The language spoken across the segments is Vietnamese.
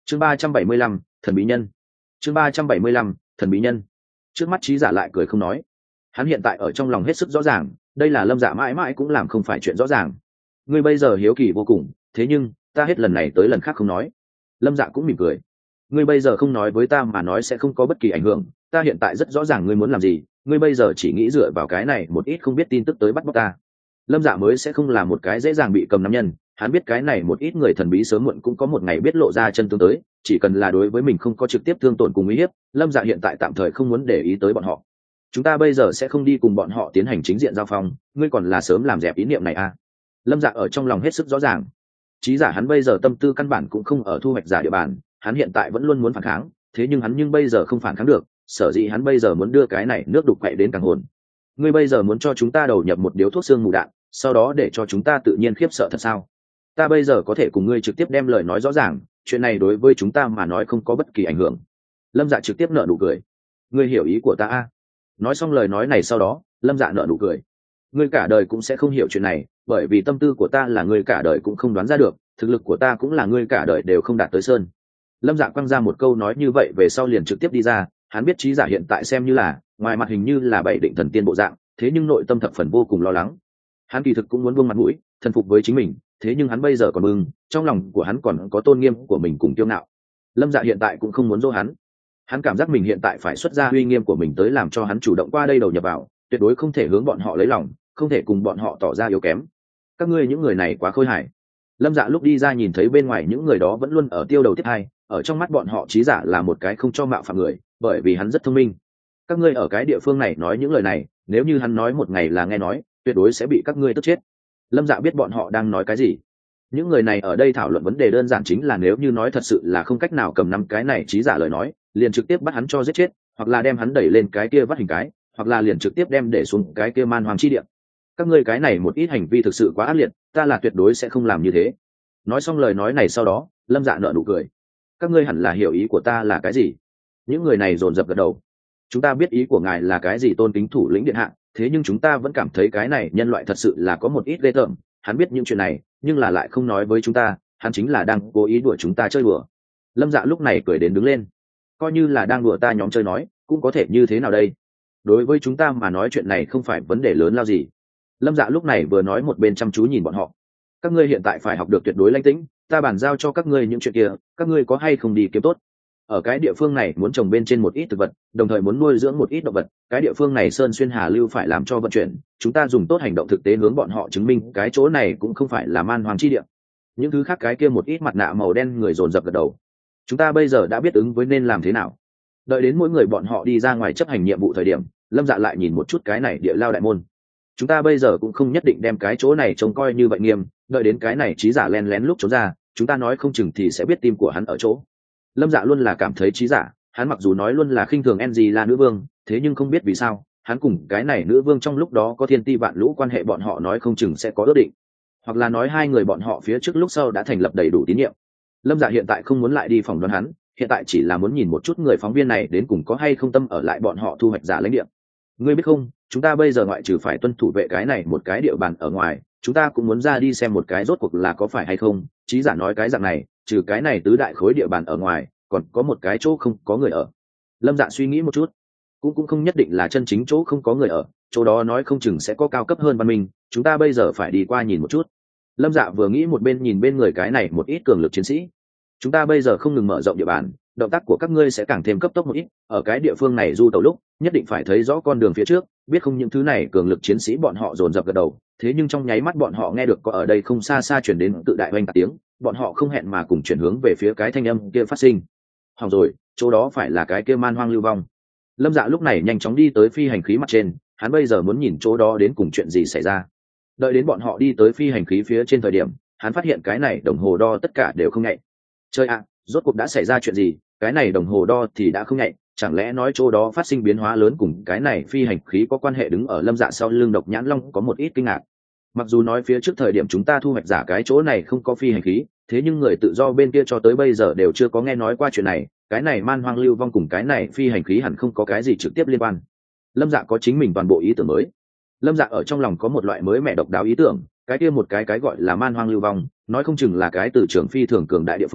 chương 375, thần bí nhân. chương 375, thần bí nhân. Trước mắt trí giả lại cười không nói. Hắn hiện tại ở trong lòng hết sức rõ ràng, đây là Lâm Dạ mãi mãi cũng làm không phải chuyện rõ ràng. Ngươi bây giờ hiếu kỳ vô cùng, thế nhưng ta hết lần này tới lần khác không nói. Lâm Dạ cũng mỉm cười. Ngươi bây giờ không nói với ta mà nói sẽ không có bất kỳ ảnh hưởng, ta hiện tại rất rõ ràng ngươi muốn làm gì, ngươi bây giờ chỉ nghĩ dựa vào cái này một ít không biết tin tức tới bắt bóc ta. Lâm Dạ mới sẽ không là một cái dễ dàng bị cầm nắm nhân, hắn biết cái này một ít người thần bí sớm muộn cũng có một ngày biết lộ ra chân tướng tới, chỉ cần là đối với mình không có trực tiếp thương tổn cùng uy hiếp, Lâm Dạ hiện tại tạm thời không muốn để ý tới bọn họ. Chúng ta bây giờ sẽ không đi cùng bọn họ tiến hành chính diện giao phong, ngươi còn là sớm làm dẹp ý niệm này à? Lâm Dạ ở trong lòng hết sức rõ ràng. Chí giả hắn bây giờ tâm tư căn bản cũng không ở thu hoạch giả địa bàn, hắn hiện tại vẫn luôn muốn phản kháng, thế nhưng hắn bây giờ không phản kháng được, sở dĩ hắn bây giờ muốn đưa cái này nước đục quậy đến càng hồn. Ngươi bây giờ muốn cho chúng ta đầu nhập một điếu thuốc xương mù đạn, sau đó để cho chúng ta tự nhiên khiếp sợ thật sao? Ta bây giờ có thể cùng ngươi trực tiếp đem lời nói rõ ràng, chuyện này đối với chúng ta mà nói không có bất kỳ ảnh hưởng. Lâm Dạ trực tiếp nở nụ cười. Ngươi hiểu ý của ta à? Nói xong lời nói này sau đó, Lâm Dạ nở nụ cười. Ngươi cả đời cũng sẽ không hiểu chuyện này, bởi vì tâm tư của ta là ngươi cả đời cũng không đoán ra được, thực lực của ta cũng là ngươi cả đời đều không đạt tới sơn. Lâm Dạ quăng ra một câu nói như vậy về sau liền trực tiếp đi ra, hắn biết trí giả hiện tại xem như là, ngoài mặt hình như là bảy định thần tiên bộ dạng, thế nhưng nội tâm thập phần vô cùng lo lắng. Hắn kỳ thực cũng muốn buông mặt mũi, thần phục với chính mình, thế nhưng hắn bây giờ còn bừng, trong lòng của hắn còn có tôn nghiêm của mình cùng kiêu ngạo. Lâm Dạ hiện tại cũng không muốn dỗ hắn. Hắn cảm giác mình hiện tại phải xuất ra uy nghiêm của mình tới làm cho hắn chủ động qua đây đầu nhập vào, tuyệt đối không thể hướng bọn họ lấy lòng, không thể cùng bọn họ tỏ ra yếu kém. Các ngươi những người này quá khôi hài. Lâm Dạ lúc đi ra nhìn thấy bên ngoài những người đó vẫn luôn ở tiêu đầu tiếp hai, ở trong mắt bọn họ trí giả là một cái không cho mạo phạm người, bởi vì hắn rất thông minh. Các ngươi ở cái địa phương này nói những lời này, nếu như hắn nói một ngày là nghe nói, tuyệt đối sẽ bị các ngươi tức chết. Lâm Dạ biết bọn họ đang nói cái gì. Những người này ở đây thảo luận vấn đề đơn giản chính là nếu như nói thật sự là không cách nào cầm nắm cái này trí giả lời nói, liền trực tiếp bắt hắn cho giết chết, hoặc là đem hắn đẩy lên cái kia vắt hình cái, hoặc là liền trực tiếp đem để xuống cái kia man hoàng chi địa. Các ngươi cái này một ít hành vi thực sự quá ác liệt, ta là tuyệt đối sẽ không làm như thế. Nói xong lời nói này sau đó, Lâm Dạ nở nụ cười. Các ngươi hẳn là hiểu ý của ta là cái gì. Những người này dồn dập gật đầu. Chúng ta biết ý của ngài là cái gì tôn kính thủ lĩnh điện hạ, thế nhưng chúng ta vẫn cảm thấy cái này nhân loại thật sự là có một ít ghê tởm. Hắn biết những chuyện này, nhưng là lại không nói với chúng ta, hắn chính là đang cố ý đùa chúng ta chơi đùa. Lâm Dạ lúc này cười đến đứng lên. Coi như là đang đùa ta nhóm chơi nói, cũng có thể như thế nào đây? Đối với chúng ta mà nói chuyện này không phải vấn đề lớn lao gì. Lâm Dạ lúc này vừa nói một bên chăm chú nhìn bọn họ. Các ngươi hiện tại phải học được tuyệt đối lãnh tĩnh, ta bàn giao cho các ngươi những chuyện kia, các ngươi có hay không đi kiếm tốt. Ở cái địa phương này muốn trồng bên trên một ít thực vật, đồng thời muốn nuôi dưỡng một ít động vật, cái địa phương này sơn xuyên hà lưu phải làm cho vận chuyển, chúng ta dùng tốt hành động thực tế hướng bọn họ chứng minh cái chỗ này cũng không phải là man hoàng chi địa. Những thứ khác cái kia một ít mặt nạ màu đen người dồn dập gật đầu. Chúng ta bây giờ đã biết ứng với nên làm thế nào. Đợi đến mỗi người bọn họ đi ra ngoài chấp hành nhiệm vụ thời điểm, Lâm Dạ lại nhìn một chút cái này địa lao đại môn. Chúng ta bây giờ cũng không nhất định đem cái chỗ này trông coi như vậy nghiêm, đợi đến cái này trí giả len lén lúc trốn ra, chúng ta nói không chừng thì sẽ biết tim của hắn ở chỗ. Lâm Dạ luôn là cảm thấy trí giả, hắn mặc dù nói luôn là khinh thường NG là nữ vương, thế nhưng không biết vì sao, hắn cùng cái này nữ vương trong lúc đó có thiên ti vạn lũ quan hệ, bọn họ nói không chừng sẽ có ước định, hoặc là nói hai người bọn họ phía trước lúc sau đã thành lập đầy đủ tín nhiệm. Lâm Dạ hiện tại không muốn lại đi phỏng đoán hắn, hiện tại chỉ là muốn nhìn một chút người phóng viên này đến cùng có hay không tâm ở lại bọn họ thu hoạch giả lãnh địa. Ngươi biết không, chúng ta bây giờ ngoại trừ phải tuân thủ vệ cái này một cái địa bàn ở ngoài, chúng ta cũng muốn ra đi xem một cái rốt cuộc là có phải hay không. Chí giả nói cái dạng này, trừ cái này tứ đại khối địa bàn ở ngoài, còn có một cái chỗ không có người ở. Lâm Dạ suy nghĩ một chút, cũng không nhất định là chân chính chỗ không có người ở, chỗ đó nói không chừng sẽ có cao cấp hơn văn minh, chúng ta bây giờ phải đi qua nhìn một chút. Lâm Dạ vừa nghĩ một bên nhìn bên người cái này một ít cường lực chiến sĩ. Chúng ta bây giờ không ngừng mở rộng địa bàn, động tác của các ngươi sẽ càng thêm cấp tốc một ít, ở cái địa phương này du tàu lúc nhất định phải thấy rõ con đường phía trước, biết không? Những thứ này cường lực chiến sĩ bọn họ dồn dập gật đầu, thế nhưng trong nháy mắt bọn họ nghe được có ở đây không xa xa chuyển đến tự đại oanh tạc tiếng, bọn họ không hẹn mà cùng chuyển hướng về phía cái thanh âm kia phát sinh. Hỏng rồi, chỗ đó phải là cái kia man hoang lưu vong. Lâm Dạ lúc này nhanh chóng đi tới phi hành khí mặt trên, hắn bây giờ muốn nhìn chỗ đó đến cùng chuyện gì xảy ra. Đợi đến bọn họ đi tới phi hành khí phía trên thời điểm, hắn phát hiện cái này đồng hồ đo tất cả đều không nhạy. Chơi ạ, rốt cuộc đã xảy ra chuyện gì? Cái này đồng hồ đo thì đã không nhạy, chẳng lẽ nói chỗ đó phát sinh biến hóa lớn cùng cái này phi hành khí có quan hệ? Đứng ở Lâm Dạ sau lưng Độc Nhãn Long có một ít kinh ngạc. Mặc dù nói phía trước thời điểm chúng ta thu hoạch giả cái chỗ này không có phi hành khí, thế nhưng người tự do bên kia cho tới bây giờ đều chưa có nghe nói qua chuyện này, cái này man hoang lưu vong cùng cái này phi hành khí hẳn không có cái gì trực tiếp liên quan. Lâm Dạ có chính mình toàn bộ ý tưởng mới. Lâm Dạ ở trong lòng có một loại mới mẻ độc đáo ý tưởng, cái kia một cái gọi là man hoang lưu vong, nói không chừng là cái từ trường phi thường cường đại địa phương,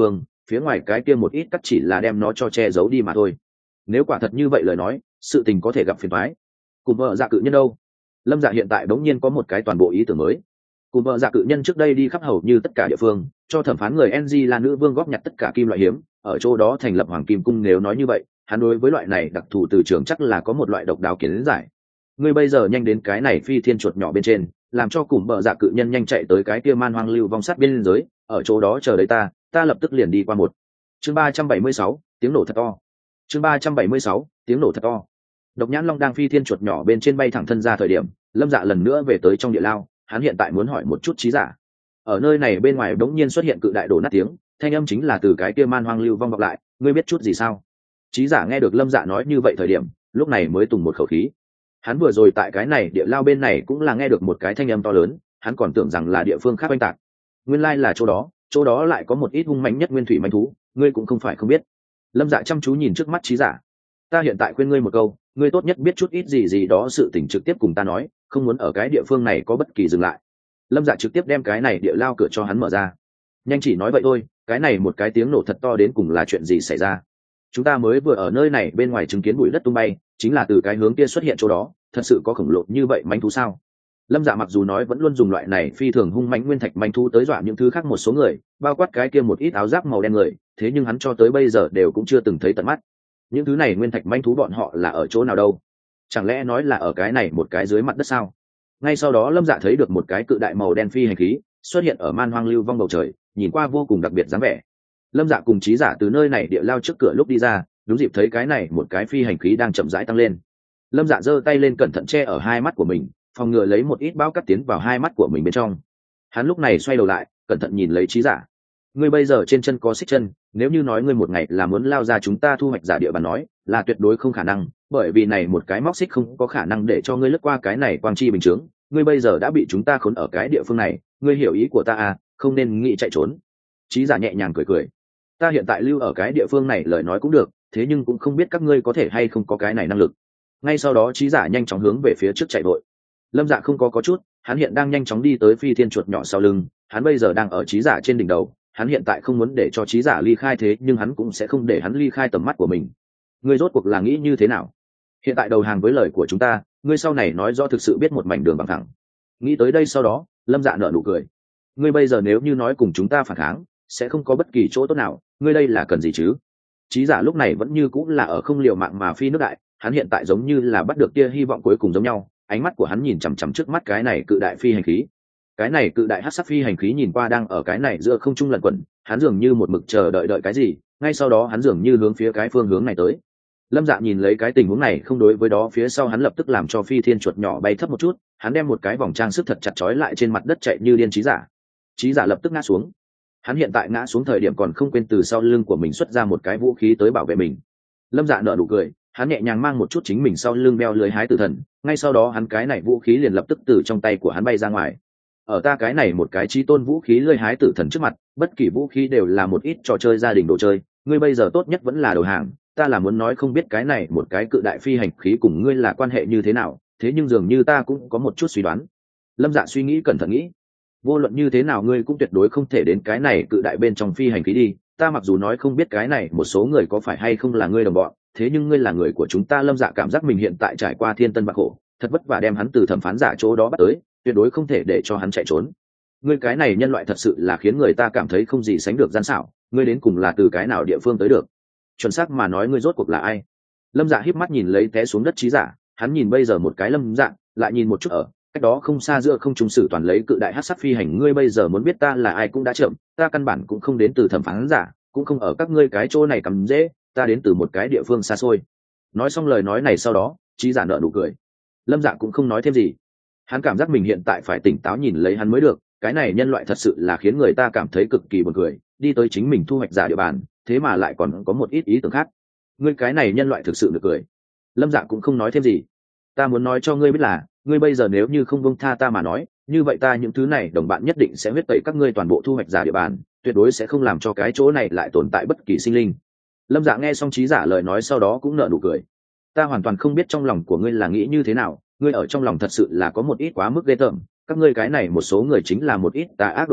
phía ngoài cái kia một ít cắt chỉ là đem nó cho che giấu đi mà thôi. Nếu quả thật như vậy lời nói, sự tình có thể gặp phiền toái. Cùng vợ dạ cự nhân đâu? Lâm Dạ hiện tại bỗng nhiên có một cái toàn bộ ý tưởng mới. Cùng vợ dạ cự nhân trước đây đi khắp hầu như tất cả địa phương, cho thẩm phán người NG là nữ vương góp nhặt tất cả kim loại hiếm, ở chỗ đó thành lập hoàng kim cung. Nếu nói như vậy, hắn đối với loại này đặc thù từ trường chắc là có một loại độc đáo kiến giải. Ngươi bây giờ nhanh đến cái này phi thiên chuột nhỏ bên trên, làm cho cùng vợ dạ cự nhân nhanh chạy tới cái kia man hoang lưu vong sát biên giới, ở chỗ đó chờ đấy ta lập tức liền đi qua một. Chương 376, tiếng nổ thật to. Chương 376, tiếng nổ thật to. Độc Nhãn Long đang phi thiên chuột nhỏ bên trên bay thẳng thân ra thời điểm, Lâm Dạ lần nữa về tới trong địa lao, hắn hiện tại muốn hỏi một chút trí giả. Ở nơi này bên ngoài đống nhiên xuất hiện cự đại đổ nát tiếng, thanh âm chính là từ cái kia man hoang lưu vong vọng lại, ngươi biết chút gì sao? Trí giả nghe được Lâm Dạ nói như vậy thời điểm, lúc này mới tùng một khẩu khí. Hắn vừa rồi tại cái này địa lao bên này cũng là nghe được một cái thanh âm to lớn, hắn còn tưởng rằng là địa phương khác oanh tạc. Nguyên lai là chỗ đó lại có một ít hung mãnh nhất nguyên thủy manh thú, ngươi cũng không phải không biết. Lâm Dạ chăm chú nhìn trước mắt trí giả. Ta hiện tại khuyên ngươi một câu, ngươi tốt nhất biết chút ít gì đó sự tình trực tiếp cùng ta nói, không muốn ở cái địa phương này có bất kỳ dừng lại. Lâm Dạ trực tiếp đem cái này địa lao cửa cho hắn mở ra. Nhanh chỉ nói vậy thôi, cái này một cái tiếng nổ thật to đến cùng là chuyện gì xảy ra? Chúng ta mới vừa ở nơi này bên ngoài chứng kiến bụi đất tung bay, chính là từ cái hướng kia xuất hiện chỗ đó, thật sự có khổng lồ như vậy manh thú sao? Lâm Dạ mặc dù nói vẫn luôn dùng loại này phi thường hung mãnh nguyên thạch manh thú tới dọa những thứ khác một số người, bao quát cái kia một ít áo giáp màu đen người, thế nhưng hắn cho tới bây giờ đều cũng chưa từng thấy tận mắt. Những thứ này nguyên thạch manh thú bọn họ là ở chỗ nào đâu? Chẳng lẽ nói là ở cái này một cái dưới mặt đất sao? Ngay sau đó Lâm Dạ thấy được một cái cự đại màu đen phi hành khí xuất hiện ở man hoang lưu vong bầu trời, nhìn qua vô cùng đặc biệt dáng vẻ. Lâm Dạ cùng trí giả từ nơi này địa lao trước cửa lúc đi ra, đúng dịp thấy cái này một cái phi hành khí đang chậm rãi tăng lên. Lâm Dạ giơ tay lên cẩn thận che ở hai mắt của mình, phòng ngừa lấy một ít bão cắt tiến vào hai mắt của mình bên trong. Hắn lúc này xoay đầu lại, cẩn thận nhìn lấy trí giả. Ngươi bây giờ trên chân có xích chân, nếu như nói ngươi một ngày là muốn lao ra chúng ta thu hoạch giả địa bàn nói, là tuyệt đối không khả năng, bởi vì này một cái móc xích không có khả năng để cho ngươi lướt qua cái này quang chi bình chướng. Ngươi bây giờ đã bị chúng ta khốn ở cái địa phương này, ngươi hiểu ý của ta à, không nên nghĩ chạy trốn. Trí giả nhẹ nhàng cười cười. Ta hiện tại lưu ở cái địa phương này lời nói cũng được, thế nhưng cũng không biết các ngươi có thể hay không có cái này năng lực. Ngay sau đó trí giả nhanh chóng hướng về phía trước chạy vội. Lâm Dạ không có chút, hắn hiện đang nhanh chóng đi tới phi thiên chuột nhỏ sau lưng, hắn bây giờ đang ở trí giả trên đỉnh đầu, hắn hiện tại không muốn để cho trí giả ly khai, thế nhưng hắn cũng sẽ không để hắn ly khai tầm mắt của mình. Ngươi rốt cuộc là nghĩ như thế nào? Hiện tại đầu hàng với lời của chúng ta, ngươi sau này nói rõ thực sự biết một mảnh đường bằng thẳng. Nghĩ tới đây sau đó, Lâm Dạ nở nụ cười. Ngươi bây giờ nếu như nói cùng chúng ta phản kháng, sẽ không có bất kỳ chỗ tốt nào, ngươi đây là cần gì chứ? Trí giả lúc này vẫn như cũng là ở không liều mạng mà phi nước đại, hắn hiện tại giống như là bắt được tia hy vọng cuối cùng giống nhau, ánh mắt của hắn nhìn chằm chằm trước mắt cái này cự đại phi hành khí. Cái này cự đại hắc sắc phi hành khí nhìn qua đang ở cái này giữa không trung lẩn quẩn, hắn dường như một mực chờ đợi cái gì, ngay sau đó hắn dường như hướng phía cái phương hướng này tới. Lâm Dạ nhìn lấy cái tình huống này không đối với đó, phía sau hắn lập tức làm cho phi thiên chuột nhỏ bay thấp một chút, hắn đem một cái vòng trang sức thật chặt chói lại trên mặt đất, chạy như điên trí giả. Trí giả lập tức ngã xuống. Hắn hiện tại ngã xuống thời điểm còn không quên từ sau lưng của mình xuất ra một cái vũ khí tới bảo vệ mình. Lâm Dạ nở nụ cười, hắn nhẹ nhàng mang một chút chính mình sau lưng đeo lưới hái tử thần, ngay sau đó hắn cái này vũ khí liền lập tức từ trong tay của hắn bay ra ngoài. Ở ta cái này một cái chí tôn vũ khí lưới hái tử thần trước mặt, bất kỳ vũ khí đều là một ít trò chơi gia đình đồ chơi, ngươi bây giờ tốt nhất vẫn là đầu hàng. Ta là muốn nói không biết cái này một cái cự đại phi hành khí cùng ngươi là quan hệ như thế nào, thế nhưng dường như ta cũng có một chút suy đoán. Lâm Dạ suy nghĩ cẩn thận nghĩ, vô luận như thế nào ngươi cũng tuyệt đối không thể đến cái này cự đại bên trong phi hành khí đi. Ta mặc dù nói không biết cái này một số người có phải hay không là ngươi đồng bọn, thế nhưng ngươi là người của chúng ta. Lâm Dạ cảm giác mình hiện tại trải qua thiên tân bạc khổ, thật vất vả đem hắn từ thẩm phán giả chỗ đó bắt tới, tuyệt đối không thể để cho hắn chạy trốn. Ngươi cái này nhân loại thật sự là khiến người ta cảm thấy không gì sánh được gian xảo, ngươi đến cùng là từ cái nào địa phương tới được? Chuẩn xác mà nói, ngươi rốt cuộc là ai? Lâm Dạ híp mắt nhìn lấy té xuống đất trí giả, hắn nhìn bây giờ một cái Lâm Dạ, lại nhìn một chút ở cách đó không xa giữa không trung sử toàn lấy cự đại hắc sắc phi hành. Ngươi bây giờ muốn biết ta là ai cũng đã chậm, ta căn bản cũng không đến từ thẩm phán giả, cũng không ở các ngươi cái chỗ này cắm dễ, ta đến từ một cái địa phương xa xôi. Nói xong lời nói này sau đó, trí giả nở nụ cười. Lâm Dạ cũng không nói thêm gì, hắn cảm giác mình hiện tại phải tỉnh táo nhìn lấy hắn mới được. Cái này nhân loại thật sự là khiến người ta cảm thấy cực kỳ buồn cười, đi tới chính mình thu hoạch giả địa bàn, thế mà lại còn có một ít ý tưởng khác. Ngươi cái này nhân loại thực sự được cười. Lâm Dạ cũng không nói thêm gì. Ta muốn nói cho ngươi biết là, ngươi bây giờ nếu như không buông tha ta mà nói, như vậy ta những thứ này đồng bạn nhất định sẽ huyết tẩy các ngươi toàn bộ thu hoạch giả địa bàn, tuyệt đối sẽ không làm cho cái chỗ này lại tồn tại bất kỳ sinh linh. Lâm Dạ nghe xong trí giả lời nói sau đó cũng nở nụ cười. Ta hoàn toàn không biết trong lòng của ngươi là nghĩ như thế nào, ngươi ở trong lòng thật sự là có một ít quá mức ghê tởm. Các ngươi cái này một số người chính là một ít tà ác đội ngũ,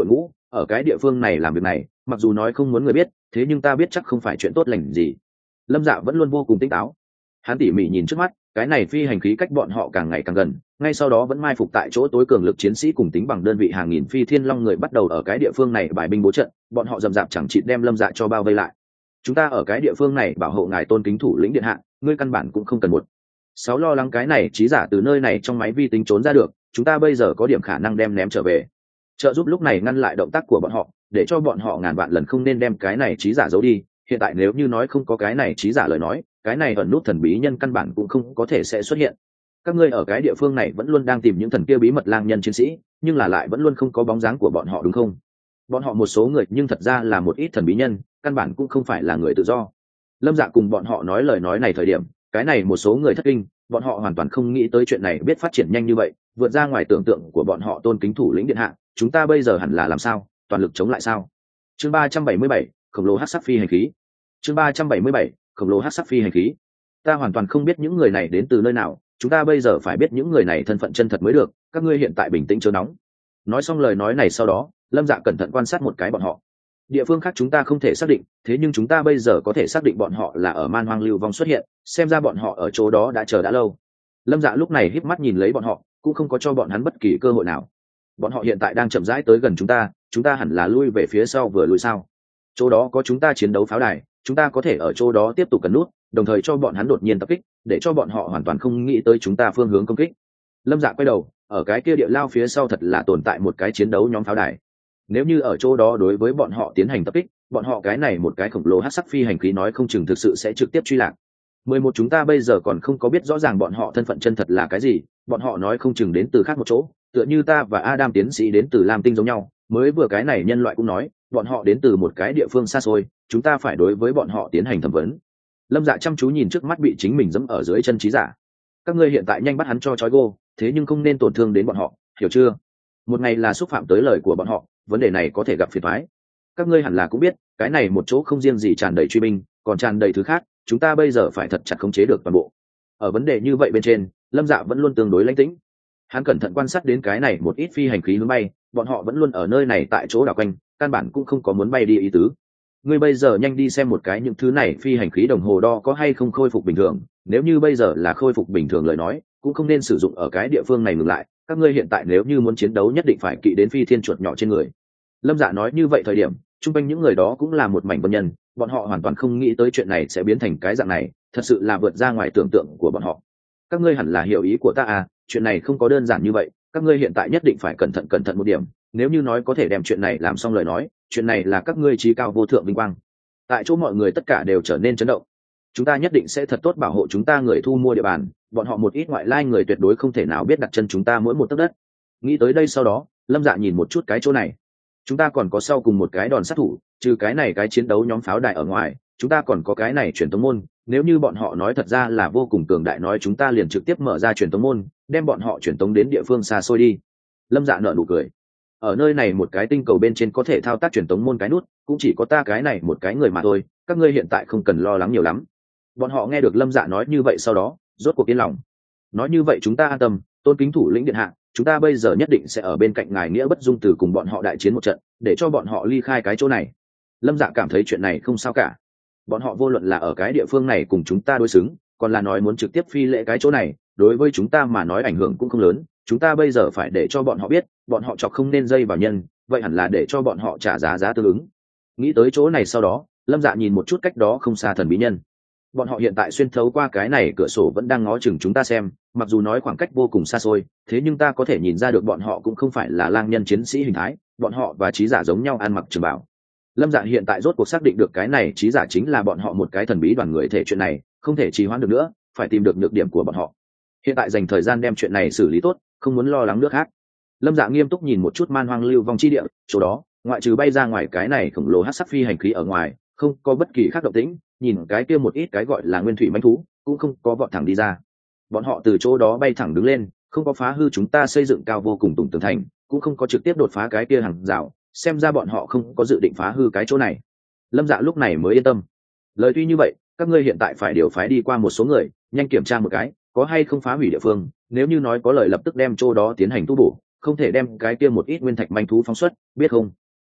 ở cái địa phương này làm việc này mặc dù nói không muốn người biết, thế nhưng ta biết chắc không phải chuyện tốt lành gì. Lâm Dạ vẫn luôn vô cùng tỉnh táo. Hắn tỉ mỉ nhìn trước mắt, cái này phi hành khí cách bọn họ càng ngày càng gần, ngay sau đó vẫn mai phục tại chỗ tối cường lực chiến sĩ cùng tính bằng đơn vị hàng nghìn phi thiên long người bắt đầu ở cái địa phương này bài binh bố trận, bọn họ dầm dạp chẳng chịt đem Lâm Dạ cho bao vây lại. Chúng ta ở cái địa phương này bảo hộ ngài tôn kính thủ lĩnh điện hạ, ngươi căn bản cũng không cần một sáu lo lắng cái này trí giả từ nơi này trong máy vi tính trốn ra được, chúng ta bây giờ có điểm khả năng đem ném trở về. Trợ giúp lúc này ngăn lại động tác của bọn họ, để cho bọn họ ngàn vạn lần không nên đem cái này trí giả giấu đi. Hiện tại nếu như nói không có cái này trí giả lời nói, cái này ẩn nút thần bí nhân căn bản cũng không có thể sẽ xuất hiện. Các ngươi ở cái địa phương này vẫn luôn đang tìm những thần kia bí mật lang nhân chiến sĩ, nhưng là lại vẫn luôn không có bóng dáng của bọn họ đúng không? Bọn họ một số người nhưng thật ra là một ít thần bí nhân, căn bản cũng không phải là người tự do. Lâm Dạ cùng bọn họ nói lời nói này thời điểm, cái này một số người thất kinh, bọn họ hoàn toàn không nghĩ tới chuyện này biết phát triển nhanh như vậy, vượt ra ngoài tưởng tượng của bọn họ tôn kính thủ lĩnh điện hạ, chúng ta bây giờ hẳn là làm sao, toàn lực chống lại sao? Chương 377, khổng lồ hắc sắc phi hành khí. Chương 377, khổng lồ hắc sắc phi hành khí. Ta hoàn toàn không biết những người này đến từ nơi nào, chúng ta bây giờ phải biết những người này thân phận chân thật mới được, các ngươi hiện tại bình tĩnh chớ nóng. Nói xong lời nói này sau đó, Lâm Dạ cẩn thận quan sát một cái bọn họ. Địa phương khác chúng ta không thể xác định, thế nhưng chúng ta bây giờ có thể xác định bọn họ là ở man hoang lưu vong xuất hiện, xem ra bọn họ ở chỗ đó đã chờ đã lâu. Lâm Dạ lúc này híp mắt nhìn lấy bọn họ, cũng không có cho bọn hắn bất kỳ cơ hội nào. Bọn họ hiện tại đang chậm rãi tới gần chúng ta hẳn là lui về phía sau vừa lùi sao? Chỗ đó có chúng ta chiến đấu pháo đài, chúng ta có thể ở chỗ đó tiếp tục cẩn nút, đồng thời cho bọn hắn đột nhiên tập kích, để cho bọn họ hoàn toàn không nghĩ tới chúng ta phương hướng công kích. Lâm Dạ quay đầu, ở cái kia địa lao phía sau thật là tồn tại một cái chiến đấu nhóm pháo đài. Nếu như ở chỗ đó đối với bọn họ tiến hành tập kích, bọn họ cái này một cái khổng lồ hắc sắc phi hành khí nói không chừng thực sự sẽ trực tiếp truy lạc. 11 chúng ta bây giờ còn không có biết rõ ràng bọn họ thân phận chân thật là cái gì, bọn họ nói không chừng đến từ khác một chỗ, tựa như ta và Adam tiến sĩ đến từ Lam Tinh giống nhau, mới vừa cái này nhân loại cũng nói, bọn họ đến từ một cái địa phương xa xôi, chúng ta phải đối với bọn họ tiến hành thẩm vấn. Lâm Dạ chăm chú nhìn trước mắt bị chính mình giẫm ở dưới chân trí giả. Các ngươi hiện tại nhanh bắt hắn cho trói gô, thế nhưng không nên tổn thương đến bọn họ, hiểu chưa? Một ngày là xúc phạm tới lời của bọn họ, vấn đề này có thể gặp phiền toái. Các ngươi hẳn là cũng biết, cái này một chỗ không riêng gì tràn đầy truy binh, còn tràn đầy thứ khác, chúng ta bây giờ phải thật chặt khống chế được toàn bộ. Ở vấn đề như vậy bên trên, Lâm Dạ vẫn luôn tương đối lãnh tĩnh. Hắn cẩn thận quan sát đến cái này một ít phi hành khí hướng bay, bọn họ vẫn luôn ở nơi này tại chỗ đảo quanh, căn bản cũng không có muốn bay đi ý tứ. Ngươi bây giờ nhanh đi xem một cái những thứ này phi hành khí đồng hồ đo có hay không khôi phục bình thường, nếu như bây giờ là khôi phục bình thường lời nói, cũng không nên sử dụng ở cái địa phương này ngừng lại, các ngươi hiện tại nếu như muốn chiến đấu nhất định phải kỵ đến phi thiên chuột nhỏ trên người. Lâm Dạ nói như vậy thời điểm, chung quanh những người đó cũng là một mảnh vân nhân, bọn họ hoàn toàn không nghĩ tới chuyện này sẽ biến thành cái dạng này, thật sự là vượt ra ngoài tưởng tượng của bọn họ. Các ngươi hẳn là hiểu ý của ta à, chuyện này không có đơn giản như vậy, các ngươi hiện tại nhất định phải cẩn thận một điểm, nếu như nói có thể đem chuyện này làm xong lời nói, chuyện này là các ngươi trí cao vô thượng vinh quang. Tại chỗ mọi người tất cả đều trở nên chấn động. Chúng ta nhất định sẽ thật tốt bảo hộ chúng ta người thu mua địa bàn, bọn họ một ít ngoại lai người tuyệt đối không thể nào biết đặt chân chúng ta mỗi một tấc đất. Nghĩ tới đây sau đó, Lâm Dạ nhìn một chút cái chỗ này. Chúng ta còn có sau cùng một cái đòn sát thủ, trừ cái này cái chiến đấu nhóm pháo đài ở ngoài, chúng ta còn có cái này truyền tống môn, nếu như bọn họ nói thật ra là vô cùng cường đại nói chúng ta liền trực tiếp mở ra truyền tống môn, đem bọn họ truyền tống đến địa phương xa xôi đi. Lâm Dạ nở nụ cười. Ở nơi này một cái tinh cầu bên trên có thể thao tác truyền tống môn cái nút, cũng chỉ có ta cái này một cái người mà thôi, các ngươi hiện tại không cần lo lắng nhiều lắm. Bọn họ nghe được Lâm Dạ nói như vậy sau đó, rốt cuộc yên lòng. Nói như vậy chúng ta an tâm, tôn kính thủ lĩnh điện hạ, chúng ta bây giờ nhất định sẽ ở bên cạnh ngài Nghĩa Bất Dung Từ cùng bọn họ đại chiến một trận, để cho bọn họ ly khai cái chỗ này. Lâm Dạ cảm thấy chuyện này không sao cả. Bọn họ vô luận là ở cái địa phương này cùng chúng ta đối xứng, còn là nói muốn trực tiếp phi lễ cái chỗ này, đối với chúng ta mà nói ảnh hưởng cũng không lớn. Chúng ta bây giờ phải để cho bọn họ biết, bọn họ chọc không nên dây vào nhân, vậy hẳn là để cho bọn họ trả giá tương ứng. Nghĩ tới chỗ này sau đó, Lâm Dạ nhìn một chút cách đó không xa thần bí nhân. Bọn họ hiện tại xuyên thấu qua cái này cửa sổ vẫn đang ngó chừng chúng ta xem, mặc dù nói khoảng cách vô cùng xa xôi, thế nhưng ta có thể nhìn ra được bọn họ cũng không phải là lang nhân chiến sĩ hình thái, bọn họ và trí giả giống nhau ăn mặc trường bào. Lâm Dạ hiện tại rốt cuộc xác định được cái này trí giả chính là bọn họ một cái thần bí đoàn người thể chuyện này, không thể trì hoãn được nữa, phải tìm được nhược điểm của bọn họ. Hiện tại dành thời gian đem chuyện này xử lý tốt, không muốn lo lắng nước khác. Lâm Dạ nghiêm túc nhìn một chút man hoang lưu vong chi địa, chỗ đó, ngoại trừ bay ra ngoài cái này khổng lồ hắc sắc phi hành khí ở ngoài, không có bất kỳ khác động tĩnh, nhìn cái kia một ít cái gọi là nguyên thủy mãnh thú, cũng không có vọt thẳng đi ra. Bọn họ từ chỗ đó bay thẳng đứng lên, không có phá hư chúng ta xây dựng cao vô cùng tùng tường thành, cũng không có trực tiếp đột phá cái kia hàng rào, xem ra bọn họ không có dự định phá hư cái chỗ này. Lâm Dạ lúc này mới yên tâm. Lời tuy như vậy, các ngươi hiện tại phải điều phái đi qua một số người, nhanh kiểm tra một cái, có hay không phá hủy địa phương, nếu như nói có lời lập tức đem chỗ đó tiến hành tu bổ, không thể đem cái kia một ít nguyên thạch manh thú phóng xuất, biết không?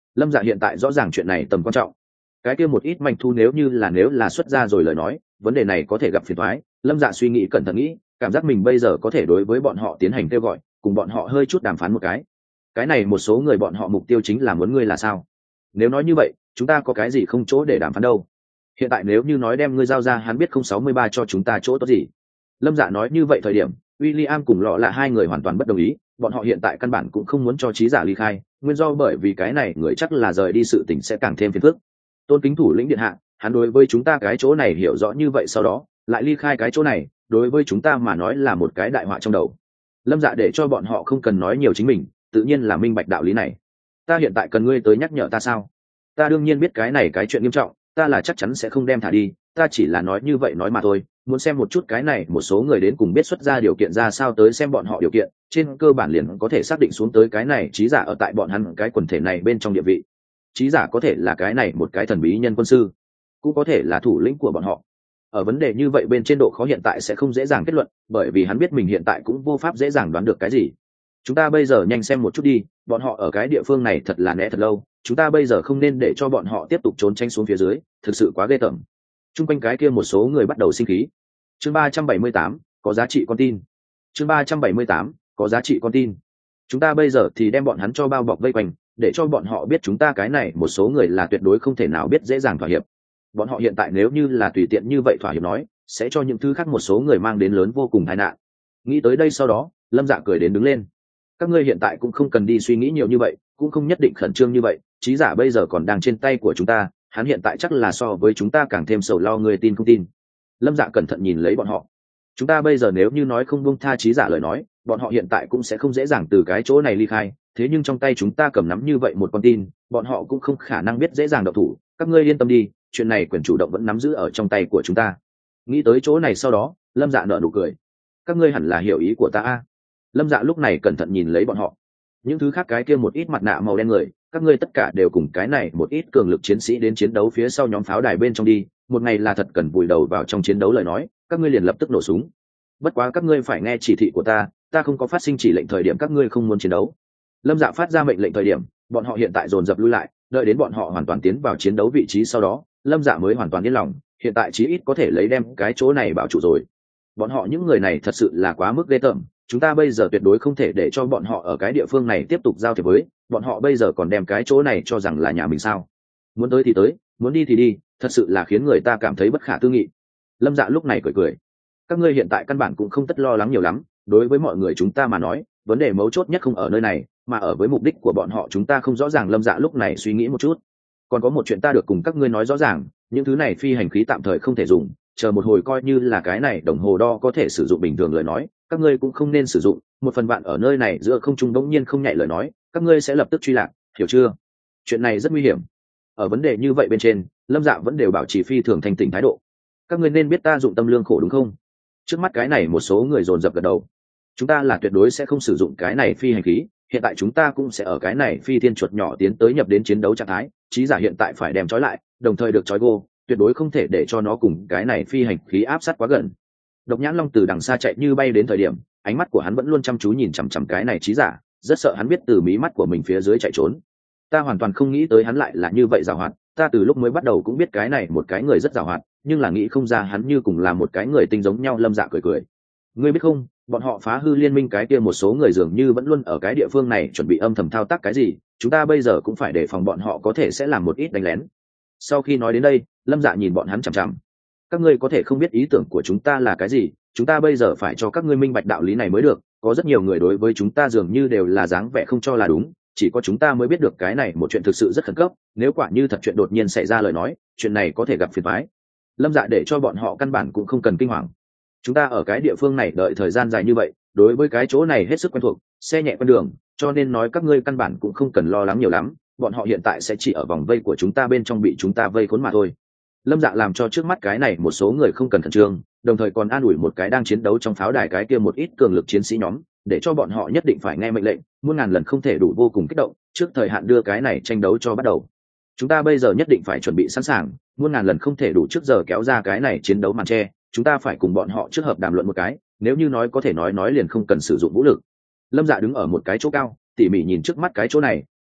Lâm Dạ hiện tại rõ ràng chuyện này tầm quan trọng. Cái kia một ít manh thu nếu là xuất ra rồi lời nói, vấn đề này có thể gặp phiền toái. Lâm Dạ suy nghĩ cẩn thận nghĩ, cảm giác mình bây giờ có thể đối với bọn họ tiến hành kêu gọi, cùng bọn họ hơi chút đàm phán một cái này một số người bọn họ mục tiêu chính là muốn ngươi là sao? Nếu nói như vậy, chúng ta có cái gì không chỗ để đàm phán đâu. Hiện tại nếu như nói đem ngươi giao ra, hắn biết 063 cho chúng ta chỗ tốt gì. Lâm Dạ nói như vậy thời điểm, William cùng Lọ là hai người hoàn toàn bất đồng ý, bọn họ hiện tại căn bản cũng không muốn cho trí giả ly khai, nguyên do bởi vì cái này người chắc là rời đi sự tình sẽ càng thêm phiền phức. Tôn kính thủ lĩnh điện hạ, hắn đối với chúng ta cái chỗ này hiểu rõ như vậy, sau đó lại ly khai cái chỗ này, đối với chúng ta mà nói là một cái đại họa trong đầu. Lâm Dạ để cho bọn họ không cần nói nhiều chính mình, tự nhiên là minh bạch đạo lý này. Ta hiện tại cần ngươi tới nhắc nhở ta sao? Ta đương nhiên biết cái này cái chuyện nghiêm trọng, ta là chắc chắn sẽ không đem thả đi, ta chỉ là nói như vậy nói mà thôi, muốn xem một chút cái này một số người đến cùng biết xuất ra điều kiện ra sao, tới xem bọn họ điều kiện, trên cơ bản liền có thể xác định xuống tới cái này trí giả ở tại bọn hắn cái quần thể này bên trong địa vị. Trí giả có thể là cái này một cái thần bí nhân quân sư, cũng có thể là thủ lĩnh của bọn họ. Ở vấn đề như vậy bên trên độ khó hiện tại sẽ không dễ dàng kết luận, bởi vì hắn biết mình hiện tại cũng vô pháp dễ dàng đoán được cái gì. Chúng ta bây giờ nhanh xem một chút đi, bọn họ ở cái địa phương này thật là né thật lâu, chúng ta bây giờ không nên để cho bọn họ tiếp tục trốn tránh xuống phía dưới, thực sự quá ghê tởm. Trung quanh cái kia một số người bắt đầu sinh khí. Chương 378, có giá trị con tin. Chương 378, có giá trị con tin. Chúng ta bây giờ thì đem bọn hắn cho bao bọc vây quanh, để cho bọn họ biết chúng ta cái này một số người là tuyệt đối không thể nào biết dễ dàng thỏa hiệp. Bọn họ hiện tại nếu như là tùy tiện như vậy thỏa hiệp nói, sẽ cho những thứ khác một số người mang đến lớn vô cùng tai nạn. Nghĩ tới đây sau đó, Lâm Dạ cười đến đứng lên. Các ngươi hiện tại cũng không cần đi suy nghĩ nhiều như vậy, cũng không nhất định khẩn trương như vậy, trí giả bây giờ còn đang trên tay của chúng ta, hắn hiện tại chắc là so với chúng ta càng thêm sầu lo, người tin không tin. Lâm Dạ cẩn thận nhìn lấy bọn họ. Chúng ta bây giờ nếu như nói không buông tha trí giả lời nói, bọn họ hiện tại cũng sẽ không dễ dàng từ cái chỗ này ly khai, thế nhưng trong tay chúng ta cầm nắm như vậy một con tin, bọn họ cũng không khả năng biết dễ dàng động thủ. Các ngươi yên tâm đi, chuyện này quyền chủ động vẫn nắm giữ ở trong tay của chúng ta. Nghĩ tới chỗ này sau đó, Lâm Dạ nở nụ cười. Các ngươi hẳn là hiểu ý của ta a. Lâm Dạ lúc này cẩn thận nhìn lấy bọn họ. Những thứ khác cái kia một ít mặt nạ màu đen người, các ngươi tất cả đều cùng cái này một ít cường lực chiến sĩ đến chiến đấu phía sau nhóm pháo đài bên trong đi, một ngày là thật cần vùi đầu vào trong chiến đấu lời nói, các ngươi liền lập tức nổ súng. Bất quá các ngươi phải nghe chỉ thị của ta, ta không có phát sinh chỉ lệnh thời điểm các ngươi không muốn chiến đấu. Lâm Dạ phát ra mệnh lệnh thời điểm, bọn họ hiện tại dồn dập lui lại, đợi đến bọn họ hoàn toàn tiến vào chiến đấu vị trí sau đó, Lâm Dạ mới hoàn toàn yên lòng, hiện tại chí ít có thể lấy đem cái chỗ này bảo trụ rồi. Bọn họ những người này thật sự là quá mức ghê tởm, chúng ta bây giờ tuyệt đối không thể để cho bọn họ ở cái địa phương này tiếp tục giao thiệp với, bọn họ bây giờ còn đem cái chỗ này cho rằng là nhà mình sao? Muốn tới thì tới, muốn đi thì đi, thật sự là khiến người ta cảm thấy bất khả tư nghị. Lâm Dạ lúc này cười cười. Các ngươi hiện tại căn bản cũng không tất lo lắng nhiều lắm, đối với mọi người chúng ta mà nói, vấn đề mấu chốt nhất không ở nơi này, mà ở với mục đích của bọn họ chúng ta không rõ ràng. Lâm Dạ lúc này suy nghĩ một chút. Còn có một chuyện ta được cùng các ngươi nói rõ ràng, những thứ này phi hành khí tạm thời không thể dùng, chờ một hồi coi như là cái này đồng hồ đo có thể sử dụng bình thường lời nói, các ngươi cũng không nên sử dụng. Một phần bạn ở nơi này giữa không trung bỗng nhiên không nhạy lời nói, các ngươi sẽ lập tức truy lạc, hiểu chưa? Chuyện này rất nguy hiểm. Ở vấn đề như vậy bên trên, Lâm Dạ vẫn đều bảo trì phi thường thanh tỉnh thái độ. Các ngươi nên biết ta dụng tâm lương khổ đúng không? Trước mắt cái này một số người dồn dập gật đầu. Chúng ta là tuyệt đối sẽ không sử dụng cái này phi hành khí, hiện tại chúng ta cũng sẽ ở cái này phi thiên chuột nhỏ tiến tới nhập đến chiến đấu trạng thái, trí giả hiện tại phải đem trói lại, đồng thời được trói gô, tuyệt đối không thể để cho nó cùng cái này phi hành khí áp sát quá gần. Độc Nhãn Long từ đằng xa chạy như bay đến thời điểm, ánh mắt của hắn vẫn luôn chăm chú nhìn chằm chằm cái này trí giả, rất sợ hắn biết từ mí mắt của mình phía dưới chạy trốn. Ta hoàn toàn không nghĩ tới hắn lại là như vậy giàu hoạt, ta từ lúc mới bắt đầu cũng biết cái này một cái người rất giàu hoạt, nhưng là nghĩ không ra hắn như cùng là một cái người tinh giống nhau. Lâm Dạ cười cười. Ngươi biết không, bọn họ phá hư liên minh cái kia một số người dường như vẫn luôn ở cái địa phương này chuẩn bị âm thầm thao tác cái gì, chúng ta bây giờ cũng phải đề phòng bọn họ có thể sẽ làm một ít đánh lén. Sau khi nói đến đây, Lâm Dạ nhìn bọn hắn chằm chằm. Các ngươi có thể không biết ý tưởng của chúng ta là cái gì, chúng ta bây giờ phải cho các ngươi minh bạch đạo lý này mới được. Có rất nhiều người đối với chúng ta dường như đều là dáng vẻ không cho là đúng, chỉ có chúng ta mới biết được cái này một chuyện thực sự rất khẩn cấp, nếu quả như thật chuyện đột nhiên xảy ra lời nói, chuyện này có thể gặp phiền toái. Lâm Dạ để cho bọn họ căn bản cũng không cần kinh hoàng. Chúng ta ở cái địa phương này đợi thời gian dài như vậy, đối với cái chỗ này hết sức quen thuộc, xe nhẹ quen đường, cho nên nói các ngươi căn bản cũng không cần lo lắng nhiều lắm, bọn họ hiện tại sẽ chỉ ở vòng vây của chúng ta bên trong bị chúng ta vây khốn mà thôi. Lâm Dạ làm cho trước mắt cái này một số người không cần khẩn trương, đồng thời còn an ủi một cái đang chiến đấu trong pháo đài cái kia một ít cường lực chiến sĩ nhóm, để cho bọn họ nhất định phải nghe mệnh lệnh, muôn ngàn lần không thể đủ vô cùng kích động, trước thời hạn đưa cái này tranh đấu cho bắt đầu. Chúng ta bây giờ nhất định phải chuẩn bị sẵn sàng, muôn ngàn lần không thể đủ trước giờ kéo ra cái này chiến đấu màn che, chúng ta phải cùng bọn họ trước hợp đàm luận một cái, nếu như nói có thể nói liền không cần sử dụng vũ lực. Lâm Dạ đứng ở một cái chỗ cao, tỉ mỉ nhìn trước mắt cái chỗ này,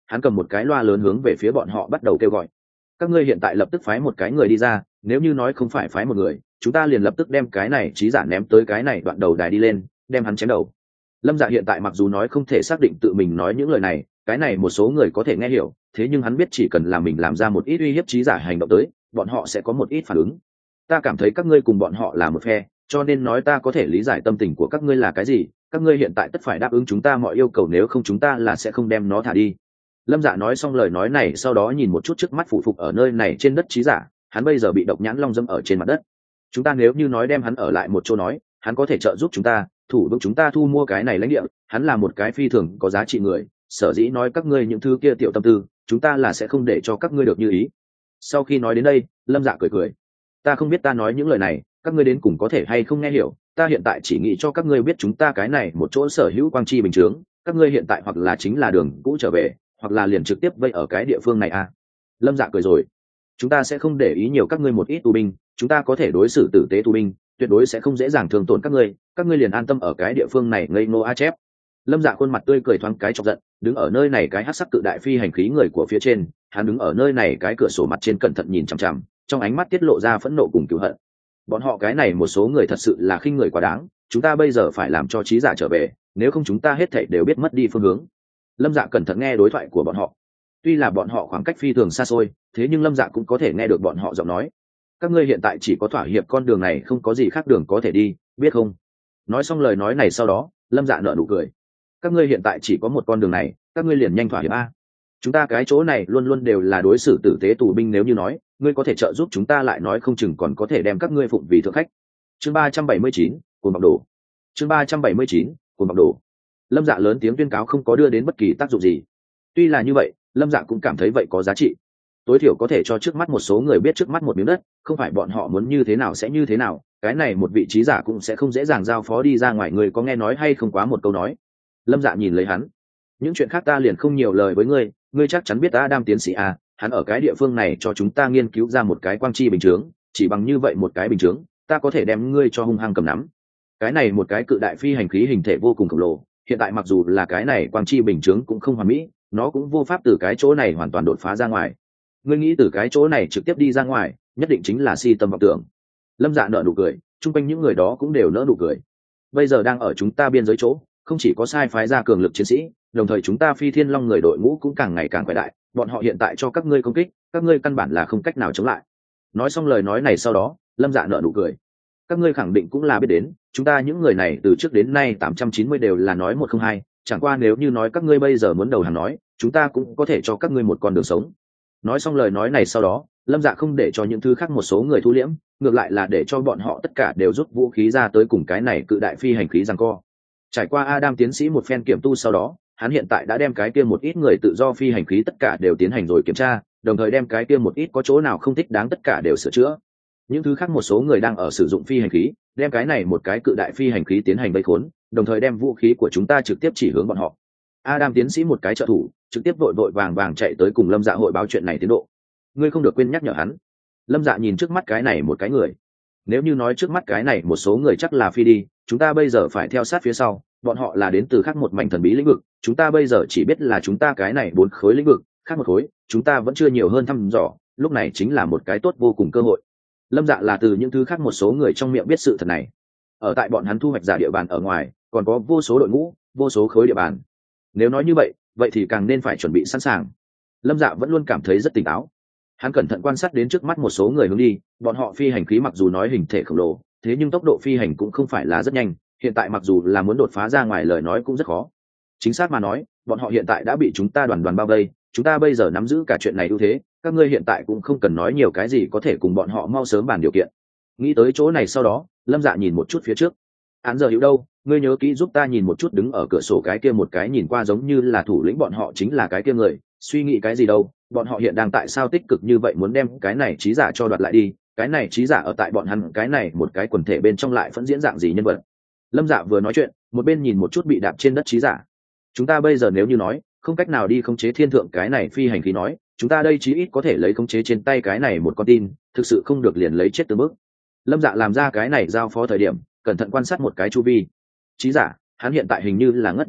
hắn cầm một cái loa lớn hướng về phía bọn họ bắt đầu kêu gọi. Các ngươi hiện tại lập tức phái một cái người đi ra, nếu như nói không phải phái một người, chúng ta liền lập tức đem cái này trí giả ném tới cái này đoạn đầu đài đi lên, đem hắn chém đầu. Lâm Dạ hiện tại mặc dù nói không thể xác định tự mình nói những lời này, cái này một số người có thể nghe hiểu, thế nhưng hắn biết chỉ cần là mình làm ra một ít uy hiếp trí giả hành động tới, bọn họ sẽ có một ít phản ứng. Ta cảm thấy các ngươi cùng bọn họ là một phe, cho nên nói ta có thể lý giải tâm tình của các ngươi là cái gì, các ngươi hiện tại tất phải đáp ứng chúng ta mọi yêu cầu, nếu không chúng ta là sẽ không đem nó thả đi. Lâm Dạ nói xong lời nói này sau đó nhìn một chút trước mắt phụ phục ở nơi này trên đất trí giả, hắn bây giờ bị độc nhãn long dâm ở trên mặt đất. Chúng ta nếu như nói đem hắn ở lại một chỗ nói, hắn có thể trợ giúp chúng ta thủ vững chúng ta thu mua cái này lãnh địa, hắn là một cái phi thường có giá trị người, sở dĩ nói các ngươi những thứ kia tiểu tâm tư, chúng ta là sẽ không để cho các ngươi được như ý. Sau khi nói đến đây, Lâm Dạ cười cười. Ta không biết ta nói những lời này, các ngươi đến cùng có thể hay không nghe hiểu, ta hiện tại chỉ nghĩ cho các ngươi biết chúng ta cái này một chỗ sở hữu quang chi bình chướng, các ngươi hiện tại hoặc là chính là đường cũ trở về, hoặc là liền trực tiếp vây ở cái địa phương này à. Lâm Dạ cười rồi. Chúng ta sẽ không để ý nhiều các ngươi một ít tù binh, chúng ta có thể đối xử tử tế tù binh, tuyệt đối sẽ không dễ dàng thương tổn các ngươi liền an tâm ở cái địa phương này ngây ngô a chép. Lâm Dạ khuôn mặt tươi cười thoáng cái chọc giận, đứng ở nơi này cái hắc sắc cự đại phi hành khí người của phía trên, hắn đứng ở nơi này cái cửa sổ mặt trên cẩn thận nhìn chằm chằm, trong ánh mắt tiết lộ ra phẫn nộ cùng cừu hận. Bọn họ cái này một số người thật sự là khinh người quá đáng, chúng ta bây giờ phải làm cho trí giả trở về, nếu không chúng ta hết thảy đều biết mất đi phương hướng. Lâm Dạ cẩn thận nghe đối thoại của bọn họ. Tuy là bọn họ khoảng cách phi thường xa xôi, thế nhưng Lâm Dạ cũng có thể nghe được bọn họ giọng nói. Các ngươi hiện tại chỉ có thỏa hiệp, con đường này không có gì khác đường có thể đi, biết không? Nói xong lời nói này sau đó, Lâm Dạ nở nụ cười. Các ngươi hiện tại chỉ có một con đường này, các ngươi liền nhanh thỏa hiệp a. Chúng ta cái chỗ này luôn luôn đều là đối xử tử tế tù binh, nếu như nói ngươi có thể trợ giúp chúng ta, lại nói không chừng còn có thể đem các ngươi phụng vì thượng khách. Chương 379, cuồng bạo đồ. Chương 379, cuồng bạo đồ. Lâm Dạ lớn tiếng tuyên cáo không có đưa đến bất kỳ tác dụng gì. Tuy là như vậy, Lâm Dạ cũng cảm thấy vậy có giá trị. Tối thiểu có thể cho trước mắt một số người biết trước mắt một miếng đất, không phải bọn họ muốn như thế nào sẽ như thế nào, cái này một vị trí giả cũng sẽ không dễ dàng giao phó đi ra ngoài. Người có nghe nói hay không quá một câu nói. Lâm Dạ nhìn lấy hắn. Những chuyện khác ta liền không nhiều lời với ngươi, ngươi chắc chắn biết Adam tiến sĩ à, hắn ở cái địa phương này cho chúng ta nghiên cứu ra một cái quang chi bình chướng, chỉ bằng như vậy một cái bình chướng, ta có thể đem ngươi cho hung hăng cầm nắm. Cái này một cái cự đại phi hành khí hình thể vô cùng khổng lồ, hiện tại mặc dù là cái này quang chi bình chướng cũng không hoàn mỹ, nó cũng vô pháp từ cái chỗ này hoàn toàn đột phá ra ngoài. Ngươi nghĩ từ cái chỗ này trực tiếp đi ra ngoài, nhất định chính là si tâm vọng tưởng. Lâm Dạ nở nụ cười, chung quanh những người đó cũng đều nở nụ cười. Bây giờ đang ở chúng ta biên giới chỗ, không chỉ có sai phái ra cường lực chiến sĩ, đồng thời chúng ta Phi Thiên Long người đội ngũ cũng càng ngày càng quái đại, bọn họ hiện tại cho các ngươi công kích, các ngươi căn bản là không cách nào chống lại. Nói xong lời nói này sau đó, Lâm Dạ nở nụ cười. Các ngươi khẳng định cũng là biết đến, chúng ta những người này từ trước đến nay 890 đều là nói một không hai, chẳng qua nếu như nói các ngươi bây giờ muốn đầu hàng nói, chúng ta cũng có thể cho các ngươi một con đường sống. Nói xong lời nói này sau đó, Lâm Dạ không để cho những thứ khác một số người thu liễm, ngược lại là để cho bọn họ tất cả đều rút vũ khí ra tới cùng cái này cự đại phi hành khí giằng co. Trải qua Adam tiến sĩ một phen kiểm tu sau đó, hắn hiện tại đã đem cái kia một ít người tự do phi hành khí tất cả đều tiến hành rồi kiểm tra, đồng thời đem cái kia một ít có chỗ nào không thích đáng tất cả đều sửa chữa. Những thứ khác một số người đang ở sử dụng phi hành khí, đem cái này một cái cự đại phi hành khí tiến hành vây khốn, đồng thời đem vũ khí của chúng ta trực tiếp chỉ hướng bọn họ. Adam tiến sĩ một cái trợ thủ, trực tiếp vội vội vàng vàng chạy tới cùng Lâm Dạ hội báo chuyện này tiến độ. Ngươi không được quên nhắc nhở hắn. Lâm Dạ nhìn trước mắt cái này một cái người. Nếu như nói trước mắt cái này một số người chắc là phi đi, chúng ta bây giờ phải theo sát phía sau, bọn họ là đến từ khác một mảnh thần bí lĩnh vực, chúng ta bây giờ chỉ biết là chúng ta cái này 4 khối lĩnh vực, khác một khối, chúng ta vẫn chưa nhiều hơn thăm dò, lúc này chính là một cái tốt vô cùng cơ hội. Lâm Dạ là từ những thứ khác một số người trong miệng biết sự thật này. Ở tại bọn hắn thu hoạch giả địa bàn ở ngoài, còn có vô số đội ngũ, vô số khối địa bàn. Nếu nói như vậy, vậy thì càng nên phải chuẩn bị sẵn sàng. Lâm Dạ vẫn luôn cảm thấy rất tỉnh táo. Hắn cẩn thận quan sát đến trước mắt một số người hướng đi, bọn họ phi hành khí mặc dù nói hình thể khổng lồ, thế nhưng tốc độ phi hành cũng không phải là rất nhanh, hiện tại mặc dù là muốn đột phá ra ngoài lời nói cũng rất khó. Chính xác mà nói, bọn họ hiện tại đã bị chúng ta đoàn đoàn bao vây, chúng ta bây giờ nắm giữ cả chuyện này ưu thế, các ngươi hiện tại cũng không cần nói nhiều cái gì, có thể cùng bọn họ mau sớm bàn điều kiện. Nghĩ tới chỗ này sau đó, Lâm Dạ nhìn một chút phía trước. Án giờ hiểu đâu, ngươi nhớ kỹ giúp ta nhìn một chút đứng ở cửa sổ cái kia một cái nhìn qua giống như là thủ lĩnh bọn họ chính là cái kia người, suy nghĩ cái gì đâu, bọn họ hiện đang tại sao tích cực như vậy muốn đem cái này trí giả cho đoạt lại đi, cái này trí giả ở tại bọn hắn cái này một cái quần thể bên trong lại vẫn diễn dạng gì nhân vật. Lâm Dạ vừa nói chuyện, một bên nhìn một chút bị đạp trên đất trí giả. Chúng ta bây giờ nếu như nói không cách nào đi khống chế thiên thượng cái này phi hành khí nói, chúng ta đây chí ít có thể lấy khống chế trên tay cái này một con tin, thực sự không được liền lấy chết từ bước. Lâm Dạ làm ra cái này giao phó thời điểm, cẩn thận quan sát một cái chu vi. Trí giả, hắn hiện tại hình như là ngất đi thôi,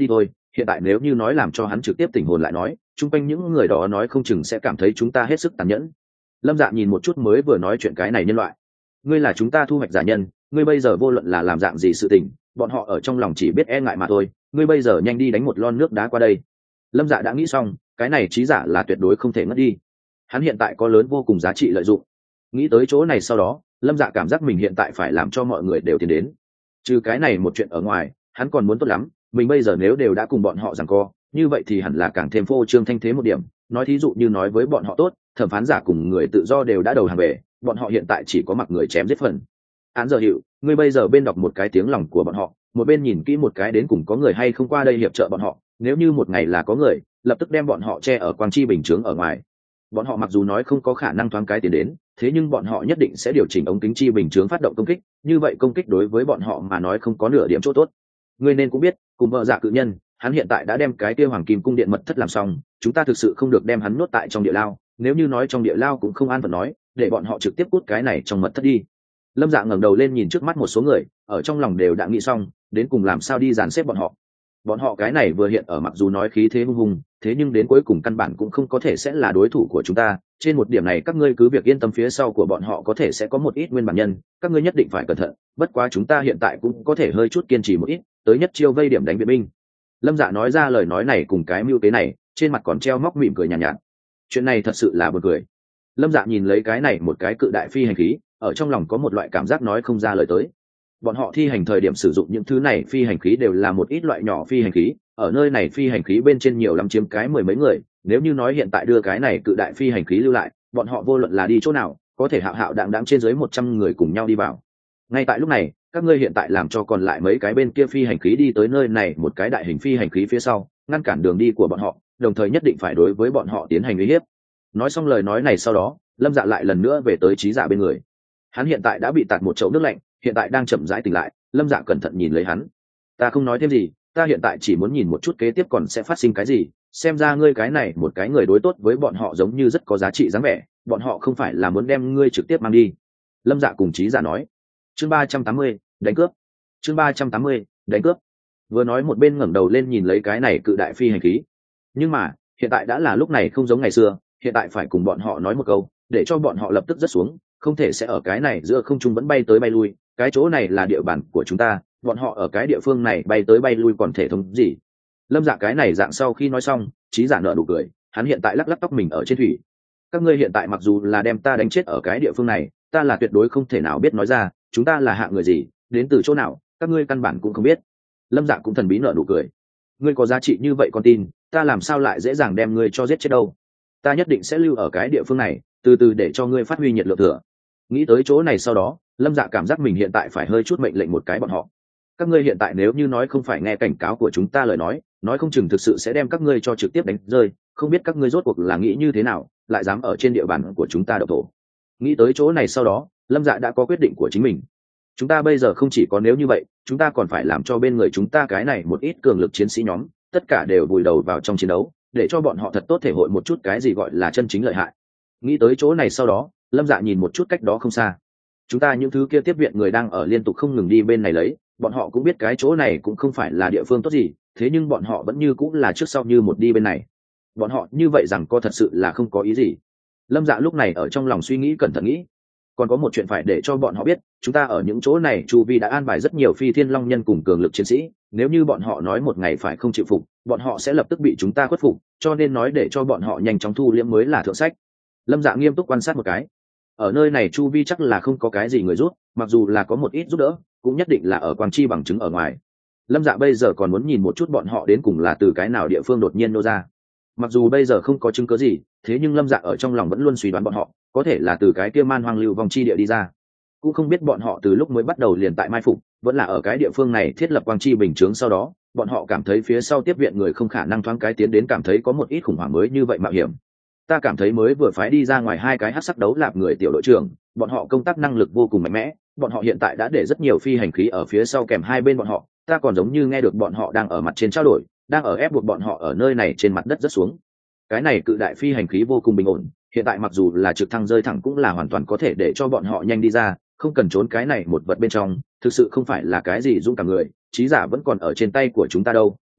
hiện tại nếu như nói làm cho hắn trực tiếp tỉnh hồn lại nói, chung quanh những người đó nói không chừng sẽ cảm thấy chúng ta hết sức tàn nhẫn. Lâm Dạ nhìn một chút mới vừa nói chuyện cái này nhân loại. Ngươi là chúng ta thu hoạch giả nhân, ngươi bây giờ vô luận là làm dạng gì sự tình, bọn họ ở trong lòng chỉ biết e ngại mà thôi, ngươi bây giờ nhanh đi đánh một lon nước đá qua đây. Lâm Dạ đã nghĩ xong, cái này trí giả là tuyệt đối không thể ngất đi. Hắn hiện tại có lớn vô cùng giá trị lợi dụng. Nghĩ tới chỗ này sau đó, Lâm Dạ cảm giác mình hiện tại phải làm cho mọi người đều tiến đến. Trừ cái này một chuyện ở ngoài, hắn còn muốn tốt lắm, mình bây giờ nếu đều đã cùng bọn họ giằng co, như vậy thì hẳn là càng thêm phô trương thanh thế một điểm. Nói thí dụ như nói với bọn họ tốt, thẩm phán giả cùng người tự do đều đã đầu hàng về, bọn họ hiện tại chỉ có mặc người chém giết phần. Án giờ hiệu, ngươi bây giờ bên đọc một cái tiếng lòng của bọn họ, một bên nhìn kỹ một cái đến cùng có người hay không qua đây hiệp trợ bọn họ, nếu như một ngày là có người, lập tức đem bọn họ che ở quang chi bình chướng ở ngoài. Bọn họ mặc dù nói không có khả năng thoáng cái tiền đến, thế nhưng bọn họ nhất định sẽ điều chỉnh ống kính chi bình chướng phát động công kích, như vậy công kích đối với bọn họ mà nói không có nửa điểm chỗ tốt. Ngươi nên cũng biết, cùng vợ dạ cự nhân, hắn hiện tại đã đem cái kia hoàng kim cung điện mật thất làm xong, chúng ta thực sự không được đem hắn nuốt tại trong địa lao, nếu như nói trong địa lao cũng không an phận nói, để bọn họ trực tiếp cút cái này trong mật thất đi. Lâm Dạ ngẩng đầu lên nhìn trước mắt một số người, ở trong lòng đều đã nghĩ xong, đến cùng làm sao đi dàn xếp bọn họ. Bọn họ cái này vừa hiện ở mặc dù nói khí thế hung hùng, thế nhưng đến cuối cùng căn bản cũng không có thể sẽ là đối thủ của chúng ta. Trên một điểm này các ngươi cứ việc yên tâm, phía sau của bọn họ có thể sẽ có một ít nguyên bản nhân, các ngươi nhất định phải cẩn thận. Bất quá chúng ta hiện tại cũng có thể hơi chút kiên trì một ít, tới nhất chiêu vây điểm đánh viện binh. Lâm Dạ nói ra lời nói này cùng cái mưu kế này, trên mặt còn treo móc mỉm cười nhàn nhạt. Chuyện này thật sự là buồn cười. Lâm Dạ nhìn lấy cái này một cái cự đại phi hành khí, ở trong lòng có một loại cảm giác nói không ra lời tới. Bọn họ thi hành thời điểm sử dụng những thứ này phi hành khí đều là một ít loại nhỏ phi hành khí, ở nơi này phi hành khí bên trên nhiều lắm chiếm cái mười mấy người, nếu như nói hiện tại đưa cái này cự đại phi hành khí lưu lại, bọn họ vô luận là đi chỗ nào, có thể hạo hạo đạng đạng trên dưới 100 người cùng nhau đi vào. Ngay tại lúc này, các ngươi hiện tại làm cho còn lại mấy cái bên kia phi hành khí đi tới nơi này một cái đại hình phi hành khí phía sau, ngăn cản đường đi của bọn họ, đồng thời nhất định phải đối với bọn họ tiến hành uy hiếp. Nói xong lời nói này sau đó, Lâm Dạ lại lần nữa về tới trí giả bên người. Hắn hiện tại đã bị tạt một chậu nước lạnh, hiện tại đang chậm rãi tỉnh lại. Lâm Dạ cẩn thận nhìn lấy hắn. Ta không nói thêm gì, ta hiện tại chỉ muốn nhìn một chút kế tiếp còn sẽ phát sinh cái gì. Xem ra ngươi cái này một cái người đối tốt với bọn họ giống như rất có giá trị dáng vẻ, bọn họ không phải là muốn đem ngươi trực tiếp mang đi. Lâm Dạ cùng trí giả nói. Chương 380, đánh cướp. Chương 380, đánh cướp. Vừa nói một bên ngẩng đầu lên nhìn lấy cái này cự đại phi hành khí. Nhưng mà hiện tại đã là lúc này không giống ngày xưa, hiện tại phải cùng bọn họ nói một câu, để cho bọn họ lập tức rớt xuống, không thể sẽ ở cái này giữa không trung vẫn bay tới bay lui, cái chỗ này là địa bàn của chúng ta, bọn họ ở cái địa phương này bay tới bay lui còn thể thống gì. Lâm Dạ cái này dạng sau khi nói xong, trí giả nở nụ cười, hắn hiện tại lắc lắc tóc mình ở trên thủy. Các ngươi hiện tại mặc dù là đem ta đánh chết ở cái địa phương này, ta là tuyệt đối không thể nào biết nói ra chúng ta là hạng người gì, đến từ chỗ nào, các ngươi căn bản cũng không biết. Lâm Dạ cũng thần bí nở nụ cười. Ngươi có giá trị như vậy con tin, ta làm sao lại dễ dàng đem ngươi cho giết chết đâu. Ta nhất định sẽ lưu ở cái địa phương này, từ từ để cho ngươi phát huy nhiệt lượng thừa. Nghĩ tới chỗ này sau đó, Lâm Dạ cảm giác mình hiện tại phải hơi chút mệnh lệnh một cái bọn họ. Các ngươi hiện tại nếu như nói không phải nghe cảnh cáo của chúng ta lời nói không chừng thực sự sẽ đem các ngươi cho trực tiếp đánh rơi, không biết các ngươi rốt cuộc là nghĩ như thế nào, lại dám ở trên địa bàn của chúng ta độc thổ. Nghĩ tới chỗ này sau đó, Lâm Dạ đã có quyết định của chính mình. Chúng ta bây giờ không chỉ có nếu như vậy, chúng ta còn phải làm cho bên người chúng ta cái này một ít cường lực chiến sĩ nhóm, tất cả đều vùi đầu vào trong chiến đấu, để cho bọn họ thật tốt thể hội một chút cái gì gọi là chân chính lợi hại. Nghĩ tới chỗ này sau đó, Lâm Dạ nhìn một chút cách đó không xa. Chúng ta những thứ kia tiếp viện người đang ở liên tục không ngừng đi bên này lấy, bọn họ cũng biết cái chỗ này cũng không phải là địa phương tốt gì, thế nhưng bọn họ vẫn như cũng là trước sau như một đi bên này. Bọn họ như vậy rằng có thật sự là không có ý gì. Lâm Dạ lúc này ở trong lòng suy nghĩ cẩn thận nghĩ. Còn có một chuyện phải để cho bọn họ biết, chúng ta ở những chỗ này chu vi đã an bài rất nhiều phi thiên long nhân cùng cường lực chiến sĩ, nếu như bọn họ nói một ngày phải không chịu phục, bọn họ sẽ lập tức bị chúng ta khuất phục, cho nên nói để cho bọn họ nhanh chóng thu liễm mới là thượng sách. Lâm Dạ nghiêm túc quan sát một cái. Ở nơi này chu vi chắc là không có cái gì người rút, mặc dù là có một ít giúp đỡ, cũng nhất định là ở quang chi bằng chứng ở ngoài. Lâm Dạ bây giờ còn muốn nhìn một chút bọn họ đến cùng là từ cái nào địa phương đột nhiên nô ra. Mặc dù bây giờ không có chứng cứ gì, thế nhưng Lâm Dạ ở trong lòng vẫn luôn suy đoán bọn họ có thể là từ cái kia man hoang lưu vong chi địa đi ra. Cũng không biết bọn họ từ lúc mới bắt đầu liền tại mai phục, vẫn là ở cái địa phương này thiết lập quang chi bình chướng, sau đó bọn họ cảm thấy phía sau tiếp viện người không khả năng thoáng cái tiến đến, cảm thấy có một ít khủng hoảng mới như vậy mạo hiểm. Ta cảm thấy mới vừa phái đi ra ngoài hai cái hắc sắc đấu lạp người tiểu đội trưởng, bọn họ công tác năng lực vô cùng mạnh mẽ, bọn họ hiện tại đã để rất nhiều phi hành khí ở phía sau kèm hai bên bọn họ, ta còn giống như nghe được bọn họ đang ở mặt trên trao đổi, đang ở ép buộc bọn họ ở nơi này trên mặt đất rất xuống. Cái này cự đại phi hành khí vô cùng bình ổn, hiện tại mặc dù là trực thăng rơi thẳng cũng là hoàn toàn có thể để cho bọn họ nhanh đi ra, không cần trốn cái này một vật bên trong, thực sự không phải là cái gì dũng cảm người, trí giả vẫn còn ở trên tay của chúng ta đâu,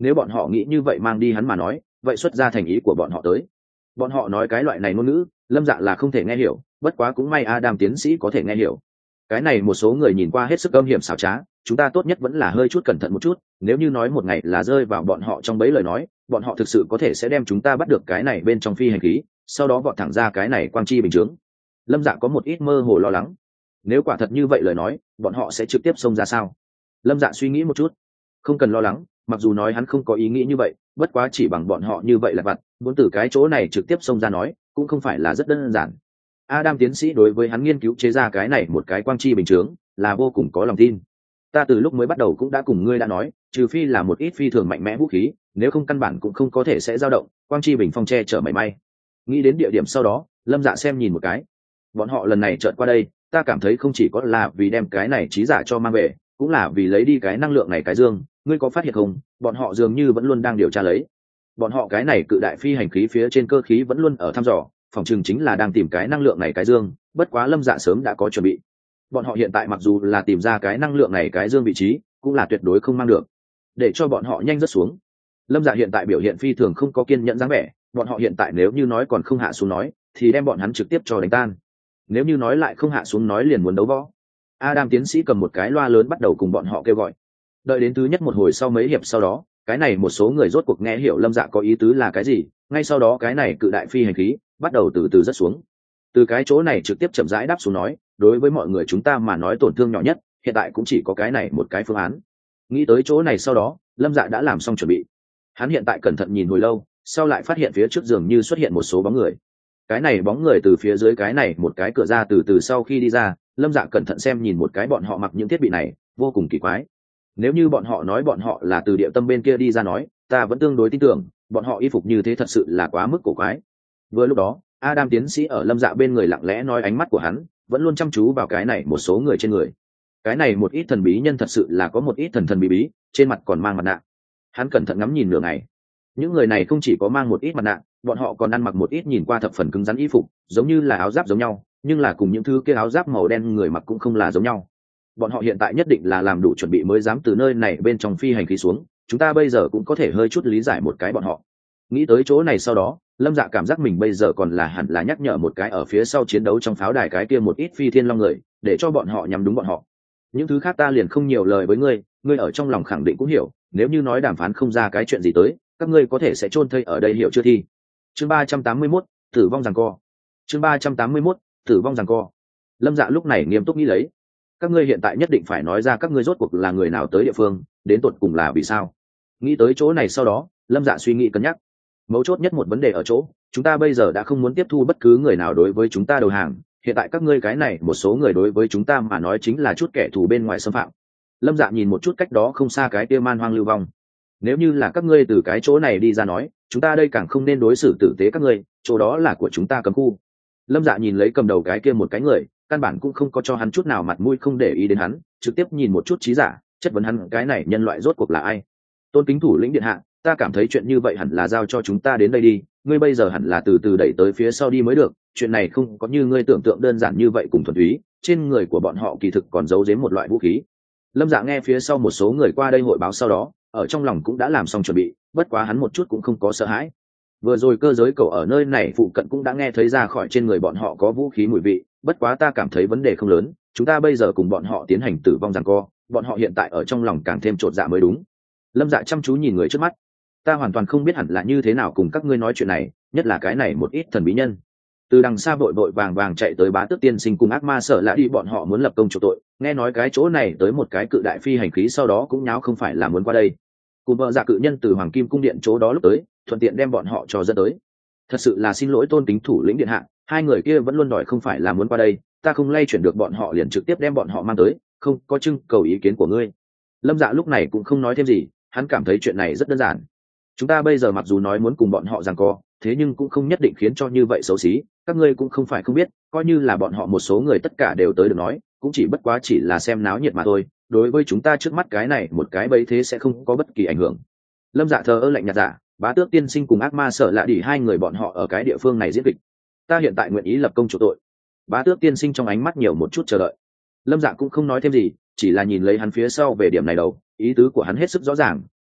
nếu bọn họ nghĩ như vậy mang đi hắn mà nói vậy xuất ra thành ý của bọn họ tới. Bọn họ nói cái loại này ngôn ngữ Lâm Dạ là không thể nghe hiểu, bất quá cũng may Adam tiến sĩ có thể nghe hiểu. Cái này một số người nhìn qua hết sức âm hiểm xảo trá, chúng ta tốt nhất vẫn là hơi chút cẩn thận một chút, nếu như nói một ngày là rơi vào bọn họ trong bẫy lời nói, bọn họ thực sự có thể sẽ đem chúng ta bắt được cái này bên trong phi hành khí, sau đó vọt thẳng ra cái này quang chi bình chướng. Lâm Dạ có một ít mơ hồ lo lắng, nếu quả thật như vậy lời nói bọn họ sẽ trực tiếp xông ra sao. Lâm Dạ suy nghĩ một chút, không cần lo lắng, mặc dù nói hắn không có ý nghĩ như vậy, bất quá chỉ bằng bọn họ như vậy là vặt muốn từ cái chỗ này trực tiếp xông ra nói cũng không phải là rất đơn giản. Adam tiến sĩ đối với hắn nghiên cứu chế ra cái này một cái quang chi bình chướng là vô cùng có lòng tin. Ta từ lúc mới bắt đầu cũng đã cùng ngươi đã nói, trừ phi là một ít phi thường mạnh mẽ vũ khí, nếu không căn bản cũng không có thể sẽ dao động quang chi bình phong che chở mảy may. Nghĩ đến địa điểm sau đó Lâm Dạ xem nhìn một cái, bọn họ lần này chợt qua đây ta cảm thấy không chỉ có là vì đem cái này trí giả cho mang về, cũng là vì lấy đi cái năng lượng này cái dương. Ngươi có phát hiện không, bọn họ dường như vẫn luôn đang điều tra lấy bọn họ cái này cự đại phi hành khí phía trên cơ khí vẫn luôn ở thăm dò, phòng chừng chính là đang tìm cái năng lượng này cái dương. Bất quá Lâm Dạ sớm đã có chuẩn bị, bọn họ hiện tại mặc dù là tìm ra cái năng lượng này cái dương vị trí cũng là tuyệt đối không mang được, để cho bọn họ nhanh rớt xuống. Lâm Dạ hiện tại biểu hiện phi thường không có kiên nhẫn dáng vẻ, bọn họ hiện tại nếu như nói còn không hạ xuống nói thì đem bọn hắn trực tiếp cho đánh tan, nếu như nói lại không hạ xuống nói liền muốn đấu võ. Adam tiến sĩ cầm một cái loa lớn bắt đầu cùng bọn họ kêu gọi. Đợi đến thứ nhất một hồi sau mấy hiệp sau đó, cái này một số người rốt cuộc nghe hiểu Lâm Dạ có ý tứ là cái gì, ngay sau đó cái này cự đại phi hành khí bắt đầu từ từ rớt xuống. Từ cái chỗ này trực tiếp chậm rãi đáp xuống nói, đối với mọi người chúng ta mà nói tổn thương nhỏ nhất hiện tại cũng chỉ có cái này một cái phương án. Nghĩ tới chỗ này sau đó Lâm Dạ đã làm xong chuẩn bị, hắn hiện tại cẩn thận nhìn hồi lâu sau lại phát hiện phía trước giường như xuất hiện một số bóng người. Cái này bóng người từ phía dưới cái này một cái cửa ra từ từ sau khi đi ra, Lâm Dạ cẩn thận xem nhìn một cái bọn họ mặc những thiết bị này vô cùng kỳ quái. Nếu như bọn họ nói bọn họ là từ địa tâm bên kia đi ra nói ta vẫn tương đối tin tưởng, bọn họ y phục như thế thật sự là quá mức cổ quái. Vừa lúc đó Adam tiến sĩ ở Lâm Dạ bên người lặng lẽ nói, ánh mắt của hắn vẫn luôn chăm chú vào cái này một số người trên người. Cái này một ít thần bí nhân thật sự là có một ít thần thần bí bí, trên mặt còn mang mặt nạ. Hắn cẩn thận ngắm nhìn nửa ngày, những người này không chỉ có mang một ít mặt nạ, bọn họ còn ăn mặc một ít nhìn qua thập phần cứng rắn y phục, giống như là áo giáp giống nhau, nhưng là cùng những thứ kia áo giáp màu đen người mặc cũng không là giống nhau. Bọn họ hiện tại nhất định là làm đủ chuẩn bị mới dám từ nơi này bên trong phi hành khí xuống, chúng ta bây giờ cũng có thể hơi chút lý giải một cái bọn họ. Nghĩ tới chỗ này sau đó Lâm Dạ cảm giác mình bây giờ còn là hẳn là nhắc nhở một cái ở phía sau chiến đấu trong pháo đài cái kia một ít phi thiên long người, để cho bọn họ nhắm đúng bọn họ. Những thứ khác ta liền không nhiều lời với ngươi, ngươi ở trong lòng khẳng định cũng hiểu, nếu như nói đàm phán không ra cái chuyện gì tới các ngươi có thể sẽ chôn thây ở đây, hiểu chưa thi. Chương 381, tử vong giằng co. Chương 381, tử vong giằng co. Lâm Dạ lúc này nghiêm túc nghĩ lấy, các ngươi hiện tại nhất định phải nói ra các ngươi rốt cuộc là người nào tới địa phương, đến tột cùng là vì sao. Nghĩ tới chỗ này sau đó Lâm Dạ suy nghĩ cân nhắc, mấu chốt nhất một vấn đề ở chỗ chúng ta bây giờ đã không muốn tiếp thu bất cứ người nào đối với chúng ta đầu hàng, hiện tại các ngươi cái này một số người đối với chúng ta mà nói chính là chút kẻ thù bên ngoài xâm phạm. Lâm Dạ nhìn một chút cách đó không xa cái kia man hoang lưu vong, nếu như là các ngươi từ cái chỗ này đi ra nói chúng ta đây càng không nên đối xử tử tế các ngươi, chỗ đó là của chúng ta cấm khu. Lâm Dạ nhìn lấy cầm đầu cái kia một cái người, căn bản cũng không có cho hắn chút nào mặt mũi, không để ý đến hắn, trực tiếp nhìn một chút trí giả chất vấn hắn cái này nhân loại rốt cuộc là ai. Tôn kính thủ lĩnh điện hạ, ta cảm thấy chuyện như vậy hẳn là giao cho chúng ta đến đây đi, ngươi bây giờ hẳn là từ từ đẩy tới phía sau đi mới được, chuyện này không có như ngươi tưởng tượng đơn giản như vậy cùng thuần túy, trên người của bọn họ kỳ thực còn giấu giếm một loại vũ khí. Lâm Dạ nghe phía sau một số người qua đây hội báo sau đó ở trong lòng cũng đã làm xong chuẩn bị, bất quá hắn một chút cũng không có sợ hãi. Vừa rồi cơ giới cậu ở nơi này phụ cận cũng đã nghe thấy ra khỏi trên người bọn họ có vũ khí mùi vị, bất quá ta cảm thấy vấn đề không lớn, chúng ta bây giờ cùng bọn họ tiến hành tử vong giằng co, bọn họ hiện tại ở trong lòng càng thêm chột dạ mới đúng. Lâm Dạ chăm chú nhìn người trước mắt, ta hoàn toàn không biết hẳn là như thế nào cùng các ngươi nói chuyện này, nhất là cái này một ít thần bí nhân. Từ đằng xa vội vội vàng vàng chạy tới Bá Tước tiên sinh cùng ác ma Sở Lạ đi, bọn họ muốn lập công chuộc tội, nghe nói cái chỗ này tới một cái cự đại phi hành khí sau đó cũng nháo không phải là muốn qua đây. Cùng vợ dạ cự nhân từ Hoàng Kim cung điện chỗ đó lúc tới, thuận tiện đem bọn họ cho dẫn tới. Thật sự là xin lỗi tôn kính thủ lĩnh điện hạ, hai người kia vẫn luôn đòi không phải là muốn qua đây, ta không lay chuyển được bọn họ liền trực tiếp đem bọn họ mang tới, không có trưng cầu ý kiến của ngươi. Lâm Dạ lúc này cũng không nói thêm gì, hắn cảm thấy chuyện này rất đơn giản. Chúng ta bây giờ mặc dù nói muốn cùng bọn họ giằng co, thế nhưng cũng không nhất định khiến cho như vậy xấu xí, các ngươi cũng không phải không biết, coi như là bọn họ một số người tất cả đều tới được nói, cũng chỉ bất quá chỉ là xem náo nhiệt mà thôi, đối với chúng ta trước mắt cái này một cái bấy thế sẽ không có bất kỳ ảnh hưởng. Lâm Dạ thờ ơ lạnh nhạt giả, Bá Tước tiên sinh cùng ác ma Sở Lạ đi hai người bọn họ ở cái địa phương này diễn kịch, ta hiện tại nguyện ý lập công chủ tội. Bá Tước tiên sinh trong ánh mắt nhiều một chút chờ đợi. Lâm Dạ cũng không nói thêm gì, chỉ là nhìn lấy hắn phía sau về điểm này đầu, ý tứ của hắn hết sức rõ ràng,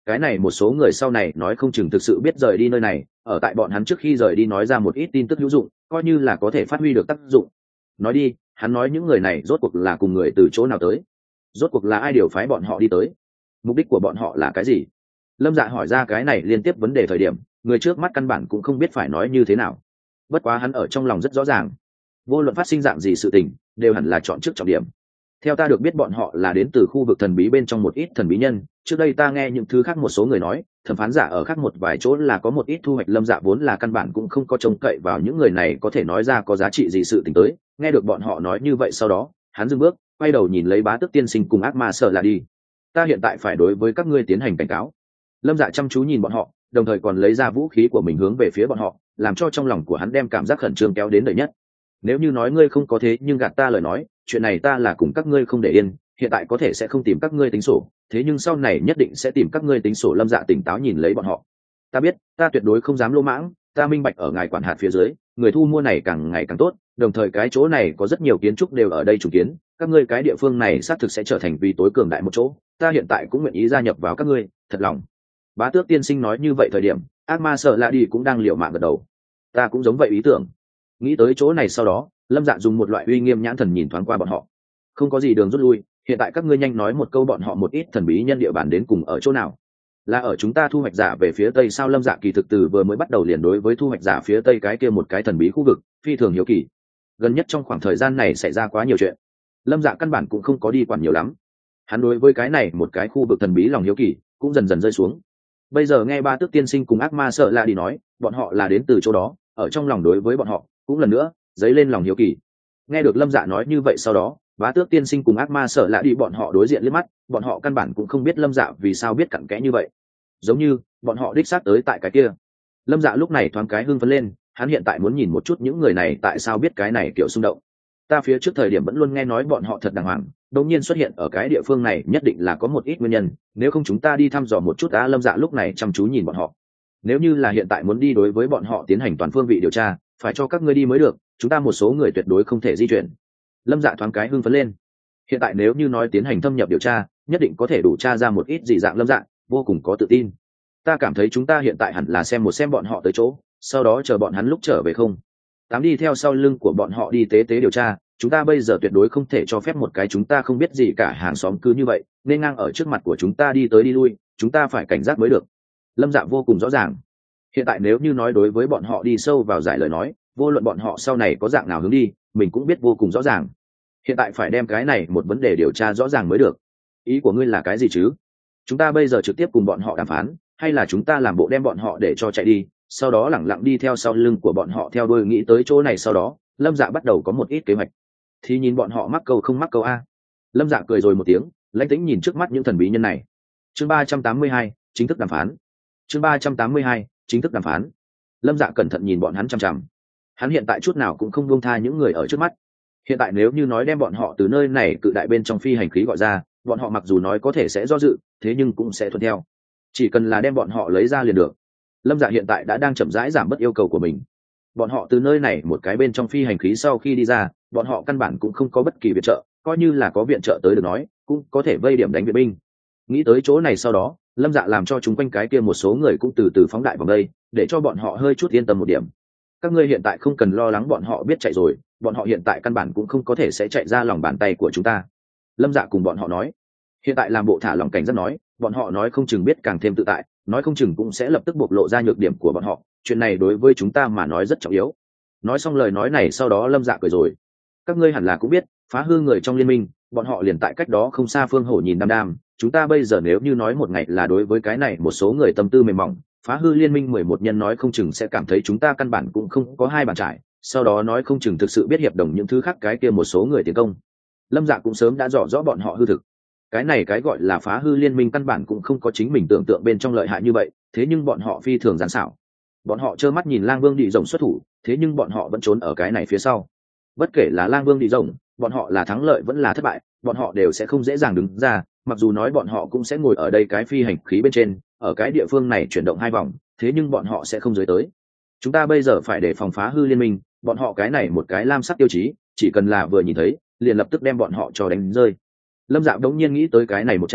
cái này một số người sau này nói không chừng thực sự biết rời đi nơi này, ở tại bọn hắn trước khi rời đi nói ra một ít tin tức hữu dụng, coi như là có thể phát huy được tác dụng. Nói đi, hắn nói những người này rốt cuộc là cùng người từ chỗ nào tới, rốt cuộc là ai điều phái bọn họ đi tới, mục đích của bọn họ là cái gì? Lâm Dạ hỏi ra cái này liên tiếp vấn đề thời điểm, người trước mắt căn bản cũng không biết phải nói như thế nào. Bất quá hắn ở trong lòng rất rõ ràng, vô luận phát sinh dạng gì sự tình đều hẳn là chọn trước trọng điểm. Theo ta được biết bọn họ là đến từ khu vực thần bí bên trong một ít thần bí nhân, trước đây ta nghe những thứ khác một số người nói, thẩm phán giả ở khác một vài chỗ là có một ít thu hoạch. Lâm Dạ vốn là căn bản cũng không có trông cậy vào những người này có thể nói ra có giá trị gì sự tình tới, nghe được bọn họ nói như vậy sau đó, hắn dừng bước, quay đầu nhìn lấy Bá Tước tiên sinh cùng ác ma sợ là đi. Ta hiện tại phải đối với các ngươi tiến hành cảnh cáo. Lâm Dạ chăm chú nhìn bọn họ, đồng thời còn lấy ra vũ khí của mình hướng về phía bọn họ, làm cho trong lòng của hắn đem cảm giác khẩn trương kéo đến đầy nhất. Nếu như nói ngươi không có thế nhưng gạt ta lời nói, chuyện này ta là cùng các ngươi không để yên, hiện tại có thể sẽ không tìm các ngươi tính sổ, thế nhưng sau này nhất định sẽ tìm các ngươi tính sổ. Lâm Dạ tỉnh táo nhìn lấy bọn họ. Ta biết, ta tuyệt đối không dám lỗ mãng, ta minh bạch ở ngài quản hạt phía dưới, người thu mua này càng ngày càng tốt, đồng thời cái chỗ này có rất nhiều kiến trúc đều ở đây chủ kiến, các ngươi cái địa phương này xác thực sẽ trở thành vì tối cường đại một chỗ, ta hiện tại cũng nguyện ý gia nhập vào các ngươi, thật lòng. Bá Tước tiên sinh nói như vậy thời điểm, ác ma sợ lạ đi cũng đang liều mạng gật đầu. Ta cũng giống vậy ý tưởng. Nghĩ tới chỗ này sau đó, Lâm Dạ dùng một loại uy nghiêm nhãn thần nhìn thoáng qua bọn họ. Không có gì đường rút lui, hiện tại các ngươi nhanh nói một câu bọn họ một ít thần bí nhân địa bàn đến cùng ở chỗ nào? Là ở chúng ta thu hoạch giả về phía tây sao? Lâm Dạ kỳ thực từ vừa mới bắt đầu liền đối với thu hoạch giả phía tây cái kia một cái thần bí khu vực phi thường hiếu kỳ. Gần nhất trong khoảng thời gian này xảy ra quá nhiều chuyện, Lâm Dạ căn bản cũng không có đi quản nhiều lắm. Hắn đối với cái này một cái khu vực thần bí lòng hiếu kỳ cũng dần dần rơi xuống. Bây giờ nghe Bá Tước tiên sinh cùng ác ma sợ lạ đi nói bọn họ là đến từ chỗ đó, ở trong lòng đối với bọn họ cũng lần nữa dấy lên lòng hiếu kỳ. Nghe được Lâm Dạ nói như vậy sau đó, Bá Tước tiên sinh cùng ác ma sợ lạ đi bọn họ đối diện liếc mắt, bọn họ căn bản cũng không biết Lâm Dạ vì sao biết cặn kẽ như vậy, giống như bọn họ đích xác tới tại cái kia. Lâm Dạ lúc này thoáng cái hưng phấn lên, hắn hiện tại muốn nhìn một chút những người này tại sao biết cái này kiểu xung động. Ta phía trước thời điểm vẫn luôn nghe nói bọn họ thật đàng hoàng, đột nhiên xuất hiện ở cái địa phương này nhất định là có một ít nguyên nhân, nếu không chúng ta đi thăm dò một chút đã. Lâm Dạ lúc này chăm chú nhìn bọn họ. Nếu như là hiện tại muốn đi đối với bọn họ tiến hành toàn phương vị điều tra, phải cho các ngươi đi mới được, chúng ta một số người tuyệt đối không thể di chuyển. Lâm Dạ thoáng cái hưng phấn lên. Hiện tại nếu như nói tiến hành thâm nhập điều tra, nhất định có thể đủ tra ra một ít dị dạng. Lâm Dạ vô cùng có tự tin. Ta cảm thấy chúng ta hiện tại hẳn là xem bọn họ tới chỗ, sau đó chờ bọn hắn lúc trở về không tám đi theo sau lưng của bọn họ đi tế điều tra. Chúng ta bây giờ tuyệt đối không thể cho phép một cái chúng ta không biết gì cả hàng xóm cứ như vậy nên ngang ở trước mặt của chúng ta đi tới đi lui, chúng ta phải cảnh giác mới được. Lâm Dạ vô cùng rõ ràng, hiện tại nếu như nói đối với bọn họ đi sâu vào giải lời nói, vô luận bọn họ sau này có dạng nào hướng đi mình cũng biết vô cùng rõ ràng. Hiện tại phải đem cái này một vấn đề điều tra rõ ràng mới được. Ý của ngươi là cái gì chứ? Chúng ta bây giờ trực tiếp cùng bọn họ đàm phán, hay là chúng ta làm bộ đem bọn họ để cho chạy đi, sau đó lẳng lặng đi theo sau lưng của bọn họ theo đuôi? Nghĩ tới chỗ này sau đó, Lâm Dạ bắt đầu có một ít kế hoạch. Thì nhìn bọn họ mắc câu không mắc câu a. Lâm Dạ cười rồi một tiếng, lãnh tĩnh nhìn trước mắt những thần bí nhân này. Chương 382, chính thức đàm phán. Chương 382, chính thức đàm phán. Lâm Dạ cẩn thận nhìn bọn hắn chằm chằm. Hắn hiện tại chút nào cũng không buông tha những người ở trước mắt. Hiện tại nếu như nói đem bọn họ từ nơi này cự đại bên trong phi hành khí gọi ra, bọn họ mặc dù nói có thể sẽ do dự, thế nhưng cũng sẽ thuận theo. Chỉ cần là đem bọn họ lấy ra liền được. Lâm Dạ hiện tại đã đang chậm rãi giảm bớt yêu cầu của mình. Bọn họ từ nơi này một cái bên trong phi hành khí sau khi đi ra, bọn họ căn bản cũng không có bất kỳ viện trợ, coi như là có viện trợ tới được nói cũng có thể vây điểm đánh viện binh. Nghĩ tới chỗ này sau đó, Lâm Dạ làm cho chúng quanh cái kia một số người cũng từ từ phóng đại vào đây, để cho bọn họ hơi chút yên tâm một điểm. Các ngươi hiện tại không cần lo lắng bọn họ biết chạy rồi, bọn họ hiện tại căn bản cũng không có thể sẽ chạy ra lòng bàn tay của chúng ta. Lâm Dạ cùng bọn họ nói, hiện tại làm bộ thả lòng cảnh giác nói, bọn họ nói không chừng biết càng thêm tự tại, nói không chừng cũng sẽ lập tức bộc lộ ra nhược điểm của bọn họ, chuyện này đối với chúng ta mà nói rất trọng yếu. Nói xong lời nói này sau đó Lâm Dạ cười rồi. Các ngươi hẳn là cũng biết, phá hư người trong liên minh, bọn họ liền tại cách đó không xa. Phương Hổ nhìn đăm đăm, chúng ta bây giờ nếu như nói một ngày là đối với cái này một số người tâm tư mềm mỏng, phá hư liên minh 11 nhân nói không chừng sẽ cảm thấy chúng ta căn bản cũng không có hai bàn trải, sau đó nói không chừng thực sự biết hiệp đồng những thứ khác cái kia một số người tiến công. Lâm Dạ cũng sớm đã rõ rõ bọn họ hư thực. Cái này cái gọi là phá hư liên minh căn bản cũng không có chính mình tưởng tượng bên trong lợi hại như vậy, thế nhưng bọn họ phi thường gian xảo. Bọn họ trơ mắt nhìn Lang Vương Đi Rồng xuất thủ, thế nhưng bọn họ vẫn trốn ở cái này phía sau. Bất kể là Lang Vương Đi Rồng, bọn họ là thắng lợi vẫn là thất bại, bọn họ đều sẽ không dễ dàng đứng ra, mặc dù nói bọn họ cũng sẽ ngồi ở đây cái phi hành khí bên trên, ở cái địa phương này chuyển động 2 vòng, thế nhưng bọn họ sẽ không dưới tới. Chúng ta bây giờ phải để phòng phá hư liên minh, bọn họ cái này một cái lam sắc tiêu chí, chỉ cần là vừa nhìn thấy, liền lập tức đem bọn họ cho đánh rơi. Lâm Dạ đống nhiên nghĩ tới cái này một cha,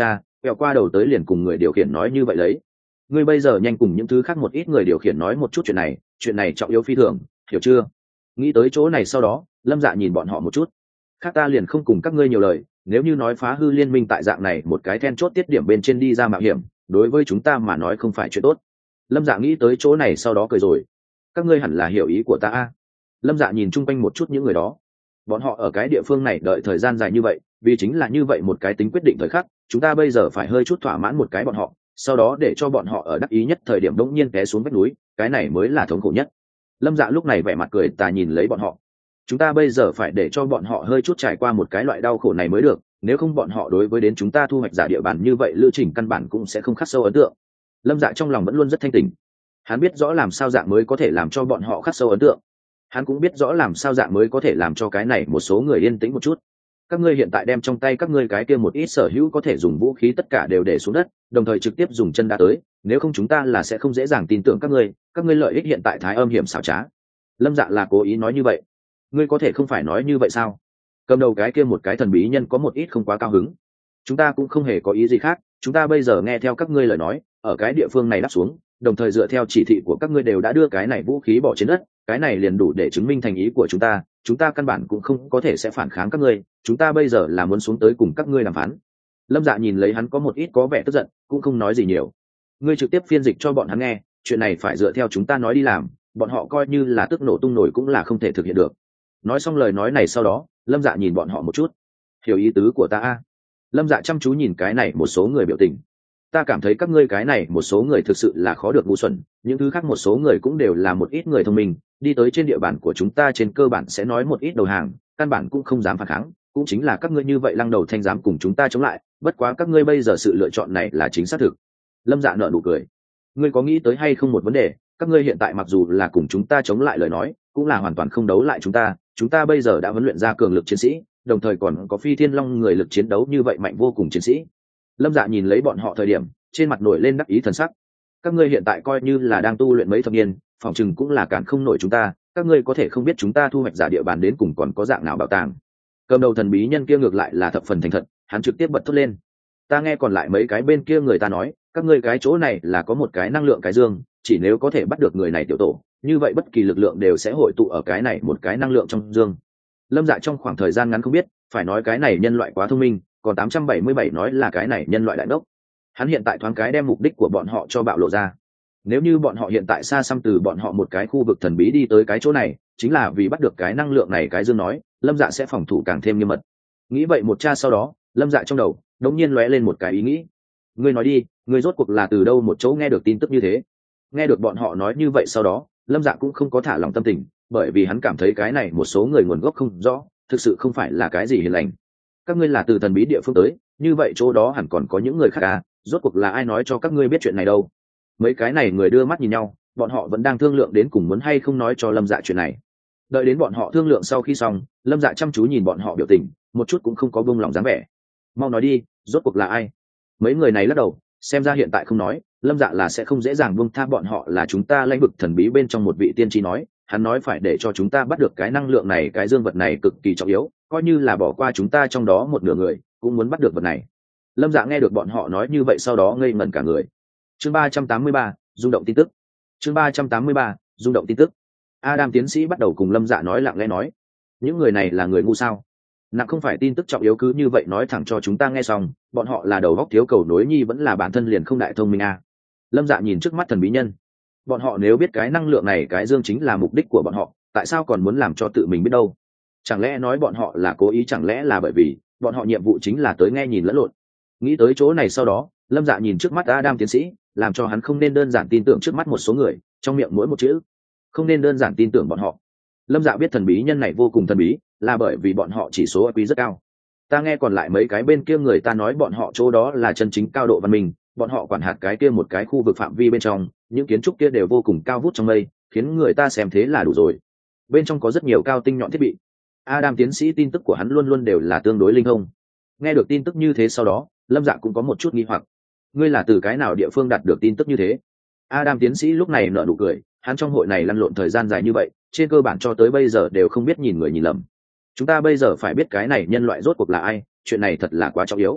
quẹo qua đầu tới liền cùng người điều khiển nói như vậy lấy. Ngươi bây giờ nhanh cùng những thứ khác một ít người điều khiển nói một chút chuyện này trọng yếu phi thường, hiểu chưa? Nghĩ tới chỗ này sau đó, Lâm Dạ nhìn bọn họ một chút. Khác ta liền không cùng các ngươi nhiều lời, nếu như nói phá hư liên minh tại dạng này một cái then chốt tiết điểm bên trên đi ra mạo hiểm, đối với chúng ta mà nói không phải chuyện tốt. Lâm Dạ nghĩ tới chỗ này sau đó cười rồi. Các ngươi hẳn là hiểu ý của ta a. Lâm Dạ nhìn chung quanh một chút những người đó. Bọn họ ở cái địa phương này đợi thời gian dài như vậy, vì chính là như vậy một cái tính quyết định thời khắc, chúng ta bây giờ phải hơi chút thỏa mãn một cái bọn họ, sau đó để cho bọn họ ở đắc ý nhất thời điểm đống nhiên té xuống vách núi, cái này mới là thống khổ nhất. Lâm Dạ lúc này vẻ mặt cười tà nhìn lấy bọn họ. Chúng ta bây giờ phải để cho bọn họ hơi chút trải qua một cái loại đau khổ này mới được, nếu không bọn họ đối với đến chúng ta thu hoạch giả địa bàn như vậy lữ trình căn bản cũng sẽ không khắc sâu ấn tượng. Lâm Dạ trong lòng vẫn luôn rất thanh tỉnh. Hắn biết rõ làm sao dạng mới có thể làm cho bọn họ khắc sâu ấn tượng. Hắn cũng biết rõ làm sao dạng mới có thể làm cho cái này một số người yên tĩnh một chút. Các ngươi hiện tại đem trong tay các ngươi cái kia một ít sở hữu có thể dùng vũ khí tất cả đều để xuống đất, đồng thời trực tiếp dùng chân đá tới, nếu không chúng ta là sẽ không dễ dàng tin tưởng các ngươi lợi ích hiện tại thái âm hiểm xảo trá. Lâm Dạ là cố ý nói như vậy. Ngươi có thể không phải nói như vậy sao? Cầm đầu cái kia một cái thần bí nhân có một ít không quá cao hứng. Chúng ta cũng không hề có ý gì khác, chúng ta bây giờ nghe theo các ngươi lời nói, ở cái địa phương này đáp xuống, đồng thời dựa theo chỉ thị của các ngươi đều đã đưa cái này vũ khí bỏ trên đất, cái này liền đủ để chứng minh thành ý của chúng ta căn bản cũng không có thể sẽ phản kháng các ngươi, chúng ta bây giờ là muốn xuống tới cùng các ngươi đàm phán. Lâm Dạ nhìn lấy hắn có một ít có vẻ tức giận, cũng không nói gì nhiều. Ngươi trực tiếp phiên dịch cho bọn hắn nghe, chuyện này phải dựa theo chúng ta nói đi làm, bọn họ coi như là tức nổ tung nổi cũng là không thể thực hiện được. Nói xong lời nói này sau đó, Lâm Dạ nhìn bọn họ một chút. Hiểu ý tứ của ta a? Lâm Dạ chăm chú nhìn cái này một số người biểu tình. Ta cảm thấy các ngươi cái này một số người thực sự là khó được ngu xuẩn, những thứ khác một số người cũng đều là một ít người thông minh, đi tới trên địa bàn của chúng ta trên cơ bản sẽ nói một ít đầu hàng, căn bản cũng không dám phản kháng, cũng chính là các ngươi như vậy lăng đầu thanh dám cùng chúng ta chống lại, bất quá các ngươi bây giờ sự lựa chọn này là chính xác thực. Lâm Dạ nở nụ cười. Ngươi có nghĩ tới hay không một vấn đề, các ngươi hiện tại mặc dù là cùng chúng ta chống lại lời nói, cũng là hoàn toàn không đấu lại chúng ta bây giờ đã huấn luyện ra cường lực chiến sĩ, đồng thời còn có phi thiên long người lực chiến đấu như vậy mạnh vô cùng chiến sĩ. Lâm Dạ nhìn lấy bọn họ thời điểm, trên mặt nổi lên đắc ý thần sắc. Các ngươi hiện tại coi như là đang tu luyện mấy thập niên, phòng chừng cũng là cản không nổi chúng ta, các ngươi có thể không biết chúng ta thu hoạch giả địa bàn đến cùng còn có dạng nào bảo tàng. Cầm đầu thần bí nhân kia ngược lại là thập phần thành thật, hắn trực tiếp bật thốt lên. Ta nghe còn lại mấy cái bên kia người ta nói, các ngươi cái chỗ này là có một cái năng lượng cái dương, chỉ nếu có thể bắt được người này tiểu tổ, như vậy bất kỳ lực lượng đều sẽ hội tụ ở cái này một cái năng lượng trong dương. Lâm Dạ trong khoảng thời gian ngắn không biết, phải nói cái này nhân loại quá thông minh, còn 877 nói là cái này nhân loại đại đốc. Hắn hiện tại thoáng cái đem mục đích của bọn họ cho bạo lộ ra. Nếu như bọn họ hiện tại xa xăm từ bọn họ một cái khu vực thần bí đi tới cái chỗ này, chính là vì bắt được cái năng lượng này cái dương nói, Lâm Dạ sẽ phòng thủ càng thêm nghiêm mật. Nghĩ vậy một cha sau đó, Lâm Dạ trong đầu đống nhiên lóe lên một cái ý nghĩ. Ngươi nói đi, ngươi rốt cuộc là từ đâu một chỗ nghe được tin tức như thế? Nghe được bọn họ nói như vậy sau đó, Lâm Dạ cũng không có thả lòng tâm tình, bởi vì hắn cảm thấy cái này một số người nguồn gốc không rõ, thực sự không phải là cái gì hiền lành. Các ngươi là từ thần bí địa phương tới, như vậy chỗ đó hẳn còn có những người khác à, rốt cuộc là ai nói cho các ngươi biết chuyện này đâu? Mấy cái này người đưa mắt nhìn nhau, bọn họ vẫn đang thương lượng đến cùng muốn hay không nói cho Lâm Dạ chuyện này. Đợi đến bọn họ thương lượng sau khi xong, Lâm Dạ chăm chú nhìn bọn họ biểu tình, một chút cũng không có buông lòng dáng vẻ. Mau nói đi, rốt cuộc là ai? Mấy người này lắc đầu, xem ra hiện tại không nói, Lâm Dạ là sẽ không dễ dàng buông tha bọn họ. Là chúng ta lãnh vực thần bí bên trong một vị tiên tri nói, hắn nói phải để cho chúng ta bắt được cái năng lượng này, cái dương vật này cực kỳ trọng yếu, coi như là bỏ qua chúng ta trong đó một nửa người cũng muốn bắt được vật này. Lâm Dạ nghe được bọn họ nói như vậy sau đó ngây ngẩn cả người. Chương 383, rung động tin tức. Chương 383, rung động tin tức. Adam tiến sĩ bắt đầu cùng Lâm Dạ nói lặng lẽ nói, những người này là người ngu sao? Nặng không phải tin tức trọng yếu cứ như vậy nói thẳng cho chúng ta nghe xong, bọn họ là đầu góc thiếu cầu nối nhi vẫn là bản thân liền không đại thông minh à? Lâm Dạ nhìn trước mắt thần bí nhân. Bọn họ nếu biết cái năng lượng này cái dương chính là mục đích của bọn họ, tại sao còn muốn làm cho tự mình biết đâu? Chẳng lẽ nói bọn họ là cố ý, chẳng lẽ là bởi vì bọn họ nhiệm vụ chính là tới nghe nhìn lẫn lộn? Nghĩ tới chỗ này sau đó, Lâm Dạ nhìn trước mắt Adam tiến sĩ, làm cho hắn không nên đơn giản tin tưởng trước mắt một số người, trong miệng mỗi một chữ không nên đơn giản tin tưởng bọn họ. Lâm Dạ biết thần bí nhân này vô cùng thần bí, là bởi vì bọn họ chỉ số IQ rất cao. Ta nghe còn lại mấy cái bên kia người ta nói bọn họ chỗ đó là chân chính cao độ văn minh, bọn họ quản hạt cái kia một cái khu vực phạm vi bên trong, những kiến trúc kia đều vô cùng cao vút trong mây, khiến người ta xem thế là đủ rồi. Bên trong có rất nhiều cao tinh nhọn thiết bị. Adam tiến sĩ tin tức của hắn luôn luôn đều là tương đối linh thông. Nghe được tin tức như thế sau đó, Lâm Dạ cũng có một chút nghi hoặc. Ngươi là từ cái nào địa phương đạt được tin tức như thế? Adam tiến sĩ lúc này nở nụ cười, hắn trong hội này lăn lộn thời gian dài như vậy, trên cơ bản cho tới bây giờ đều không biết nhìn người nhìn lầm. Chúng ta bây giờ phải biết cái này nhân loại rốt cuộc là ai, chuyện này thật là quá trọng yếu.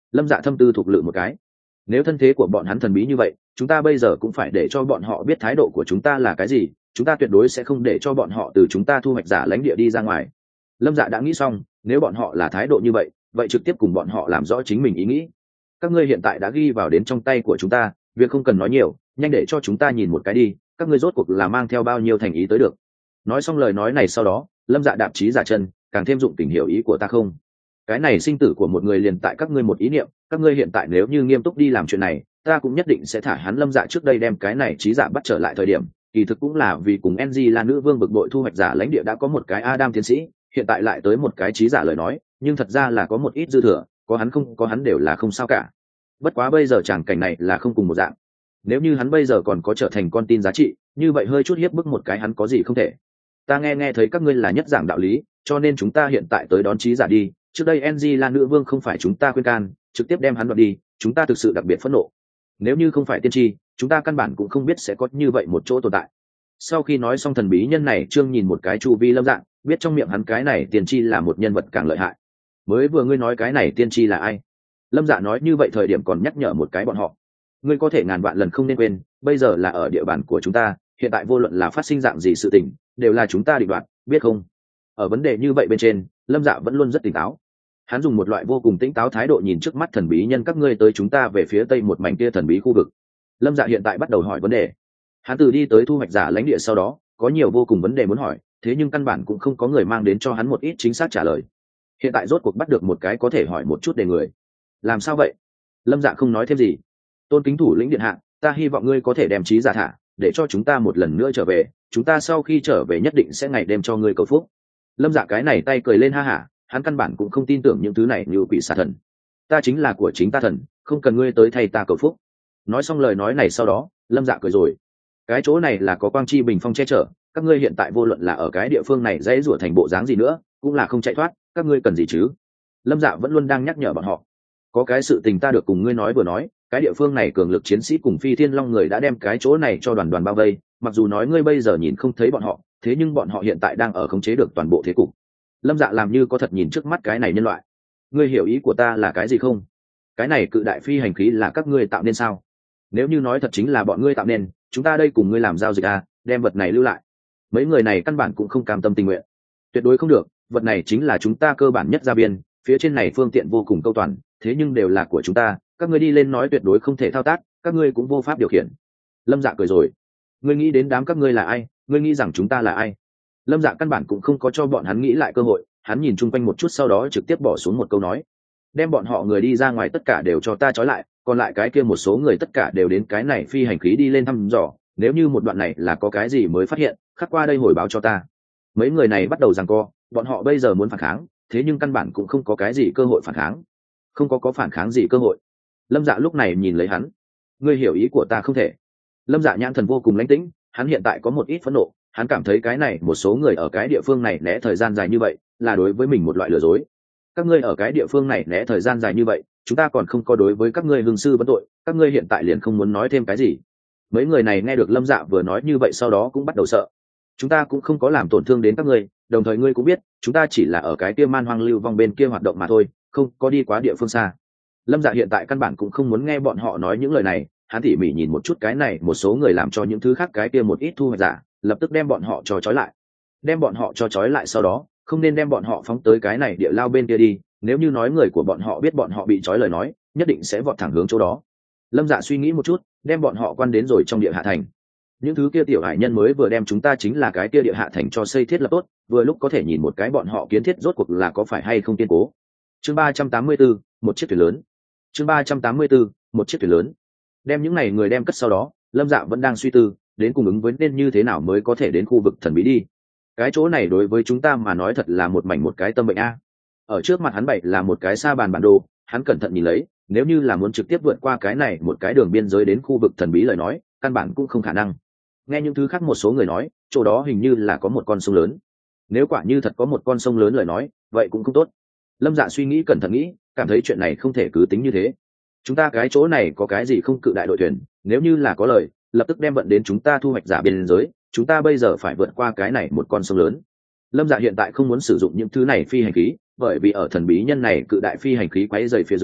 Lâm Dạ thâm tư thuộc lự một cái. Nếu thân thế của bọn hắn thần bí như vậy, chúng ta bây giờ cũng phải để cho bọn họ biết thái độ của chúng ta là cái gì, chúng ta tuyệt đối sẽ không để cho bọn họ từ chúng ta thu hoạch giả lãnh địa đi ra ngoài. Lâm Dạ đã nghĩ xong, nếu bọn họ là thái độ như vậy, vậy trực tiếp cùng bọn họ làm rõ chính mình ý nghĩ. Các ngươi hiện tại đã ghi vào đến trong tay của chúng ta, việc không cần nói nhiều, nhanh để cho chúng ta nhìn một cái đi, các ngươi rốt cuộc là mang theo bao nhiêu thành ý tới được. Nói xong lời nói này sau đó, Lâm Dạ đạp chí giả chân, càng thêm dụng tình hiểu ý của ta không. Cái này sinh tử của một người liền tại các ngươi một ý niệm, các ngươi hiện tại nếu như nghiêm túc đi làm chuyện này, ta cũng nhất định sẽ thả hắn. Lâm Dạ trước đây đem cái này trí giả bắt trở lại thời điểm, kỳ thực cũng là vì cùng NG là nữ vương bực bội thu hoạch giả lãnh địa đã có một cái Adam tiến sĩ, hiện tại lại tới một cái trí giả lời nói, nhưng thật ra là có một ít dư thừa, có hắn không có hắn đều là không sao cả. Bất quá bây giờ tràng cảnh này là không cùng một dạng. Nếu như hắn bây giờ còn có trở thành con tin giá trị, như vậy hơi chút hiếp bức một cái hắn có gì không thể. Ta nghe thấy các ngươi là nhất giảng đạo lý, cho nên chúng ta hiện tại tới đón trí giả đi. Trước đây NG là nữ vương không phải chúng ta khuyên can, trực tiếp đem hắn đoạt đi, chúng ta thực sự đặc biệt phẫn nộ. Nếu như không phải tiên tri, chúng ta căn bản cũng không biết sẽ có như vậy một chỗ tồn tại. Sau khi nói xong, thần bí nhân này trương nhìn một cái chu vi Lâm Dạ, biết trong miệng hắn cái này tiên tri là một nhân vật càng lợi hại. Mới vừa ngươi nói cái này tiên tri là ai? Lâm Dạ nói như vậy thời điểm còn nhắc nhở một cái bọn họ. Ngươi có thể ngàn vạn lần không nên quên, bây giờ là ở địa bàn của chúng ta, hiện tại vô luận là phát sinh dạng gì sự tình, đều là chúng ta định đoạt, biết không? Ở vấn đề như vậy bên trên, Lâm Dạ vẫn luôn rất tỉnh táo. Hắn dùng một loại vô cùng tỉnh táo thái độ nhìn trước mắt thần bí nhân các ngươi tới chúng ta về phía tây một mảnh kia thần bí khu vực. Lâm Dạ hiện tại bắt đầu hỏi vấn đề. Hắn từ đi tới thu hoạch giả lãnh địa sau đó, có nhiều vô cùng vấn đề muốn hỏi, thế nhưng căn bản cũng không có người mang đến cho hắn một ít chính xác trả lời. Hiện tại rốt cuộc bắt được một cái có thể hỏi một chút để người. Làm sao vậy? Lâm Dạ không nói thêm gì. Tôn kính thủ lĩnh điện hạ, ta hy vọng ngươi có thể đem trí giả thả, để cho chúng ta một lần nữa trở về, chúng ta sau khi trở về nhất định sẽ ngày đêm cho ngươi cầu phúc. Lâm Dạ cái này tay cười lên ha hả, hắn căn bản cũng không tin tưởng những thứ này như quỷ xà thần. Ta chính là của chính ta thần, không cần ngươi tới thay ta cầu phúc. Nói xong lời nói này sau đó, Lâm Dạ cười rồi. Cái chỗ này là có quang chi bình phong che chở, các ngươi hiện tại vô luận là ở cái địa phương này dễ rủa thành bộ dáng gì nữa, cũng là không chạy thoát, các ngươi cần gì chứ? Lâm Dạ vẫn luôn đang nhắc nhở bọn họ. Có cái sự tình ta được cùng ngươi nói vừa nói, cái địa phương này cường lực chiến sĩ cùng Phi Thiên Long người đã đem cái chỗ này cho đoàn bao vây, mặc dù nói ngươi bây giờ nhìn không thấy bọn họ, thế nhưng bọn họ hiện tại đang ở khống chế được toàn bộ thế cục. Lâm Dạ làm như có thật nhìn trước mắt cái này nhân loại. Ngươi hiểu ý của ta là cái gì không? Cái này cự đại phi hành khí là các ngươi tạo nên sao? Nếu như nói thật chính là bọn ngươi tạo nên, chúng ta đây cùng ngươi làm giao dịch à, đem vật này lưu lại. Mấy người này căn bản cũng không cam tâm tình nguyện. Tuyệt đối không được, vật này chính là chúng ta cơ bản nhất ra biên, phía trên này phương tiện vô cùng câu toàn, thế nhưng đều là của chúng ta, các ngươi đi lên nói tuyệt đối không thể thao tác, các ngươi cũng vô pháp điều khiển. Lâm Dạ cười rồi. Ngươi nghĩ đến đám các ngươi là ai? Ngươi nghĩ rằng chúng ta là ai? Lâm Dạ căn bản cũng không có cho bọn hắn nghĩ lại cơ hội, hắn nhìn chung quanh một chút sau đó trực tiếp bỏ xuống một câu nói. Đem bọn họ người đi ra ngoài tất cả đều cho ta trói lại, còn lại cái kia một số người tất cả đều đến cái này phi hành khí đi lên thăm dò, nếu như một đoạn này là có cái gì mới phát hiện, khắc qua đây hồi báo cho ta. Mấy người này bắt đầu giằng co, bọn họ bây giờ muốn phản kháng, thế nhưng căn bản cũng không có cái gì cơ hội phản kháng. Không có phản kháng gì cơ hội. Lâm Dạ lúc này nhìn lấy hắn. Ngươi hiểu ý của ta không thể. Lâm Dạ nhãn thần vô cùng lãnh tĩnh, hắn hiện tại có một ít phẫn nộ, hắn cảm thấy cái này một số người ở cái địa phương này né thời gian dài như vậy, là đối với mình một loại lừa dối. Các ngươi ở cái địa phương này né thời gian dài như vậy, chúng ta còn không có đối với các ngươi hương sư vấn tội, các ngươi hiện tại liền không muốn nói thêm cái gì. Mấy người này nghe được Lâm Dạ vừa nói như vậy sau đó cũng bắt đầu sợ. Chúng ta cũng không có làm tổn thương đến các ngươi, đồng thời ngươi cũng biết, chúng ta chỉ là ở cái kia man hoang lưu vong bên kia hoạt động mà thôi, không có đi quá địa phương xa. Lâm Dạ hiện tại căn bản cũng không muốn nghe bọn họ nói những lời này, hắn tỉ mỉ nhìn một chút cái này một số người làm cho những thứ khác cái kia một ít thu hoạch giả, lập tức đem bọn họ cho trói lại. Đem bọn họ cho trói lại sau đó, không nên đem bọn họ phóng tới cái này địa lao bên kia đi, nếu như nói người của bọn họ biết bọn họ bị trói lời nói, nhất định sẽ vọt thẳng hướng chỗ đó. Lâm Dạ suy nghĩ một chút, đem bọn họ quan đến rồi trong địa hạ thành. Những thứ kia tiểu hải nhân mới vừa đem chúng ta chính là cái kia địa hạ thành cho xây thiết lập tốt, vừa lúc có thể nhìn một cái bọn họ kiến thiết rốt cuộc là có phải hay không kiên cố. Chương 384, một chiếc thuyền lớn. Chương 384, một chiếc thuyền lớn. Đem những này người đem cất sau đó, Lâm Dạ vẫn đang suy tư, đến cùng ứng với nên như thế nào mới có thể đến khu vực thần bí đi. Cái chỗ này đối với chúng ta mà nói thật là một mảnh một cái tâm bệnh a. Ở trước mặt hắn bày là một cái sa bàn bản đồ, hắn cẩn thận nhìn lấy, nếu như là muốn trực tiếp vượt qua cái này một cái đường biên giới đến khu vực thần bí lời nói, căn bản cũng không khả năng. Nghe những thứ khác một số người nói, chỗ đó hình như là có một con sông lớn. Nếu quả như thật có một con sông lớn lời nói, vậy cũng không tốt. Lâm Dạ suy nghĩ cẩn thận nghĩ, cảm thấy chuyện này không thể cứ tính như thế. Chúng ta cái chỗ này có cái gì không cự đại đội thuyền, nếu như là có lời, lập tức đem vận đến chúng ta thu hoạch giả biên giới, chúng ta bây giờ phải vượt qua cái này một con sông lớn. Lâm Dạ hiện tại không muốn sử dụng những thứ này phi hành khí, bởi vì ở thần bí nhân này cự đại phi hành khí quấy dày phía dưới,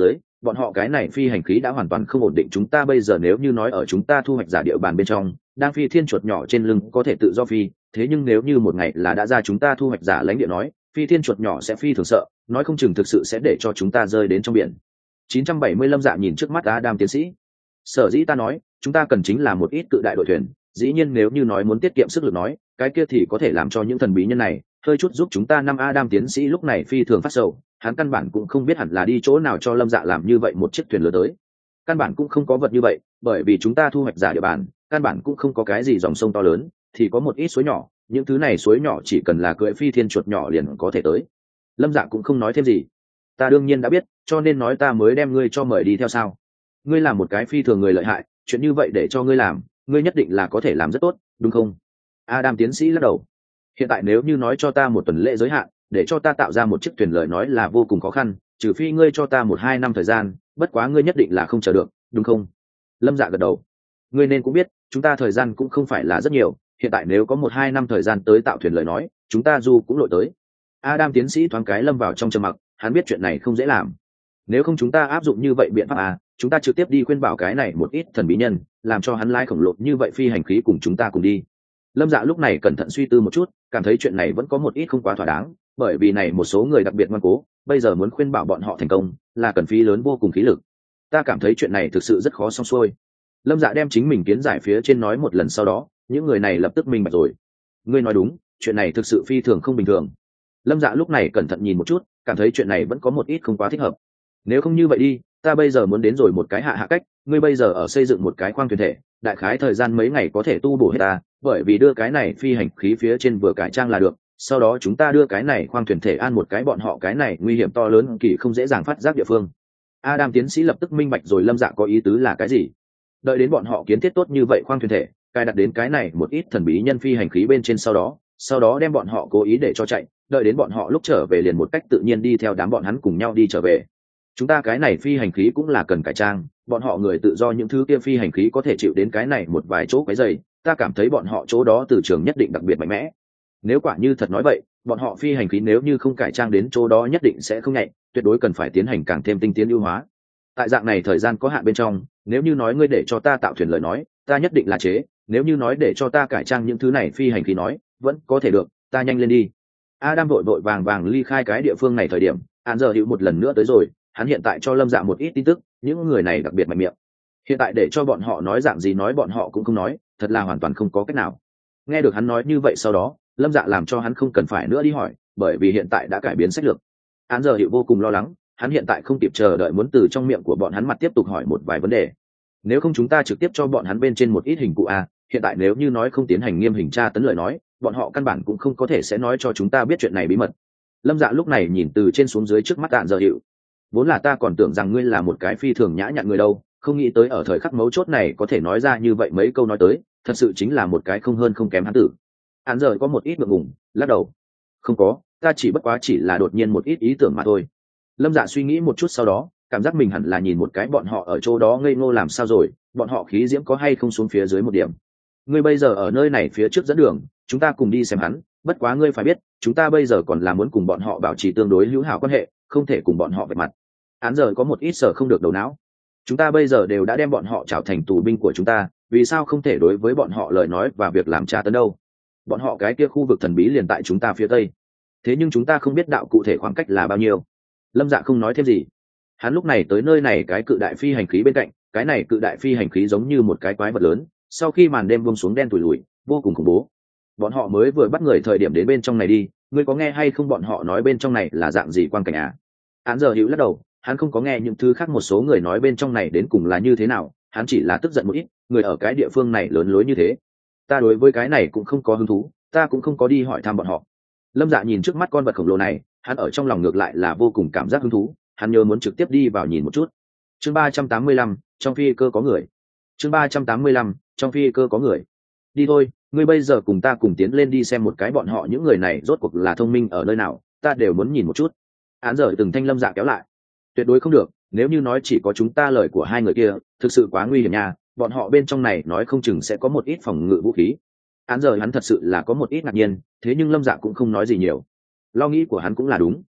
bọn họ cái này phi hành khí đã hoàn toàn không ổn định chúng ta bây giờ, nếu như nói ở chúng ta thu hoạch giả địa bàn bên trong đang phi thiên chuột nhỏ trên lưng có thể tự do phi, thế nhưng nếu như một ngày là đã ra chúng ta thu hoạch giả lãnh địa nói, phi thiên chuột nhỏ sẽ phi thường sợ, nói không chừng thực sự sẽ để cho chúng ta rơi đến trong biển. 970 Lâm Dạ nhìn trước mắt Adam tiến sĩ. Sở dĩ ta nói chúng ta cần chính là một ít cự đại đội thuyền, dĩ nhiên nếu như nói muốn tiết kiệm sức lực nói, cái kia thì có thể làm cho những thần bí nhân này hơi chút giúp chúng ta. Năm Adam tiến sĩ lúc này phi thường phát sầu, hắn căn bản cũng không biết hẳn là đi chỗ nào cho Lâm Dạ làm như vậy một chiếc thuyền lớn tới. Căn bản cũng không có vật như vậy, bởi vì chúng ta thu hoạch giả địa bàn, căn bản cũng không có cái gì dòng sông to lớn, thì có một ít suối nhỏ, những thứ này suối nhỏ chỉ cần là cưỡi phi thiên chuột nhỏ liền có thể tới. Lâm Dạ cũng không nói thêm gì. Ta đương nhiên đã biết, cho nên nói ta mới đem ngươi cho mời đi theo sao. Ngươi là một cái phi thường người lợi hại, chuyện như vậy để cho ngươi làm, ngươi nhất định là có thể làm rất tốt, đúng không? Adam tiến sĩ lắc đầu. Hiện tại nếu như nói cho ta một tuần lễ giới hạn, để cho ta tạo ra một chiếc thuyền lời nói là vô cùng khó khăn, trừ phi ngươi cho ta 1-2 năm thời gian, bất quá ngươi nhất định là không chờ được, đúng không? Lâm Dạ gật đầu. Ngươi nên cũng biết, chúng ta thời gian cũng không phải là rất nhiều, hiện tại nếu có 1-2 năm thời gian tới tạo thuyền lời nói, chúng ta dù cũng lội tới. Adam tiến sĩ thoáng cái lâm vào trong trầm mặc, hắn biết chuyện này không dễ làm. Nếu không chúng ta áp dụng như vậy biện pháp chúng ta trực tiếp đi khuyên bảo cái này một ít thần bí nhân, làm cho hắn lái khổng lồ như vậy phi hành khí cùng chúng ta cùng đi. Lâm Dạ lúc này cẩn thận suy tư một chút, cảm thấy chuyện này vẫn có một ít không quá thỏa đáng, bởi vì này một số người đặc biệt ngoan cố, bây giờ muốn khuyên bảo bọn họ thành công là cần phí lớn vô cùng khí lực. Ta cảm thấy chuyện này thực sự rất khó xong xuôi. Lâm Dạ đem chính mình kiến giải phía trên nói một lần, sau đó những người này lập tức minh bạch rồi. Ngươi nói đúng, chuyện này thực sự phi thường không bình thường. Lâm Dạ lúc này cẩn thận nhìn một chút, cảm thấy chuyện này vẫn có một ít không quá thích hợp. Nếu không như vậy đi, ta bây giờ muốn đến rồi một cái hạ cách, ngươi bây giờ ở xây dựng một cái khoang thuyền thể, đại khái thời gian mấy ngày có thể tu bổ hết ta, bởi vì đưa cái này phi hành khí phía trên vừa cải trang là được, sau đó chúng ta đưa cái này khoang thuyền thể an một cái bọn họ cái này nguy hiểm to lớn kỳ không dễ dàng phát giác địa phương. Adam tiến sĩ lập tức minh bạch rồi Lâm Dạ có ý tứ là cái gì. Đợi đến bọn họ kiến thiết tốt như vậy khoang thuyền thể, cài đặt đến cái này một ít thần bí nhân phi hành khí bên trên, sau đó đem bọn họ cố ý để cho chạy, đợi đến bọn họ lúc trở về liền một cách tự nhiên đi theo đám bọn hắn cùng nhau đi trở về. Chúng ta cái này phi hành khí cũng là cần cải trang, bọn họ người tự do những thứ kia phi hành khí có thể chịu đến cái này một vài chỗ cái dày, ta cảm thấy bọn họ chỗ đó từ trường nhất định đặc biệt mạnh mẽ. Nếu quả như thật nói vậy, bọn họ phi hành khí nếu như không cải trang đến chỗ đó nhất định sẽ không nhạy, tuyệt đối cần phải tiến hành càng thêm tinh tiến ưu hóa. Tại dạng này thời gian có hạn bên trong, nếu như nói ngươi để cho ta tạo thuyền lời nói, ta nhất định là chế, nếu như nói để cho ta cải trang những thứ này phi hành khí nói, vẫn có thể được, ta nhanh lên đi. Adam vội vội vàng vàng ly khai cái địa phương này thời điểm, Án giờ hữu một lần nữa tới rồi, hắn hiện tại cho Lâm Dạ một ít tin tức, những người này đặc biệt mạnh miệng. Hiện tại để cho bọn họ nói dạng gì nói bọn họ cũng không nói, thật là hoàn toàn không có cách nào. Nghe được hắn nói như vậy sau đó, Lâm Dạ làm cho hắn không cần phải nữa đi hỏi, bởi vì hiện tại đã cải biến sách lược. Án giờ hữu vô cùng lo lắng, hắn hiện tại không kịp chờ đợi muốn từ trong miệng của bọn hắn mặt tiếp tục hỏi một vài vấn đề. Nếu không chúng ta trực tiếp cho bọn hắn bên trên một ít hình cụ hiện tại nếu như nói không tiến hành nghiêm hình tra tấn lời nói, bọn họ căn bản cũng không có thể sẽ nói cho chúng ta biết chuyện này bí mật. Lâm Dạ lúc này nhìn từ trên xuống dưới trước mắt Án giờ hữu. Vốn là ta còn tưởng rằng ngươi là một cái phi thường nhã nhặn người đâu, không nghĩ tới ở thời khắc mấu chốt này có thể nói ra như vậy mấy câu nói tới, thật sự chính là một cái không hơn không kém hắn tử. Án giờ có một ít ngượng ngùng, lắc đầu. Không có, ta chỉ bất quá chỉ là đột nhiên một ít ý tưởng mà thôi. Lâm Dạ suy nghĩ một chút sau đó, cảm giác mình hẳn là nhìn một cái bọn họ ở chỗ đó ngây ngô làm sao rồi, bọn họ khí diễm có hay không xuống phía dưới một điểm. Ngươi bây giờ ở nơi này phía trước dẫn đường, chúng ta cùng đi xem hắn, bất quá ngươi phải biết, chúng ta bây giờ còn là muốn cùng bọn họ bảo trì tương đối hữu hảo quan hệ, không thể cùng bọn họ vạch mặt. Án giờ có một ít sở không được đầu não. Chúng ta bây giờ đều đã đem bọn họ trảo thành tù binh của chúng ta, vì sao không thể đối với bọn họ lời nói và việc làm tra tấn đâu? Bọn họ cái kia khu vực thần bí liền tại chúng ta phía tây, thế nhưng chúng ta không biết đạo cụ thể khoảng cách là bao nhiêu. Lâm Dạ không nói thêm gì. Hắn lúc này tới nơi này cái cự đại phi hành khí bên cạnh, cái này cự đại phi hành khí giống như một cái quái vật lớn, sau khi màn đêm buông xuống đen tủi lùi, vô cùng khủng bố. Bọn họ mới vừa bắt người thời điểm đến bên trong này đi, ngươi có nghe hay không bọn họ nói bên trong này là dạng gì quang cảnh Án giờ hữu lắc đầu, hắn không có nghe những thứ khác một số người nói bên trong này đến cùng là như thế nào, hắn chỉ là tức giận một ít, người ở cái địa phương này lớn lối như thế, ta đối với cái này cũng không có hứng thú, ta cũng không có đi hỏi thăm bọn họ. Lâm Dạ nhìn trước mắt con vật khổng lồ này, hắn ở trong lòng ngược lại là vô cùng cảm giác hứng thú, hắn nhớ muốn trực tiếp đi vào nhìn một chút. Chương 385, trong phi cơ có người. Chương 385, trong phi cơ có người. Đi thôi, ngươi bây giờ cùng ta cùng tiến lên đi xem một cái bọn họ những người này rốt cuộc là thông minh ở nơi nào, ta đều muốn nhìn một chút. Án giờ từng thanh Lâm Dạ kéo lại. Tuyệt đối không được, nếu như nói chỉ có chúng ta lời của hai người kia, thực sự quá nguy hiểm nha, bọn họ bên trong này nói không chừng sẽ có một ít phòng ngự vũ khí. Án giờ hắn thật sự là có một ít ngạc nhiên, thế nhưng Lâm Dạ cũng không nói gì nhiều. Lo nghĩ của hắn cũng là đúng.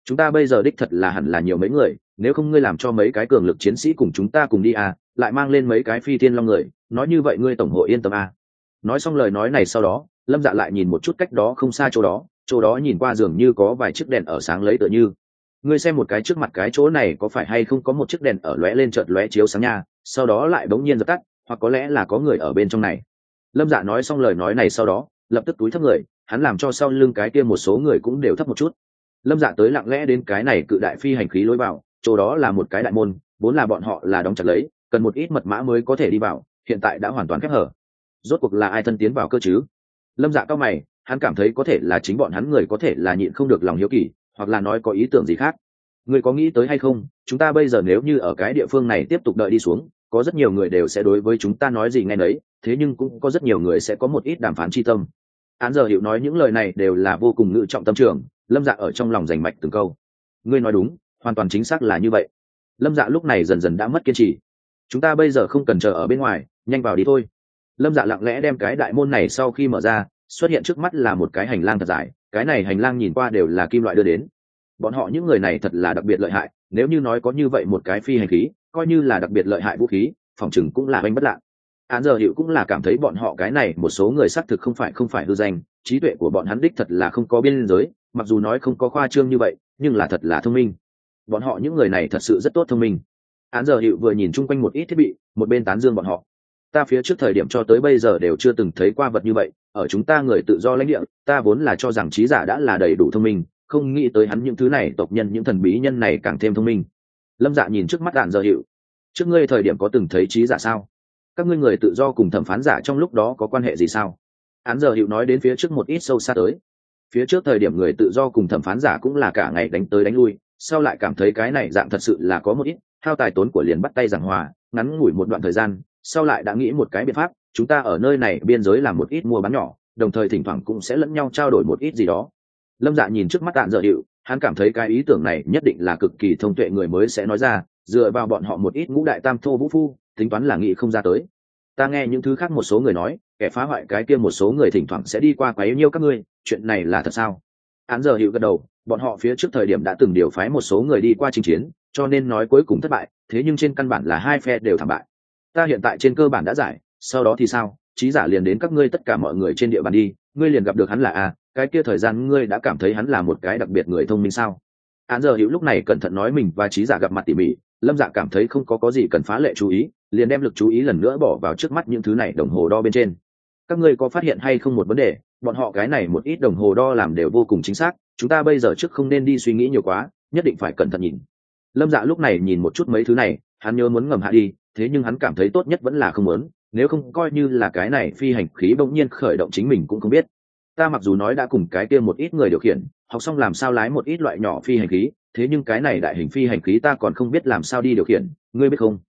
chúng ta bây giờ đích thật là hẳn là nhiều mấy người, nếu không ngươi làm cho mấy cái cường lực chiến sĩ cùng chúng ta cùng đi à, lại mang lên mấy cái phi thiên long người, nói như vậy ngươi tổng hội yên tâm à. Nói xong lời nói này sau đó, Lâm Dạ lại nhìn một chút cách đó không xa chỗ đó nhìn qua dường như có vài chiếc đèn ở sáng lấy tựa như. Ngươi xem một cái trước mặt cái chỗ này có phải hay không có một chiếc đèn ở lóe lên chợt lóe chiếu sáng nha, sau đó lại bỗng nhiên dập tắt, hoặc có lẽ là có người ở bên trong này. Lâm Dạ nói xong lời nói này sau đó, lập tức túi thấp người, hắn làm cho sau lưng cái kia một số người cũng đều thấp một chút. Lâm Dạ tới lặng lẽ đến cái này cự đại phi hành khí lối vào, chỗ đó là một cái đại môn, vốn là bọn họ là đóng chặt lấy, cần một ít mật mã mới có thể đi vào, hiện tại đã hoàn toàn khép hở. Rốt cuộc là ai thân tiến vào cơ chứ? Lâm Dạ cao mày, hắn cảm thấy có thể là chính bọn hắn người, có thể là nhịn không được lòng hiếu kỳ, hoặc là nói có ý tưởng gì khác. Người có nghĩ tới hay không, chúng ta bây giờ nếu như ở cái địa phương này tiếp tục đợi đi xuống, có rất nhiều người đều sẽ đối với chúng ta nói gì nghe nấy, thế nhưng cũng có rất nhiều người sẽ có một ít đàm phán chi tâm. Án giờ hiểu nói những lời này đều là vô cùng ngự trọng tâm trường. Lâm Dạ ở trong lòng giành mạch từng câu. Ngươi nói đúng, hoàn toàn chính xác là như vậy. Lâm Dạ lúc này dần dần đã mất kiên trì. Chúng ta bây giờ không cần chờ ở bên ngoài, nhanh vào đi thôi. Lâm Dạ lặng lẽ đem cái đại môn này sau khi mở ra, xuất hiện trước mắt là một cái hành lang thật dài, cái này hành lang nhìn qua đều là kim loại đưa đến. Bọn họ những người này thật là đặc biệt lợi hại, nếu như nói có như vậy một cái phi hành khí, coi như là đặc biệt lợi hại vũ khí, phòng chừng cũng là oanh bất lạ. Án giờ hiệu cũng là cảm thấy bọn họ cái này một số người xác thực không phải hư danh, trí tuệ của bọn hắn đích thật là không có biên giới, mặc dù nói không có khoa trương như vậy, nhưng là thật là thông minh. Bọn họ những người này thật sự rất tốt thông minh. Án giờ hiệu vừa nhìn chung quanh một ít thiết bị, một bên tán dương bọn họ. Ta phía trước thời điểm cho tới bây giờ đều chưa từng thấy qua vật như vậy, ở chúng ta người tự do lãnh địa, ta vốn là cho rằng trí giả đã là đầy đủ thông minh, không nghĩ tới hắn những thứ này tộc nhân những thần bí nhân này càng thêm thông minh. Lâm Dạ nhìn trước mắt Án giờ hiệu. Trước ngươi thời điểm có từng thấy trí giả sao? Các ngươi người tự do cùng thẩm phán giả trong lúc đó có quan hệ gì sao? Án giờ hiệu nói đến phía trước một ít sâu xa tới. Phía trước thời điểm người tự do cùng thẩm phán giả cũng là cả ngày đánh tới đánh lui, sau lại cảm thấy cái này dạng thật sự là có một ít hao tài tốn của, liền bắt tay giảng hòa, ngắn ngủi một đoạn thời gian, sau lại đã nghĩ một cái biện pháp, chúng ta ở nơi này biên giới làm một ít mua bán nhỏ, đồng thời thỉnh thoảng cũng sẽ lẫn nhau trao đổi một ít gì đó. Lâm Dạ nhìn trước mắt Án giờ hiệu, hắn cảm thấy cái ý tưởng này nhất định là cực kỳ thông tuệ người mới sẽ nói ra, dựa vào bọn họ một ít ngũ đại tam thô vũ phu, tính toán là nghĩ không ra tới. Ta nghe những thứ khác một số người nói, kẻ phá hoại cái kia một số người thỉnh thoảng sẽ đi qua quấy nhiêu các ngươi, chuyện này là thật sao? Án giờ hiệu gật đầu, bọn họ phía trước thời điểm đã từng điều phái một số người đi qua chinh chiến, cho nên nói cuối cùng thất bại, thế nhưng trên căn bản là hai phe đều thảm bại. Ta hiện tại trên cơ bản đã giải, sau đó thì sao? Trí giả liền đến các ngươi tất cả mọi người trên địa bàn đi, ngươi liền gặp được hắn là a, cái kia thời gian ngươi đã cảm thấy hắn là một cái đặc biệt người thông minh sao? Án giờ hiệu lúc này cẩn thận nói mình và trí giả gặp mặt tỉ mỉ, Lâm Dạ cảm thấy không có gì cần phá lệ chú ý, liền đem lực chú ý lần nữa bỏ vào trước mắt những thứ này đồng hồ đo bên trên. Các ngươi có phát hiện hay không một vấn đề, bọn họ cái này một ít đồng hồ đo làm đều vô cùng chính xác, chúng ta bây giờ trước không nên đi suy nghĩ nhiều quá, nhất định phải cẩn thận nhìn. Lâm Dạ lúc này nhìn một chút mấy thứ này, hắn nhớ muốn ngầm hạ đi, thế nhưng hắn cảm thấy tốt nhất vẫn là không muốn, nếu không coi như là cái này phi hành khí bỗng nhiên khởi động chính mình cũng không biết. Ta mặc dù nói đã cùng cái kia một ít người điều khiển, học xong làm sao lái một ít loại nhỏ phi hành khí, thế nhưng cái này đại hình phi hành khí ta còn không biết làm sao đi điều khiển, ngươi biết không?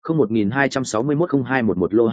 012610211 lô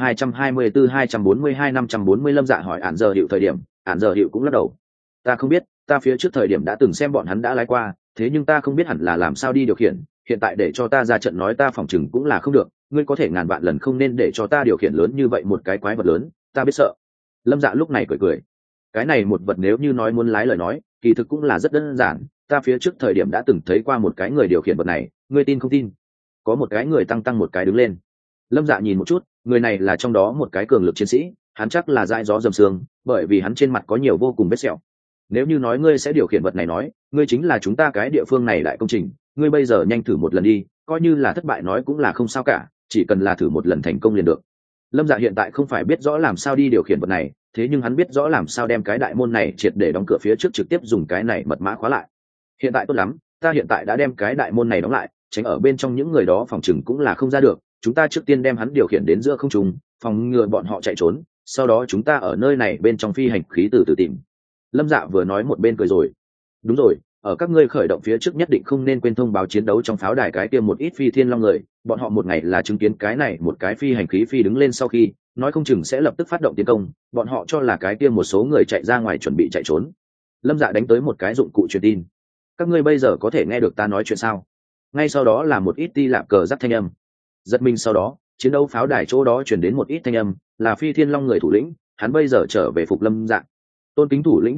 224-242-540. Lâm Dạ hỏi Án giờ hiệu thời điểm, Án giờ hiệu cũng lắc đầu. Ta không biết, ta phía trước thời điểm đã từng xem bọn hắn đã lái qua, thế nhưng ta không biết hẳn là làm sao đi điều khiển, hiện tại để cho ta ra trận nói ta phỏng chừng cũng là không được, ngươi có thể ngàn vạn lần không nên để cho ta điều khiển lớn như vậy một cái quái vật lớn, ta biết sợ. Lâm Dạ lúc này cười cười. Cái này một vật nếu như nói muốn lái lời nói, kỳ thực cũng là rất đơn giản, ta phía trước thời điểm đã từng thấy qua một cái người điều khiển vật này, ngươi tin không tin? Có một cái người tăng một cái đứng lên. Lâm Dạ nhìn một chút, người này là trong đó một cái cường lực chiến sĩ, hắn chắc là dãi gió dầm sương, bởi vì hắn trên mặt có nhiều vô cùng vết sẹo. Nếu như nói ngươi sẽ điều khiển vật này nói, ngươi chính là chúng ta cái địa phương này đại công trình, ngươi bây giờ nhanh thử một lần đi, coi như là thất bại nói cũng là không sao cả, chỉ cần là thử một lần thành công liền được. Lâm Dạ hiện tại không phải biết rõ làm sao đi điều khiển vật này, thế nhưng hắn biết rõ làm sao đem cái đại môn này triệt để đóng cửa phía trước, trực tiếp dùng cái này mật mã khóa lại. Hiện tại tốt lắm, ta hiện tại đã đem cái đại môn này đóng lại, tránh ở bên trong những người đó phòng chừng cũng là không ra được, chúng ta trước tiên đem hắn điều khiển đến giữa không trung, phòng ngừa bọn họ chạy trốn, sau đó chúng ta ở nơi này bên trong phi hành khí từ từ tìm. Lâm Dạ vừa nói một bên cười rồi. Đúng rồi, ở các ngươi khởi động phía trước nhất định không nên quên thông báo chiến đấu trong pháo đài cái kia một ít phi thiên long người, bọn họ một ngày là chứng kiến cái này một cái phi hành khí phi đứng lên sau khi, nói không chừng sẽ lập tức phát động tiến công, bọn họ cho là cái kia một số người chạy ra ngoài chuẩn bị chạy trốn. Lâm Dạ đánh tới một cái dụng cụ truyền tin. Các ngươi bây giờ có thể nghe được ta nói chuyện sao? Ngay sau đó là một ít ti lạp cờ rắc thanh âm. Giật mình sau đó, chiến đấu pháo đài chỗ đó truyền đến một ít thanh âm, là phi thiên long người thủ lĩnh, hắn bây giờ trở về phục Lâm Dạ. Tôn kính thủ lĩnh điện hạ,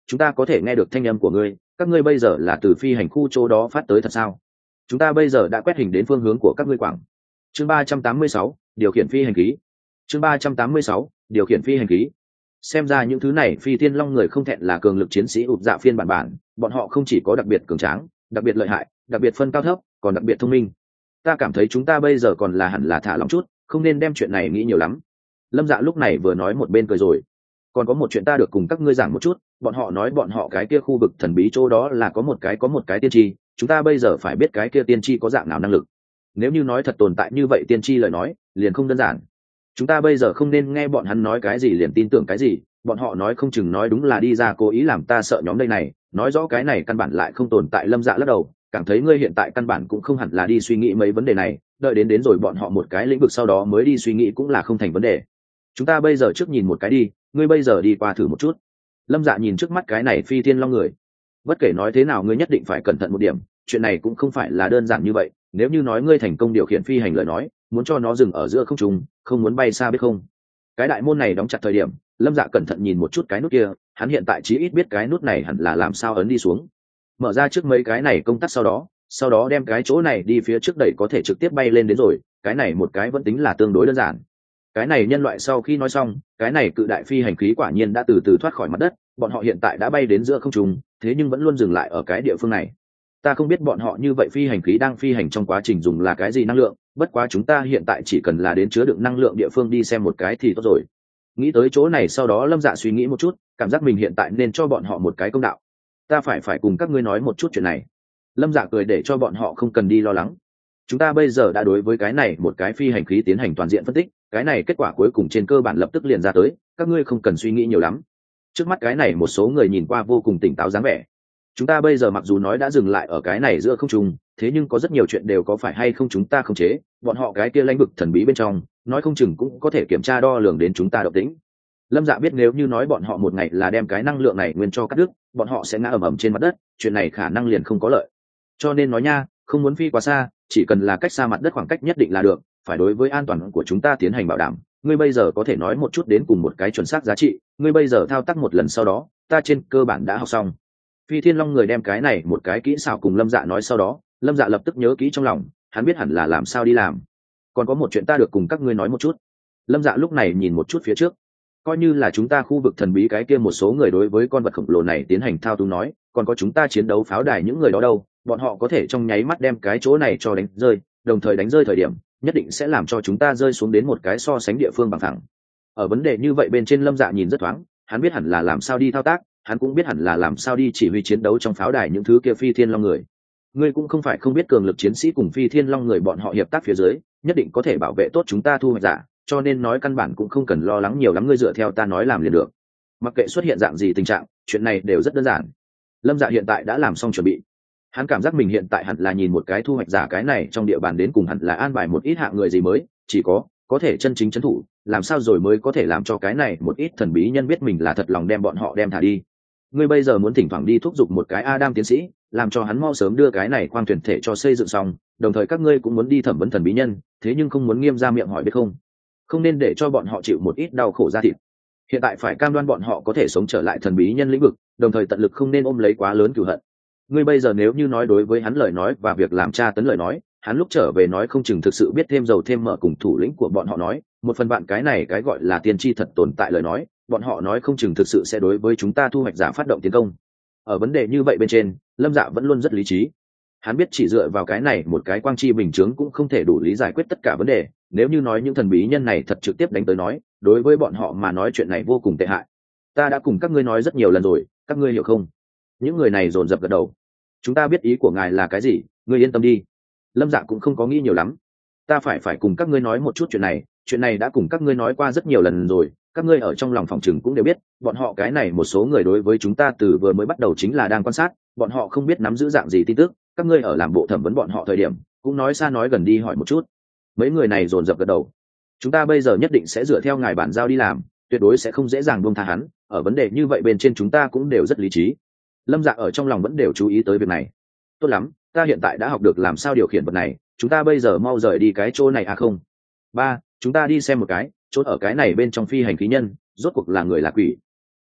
chúng ta có thể nghe được thanh âm của ngươi, các ngươi bây giờ là từ phi hành khu chỗ đó phát tới thật sao? Chúng ta bây giờ đã quét hình đến phương hướng của các ngươi quảng. Chương 386, điều khiển phi hành khí. Chương 386, điều khiển phi hành khí. Xem ra những thứ này phi thiên long người không thẹn là cường lực chiến sĩ ụt dạ phiên bản, bọn họ không chỉ có đặc biệt cường tráng, đặc biệt lợi hại, đặc biệt phân cao thấp, còn đặc biệt thông minh. Ta cảm thấy chúng ta bây giờ còn là hẳn là thả lỏng chút, không nên đem chuyện này nghĩ nhiều lắm. Lâm Dạ lúc này vừa nói một bên cười rồi. Còn có một chuyện ta được cùng các ngươi giảng một chút, bọn họ nói bọn họ cái kia khu vực thần bí chỗ đó là có một cái tiên tri, chúng ta bây giờ phải biết cái kia tiên tri có dạng nào năng lực. Nếu như nói thật tồn tại như vậy tiên tri lời nói, liền không đơn giản. Chúng ta bây giờ không nên nghe bọn hắn nói cái gì liền tin tưởng cái gì, bọn họ nói không chừng nói đúng là đi ra cố ý làm ta sợ nhóm đây này, nói rõ cái này căn bản lại không tồn tại. Lâm Dạ lắc đầu, cảm thấy ngươi hiện tại căn bản cũng không hẳn là đi suy nghĩ mấy vấn đề này, đợi đến rồi bọn họ một cái lĩnh vực sau đó mới đi suy nghĩ cũng là không thành vấn đề. Chúng ta bây giờ trước nhìn một cái đi, ngươi bây giờ đi qua thử một chút. Lâm Dạ nhìn trước mắt cái này phi thiên long người, bất kể nói thế nào ngươi nhất định phải cẩn thận một điểm, chuyện này cũng không phải là đơn giản như vậy. Nếu như nói ngươi thành công điều khiển phi hành lời nói, muốn cho nó dừng ở giữa không trung, không muốn bay xa biết không. Cái đại môn này đóng chặt thời điểm, Lâm Dạ cẩn thận nhìn một chút cái nút kia, hắn hiện tại chí ít biết cái nút này hẳn là làm sao ấn đi xuống. Mở ra trước mấy cái này công tắc sau đó đem cái chỗ này đi phía trước đẩy có thể trực tiếp bay lên đến rồi, cái này một cái vẫn tính là tương đối đơn giản. Cái này nhân loại sau khi nói xong, cái này cự đại phi hành khí quả nhiên đã từ từ thoát khỏi mặt đất, bọn họ hiện tại đã bay đến giữa không trung, thế nhưng vẫn luôn dừng lại ở cái địa phương này. Ta không biết bọn họ như vậy phi hành khí đang phi hành trong quá trình dùng là cái gì năng lượng, bất quá chúng ta hiện tại chỉ cần là đến chứa đựng năng lượng địa phương đi xem một cái thì tốt rồi. Nghĩ tới chỗ này sau đó Lâm Dạ suy nghĩ một chút, cảm giác mình hiện tại nên cho bọn họ một cái công đạo. Ta phải cùng các ngươi nói một chút chuyện này. Lâm Dạ cười để cho bọn họ không cần đi lo lắng. Chúng ta bây giờ đã đối với cái này một cái phi hành khí tiến hành toàn diện phân tích, cái này kết quả cuối cùng trên cơ bản lập tức liền ra tới, các ngươi không cần suy nghĩ nhiều lắm. Trước mắt cái này một số người nhìn qua vô cùng tỉnh táo dáng vẻ. Chúng ta bây giờ mặc dù nói đã dừng lại ở cái này giữa không trung, thế nhưng có rất nhiều chuyện đều có phải hay không chúng ta không chế, bọn họ cái kia lãnh vực thần bí bên trong, nói không chừng cũng có thể kiểm tra đo lường đến chúng ta động tĩnh. Lâm Dạ biết nếu như nói bọn họ một ngày là đem cái năng lượng này nguyên cho cắt đứt, bọn họ sẽ ngã ầm ầm trên mặt đất, chuyện này khả năng liền không có lợi. Cho nên nói nha, không muốn phi quá xa, chỉ cần là cách xa mặt đất khoảng cách nhất định là được, phải đối với an toàn của chúng ta tiến hành bảo đảm. Ngươi bây giờ có thể nói một chút đến cùng một cái chuẩn xác giá trị, ngươi bây giờ thao tác một lần sau đó, ta trên cơ bản đã học xong. Phi thiên long người đem cái này một cái kỹ xảo cùng Lâm Dạ nói sau đó, Lâm Dạ lập tức nhớ kỹ trong lòng, hắn biết hẳn là làm sao đi làm. Còn có một chuyện ta được cùng các ngươi nói một chút. Lâm Dạ lúc này nhìn một chút phía trước, coi như là chúng ta khu vực thần bí cái kia một số người đối với con vật khổng lồ này tiến hành thao túng nói, còn có chúng ta chiến đấu pháo đài những người đó đâu, bọn họ có thể trong nháy mắt đem cái chỗ này cho đánh rơi, đồng thời đánh rơi thời điểm nhất định sẽ làm cho chúng ta rơi xuống đến một cái so sánh địa phương bằng thẳng. Ở vấn đề như vậy bên trên Lâm Dạ nhìn rất thoáng, hắn biết hẳn là làm sao đi thao tác, hắn cũng biết hẳn là làm sao đi chỉ huy chiến đấu trong pháo đài những thứ kia phi thiên long người. Ngươi cũng không phải không biết cường lực chiến sĩ cùng phi thiên long người bọn họ hiệp tác phía dưới nhất định có thể bảo vệ tốt chúng ta thu hoạch giả, cho nên nói căn bản cũng không cần lo lắng nhiều lắm, ngươi dựa theo ta nói làm liền được. Mặc kệ xuất hiện dạng gì tình trạng, chuyện này đều rất đơn giản. Lâm Dạ hiện tại đã làm xong chuẩn bị, hắn cảm giác mình hiện tại hẳn là nhìn một cái thu hoạch giả cái này trong địa bàn đến cùng hẳn là an bài một ít hạng người gì mới, chỉ có thể chân chính trấn thủ, làm sao rồi mới có thể làm cho cái này một ít thần bí nhân biết mình là thật lòng đem bọn họ đem thả đi. Ngươi bây giờ muốn thỉnh thoảng đi thúc giục một cái Adam tiến sĩ, làm cho hắn mau sớm đưa cái này khoang thuyền thể cho xây dựng xong, đồng thời các ngươi cũng muốn đi thẩm vấn thần bí nhân, thế nhưng không muốn nghiêm ra miệng hỏi biết không, không nên để cho bọn họ chịu một ít đau khổ da thịt. Hiện tại phải cam đoan bọn họ có thể sống trở lại thần bí nhân lĩnh vực, đồng thời tận lực không nên ôm lấy quá lớn cửu hận. Ngươi bây giờ nếu như nói đối với hắn lời nói và việc làm tra tấn lời nói, hắn lúc trở về nói không chừng thực sự biết thêm dầu thêm mỡ cùng thủ lĩnh của bọn họ nói, một phần bạn cái này cái gọi là tiên tri thật tồn tại lời nói, bọn họ nói không chừng thực sự sẽ đối với chúng ta thu hoạch giả phát động tiến công. Ở vấn đề như vậy bên trên, Lâm Dạ vẫn luôn rất lý trí. Hắn biết chỉ dựa vào cái này một cái quang chi bình chướng cũng không thể đủ lý giải quyết tất cả vấn đề, nếu như nói những thần bí nhân này thật trực tiếp đánh tới nói, đối với bọn họ mà nói chuyện này vô cùng tệ hại. Ta đã cùng các ngươi nói rất nhiều lần rồi, các ngươi hiểu không? Những người này dồn dập gật đầu. Chúng ta biết ý của ngài là cái gì, ngươi yên tâm đi. Lâm Dạ cũng không có nghĩ nhiều lắm. Ta phải cùng các ngươi nói một chút chuyện này đã cùng các ngươi nói qua rất nhiều lần rồi, các ngươi ở trong lòng phòng chừng cũng đều biết, bọn họ cái này một số người đối với chúng ta từ vừa mới bắt đầu chính là đang quan sát, bọn họ không biết nắm giữ dạng gì tin tức, các ngươi ở làm bộ thẩm vấn bọn họ thời điểm, cũng nói xa nói gần đi hỏi một chút. Mấy người này dồn dập gật đầu. Chúng ta bây giờ nhất định sẽ dựa theo ngài bản giao đi làm, tuyệt đối sẽ không dễ dàng buông tha hắn, ở vấn đề như vậy bên trên chúng ta cũng đều rất lý trí. Lâm Dạ ở trong lòng vẫn đều chú ý tới việc này. Tốt lắm, ta hiện tại đã học được làm sao điều khiển vật này, chúng ta bây giờ mau rời đi cái chỗ này à không? Ba, chúng ta đi xem một cái, chốt ở cái này bên trong phi hành khí nhân, rốt cuộc là người là quỷ.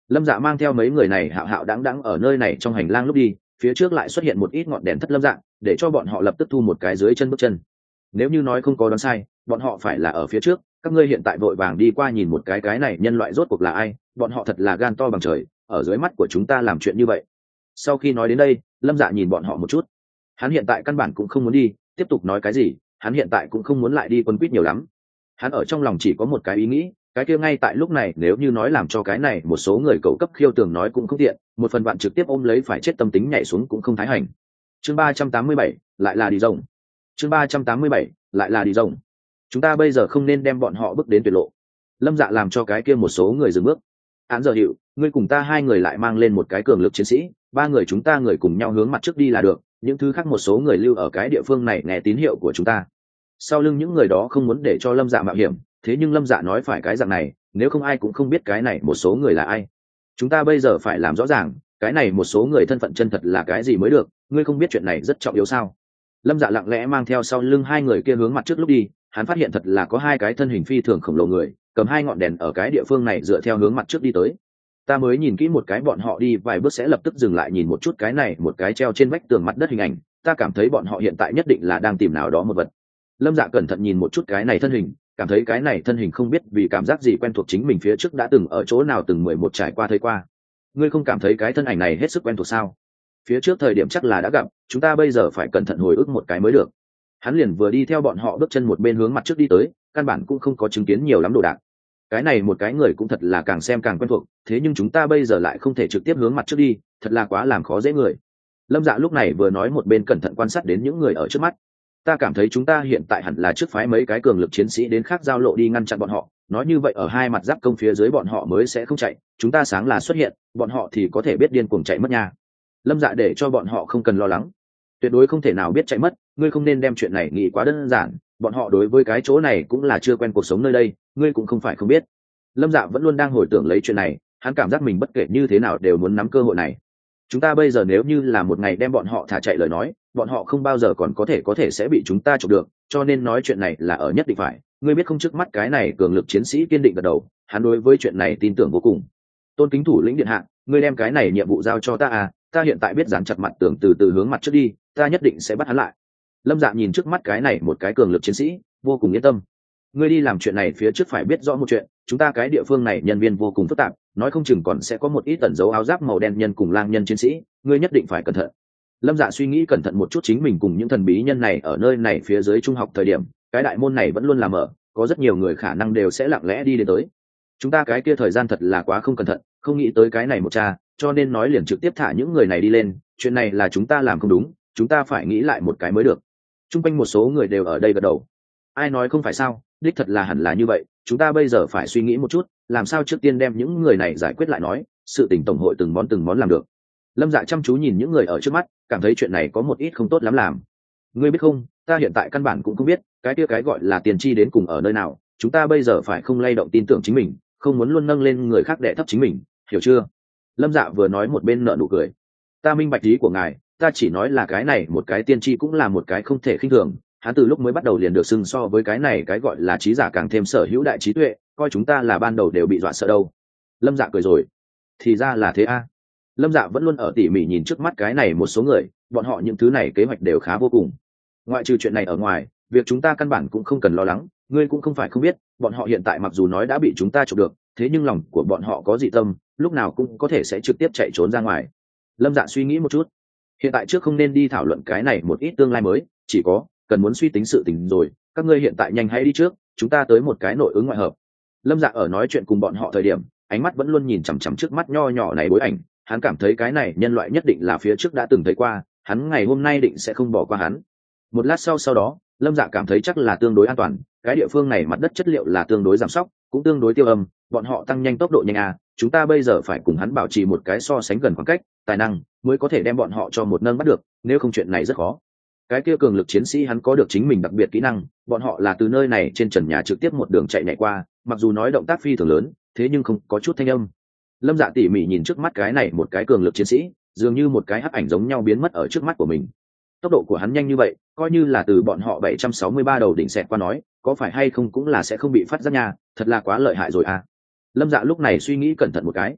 Lâm Dạ mang theo mấy người này hạo hạo đáng đáng ở nơi này trong hành lang lúc đi, phía trước lại xuất hiện một ít ngọn đèn thất Lâm Dạ, để cho bọn họ lập tức thu một cái dưới chân bước chân. Nếu như nói không có đoán sai, bọn họ phải là ở phía trước, các ngươi hiện tại vội vàng đi qua nhìn một cái này nhân loại rốt cuộc là ai, bọn họ thật là gan to bằng trời, ở dưới mắt của chúng ta làm chuyện như vậy. Sau khi nói đến đây, Lâm Dạ nhìn bọn họ một chút. Hắn hiện tại căn bản cũng không muốn đi tiếp tục nói cái gì, hắn hiện tại cũng không muốn lại đi quân quýt nhiều lắm. Hắn ở trong lòng chỉ có một cái ý nghĩ, cái kia ngay tại lúc này nếu như nói làm cho cái này một số người cầu cấp khiêu tường nói cũng không tiện, một phần bạn trực tiếp ôm lấy phải chết tâm tính nhảy xuống cũng không thái hành. Chương 387, lại là đi rồng. Chương 387, lại là đi rồng. Chúng ta bây giờ không nên đem bọn họ bước đến tuyệt lộ. Lâm Dạ làm cho cái kia một số người dừng bước. Án giờ hiệu, ngươi cùng ta hai người lại mang lên một cái cường lực chiến sĩ, ba người chúng ta người cùng nhau hướng mặt trước đi là được, những thứ khác một số người lưu ở cái địa phương này nghe tín hiệu của chúng ta. Sau lưng những người đó không muốn để cho Lâm Dạ mạo hiểm, thế nhưng Lâm Dạ nói phải cái dạng này, nếu không ai cũng không biết cái này một số người là ai. Chúng ta bây giờ phải làm rõ ràng, cái này một số người thân phận chân thật là cái gì mới được, ngươi không biết chuyện này rất trọng yếu sao? Lâm Dạ lặng lẽ mang theo sau lưng hai người kia hướng mặt trước lúc đi, hắn phát hiện thật là có hai cái thân hình phi thường khổng lồ người, cầm hai ngọn đèn ở cái địa phương này dựa theo hướng mặt trước đi tới. Ta mới nhìn kỹ một cái bọn họ đi vài bước sẽ lập tức dừng lại nhìn một chút cái này một cái treo trên vách tường mặt đất hình ảnh, ta cảm thấy bọn họ hiện tại nhất định là đang tìm nào đó một vật. Lâm Dạ cẩn thận nhìn một chút cái này thân hình, cảm thấy cái này thân hình không biết vì cảm giác gì quen thuộc chính mình phía trước đã từng ở chỗ nào từng 11 trải qua thấy qua. Ngươi không cảm thấy cái thân ảnh này hết sức quen thuộc sao? Phía trước thời điểm chắc là đã gặp, chúng ta bây giờ phải cẩn thận hồi ức một cái mới được. Hắn liền vừa đi theo bọn họ bước chân một bên hướng mặt trước đi tới, căn bản cũng không có chứng kiến nhiều lắm đồ đạc. Cái này một cái người cũng thật là càng xem càng quen thuộc, thế nhưng chúng ta bây giờ lại không thể trực tiếp hướng mặt trước đi, thật là quá làm khó dễ người. Lâm Dạ lúc này vừa nói một bên cẩn thận quan sát đến những người ở trước mắt. Ta cảm thấy chúng ta hiện tại hẳn là trước phái mấy cái cường lực chiến sĩ đến khác giao lộ đi ngăn chặn bọn họ, nói như vậy ở hai mặt giáp công phía dưới bọn họ mới sẽ không chạy, chúng ta sáng là xuất hiện, bọn họ thì có thể biết điên cuồng chạy mất nha. Lâm Dạ để cho bọn họ không cần lo lắng, tuyệt đối không thể nào biết chạy mất, ngươi không nên đem chuyện này nghĩ quá đơn giản, bọn họ đối với cái chỗ này cũng là chưa quen cuộc sống nơi đây, ngươi cũng không phải không biết. Lâm Dạ vẫn luôn đang hồi tưởng lấy chuyện này, hắn cảm giác mình bất kể như thế nào đều muốn nắm cơ hội này. Chúng ta bây giờ nếu như là một ngày đem bọn họ thả chạy lời nói, bọn họ không bao giờ còn có thể sẽ bị chúng ta chụp được, cho nên nói chuyện này là ở nhất định phải. Ngươi biết không, trước mắt cái này cường lực chiến sĩ kiên định gật đầu, hắn đối với chuyện này tin tưởng vô cùng. Tôn kính thủ lĩnh điện hạ, ngươi đem cái này nhiệm vụ giao cho ta à, ta hiện tại biết dán chặt mặt tường từ từ hướng mặt trước đi, ta nhất định sẽ bắt hắn lại. Lâm Dạ nhìn trước mắt cái này một cái cường lực chiến sĩ, vô cùng yên tâm. Ngươi đi làm chuyện này phía trước phải biết rõ một chuyện, chúng ta cái địa phương này nhân viên vô cùng phức tạp, nói không chừng còn sẽ có một ít tẩn dấu áo giáp màu đen nhân cùng lang nhân chiến sĩ, ngươi nhất định phải cẩn thận. Lâm Dạ suy nghĩ cẩn thận một chút chính mình cùng những thần bí nhân này ở nơi này phía dưới trung học thời điểm, cái đại môn này vẫn luôn là mở, có rất nhiều người khả năng đều sẽ lặng lẽ đi đến tới. Chúng ta cái kia thời gian thật là quá không cẩn thận, không nghĩ tới cái này một cha, cho nên nói liền trực tiếp thả những người này đi lên, chuyện này là chúng ta làm không đúng, chúng ta phải nghĩ lại một cái mới được. Trung quanh một số người đều ở đây gật đầu. Ai nói không phải sao, đích thật là hẳn là như vậy, chúng ta bây giờ phải suy nghĩ một chút, làm sao trước tiên đem những người này giải quyết lại nói, sự tình tổng hội từng món làm được. Lâm Dạ chăm chú nhìn những người ở trước mắt, cảm thấy chuyện này có một ít không tốt lắm làm. Ngươi biết không, ta hiện tại căn bản cũng không biết cái kia cái gọi là tiền tri đến cùng ở nơi nào, chúng ta bây giờ phải không lay động tin tưởng chính mình, không muốn luôn nâng lên người khác đè thấp chính mình, hiểu chưa? Lâm Dạ vừa nói một bên nở nụ cười. Ta minh bạch ý của ngài, ta chỉ nói là cái này một cái tiên tri cũng là một cái không thể khinh thường, hắn từ lúc mới bắt đầu liền được xưng so với cái này cái gọi là trí giả càng thêm sở hữu đại trí tuệ, coi chúng ta là ban đầu đều bị dọa sợ đâu. Lâm Dạ cười rồi. Thì ra là thế a. Lâm Dạ vẫn luôn ở tỉ mỉ nhìn trước mắt cái này một số người, bọn họ những thứ này kế hoạch đều khá vô cùng. Ngoại trừ chuyện này ở ngoài, việc chúng ta căn bản cũng không cần lo lắng, ngươi cũng không phải không biết, bọn họ hiện tại mặc dù nói đã bị chúng ta chụp được, thế nhưng lòng của bọn họ có dị tâm, lúc nào cũng có thể sẽ trực tiếp chạy trốn ra ngoài. Lâm Dạ suy nghĩ một chút. Hiện tại trước không nên đi thảo luận cái này một ít tương lai mới, chỉ có cần muốn suy tính sự tình rồi, các ngươi hiện tại nhanh hãy đi trước, chúng ta tới một cái nội ứng ngoại hợp. Lâm Dạ ở nói chuyện cùng bọn họ thời điểm, ánh mắt vẫn luôn nhìn chằm chằm trước mắt nho nhỏ này bối ảnh, hắn cảm thấy cái này nhân loại nhất định là phía trước đã từng thấy qua, hắn ngày hôm nay định sẽ không bỏ qua hắn. Một lát sau đó, Lâm Dạ cảm thấy chắc là tương đối an toàn, cái địa phương này mặt đất chất liệu là tương đối giảm sóc, cũng tương đối tiêu âm, bọn họ tăng nhanh tốc độ nhanh à, chúng ta bây giờ phải cùng hắn bảo trì một cái so sánh gần khoảng cách, tài năng mới có thể đem bọn họ cho một nâng bắt được, nếu không chuyện này rất khó. Cái kia cường lực chiến sĩ hắn có được chính mình đặc biệt kỹ năng, bọn họ là từ nơi này trên trần nhà trực tiếp một đường chạy nhảy qua, mặc dù nói động tác phi thường lớn, thế nhưng không có chút thanh âm. Lâm Dạ tỉ mỉ nhìn trước mắt cái này một cái cường lực chiến sĩ, dường như một cái hắc ảnh giống nhau biến mất ở trước mắt của mình. Tốc độ của hắn nhanh như vậy, coi như là từ bọn họ 763 đầu đỉnh xẹt qua nói, có phải hay không cũng là sẽ không bị phát giác nha, thật là quá lợi hại rồi à. Lâm Dạ lúc này suy nghĩ cẩn thận một cái.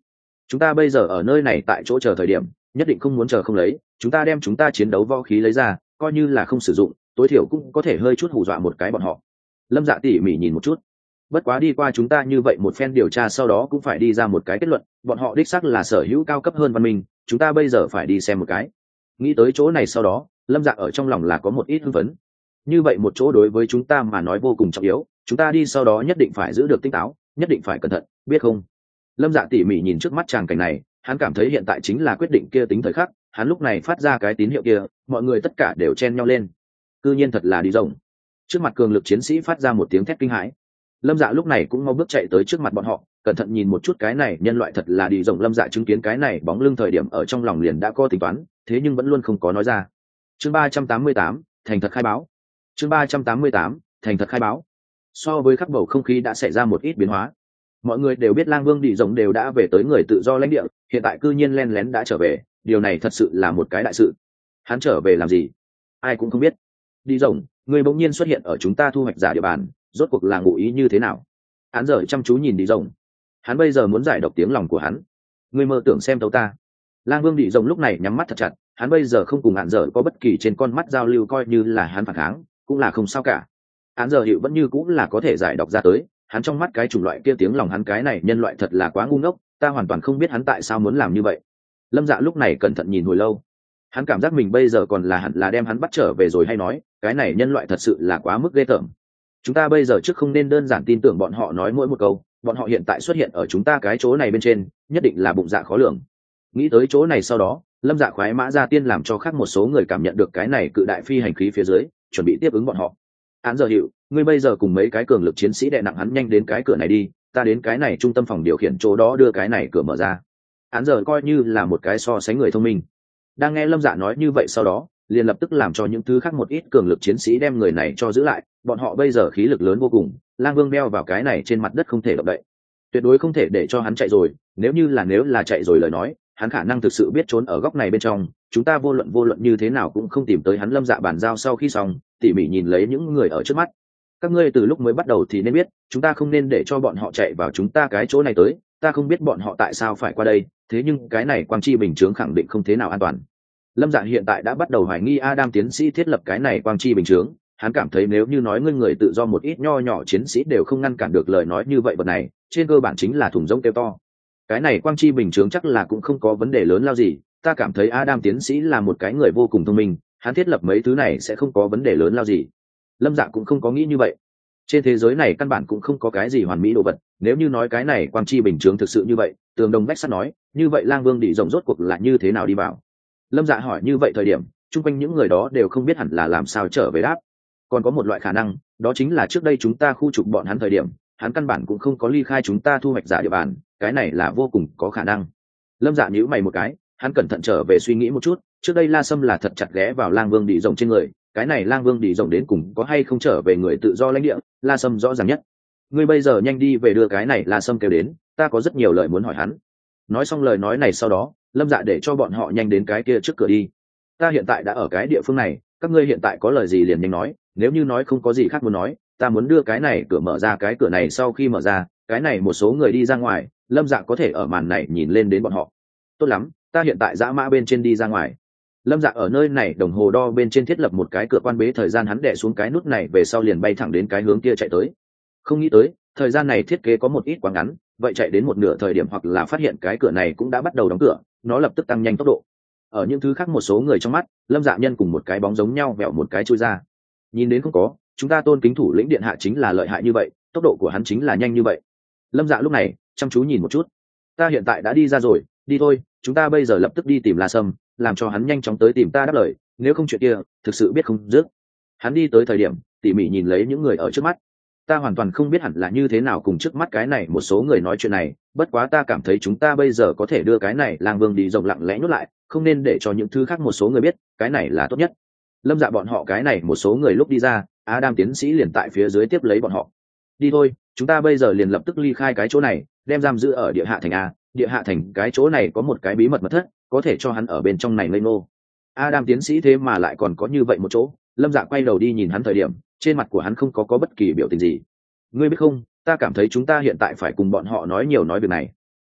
chúng ta bây giờ ở nơi này tại chỗ chờ thời điểm, nhất định không muốn chờ không lấy, chúng ta đem chúng ta chiến đấu võ khí lấy ra, coi như là không sử dụng, tối thiểu cũng có thể hơi chút hù dọa một cái bọn họ. Lâm Dạ tỉ mỉ nhìn một chút, bất quá đi qua chúng ta như vậy một phen điều tra sau đó cũng phải đi ra một cái kết luận, bọn họ đích xác là sở hữu cao cấp hơn văn minh, chúng ta bây giờ phải đi xem một cái. Nghĩ tới chỗ này sau đó, Lâm Dạ ở trong lòng là có một ít hưng phấn. Như vậy một chỗ đối với chúng ta mà nói vô cùng trọng yếu, chúng ta đi sau đó nhất định phải giữ được tinh táo, nhất định phải cẩn thận, biết không? Lâm Dạ tỉ mỉ nhìn trước mắt tràng cảnh này, hắn cảm thấy hiện tại chính là quyết định kia tính thời khắc, hắn lúc này phát ra cái tín hiệu kia, mọi người tất cả đều chen nhau lên. Cư nhiên thật là đi rồng. Trước mặt cường lực chiến sĩ phát ra một tiếng thét kinh hãi. Lâm Dạ lúc này cũng mau bước chạy tới trước mặt bọn họ, cẩn thận nhìn một chút cái này nhân loại thật là đi rồng. Lâm Dạ chứng kiến cái này bóng lưng thời điểm ở trong lòng liền đã có tính toán, thế nhưng vẫn luôn không có nói ra. Chương 388, thành thật khai báo. Chương 388, thành thật khai báo. So với khắc bầu không khí đã xảy ra một ít biến hóa. Mọi người đều biết Lang Vương đi rồng đều đã về tới người tự do lãnh địa, hiện tại cư nhiên len lén đã trở về, điều này thật sự là một cái đại sự. Hắn trở về làm gì? Ai cũng không biết. Đi rồng, người bỗng nhiên xuất hiện ở chúng ta thu hoạch giả địa bàn, rốt cuộc là ngụ ý như thế nào? Hắn giờ chăm chú nhìn đi rồng, hắn bây giờ muốn giải độc tiếng lòng của hắn. Người mơ tưởng xem tấu ta. Lang Vương đi rồng lúc này nhắm mắt thật chặt, hắn bây giờ không cùng Hạn Dở có bất kỳ trên con mắt giao lưu, coi như là hắn phản kháng cũng là không sao cả. Hạn Dở hiệu vẫn như cũng là có thể giải độc ra tới, hắn trong mắt cái chủng loại kia tiếng lòng hắn cái này nhân loại thật là quá ngu ngốc, ta hoàn toàn không biết hắn tại sao muốn làm như vậy. Lâm Dạ lúc này cẩn thận nhìn hồi lâu, hắn cảm giác mình bây giờ còn là hẳn là đem hắn bắt trở về rồi hay nói, cái này nhân loại thật sự là quá mức ghê tởm. Chúng ta bây giờ trước không nên đơn giản tin tưởng bọn họ nói mỗi một câu, bọn họ hiện tại xuất hiện ở chúng ta cái chỗ này bên trên, nhất định là bụng dạ khó lường. Nghĩ tới chỗ này sau đó, Lâm Dạ khoái mã ra tiên làm cho khác một số người cảm nhận được cái này cự đại phi hành khí phía dưới, chuẩn bị tiếp ứng bọn họ. Án giờ hiệu, ngươi bây giờ cùng mấy cái cường lực chiến sĩ đè nặng hắn nhanh đến cái cửa này đi, ta đến cái này trung tâm phòng điều khiển chỗ đó đưa cái này cửa mở ra. Án giờ coi như là một cái so sánh người thông minh. Đang nghe Lâm Dạ nói như vậy sau đó, liền lập tức làm cho những thứ khác một ít cường lực chiến sĩ đem người này cho giữ lại, bọn họ bây giờ khí lực lớn vô cùng, Lang Vương đeo vào cái này trên mặt đất không thể động đậy. Tuyệt đối không thể để cho hắn chạy rồi, nếu là chạy rồi lời nói, hắn khả năng thực sự biết trốn ở góc này bên trong, chúng ta vô luận như thế nào cũng không tìm tới hắn. Lâm Dạ bàn giao sau khi xong, tỉ mỉ nhìn lấy những người ở trước mắt. Các ngươi từ lúc mới bắt đầu thì nên biết, chúng ta không nên để cho bọn họ chạy vào chúng ta cái chỗ này tới, ta không biết bọn họ tại sao phải qua đây, thế nhưng cái này quang chi bình chướng khẳng định không thế nào an toàn. Lâm Dạ hiện tại đã bắt đầu hoài nghi Adam tiến sĩ thiết lập cái này quang chi bình chướng, hắn cảm thấy nếu như nói người tự do một ít nho nhỏ chiến sĩ đều không ngăn cản được lời nói như vậy vật này, trên cơ bản chính là thùng rỗng kêu to. Cái này quang chi bình chướng chắc là cũng không có vấn đề lớn lao gì, ta cảm thấy Adam tiến sĩ là một cái người vô cùng thông minh, hắn thiết lập mấy thứ này sẽ không có vấn đề lớn lao gì. Lâm Dạ cũng không có nghĩ như vậy. Trên thế giới này căn bản cũng không có cái gì hoàn mỹ đồ vật, nếu như nói cái này quang chi bình chướng thực sự như vậy, Tường Đồng Bách Sắt nói, như vậy Lang Vương đi rồng rốt cuộc là như thế nào đi vào? Lâm Dạ hỏi như vậy thời điểm, chung quanh những người đó đều không biết hẳn là làm sao trở về đáp. Còn có một loại khả năng, đó chính là trước đây chúng ta khu trục bọn hắn thời điểm, hắn căn bản cũng không có ly khai chúng ta thu hoạch giả địa bàn, cái này là vô cùng có khả năng. Lâm Dạ nhíu mày một cái, hắn cẩn thận trở về suy nghĩ một chút, trước đây La Sâm là thật chặt ghé vào Lang Vương đi rồng trên người, cái này Lang Vương đi rồng đến cùng có hay không trở về người tự do lãnh địa, La Sâm rõ ràng nhất. Ngươi bây giờ nhanh đi về đưa cái này La Sâm kêu đến, ta có rất nhiều lời muốn hỏi hắn. Nói xong lời nói này sau đó, Lâm Dạ để cho bọn họ nhanh đến cái kia trước cửa đi. Ta hiện tại đã ở cái địa phương này, các ngươi hiện tại có lời gì liền nhanh nói, nếu như nói không có gì khác muốn nói, ta muốn đưa cái này cửa mở ra. Cái cửa này sau khi mở ra, cái này một số người đi ra ngoài, Lâm Dạ có thể ở màn này nhìn lên đến bọn họ. Tốt lắm, ta hiện tại dã mã bên trên đi ra ngoài. Lâm Dạ ở nơi này đồng hồ đo bên trên thiết lập một cái cửa quan bế thời gian, hắn đè xuống cái nút này về sau liền bay thẳng đến cái hướng kia chạy tới. Không nghĩ tới, thời gian này thiết kế có một ít quá ngắn, vậy chạy đến một nửa thời điểm hoặc là phát hiện cái cửa này cũng đã bắt đầu đóng cửa, nó lập tức tăng nhanh tốc độ. Ở những thứ khác một số người trong mắt, Lâm Dạ nhân cùng một cái bóng giống nhau vẹo một cái chui ra. Nhìn đến không có, chúng ta tôn kính thủ lĩnh điện hạ chính là lợi hại như vậy, tốc độ của hắn chính là nhanh như vậy. Lâm Dạ lúc này chăm chú nhìn một chút, ta hiện tại đã đi ra rồi, đi thôi, chúng ta bây giờ lập tức đi tìm La Sâm, làm cho hắn nhanh chóng tới tìm ta đáp lời, nếu không chuyện kia thực sự biết không dứt. Hắn đi tới thời điểm tỉ mỉ nhìn lấy những người ở trước mắt, ta hoàn toàn không biết hẳn là như thế nào cùng trước mắt cái này một số người nói chuyện này, bất quá ta cảm thấy chúng ta bây giờ có thể đưa cái này Lang Vương đi rồng lặng lẽ nhốt lại, không nên để cho những thứ khác một số người biết, cái này là tốt nhất. Lâm Dạ bọn họ cái này một số người lúc đi ra, Adam tiến sĩ liền tại phía dưới tiếp lấy bọn họ. Đi thôi, chúng ta bây giờ liền lập tức ly khai cái chỗ này, đem giam giữ ở địa hạ thành a, địa hạ thành cái chỗ này có một cái bí mật mật thất, có thể cho hắn ở bên trong này ngây ngô. Adam tiến sĩ thế mà lại còn có như vậy một chỗ. Lâm Dạ quay đầu đi nhìn hắn thời điểm, trên mặt của hắn không có bất kỳ biểu tình gì. Ngươi biết không, ta cảm thấy chúng ta hiện tại phải cùng bọn họ nói nhiều nói việc này.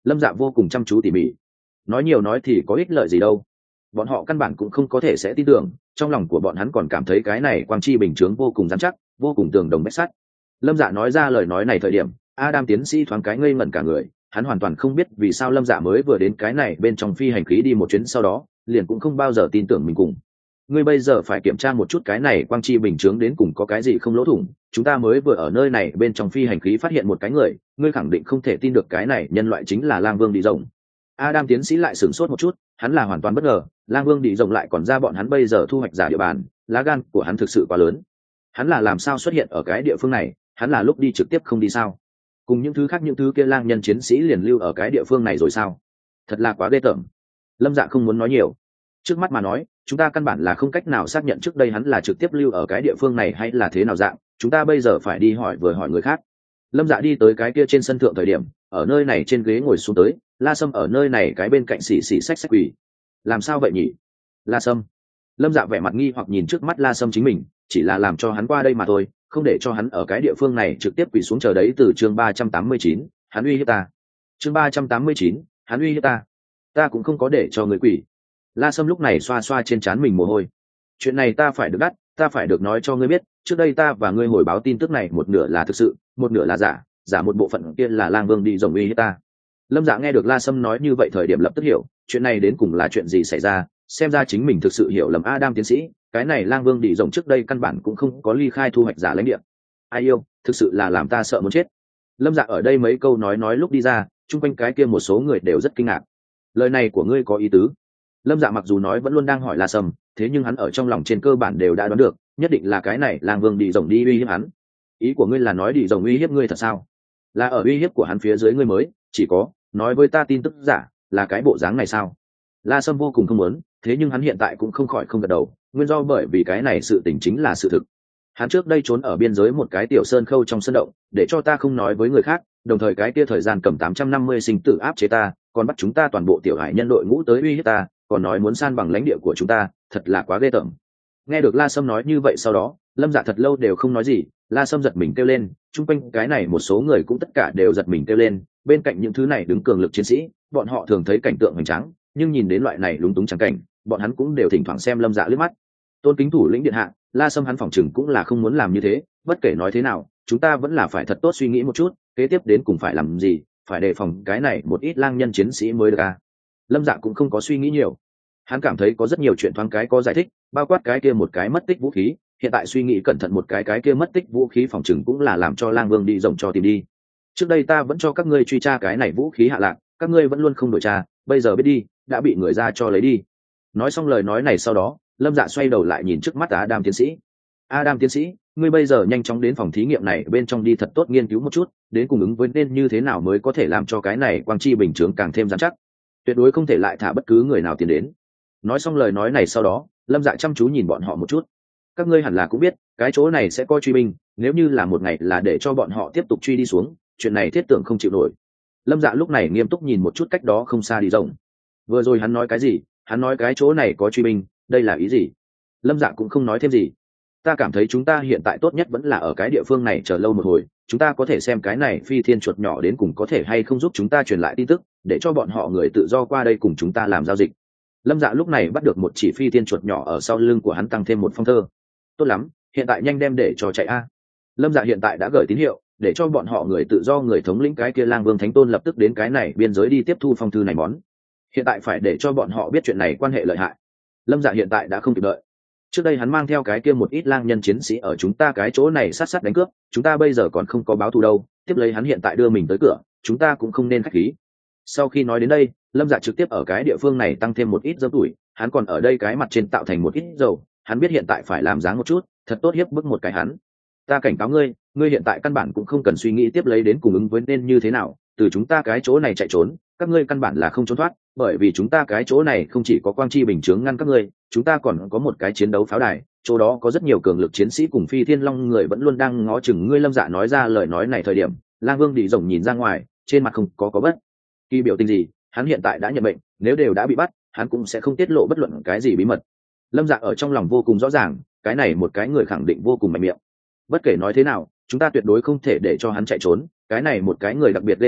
Lâm Dạ vô cùng chăm chú tỉ mỉ. Nói nhiều nói thì có ích lợi gì đâu, bọn họ căn bản cũng không có thể sẽ tin tưởng, trong lòng của bọn hắn còn cảm thấy cái này quang chi bình chướng vô cùng dán chắc, vô cùng tường đồng bách sắt. Lâm Dạ nói ra lời nói này thời điểm, Adam tiến sĩ thoáng cái ngây ngẩn cả người, hắn hoàn toàn không biết vì sao Lâm Dạ mới vừa đến cái này bên trong phi hành khí đi một chuyến sau đó liền cũng không bao giờ tin tưởng mình cùng. Ngươi bây giờ phải kiểm tra một chút cái này quang chi bình chướng đến cùng có cái gì không lỗ thủng, chúng ta mới vừa ở nơi này bên trong phi hành khí phát hiện một cái người, ngươi khẳng định không thể tin được cái này nhân loại chính là Lang Vương đi rồng. Adam tiến sĩ lại sửng sốt một chút, hắn là hoàn toàn bất ngờ, Lang Vương đi rồng lại còn ra bọn hắn bây giờ thu hoạch giả địa bàn, lá gan của hắn thực sự quá lớn. Hắn là làm sao xuất hiện ở cái địa phương này, hắn là lúc đi trực tiếp không đi sao? Cùng những thứ khác những thứ kia lang nhân chiến sĩ liền lưu ở cái địa phương này rồi sao? Thật là quá ghê tởm. Lâm Dạ không muốn nói nhiều. Trước mắt mà nói, chúng ta căn bản là không cách nào xác nhận trước đây hắn là trực tiếp lưu ở cái địa phương này hay là thế nào dạng, chúng ta bây giờ phải đi hỏi vừa hỏi người khác. Lâm Dạ đi tới cái kia trên sân thượng thời điểm, ở nơi này trên ghế ngồi xuống tới, La Sâm ở nơi này cái bên cạnh xì xì xách xách quỳ. Làm sao vậy nhỉ? La Sâm. Lâm Dạ vẻ mặt nghi hoặc nhìn trước mắt La Sâm chính mình, chỉ là làm cho hắn qua đây mà thôi, không để cho hắn ở cái địa phương này trực tiếp quỳ xuống chờ đấy. Từ chương 389, hắn uy hiếp ta. Chương 389, hắn uy hiếp ta. Ta cũng không có để cho người quỳ. La Sâm lúc này xoa xoa trên trán mình mồ hôi. Chuyện này ta phải được đắt, ta phải được nói cho ngươi biết, trước đây ta và ngươi hồi báo tin tức này một nửa là thực sự, một nửa là giả, giả một bộ phận kia là Lang Vương đi rồng uy hiếp ta. Lâm Dạ nghe được La Sâm nói như vậy thời điểm lập tức hiểu, chuyện này đến cùng là chuyện gì xảy ra, xem ra chính mình thực sự hiểu lầm Adam tiến sĩ, cái này Lang Vương đi rồng trước đây căn bản cũng không có ly khai thu hoạch giả lãnh địa. Ai yêu, thực sự là làm ta sợ muốn chết. Lâm Dạ ở đây mấy câu nói lúc đi ra, chung quanh cái kia một số người đều rất kinh ngạc. Lời này của ngươi có ý tứ? Lâm Dạ mặc dù nói vẫn luôn đang hỏi La Sâm, thế nhưng hắn ở trong lòng trên cơ bản đều đã đoán được, nhất định là cái này Lang Vương đi rồng đi uy hiếp hắn. Ý của ngươi là nói đi rồng uy hiếp ngươi thật sao? Là ở uy hiếp của hắn phía dưới ngươi mới chỉ có nói với ta tin tức giả, là cái bộ dáng này sao? La Sâm vô cùng không muốn, thế nhưng hắn hiện tại cũng không khỏi không gật đầu, nguyên do bởi vì cái này sự tình chính là sự thực. Hắn trước đây trốn ở biên giới một cái tiểu sơn khâu trong sân động, để cho ta không nói với người khác, đồng thời cái kia thời gian cầm 850 sinh tử áp chế ta, còn bắt chúng ta toàn bộ tiểu hải nhân đội ngũ tới uy hiếp ta, còn nói muốn san bằng lãnh địa của chúng ta, thật là quá ghê tởm. Nghe được La Sâm nói như vậy sau đó, Lâm Dạ thật lâu đều không nói gì. La Sâm giật mình kêu lên, chung quanh cái này một số người cũng tất cả đều giật mình kêu lên, bên cạnh những thứ này đứng cường lực chiến sĩ, bọn họ thường thấy cảnh tượng hoành tráng, nhưng nhìn đến loại này lúng túng trắng cảnh, bọn hắn cũng đều thỉnh thoảng xem Lâm Dạ liếc mắt. Tôn kính thủ lĩnh điện hạ, La Sâm hắn phỏng chừng cũng là không muốn làm như thế, bất kể nói thế nào, chúng ta vẫn là phải thật tốt suy nghĩ một chút, kế tiếp đến cùng phải làm gì, phải đề phòng cái này một ít lang nhân chiến sĩ mới được à. Lâm Dạ cũng không có suy nghĩ nhiều, hắn cảm thấy có rất nhiều chuyện thoáng cái có giải thích, bao quát cái kia một cái mất tích vũ khí, hiện tại suy nghĩ cẩn thận một cái kia mất tích vũ khí phòng chừng cũng là làm cho Lang Vương đi rồng cho tìm đi. Trước đây ta vẫn cho các ngươi truy tra cái này vũ khí hạ lạc, các ngươi vẫn luôn không đổi tra, bây giờ biết đi, đã bị người ra cho lấy đi. Nói xong lời nói này sau đó, Lâm Dạ xoay đầu lại nhìn trước mắt Adam tiến sĩ. Adam tiến sĩ, ngươi bây giờ nhanh chóng đến phòng thí nghiệm này bên trong đi thật tốt nghiên cứu một chút, đến cùng ứng với nên như thế nào mới có thể làm cho cái này quang chi bình chướng càng thêm rắn chắc. Tuyệt đối không thể lại thả bất cứ người nào tiến đến. Nói xong lời nói này sau đó, Lâm Dạ chăm chú nhìn bọn họ một chút. Các ngươi hẳn là cũng biết, cái chỗ này sẽ có truy binh, nếu như là một ngày là để cho bọn họ tiếp tục truy đi xuống, chuyện này thiết tưởng không chịu nổi. Lâm Dạ lúc này nghiêm túc nhìn một chút cách đó không xa đi rồng. Vừa rồi hắn nói cái gì? Hắn nói cái chỗ này có truy binh, đây là ý gì? Lâm Dạ cũng không nói thêm gì. Ta cảm thấy chúng ta hiện tại tốt nhất vẫn là ở cái địa phương này chờ lâu một hồi, chúng ta có thể xem cái này phi thiên chuột nhỏ đến cùng có thể hay không giúp chúng ta truyền lại tin tức, để cho bọn họ người tự do qua đây cùng chúng ta làm giao dịch. Lâm Dạ lúc này bắt được một chỉ phi thiên chuột nhỏ ở sau lưng của hắn tăng thêm một phong thơ. Tốt lắm, hiện tại nhanh đem để cho chạy a. Lâm Dạ hiện tại đã gửi tín hiệu, để cho bọn họ người tự do người thống lĩnh cái kia Lang Vương Thánh Tôn lập tức đến cái này biên giới đi tiếp thu phong thư này món. Hiện tại phải để cho bọn họ biết chuyện này quan hệ lợi hại. Lâm Dạ hiện tại đã không kịp đợi. Trước đây hắn mang theo cái kia một ít lang nhân chiến sĩ ở chúng ta cái chỗ này sát đánh cướp, chúng ta bây giờ còn không có báo thù đâu, tiếp lấy hắn hiện tại đưa mình tới cửa, chúng ta cũng không nên khách khí. Sau khi nói đến đây, Lâm Dạ trực tiếp ở cái địa phương này tăng thêm một ít dấu tuổi, hắn còn ở đây cái mặt trên tạo thành một ít dầu, hắn biết hiện tại phải làm dáng một chút, thật tốt hiếp bức một cái hắn. Ta cảnh cáo ngươi, ngươi hiện tại căn bản cũng không cần suy nghĩ tiếp lấy đến cùng ứng với nên như thế nào, từ chúng ta cái chỗ này chạy trốn, các ngươi căn bản là không trốn thoát, bởi vì chúng ta cái chỗ này không chỉ có quang chi bình chướng ngăn các ngươi, chúng ta còn có một cái chiến đấu pháo đài, chỗ đó có rất nhiều cường lực chiến sĩ cùng phi thiên long người vẫn luôn đang ngó chừng ngươi. Lâm Dạ nói ra lời nói này thời điểm, Lang Vương đi rồng nhìn ra ngoài, trên mặt không có bất kỳ biểu tình gì, hắn hiện tại đã nhận mệnh, nếu đều đã bị bắt, hắn cũng sẽ không tiết lộ bất luận cái gì bí mật. Lâm Dạ ở trong lòng vô cùng rõ ràng, cái này một cái người khẳng định vô cùng mạnh miệng. Bất kể nói thế nào, chúng ta tuyệt đối không thể để cho hắn chạy trốn, cái này một cái người đặc biệt ghê tởm,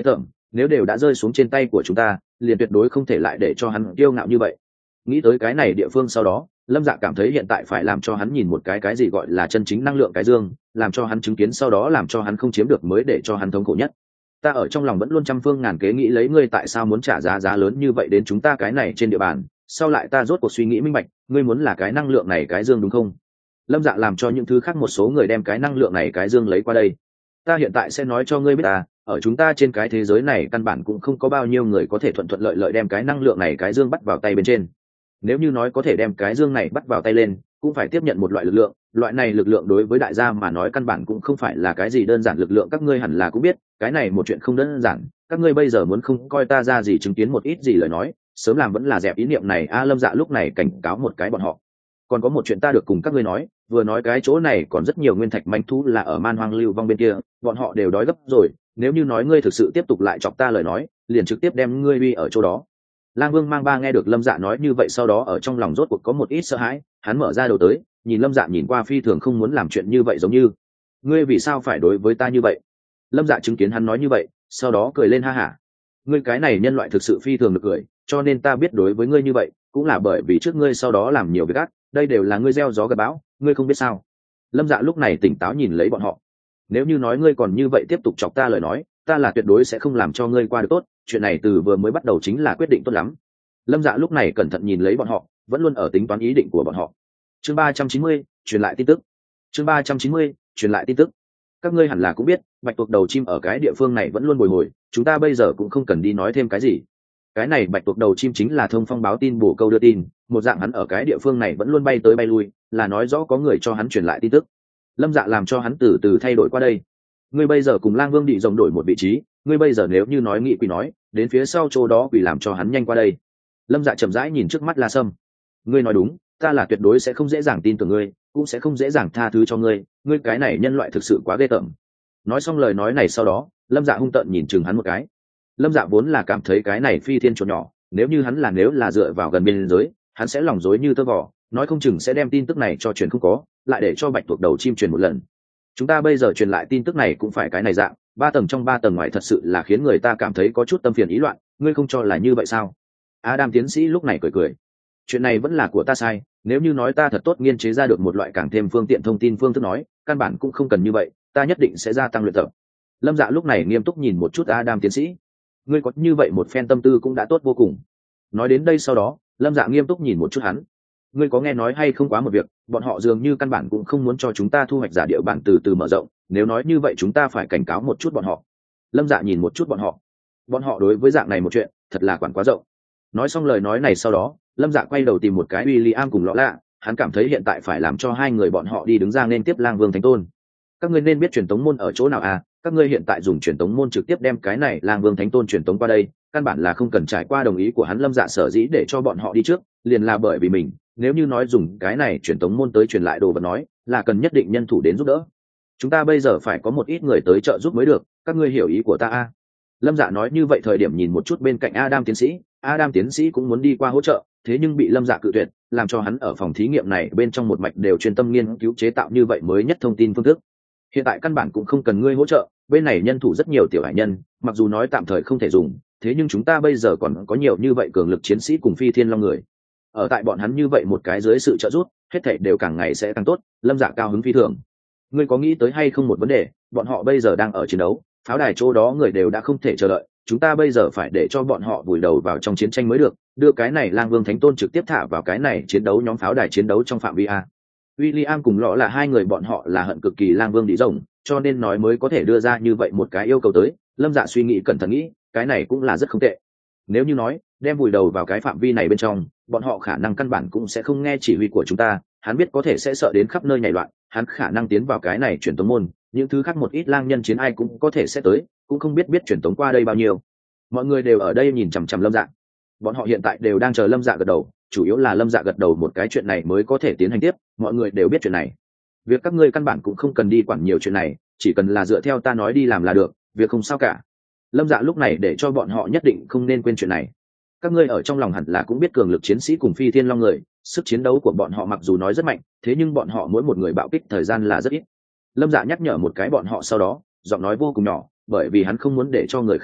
nếu đều đã rơi xuống trên tay của chúng ta liền tuyệt đối không thể lại để cho hắn kiêu ngạo như vậy. Nghĩ tới cái này địa phương sau đó, Lâm Dạ cảm thấy hiện tại phải làm cho hắn nhìn một cái gì gọi là chân chính năng lượng cái dương, làm cho hắn chứng kiến, sau đó làm cho hắn không chiếm được mới để cho hắn thống khổ nhất. Ta ở trong lòng vẫn luôn trăm phương ngàn kế nghĩ lấy ngươi tại sao muốn trả giá lớn như vậy đến chúng ta cái này trên địa bàn, sau lại ta rốt cuộc suy nghĩ minh bạch, ngươi muốn là cái năng lượng này cái dương đúng không? Lâm Dạ làm cho những thứ khác một số người đem cái năng lượng này cái dương lấy qua đây. Ta hiện tại sẽ nói cho ngươi biết ở chúng ta trên cái thế giới này căn bản cũng không có bao nhiêu người có thể thuận thuận lợi lợi đem cái năng lượng này cái dương bắt vào tay bên trên. Nếu như nói có thể đem cái dương này bắt vào tay lên, cũng phải tiếp nhận một loại lực lượng, loại này lực lượng đối với đại gia mà nói căn bản cũng không phải là cái gì đơn giản lực lượng, các ngươi hẳn là cũng biết, cái này một chuyện không đơn giản, các ngươi bây giờ muốn không coi ta ra gì chứng kiến một ít gì lời nói, sớm làm vẫn là dẹp ý niệm này. Lâm Dạ lúc này cảnh cáo một cái bọn họ. Còn có một chuyện ta được cùng các ngươi nói, vừa nói cái chỗ này còn rất nhiều nguyên thạch manh thú là ở man hoang lưu vong bên kia, bọn họ đều đói gấp rồi, nếu như nói ngươi thực sự tiếp tục lại chọc ta lời nói, liền trực tiếp đem ngươi uy ở chỗ đó. Lang Vương Mang Ba nghe được Lâm Dạ nói như vậy sau đó ở trong lòng rốt cuộc có một ít sợ hãi, hắn mở ra đầu tới, nhìn Lâm Dạ nhìn qua phi thường không muốn làm chuyện như vậy, giống như ngươi vì sao phải đối với ta như vậy. Lâm Dạ chứng kiến hắn nói như vậy, sau đó cười lên ha hả. Ngươi cái này nhân loại thực sự phi thường được cười, cho nên ta biết đối với ngươi như vậy, cũng là bởi vì trước ngươi sau đó làm nhiều việc ác, đây đều là ngươi gieo gió gặt bão, ngươi không biết sao. Lâm Dạ lúc này tỉnh táo nhìn lấy bọn họ. Nếu như nói ngươi còn như vậy tiếp tục chọc ta lời nói, ta là tuyệt đối sẽ không làm cho ngươi qua được tốt, chuyện này từ vừa mới bắt đầu chính là quyết định tốt lắm. Lâm Dạ lúc này cẩn thận nhìn lấy bọn họ, vẫn luôn ở tính toán ý định của bọn họ. Chương 390, truyền lại tin tức. Chương 390, truyền lại tin tức. Các ngươi hẳn là cũng biết, bạch tuộc đầu chim ở cái địa phương này vẫn luôn bồi hồi, chúng ta bây giờ cũng không cần đi nói thêm cái gì. Cái này bạch tuộc đầu chim chính là thông phong báo tin bổ câu đưa tin, một dạng hắn ở cái địa phương này vẫn luôn bay tới bay lui, là nói rõ có người cho hắn truyền lại tin tức. Lâm Dạ làm cho hắn từ từ thay đổi qua đây. Ngươi bây giờ cùng Lang Vương Đị rồng đổi một vị trí, ngươi bây giờ nếu như nói nghị quỷ nói, đến phía sau chỗ đó quỷ làm cho hắn nhanh qua đây. Lâm Dạ chậm rãi nhìn trước mắt La Sâm. Ngươi nói đúng, ta là tuyệt đối sẽ không dễ dàng tin tưởng ngươi, cũng sẽ không dễ dàng tha thứ cho ngươi, ngươi cái này nhân loại thực sự quá ghê tởm. Nói xong lời nói này sau đó, Lâm Dạ hung tợn nhìn chừng hắn một cái. Lâm Dạ vốn là cảm thấy cái này phi thiên chuột nhỏ, nếu hắn là dựa vào gần biên giới, hắn sẽ lòng dối như tơ vò, nói không chừng sẽ đem tin tức này cho truyền không có, lại để cho bạch tuộc đầu chim truyền một lần. Chúng ta bây giờ truyền lại tin tức này cũng phải cái này dạng, 3 tầng trong 3 tầng ngoài, thật sự là khiến người ta cảm thấy có chút tâm phiền ý loạn, ngươi không cho là như vậy sao? Adam tiến sĩ lúc này cười cười. Chuyện này vẫn là của ta sai, nếu như nói ta thật tốt nghiên chế ra được một loại càng thêm phương tiện thông tin phương thức nói, căn bản cũng không cần như vậy, ta nhất định sẽ gia tăng luyện tập. Lâm Dạ lúc này nghiêm túc nhìn một chút Adam tiến sĩ. Ngươi có như vậy một phen tâm tư cũng đã tốt vô cùng. Nói đến đây sau đó, Lâm Dạ nghiêm túc nhìn một chút hắn. Ngươi có nghe nói hay không, quá một việc, bọn họ dường như căn bản cũng không muốn cho chúng ta thu hoạch giả địa bản từ từ mở rộng, nếu nói như vậy chúng ta phải cảnh cáo một chút bọn họ. Lâm Dạ nhìn một chút bọn họ đối với dạng này một chuyện thật là quản quá rộng. Nói xong lời nói này sau đó, Lâm Dạ quay đầu tìm một cái William cùng Lọ Lạ, hắn cảm thấy hiện tại phải làm cho hai người bọn họ đi đứng ra nên tiếp Lang Vương Thánh Tôn. Các ngươi nên biết truyền tống môn ở chỗ nào à? Các ngươi hiện tại dùng truyền tống môn trực tiếp đem cái này Lang Vương Thánh Tôn truyền tống qua đây, căn bản là không cần trải qua đồng ý của hắn. Lâm Dạ sở dĩ để cho bọn họ đi trước, liền là bởi vì mình, nếu như nói dùng cái này truyền tống môn tới truyền lại đồ vật nói, là cần nhất định nhân thủ đến giúp đỡ. Chúng ta bây giờ phải có một ít người tới trợ giúp mới được, các ngươi hiểu ý của ta à? Lâm Dạ nói như vậy thời điểm nhìn một chút bên cạnh Adam tiến sĩ cũng muốn đi qua hỗ trợ, thế nhưng bị Lâm Dạ cự tuyệt, làm cho hắn ở phòng thí nghiệm này bên trong một mạch đều chuyên tâm nghiên cứu chế tạo như vậy mới nhất thông tin phương thức. Hiện tại căn bản cũng không cần ngươi hỗ trợ, bên này nhân thủ rất nhiều tiểu hải nhân, mặc dù nói tạm thời không thể dùng, thế nhưng chúng ta bây giờ còn có nhiều như vậy cường lực chiến sĩ cùng phi thiên long người. Ở tại bọn hắn như vậy một cái dưới sự trợ giúp, hết thảy đều càng ngày sẽ càng tốt. Lâm Dạ cao hứng phi thường. Ngươi có nghĩ tới hay không một vấn đề, bọn họ bây giờ đang ở chiến đấu, pháo đài chỗ đó người đều đã không thể chờ đợi, chúng ta bây giờ phải để cho bọn họ vùi đầu vào trong chiến tranh mới được, đưa cái này Lang Vương Thánh Tôn trực tiếp thả vào cái này chiến đấu nhóm pháo đài chiến đấu trong phạm vi a. William cùng Lọ là hai người bọn họ là hận cực kỳ Lang Vương Đị rồng, cho nên nói mới có thể đưa ra như vậy một cái yêu cầu tới. Lâm Dạ suy nghĩ cẩn thận nghĩ, cái này cũng là rất không tệ. Nếu như nói đem vùi đầu vào cái phạm vi này bên trong, bọn họ khả năng căn bản cũng sẽ không nghe chỉ huy của chúng ta, hắn biết có thể sẽ sợ đến khắp nơi nhảy loạn, hắn khả năng tiến vào cái này truyền tống môn, những thứ khác một ít lang nhân chiến ai cũng có thể sẽ tới, cũng không biết truyền tống qua đây bao nhiêu. Mọi người đều ở đây nhìn chằm chằm Lâm Dạ, bọn họ hiện tại đều đang chờ Lâm Dạ gật đầu, chủ yếu là Lâm Dạ gật đầu một cái chuyện này mới có thể tiến hành tiếp. Mọi người đều biết chuyện này, việc các ngươi căn bản cũng không cần đi quản nhiều chuyện này, chỉ cần là dựa theo ta nói đi làm là được, việc không sao cả. Lâm Dạ lúc này để cho bọn họ nhất định không nên quên chuyện này. Các ngươi ở trong lòng hẳn là cũng biết cường lực chiến sĩ cùng phi thiên long người, sức chiến đấu của bọn họ mặc dù nói rất mạnh, thế nhưng bọn họ mỗi một người bạo kích thời gian là rất ít. Lâm Dạ nhắc nhở một cái bọn họ sau đó, giọng nói vô cùng nhỏ, bởi vì hắn không muốn để cho người khác nghe,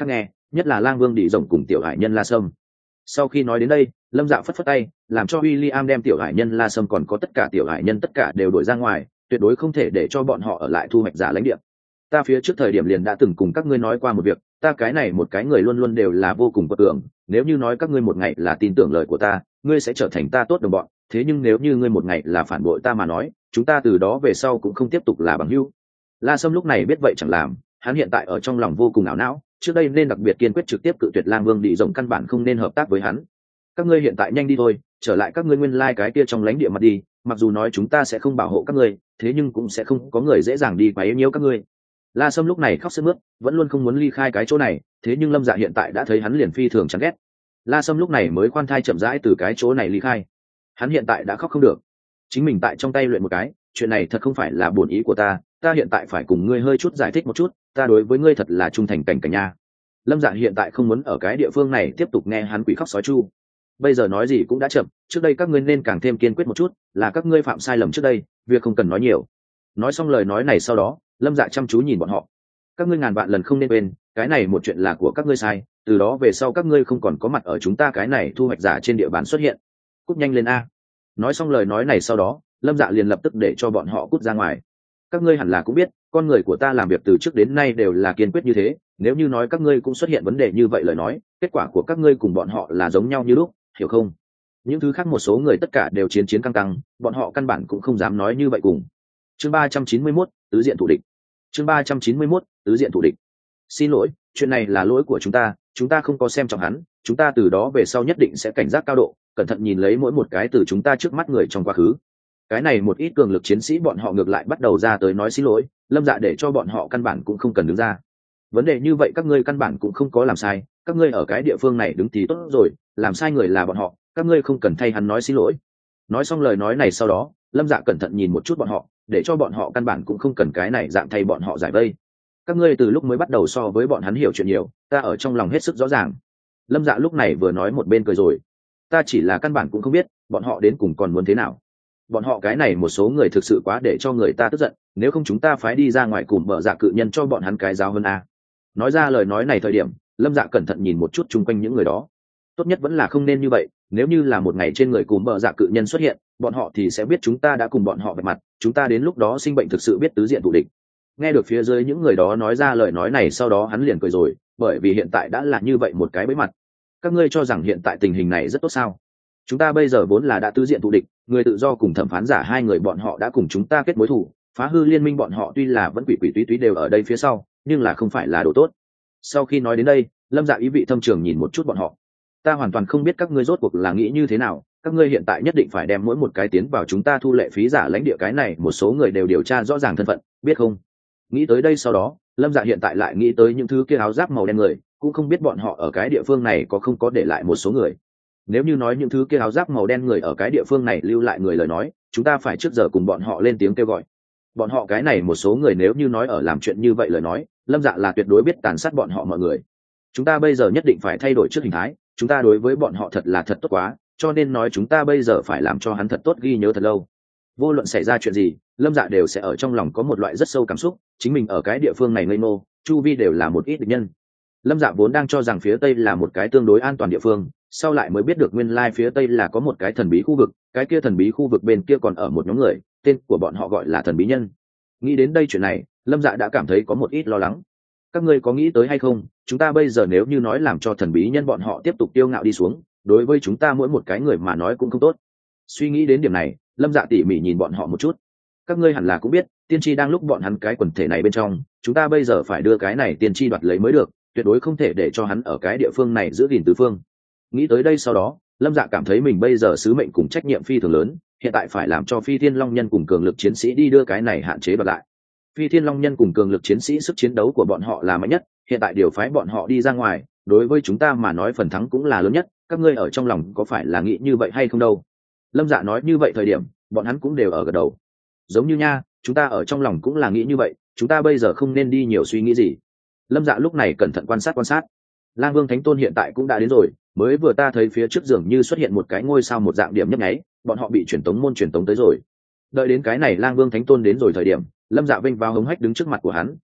nhất là lang vương đi rồng cùng tiểu hải nhân La Sâm. Sau khi nói đến đây, lâm dạ phất phất tay, làm cho William đem tiểu hải nhân La Sâm còn có tất cả tiểu hải nhân tất cả đều đuổi ra ngoài, tuyệt đối không thể để cho bọn họ ở lại thu hoạch giả lãnh địa. Ta phía trước thời điểm liền đã từng cùng các ngươi nói qua một việc, ta cái này một cái người luôn luôn đều là vô cùng bất tưởng, nếu như nói các ngươi một ngày là tin tưởng lời của ta, ngươi sẽ trở thành ta tốt đồng bọn, thế nhưng nếu như ngươi một ngày là phản bội ta mà nói, chúng ta từ đó về sau cũng không tiếp tục là bằng hữu. La Sâm lúc này biết vậy chẳng làm, hắn hiện tại ở trong lòng vô cùng ảo não, trước đây nên đặc biệt kiên quyết trực tiếp cự tuyệt lang vương đi rộng căn bản không nên hợp tác với hắn. Các ngươi hiện tại nhanh đi thôi, trở lại các ngươi nguyên lai cái kia trong lãnh địa mặt đi, mặc dù nói chúng ta sẽ không bảo hộ các ngươi, thế nhưng cũng sẽ không có người dễ dàng đi quấy nhiễu các ngươi. La Sâm lúc này khóc sướt mướt, vẫn luôn không muốn ly khai cái chỗ này, thế nhưng lâm dạ hiện tại đã thấy hắn liền phi thường chán ghét. La Sâm lúc này mới khoan thai chậm rãi từ cái chỗ này ly khai. Hắn hiện tại đã khóc không được, chính mình tại trong tay luyện một cái, chuyện này thật không phải là bổn ý của ta, ta hiện tại phải cùng ngươi hơi chút giải thích một chút, ta đối với ngươi thật là trung thành cảnh nha. Lâm dạ hiện tại không muốn ở cái địa phương này tiếp tục nghe hắn quỷ khóc sói chu. Bây giờ nói gì cũng đã chậm, trước đây các ngươi nên càng thêm kiên quyết một chút, là các ngươi phạm sai lầm trước đây, việc không cần nói nhiều. Nói xong lời nói này sau đó, lâm dạ chăm chú nhìn bọn họ. Các ngươi ngàn vạn lần không nên quên, cái này một chuyện là của các ngươi sai, từ đó về sau các ngươi không còn có mặt ở chúng ta cái này thu hoạch giả trên địa bàn xuất hiện. Cút nhanh lên a. Nói xong lời nói này sau đó, lâm dạ liền lập tức để cho bọn họ cút ra ngoài. Các ngươi hẳn là cũng biết, con người của ta làm việc từ trước đến nay đều là kiên quyết như thế, nếu như nói các ngươi cũng xuất hiện vấn đề như vậy lời nói, kết quả của các ngươi cùng bọn họ là giống nhau như lúc, hiểu không? Những thứ khác một số người tất cả đều chiến căng căng, bọn họ căn bản cũng không dám nói như vậy cùng. Chương 391, tứ diện thủ địch. Chương 391, tứ diện thủ địch. Xin lỗi, chuyện này là lỗi của chúng ta không có xem trọng hắn, chúng ta từ đó về sau nhất định sẽ cảnh giác cao độ, cẩn thận nhìn lấy mỗi một cái từ chúng ta trước mắt người trong quá khứ. Cái này một ít cường lực chiến sĩ bọn họ ngược lại bắt đầu ra tới nói xin lỗi, lâm dạ để cho bọn họ căn bản cũng không cần đứng ra. Vấn đề như vậy các ngươi căn bản cũng không có làm sai, các ngươi ở cái địa phương này đứng thì tốt rồi, làm sai người là bọn họ, các ngươi không cần thay hắn nói xin lỗi. Nói xong lời nói này sau đó, lâm dạ cẩn thận nhìn một chút bọn họ, để cho bọn họ căn bản cũng không cần cái này dạng thay bọn họ giải vây. Các ngươi từ lúc mới bắt đầu so với bọn hắn hiểu chuyện nhiều, ta ở trong lòng hết sức rõ ràng. Lâm dạ lúc này vừa nói một bên cười rồi. Ta chỉ là căn bản cũng không biết bọn họ đến cùng còn muốn thế nào. Bọn họ cái này một số người thực sự quá để cho người ta tức giận, nếu không chúng ta phái đi ra ngoài cùng bờ dạ cự nhân cho bọn hắn cái giáo hơn a. Nói ra lời nói này thời điểm, lâm dạ cẩn thận nhìn một chút chung quanh những người đó. Tốt nhất vẫn là không nên như vậy, nếu như là một ngày trên người cùng bờ dạ cự nhân xuất hiện, bọn họ thì sẽ biết chúng ta đã cùng bọn họ vạch mặt, chúng ta đến lúc đó sinh bệnh thực sự biết tứ diện thủ địch. Nghe được phía dưới những người đó nói ra lời nói này sau đó hắn liền cười rồi, bởi vì hiện tại đã là như vậy một cái bẫy mặt. Các ngươi cho rằng hiện tại tình hình này rất tốt sao? Chúng ta bây giờ vốn là đã tứ diện thủ địch, người tự do cùng thẩm phán giả hai người bọn họ đã cùng chúng ta kết mối thù, phá hư liên minh bọn họ tuy là vẫn quỷ quỷ túy đều ở đây phía sau, nhưng là không phải là đồ tốt. Sau khi nói đến đây, lâm dạ ý vị thâm trường nhìn một chút bọn họ. Ta hoàn toàn không biết các ngươi rốt cuộc là nghĩ như thế nào, các ngươi hiện tại nhất định phải đem mỗi một cái tiến vào chúng ta thu lệ phí giả lãnh địa cái này một số người đều điều tra rõ ràng thân phận, biết không? Nghĩ tới đây sau đó, lâm dạ hiện tại lại nghĩ tới những thứ kia áo giáp màu đen người, cũng không biết bọn họ ở cái địa phương này có không có để lại một số người. Nếu như nói những thứ kia áo giáp màu đen người ở cái địa phương này lưu lại người lời nói, chúng ta phải trước giờ cùng bọn họ lên tiếng kêu gọi. Bọn họ cái này một số người nếu như nói ở làm chuyện như vậy lời nói, lâm dạ là tuyệt đối biết tàn sát bọn họ mọi người. Chúng ta bây giờ nhất định phải thay đổi trước hình thái, chúng ta đối với bọn họ thật là thật tốt quá, cho nên nói chúng ta bây giờ phải làm cho hắn thật tốt ghi nhớ thật lâu. Vô luận xảy ra chuyện gì, lâm dạ đều sẽ ở trong lòng có một loại rất sâu cảm xúc, chính mình ở cái địa phương này ngây ngô, chu vi đều là một ít địch nhân. Lâm dạ vốn đang cho rằng phía tây là một cái tương đối an toàn địa phương, sau lại mới biết được nguyên lai phía tây là có một cái thần bí khu vực, cái kia thần bí khu vực bên kia còn ở một nhóm người, tên của bọn họ gọi là thần bí nhân. Nghĩ đến đây chuyện này, lâm dạ đã cảm thấy có một ít lo lắng. Các ngươi có nghĩ tới hay không, chúng ta bây giờ nếu như nói làm cho thần bí nhân bọn họ tiếp tục tiêu ngạo đi xuống, đối với chúng ta mỗi một cái người mà nói cũng không tốt. Suy nghĩ đến điểm này, lâm dạ tỉ mỉ nhìn bọn họ một chút. Các ngươi hẳn là cũng biết, tiên tri đang lúc bọn hắn cái quần thể này bên trong, chúng ta bây giờ phải đưa cái này tiên tri đoạt lấy mới được, tuyệt đối không thể để cho hắn ở cái địa phương này giữ gìn tứ phương. Nghĩ tới đây sau đó, lâm dạ cảm thấy mình bây giờ sứ mệnh cùng trách nhiệm phi thường lớn, hiện tại phải làm cho phi thiên long nhân cùng cường lực chiến sĩ đi đưa cái này hạn chế bật lại. Phi thiên long nhân cùng cường lực chiến sĩ sức chiến đấu của bọn họ là mạnh nhất, hiện tại điều phái bọn họ đi ra ngoài, đối với chúng ta mà nói phần thắng cũng là lớn nhất, các ngươi ở trong lòng có phải là nghĩ như vậy hay không đâu? Lâm dạ nói như vậy thời điểm, bọn hắn cũng đều ở gật đầu. Giống như nha, chúng ta ở trong lòng cũng là nghĩ như vậy, chúng ta bây giờ không nên đi nhiều suy nghĩ gì. Lâm dạ lúc này cẩn thận quan sát. Lang Vương Thánh Tôn hiện tại cũng đã đến rồi, mới vừa ta thấy phía trước dường như xuất hiện một cái ngôi sao một dạng điểm nhấp nháy, bọn họ bị truyền tống tới rồi. Đợi đến cái này Lang Vương Thánh Tôn đến rồi thời điểm, lâm dạ vênh vào hống hách đứng trước mặt của hắn,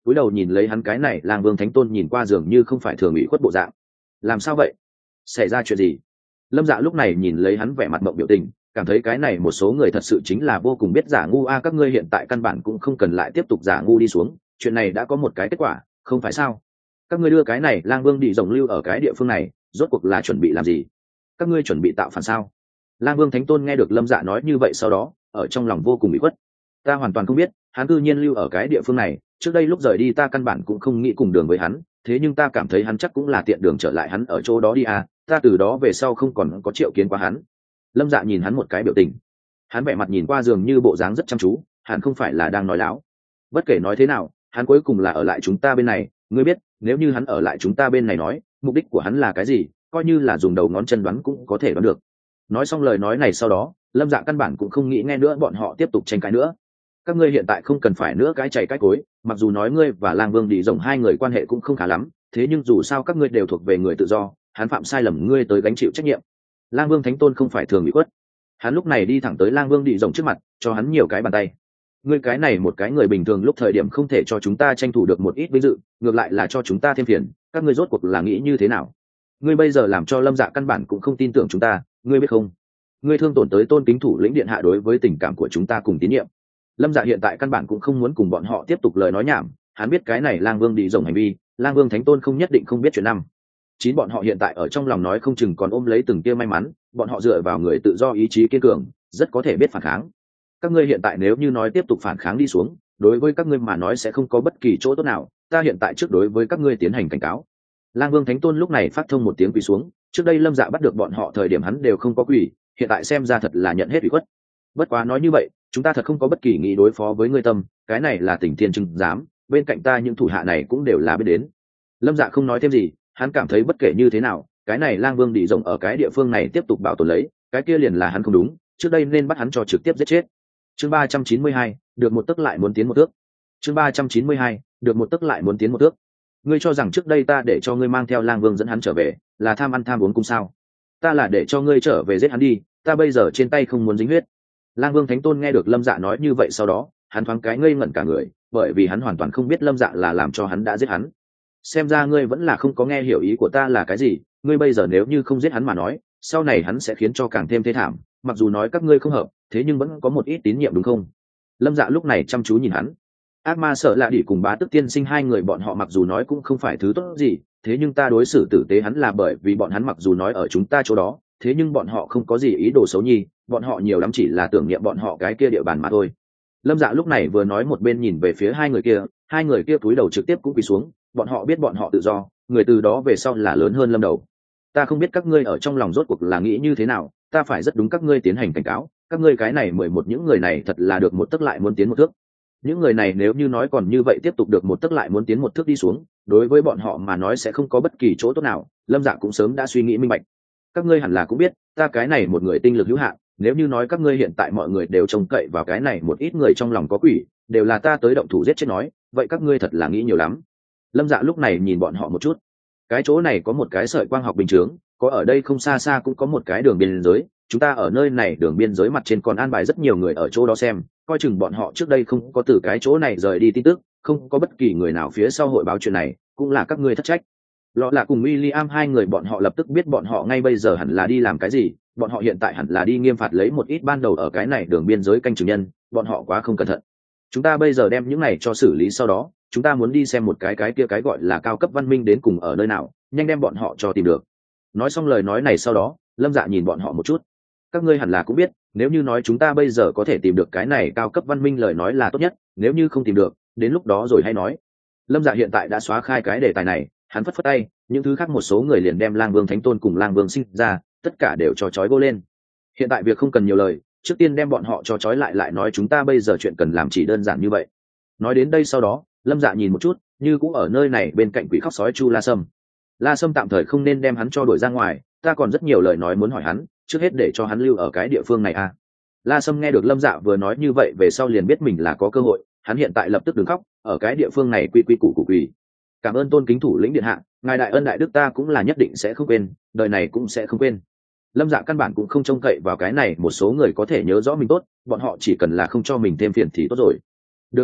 cúi đầu nhìn lấy hắn cái này lang vương thánh tôn nhìn qua dường như không phải thường ủy khuất bộ dạng. Làm sao vậy? Xảy ra chuyện gì? Lâm Dạ lúc này nhìn lấy hắn vẻ mặt mộng biểu tình, cảm thấy cái này một số người thật sự chính là vô cùng biết giả ngu a. Các ngươi hiện tại căn bản cũng không cần lại tiếp tục giả ngu đi xuống, chuyện này đã có một cái kết quả, không phải sao? Các ngươi đưa cái này lang vương đi rồng lưu ở cái địa phương này, rốt cuộc là chuẩn bị làm gì? Các ngươi chuẩn bị tạo phản sao? Lang vương thánh tôn nghe được Lâm Dạ nói như vậy sau đó, ở trong lòng vô cùng bị khuất. Ta hoàn toàn không biết, hắn cư nhiên lưu ở cái địa phương này, trước đây lúc rời đi ta căn bản cũng không nghĩ cùng đường với hắn, thế nhưng ta cảm thấy hắn chắc cũng là tiện đường trở lại hắn ở chỗ đó đi à, ta từ đó về sau không còn có triệu kiến qua hắn. Lâm Dạ nhìn hắn một cái biểu tình, hắn vẻ mặt nhìn qua dường như bộ dáng rất chăm chú, hẳn không phải là đang nói láo. Bất kể nói thế nào, hắn cuối cùng là ở lại chúng ta bên này, ngươi biết, nếu như hắn ở lại chúng ta bên này nói, mục đích của hắn là cái gì, coi như là dùng đầu ngón chân đoán cũng có thể đoán được. Nói xong lời nói này sau đó, Lâm Dạ căn bản cũng không nghĩ nghe nữa bọn họ tiếp tục tranh cãi nữa. Các ngươi hiện tại không cần phải nữa cái chảy cái cối, mặc dù nói ngươi và Lang Vương đi rồng hai người quan hệ cũng không khá lắm, thế nhưng dù sao các ngươi đều thuộc về người tự do, hắn phạm sai lầm ngươi tới gánh chịu trách nhiệm. Lang Vương thánh tôn không phải thường bị quất, hắn lúc này đi thẳng tới Lang Vương đi rồng trước mặt, cho hắn nhiều cái bàn tay. Ngươi cái này một cái người bình thường lúc thời điểm không thể cho chúng ta tranh thủ được một ít vinh dự, ngược lại là cho chúng ta thêm phiền, các ngươi rốt cuộc là nghĩ như thế nào? Ngươi bây giờ làm cho Lâm Dạ căn bản cũng không tin tưởng chúng ta, ngươi biết không? Ngươi thương tổn tới tôn kính thủ lĩnh điện hạ đối với tình cảm của chúng ta cùng tín nhiệm. Lâm Dạ hiện tại căn bản cũng không muốn cùng bọn họ tiếp tục lời nói nhảm, hắn biết cái này Lang Vương đi rồng hành vi, Lang Vương thánh tôn không nhất định không biết chuyện năm. Chín bọn họ hiện tại ở trong lòng nói không chừng còn ôm lấy từng tia may mắn, bọn họ dựa vào người tự do ý chí kiên cường, rất có thể biết phản kháng. Các ngươi hiện tại nếu như nói tiếp tục phản kháng đi xuống, đối với các ngươi mà nói sẽ không có bất kỳ chỗ tốt nào, ta hiện tại trước đối với các ngươi tiến hành cảnh cáo. Lang Vương thánh tôn lúc này phát thông một tiếng quỳ xuống, trước đây Lâm Dạ bắt được bọn họ thời điểm hắn đều không có quỳ, hiện tại xem ra thật là nhận hết ủy khuất. Bất quá nói như vậy, chúng ta thật không có bất kỳ nghĩ đối phó với ngươi tâm, cái này là tình thiên chứng giám, bên cạnh ta những thủ hạ này cũng đều là biết đến. Lâm Dạ không nói thêm gì, hắn cảm thấy bất kể như thế nào, cái này Lang Vương đi rồng ở cái địa phương này tiếp tục bảo tồn lấy, cái kia liền là hắn không đúng, trước đây nên bắt hắn cho trực tiếp giết chết. Chương 392, được một tức lại muốn tiến một thước. Chương 392, được một tức lại muốn tiến một thước. Ngươi cho rằng trước đây ta để cho ngươi mang theo Lang Vương dẫn hắn trở về, là tham ăn tham uống cung sao? Ta là để cho ngươi trở về giết hắn đi, ta bây giờ trên tay không muốn dính huyết. Lang Vương thánh tôn nghe được Lâm Dạ nói như vậy sau đó, hắn thoáng cái ngây ngẩn cả người, bởi vì hắn hoàn toàn không biết Lâm Dạ là làm cho hắn đã giết hắn. Xem ra ngươi vẫn là không có nghe hiểu ý của ta là cái gì, ngươi bây giờ nếu như không giết hắn mà nói, sau này hắn sẽ khiến cho càng thêm thê thảm, mặc dù nói các ngươi không hợp, thế nhưng vẫn có một ít tín nhiệm đúng không? Lâm Dạ lúc này chăm chú nhìn hắn. Ác ma sợ lạ đỉ cùng Bá Tức tiên sinh hai người bọn họ mặc dù nói cũng không phải thứ tốt gì, thế nhưng ta đối xử tử tế hắn là bởi vì bọn hắn mặc dù nói ở chúng ta chỗ đó, thế nhưng bọn họ không có gì ý đồ xấu nhi, bọn họ nhiều lắm chỉ là tưởng niệm bọn họ cái kia địa bàn mà thôi. Lâm Dạ lúc này vừa nói một bên nhìn về phía hai người kia cúi đầu trực tiếp cũng quỳ xuống, bọn họ biết bọn họ tự do, người từ đó về sau là lớn hơn Lâm đầu. Ta không biết các ngươi ở trong lòng rốt cuộc là nghĩ như thế nào, ta phải rất đúng các ngươi tiến hành cảnh cáo, các ngươi cái này 11 những người này thật là được một tấc lại muốn tiến một thước. Những người này nếu như nói còn như vậy tiếp tục được một tấc lại muốn tiến một thước đi xuống, đối với bọn họ mà nói sẽ không có bất kỳ chỗ tốt nào. Lâm Dạ cũng sớm đã suy nghĩ minh bạch. Các ngươi hẳn là cũng biết, ta cái này một người tinh lực hữu hạn, nếu như nói các ngươi hiện tại mọi người đều trông cậy vào cái này một ít người trong lòng có quỷ, đều là ta tới động thủ giết chết nói, vậy các ngươi thật là nghĩ nhiều lắm. Lâm Dạ lúc này nhìn bọn họ một chút. Cái chỗ này có một cái sợi quang học bình chướng, có ở đây không xa xa cũng có một cái đường biên giới, chúng ta ở nơi này đường biên giới mặt trên còn an bài rất nhiều người ở chỗ đó xem, coi chừng bọn họ trước đây không có từ cái chỗ này rời đi tin tức, không có bất kỳ người nào phía sau hội báo chuyện này, cũng là các ngươi thất trách. Lọ là cùng William hai người bọn họ lập tức biết bọn họ ngay bây giờ hẳn là đi làm cái gì, bọn họ hiện tại hẳn là đi nghiêm phạt lấy một ít ban đầu ở cái này đường biên giới canh chừng nhân, bọn họ quá không cẩn thận. Chúng ta bây giờ đem những này cho xử lý sau đó, chúng ta muốn đi xem một cái kia cái gọi là cao cấp văn minh đến cùng ở nơi nào, nhanh đem bọn họ cho tìm được. Nói xong lời nói này sau đó, Lâm Dạ nhìn bọn họ một chút. Các ngươi hẳn là cũng biết, nếu như nói chúng ta bây giờ có thể tìm được cái này cao cấp văn minh lời nói là tốt nhất, nếu như không tìm được, đến lúc đó rồi hay nói. Lâm Dạ hiện tại đã xóa khai cái đề tài này, hắn phất phất tay, những thứ khác một số người liền đem Lang Vương Thánh Tôn cùng Lang Vương Sinh ra, tất cả đều cho trói gô lên. Hiện tại việc không cần nhiều lời, trước tiên đem bọn họ cho trói lại nói chúng ta bây giờ chuyện cần làm chỉ đơn giản như vậy. Nói đến đây sau đó, Lâm Dạ nhìn một chút, như cũng ở nơi này bên cạnh quỷ khóc sói Chu La Sâm. La Sâm tạm thời không nên đem hắn cho đuổi ra ngoài, ta còn rất nhiều lời nói muốn hỏi hắn, trước hết để cho hắn lưu ở cái địa phương này à. La Sâm nghe được Lâm Dạ vừa nói như vậy về sau liền biết mình là có cơ hội, hắn hiện tại lập tức đừng khóc, ở cái địa phương này quy củ quỳ. Cảm ơn tôn kính thủ lĩnh điện hạ, ngài đại ân đại đức ta cũng là nhất định sẽ không quên, đời này cũng sẽ không quên. Lâm Dạ căn bản cũng không trông cậy vào cái này một số người có thể nhớ rõ mình tốt, bọn họ chỉ cần là không cho mình thêm phiền thì tốt rồi. Được chưa,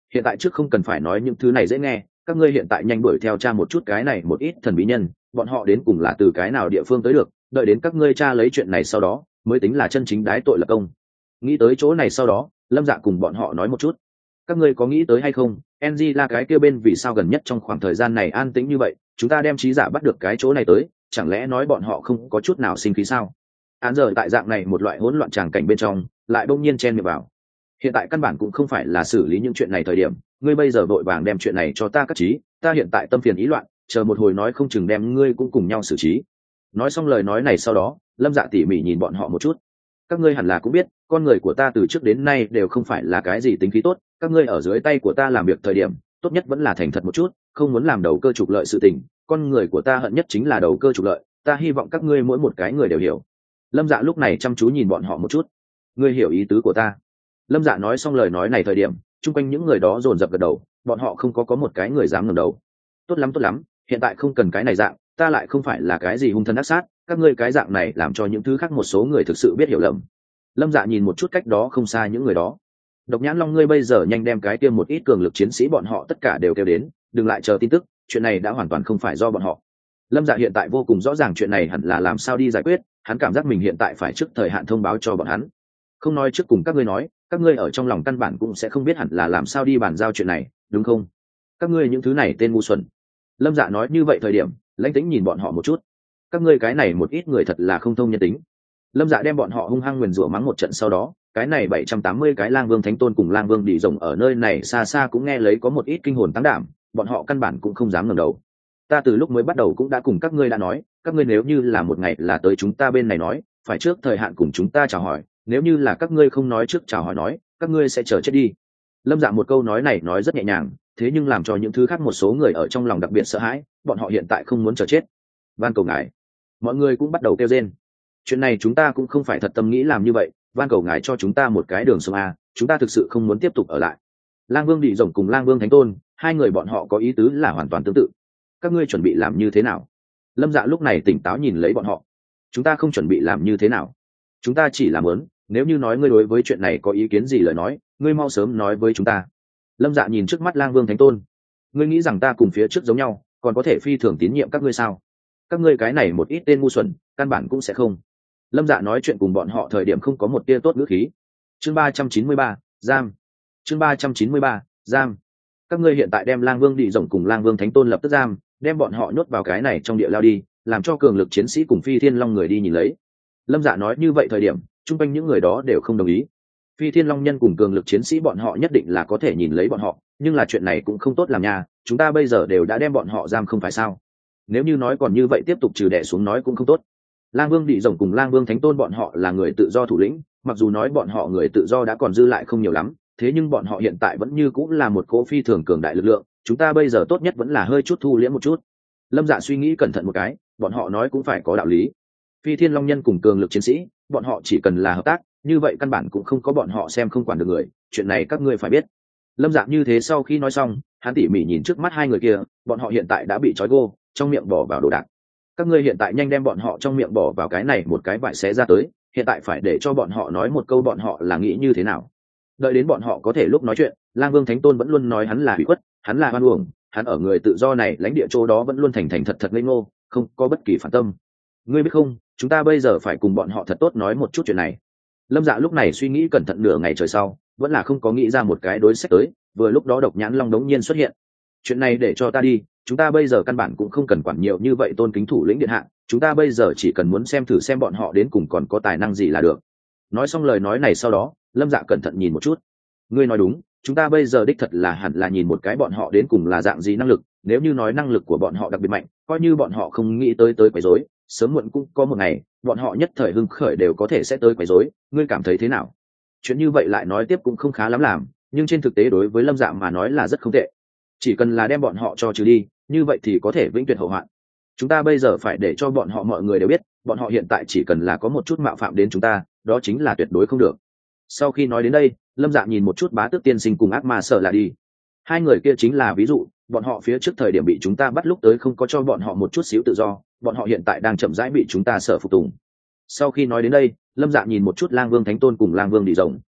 hiện tại trước không cần phải nói những thứ này dễ nghe, các ngươi hiện tại nhanh đuổi theo tra một chút cái này một ít thần bí nhân, bọn họ đến cùng là từ cái nào địa phương tới được, đợi đến các ngươi tra lấy chuyện này sau đó mới tính là chân chính đái tội lập công. Nghĩ tới chỗ này sau đó, Lâm Dạ cùng bọn họ nói một chút. Các ngươi có nghĩ tới hay không, Angela cái kia bên vì sao gần nhất trong khoảng thời gian này an tĩnh như vậy, chúng ta đem trí giả bắt được cái chỗ này tới, chẳng lẽ nói bọn họ không có chút nào sinh khí sao? Án giờ tại dạng này một loại hỗn loạn tràng cảnh bên trong, lại bỗng nhiên chen miệng vào. Hiện tại căn bản cũng không phải là xử lý những chuyện này thời điểm, ngươi bây giờ vội vàng đem chuyện này cho ta cắt trí, ta hiện tại tâm phiền ý loạn, chờ một hồi nói không chừng đem ngươi cũng cùng nhau xử trí. Nói xong lời nói này sau đó, Lâm Dạ tỉ mỉ nhìn bọn họ một chút. Các ngươi hẳn là cũng biết, con người của ta từ trước đến nay đều không phải là cái gì tính khí tốt, các ngươi ở dưới tay của ta làm việc thời điểm, tốt nhất vẫn là thành thật một chút, không muốn làm đầu cơ trục lợi sự tình, con người của ta hận nhất chính là đầu cơ trục lợi, ta hy vọng các ngươi mỗi một cái người đều hiểu. Lâm Dạ lúc này chăm chú nhìn bọn họ một chút. Ngươi hiểu ý tứ của ta. Lâm Dạ nói xong lời nói này thời điểm, chung quanh những người đó dồn dập gật đầu, bọn họ không có một cái người dám ngẩng đầu. Tốt lắm, hiện tại không cần cái này dạng, ta lại không phải là cái gì hung thần ác sát, các ngươi cái dạng này làm cho những thứ khác một số người thực sự biết hiểu lầm. Lâm Dạ nhìn một chút cách đó không xa những người đó. Độc Nhãn Long, ngươi bây giờ nhanh đem cái tiêm một ít cường lực chiến sĩ bọn họ tất cả đều kêu đến, đừng lại chờ tin tức, chuyện này đã hoàn toàn không phải do bọn họ. Lâm Dạ hiện tại vô cùng rõ ràng chuyện này hẳn là làm sao đi giải quyết, hắn cảm giác mình hiện tại phải trước thời hạn thông báo cho bọn hắn. Không nói trước cùng các ngươi nói, các ngươi ở trong lòng căn bản cũng sẽ không biết hẳn là làm sao đi bàn giao chuyện này, đúng không? Các ngươi những thứ này tên ngu xuẩn. Lâm Dạ nói như vậy thời điểm, lãnh tĩnh nhìn bọn họ một chút. Các ngươi cái này một ít người thật là không thông nhân tính. Lâm Dạ đem bọn họ hung hăng nguyền rủa mắng một trận sau đó, cái này 780 cái Lang Vương Thánh Tôn cùng Lang Vương Đỉ Rồng ở nơi này xa xa cũng nghe lấy có một ít kinh hồn tăng đảm, bọn họ căn bản cũng không dám ngẩng đầu. Ta từ lúc mới bắt đầu cũng đã cùng các ngươi đã nói, các ngươi nếu như là một ngày là tới chúng ta bên này nói, phải trước thời hạn cùng chúng ta chào hỏi, nếu như là các ngươi không nói trước chào hỏi nói, các ngươi sẽ chờ chết đi. Lâm Dạ một câu nói này nói rất nhẹ nhàng, thế nhưng làm cho những thứ khác một số người ở trong lòng đặc biệt sợ hãi, bọn họ hiện tại không muốn chờ chết. Van cầu ngài. Mọi người cũng bắt đầu kêu rên. Chuyện này chúng ta cũng không phải thật tâm nghĩ làm như vậy, van cầu ngài cho chúng ta một cái đường sống a, chúng ta thực sự không muốn tiếp tục ở lại. Lang Vương Đỉ Rồng cùng Lang Vương Thánh Tôn, hai người bọn họ có ý tứ là hoàn toàn tương tự. Các ngươi chuẩn bị làm như thế nào? Lâm Dạ lúc này tỉnh táo nhìn lấy bọn họ. Chúng ta không chuẩn bị làm như thế nào, chúng ta chỉ làm muốn, nếu như nói ngươi đối với chuyện này có ý kiến gì lời nói, ngươi mau sớm nói với chúng ta. Lâm Dạ nhìn trước mắt Lang Vương Thánh Tôn. Ngươi nghĩ rằng ta cùng phía trước giống nhau, còn có thể phi thường tín nhiệm các ngươi sao? Các ngươi cái này một ít tên ngu xuẩn, căn bản cũng sẽ không. Lâm Dạ nói chuyện cùng bọn họ thời điểm không có một tia tốt ngữ khí. Chương 393, giam. Chương 393, giam. Các ngươi hiện tại đem Lang Vương Đỉ Rồng cùng Lang Vương Thánh Tôn lập tức giam, đem bọn họ nhốt vào cái này trong địa lao đi, làm cho cường lực chiến sĩ cùng Phi Thiên Long người đi nhìn lấy. Lâm Dạ nói như vậy thời điểm, chung quanh những người đó đều không đồng ý. Phi Thiên Long nhân cùng cường lực chiến sĩ bọn họ nhất định là có thể nhìn lấy bọn họ, nhưng là chuyện này cũng không tốt làm nha, chúng ta bây giờ đều đã đem bọn họ giam không phải sao? Nếu như nói còn như vậy tiếp tục trừ đẻ xuống nói cũng không tốt. Lang Vương Đỉ Rồng cùng Lang Vương Thánh Tôn bọn họ là người tự do thủ lĩnh, mặc dù nói bọn họ người tự do đã còn dư lại không nhiều lắm, thế nhưng bọn họ hiện tại vẫn như cũng là một cỗ phi thường cường đại lực lượng, chúng ta bây giờ tốt nhất vẫn là hơi chút thu liễm một chút. Lâm Dạ suy nghĩ cẩn thận một cái, bọn họ nói cũng phải có đạo lý. Phi Thiên Long nhân cùng cường lực chiến sĩ, bọn họ chỉ cần là hợp tác, như vậy căn bản cũng không có bọn họ xem không quản được người, chuyện này các ngươi phải biết. Lâm Dạ như thế sau khi nói xong, hắn tỉ mỉ nhìn trước mắt hai người kia, bọn họ hiện tại đã bị trói gô, trong miệng bỏ vào đồ đạc. Các ngươi hiện tại nhanh đem bọn họ trong miệng bỏ vào cái này một cái vải xé ra tới, hiện tại phải để cho bọn họ nói một câu bọn họ là nghĩ như thế nào. Đợi đến bọn họ có thể lúc nói chuyện, Lang Vương Thánh Tôn vẫn luôn nói hắn là hủy khuất, hắn là oan uổng, hắn ở người tự do này lãnh địa chỗ đó vẫn luôn thành thật ngây ngô, không có bất kỳ phản tâm. Ngươi biết không, chúng ta bây giờ phải cùng bọn họ thật tốt nói một chút chuyện này. Lâm Dạ lúc này suy nghĩ cẩn thận nửa ngày trời sau, vẫn là không có nghĩ ra một cái đối sách tới, vừa lúc đó Độc Nhãn Long đống nhiên xuất hiện. Chuyện này để cho ta đi, chúng ta bây giờ căn bản cũng không cần quản nhiều như vậy tôn kính thủ lĩnh điện hạ, chúng ta bây giờ chỉ cần muốn xem thử xem bọn họ đến cùng còn có tài năng gì là được. Nói xong lời nói này sau đó, Lâm Dạ cẩn thận nhìn một chút. Ngươi nói đúng, chúng ta bây giờ đích thật là hẳn là nhìn một cái bọn họ đến cùng là dạng gì năng lực, nếu như nói năng lực của bọn họ đặc biệt mạnh, coi như bọn họ không nghĩ tới quấy rối, sớm muộn cũng có một ngày, bọn họ nhất thời hưng khởi đều có thể sẽ tới quấy rối, ngươi cảm thấy thế nào? Chuyện như vậy lại nói tiếp cũng không khá lắm làm, nhưng trên thực tế đối với Lâm Dạ mà nói là rất không tệ. Chỉ cần là đem bọn họ cho trừ đi, như vậy thì có thể vĩnh tuyệt hậu hoạn. Chúng ta bây giờ phải để cho bọn họ mọi người đều biết, bọn họ hiện tại chỉ cần là có một chút mạo phạm đến chúng ta, đó chính là tuyệt đối không được. Sau khi nói đến đây, Lâm Dạ nhìn một chút Bá Tước Tiên Sinh cùng Ác Ma Sở là đi. Hai người kia chính là ví dụ, bọn họ phía trước thời điểm bị chúng ta bắt lúc tới không có cho bọn họ một chút xíu tự do, bọn họ hiện tại đang chậm rãi bị chúng ta sợ phục tùng. Sau khi nói đến đây, Lâm Dạ nhìn một chút Lang Vương Thánh Tôn cùng Lang Vương Đỉ Rồng.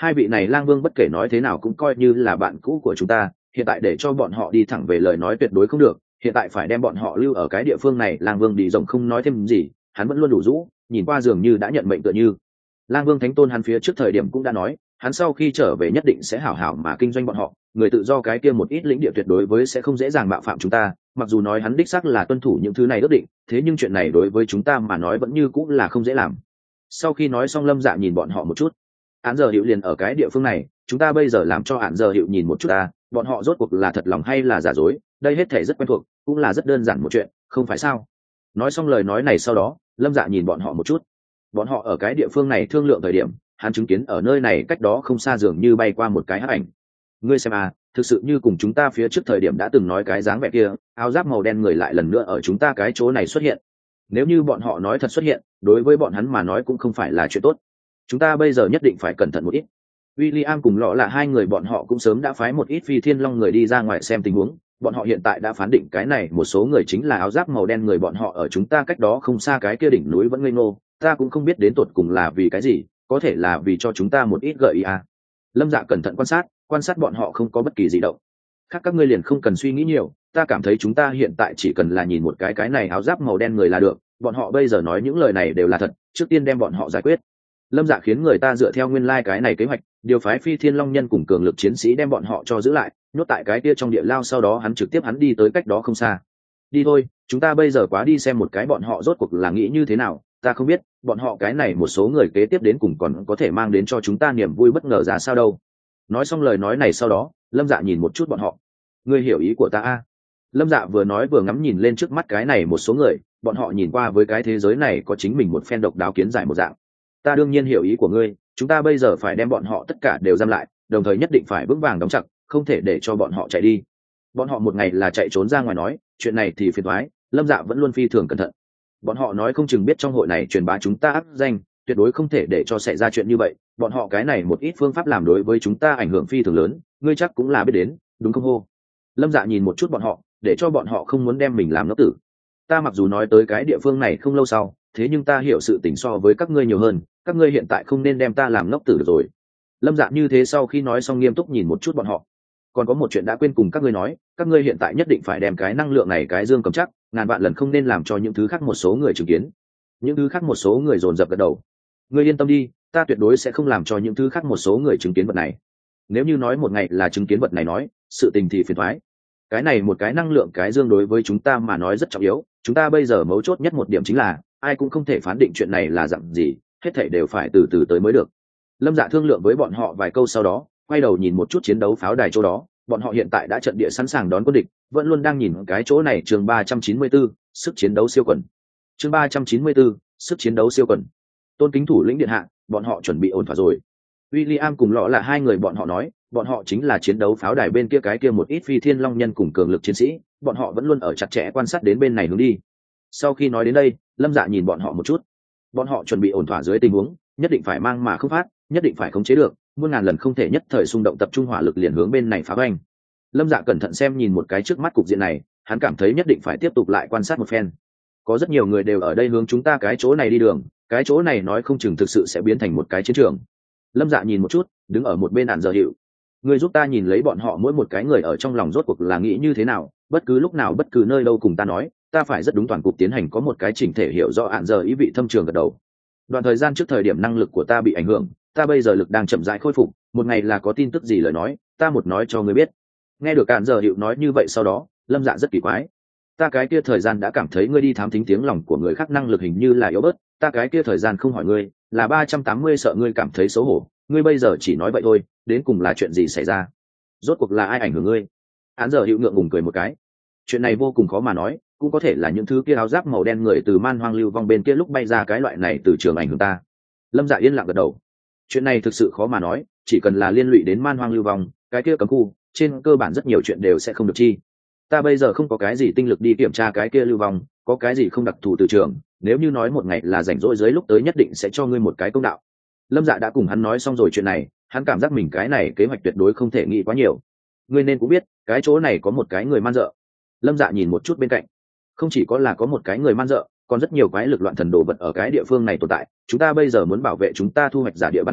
Hai vị này lang vương bất kể nói thế nào cũng coi như là bạn cũ của chúng ta, hiện tại để cho bọn họ đi thẳng về lời nói tuyệt đối không được, hiện tại phải đem bọn họ lưu ở cái địa phương này. Lang vương đi rộng không nói thêm gì, hắn vẫn luôn đủ rũ, nhìn qua dường như đã nhận mệnh tựa như. Lang vương thánh tôn hắn phía trước thời điểm cũng đã nói, hắn sau khi trở về nhất định sẽ hảo hảo mà kinh doanh bọn họ, người tự do cái kia một ít lĩnh địa tuyệt đối với sẽ không dễ dàng mạo phạm chúng ta. Mặc dù nói hắn đích xác là tuân thủ những thứ này ước định, thế nhưng chuyện này đối với chúng ta mà nói vẫn như cũng là không dễ làm. Sau khi nói xong Lâm Dạ nhìn bọn họ một chút. Án giờ hiệu liền ở cái địa phương này, chúng ta bây giờ làm cho án giờ hiệu nhìn một chút ta, bọn họ rốt cuộc là thật lòng hay là giả dối, đây hết thể rất quen thuộc, cũng là rất đơn giản một chuyện, không phải sao? Nói xong lời nói này sau đó, Lâm Dạ nhìn bọn họ một chút. Bọn họ ở cái địa phương này thương lượng thời điểm, hắn chứng kiến ở nơi này cách đó không xa dường như bay qua một cái hắc ảnh. Ngươi xem à, thực sự như cùng chúng ta phía trước thời điểm đã từng nói cái dáng vẻ kia, áo giáp màu đen người lại lần nữa ở chúng ta cái chỗ này xuất hiện. Nếu như bọn họ nói thật xuất hiện, đối với bọn hắn mà nói cũng không phải là chuyện tốt. Chúng ta bây giờ nhất định phải cẩn thận một ít. William cùng Lọ là hai người bọn họ cũng sớm đã phái một ít phi thiên long người đi ra ngoài xem tình huống. Bọn họ hiện tại đã phán định cái này một số người chính là áo giáp màu đen người, bọn họ ở chúng ta cách đó không xa cái kia đỉnh núi vẫn ngây ngô, ta cũng không biết đến tột cùng là vì cái gì, có thể là vì cho chúng ta một ít gợi ý à. Lâm Dạ cẩn thận quan sát bọn họ không có bất kỳ gì động. Khác các ngươi liền không cần suy nghĩ nhiều, ta cảm thấy chúng ta hiện tại chỉ cần là nhìn một cái này áo giáp màu đen người là được, bọn họ bây giờ nói những lời này đều là thật, trước tiên đem bọn họ giải quyết. Lâm Dạ khiến người ta dựa theo nguyên lai cái này kế hoạch, điều phái phi thiên long nhân cùng cường lực chiến sĩ đem bọn họ cho giữ lại, nhốt tại cái kia trong địa lao, sau đó hắn trực tiếp hắn đi tới cách đó không xa. Đi thôi, chúng ta bây giờ quá đi xem một cái bọn họ rốt cuộc là nghĩ như thế nào, ta không biết, bọn họ cái này một số người kế tiếp đến cùng còn có thể mang đến cho chúng ta niềm vui bất ngờ ra sao đâu. Nói xong lời nói này sau đó, Lâm Dạ nhìn một chút bọn họ. Ngươi hiểu ý của ta à? Lâm Dạ vừa nói vừa ngắm nhìn lên trước mắt cái này một số người, bọn họ nhìn qua với cái thế giới này có chính mình một phen độc đáo kiến giải một dạng. Ta đương nhiên hiểu ý của ngươi, chúng ta bây giờ phải đem bọn họ tất cả đều giam lại, đồng thời nhất định phải vững vàng đóng chặt, không thể để cho bọn họ chạy đi. Bọn họ một ngày là chạy trốn ra ngoài nói, chuyện này thì phiền toái. Lâm Dạ vẫn luôn phi thường cẩn thận. Bọn họ nói không chừng biết trong hội này truyền bá chúng ta áp danh, tuyệt đối không thể để cho xảy ra chuyện như vậy. Bọn họ cái này một ít phương pháp làm đối với chúng ta ảnh hưởng phi thường lớn, ngươi chắc cũng là biết đến, đúng không hô? Lâm Dạ nhìn một chút bọn họ, để cho bọn họ không muốn đem mình làm ngốc tử. Ta mặc dù nói tới cái địa phương này không lâu sau, thế nhưng ta hiểu sự tình so với các ngươi nhiều hơn, các ngươi hiện tại không nên đem ta làm ngốc tử được rồi. Lâm Dạ như thế sau khi nói xong nghiêm túc nhìn một chút bọn họ. Còn có một chuyện đã quên cùng các ngươi nói, các ngươi hiện tại nhất định phải đem cái năng lượng này cái dương cầm chắc, ngàn vạn lần không nên làm cho những thứ khác một số người chứng kiến. Những thứ khác một số người dồn dập gật đầu. Ngươi yên tâm đi, ta tuyệt đối sẽ không làm cho những thứ khác một số người chứng kiến vật này. Nếu như nói một ngày là chứng kiến vật này nói, sự tình thì phiền toái. Cái này một cái năng lượng cái dương đối với chúng ta mà nói rất trọng yếu, chúng ta bây giờ mấu chốt nhất một điểm chính là ai cũng không thể phán định chuyện này là dạng gì, hết thảy đều phải từ từ tới mới được. Lâm Dạ thương lượng với bọn họ vài câu sau đó, quay đầu nhìn một chút chiến đấu pháo đài chỗ đó, bọn họ hiện tại đã trận địa sẵn sàng đón quân địch, vẫn luôn đang nhìn cái chỗ này. Chương 394, sức chiến đấu siêu quần. Chương 394, sức chiến đấu siêu quần. Tôn kính thủ lĩnh điện hạ, bọn họ chuẩn bị ổn thỏa rồi. William cùng Lọ là hai người bọn họ nói, bọn họ chính là chiến đấu pháo đài bên kia cái kia một ít phi thiên long nhân cùng cường lực chiến sĩ, bọn họ vẫn luôn ở chặt chẽ quan sát đến bên này hướng đi. Sau khi nói đến đây, Lâm Dạ nhìn bọn họ một chút. Bọn họ chuẩn bị ổn thỏa dưới tình huống, nhất định phải mang mà không phát, nhất định phải khống chế được, muôn ngàn lần không thể nhất thời xung động tập trung hỏa lực liền hướng bên này phá hoành. Lâm Dạ cẩn thận xem nhìn một cái trước mắt cục diện này, hắn cảm thấy nhất định phải tiếp tục lại quan sát một phen. Có rất nhiều người đều ở đây hướng chúng ta cái chỗ này đi đường, cái chỗ này nói không chừng thực sự sẽ biến thành một cái chiến trường. Lâm Dạ nhìn một chút, đứng ở một bên Án Giờ Hiệu. Người giúp ta nhìn lấy bọn họ mỗi một cái người ở trong lòng rốt cuộc là nghĩ như thế nào, bất cứ lúc nào bất cứ nơi đâu cùng ta nói, ta phải rất đúng toàn cục tiến hành có một cái chỉnh thể hiểu rõ. Án Giờ ý vị thâm trường gật đầu. Đoạn thời gian trước thời điểm năng lực của ta bị ảnh hưởng, ta bây giờ lực đang chậm rãi khôi phục, một ngày là có tin tức gì lời nói, ta một nói cho ngươi biết. Nghe được Án Giờ Hiệu nói như vậy sau đó, Lâm Dạ rất kỳ quái. Ta cái kia thời gian đã cảm thấy ngươi đi thám thính tiếng lòng của người khác năng lực hình như là yếu bớt, ta cái kia thời gian không hỏi ngươi, là 380 sợ ngươi cảm thấy xấu hổ, ngươi bây giờ chỉ nói vậy thôi, đến cùng là chuyện gì xảy ra? Rốt cuộc là ai ảnh hưởng ngươi? Án Giờ Hiệu ngượng ngùng cười một cái. Chuyện này vô cùng khó mà nói, cũng có thể là những thứ kia áo giáp màu đen người từ man hoang lưu vong bên kia lúc bay ra cái loại này từ trường ảnh hưởng ta. Lâm Dạ yên lặng gật đầu. Chuyện này thực sự khó mà nói, chỉ cần là liên lụy đến man hoang lưu vong, cái kia cấm khu, trên cơ bản rất nhiều chuyện đều sẽ không được chi. Ta bây giờ không có cái gì tinh lực đi kiểm tra cái kia lưu vong, có cái gì không đặc thù từ trường, nếu như nói một ngày là rảnh rỗi dưới lúc tới nhất định sẽ cho ngươi một cái công đạo. Lâm Dạ đã cùng hắn nói xong rồi chuyện này, hắn cảm giác mình cái này kế hoạch tuyệt đối không thể nghĩ quá nhiều. Ngươi nên cũng biết, cái chỗ này có một cái người man dợ. Lâm Dạ nhìn một chút bên cạnh, không chỉ có là có một cái người man dợ, còn rất nhiều quái lực loạn thần đồ vật ở cái địa phương này tồn tại. Chúng ta bây giờ muốn bảo vệ chúng ta thu hoạch giả địa bàn này,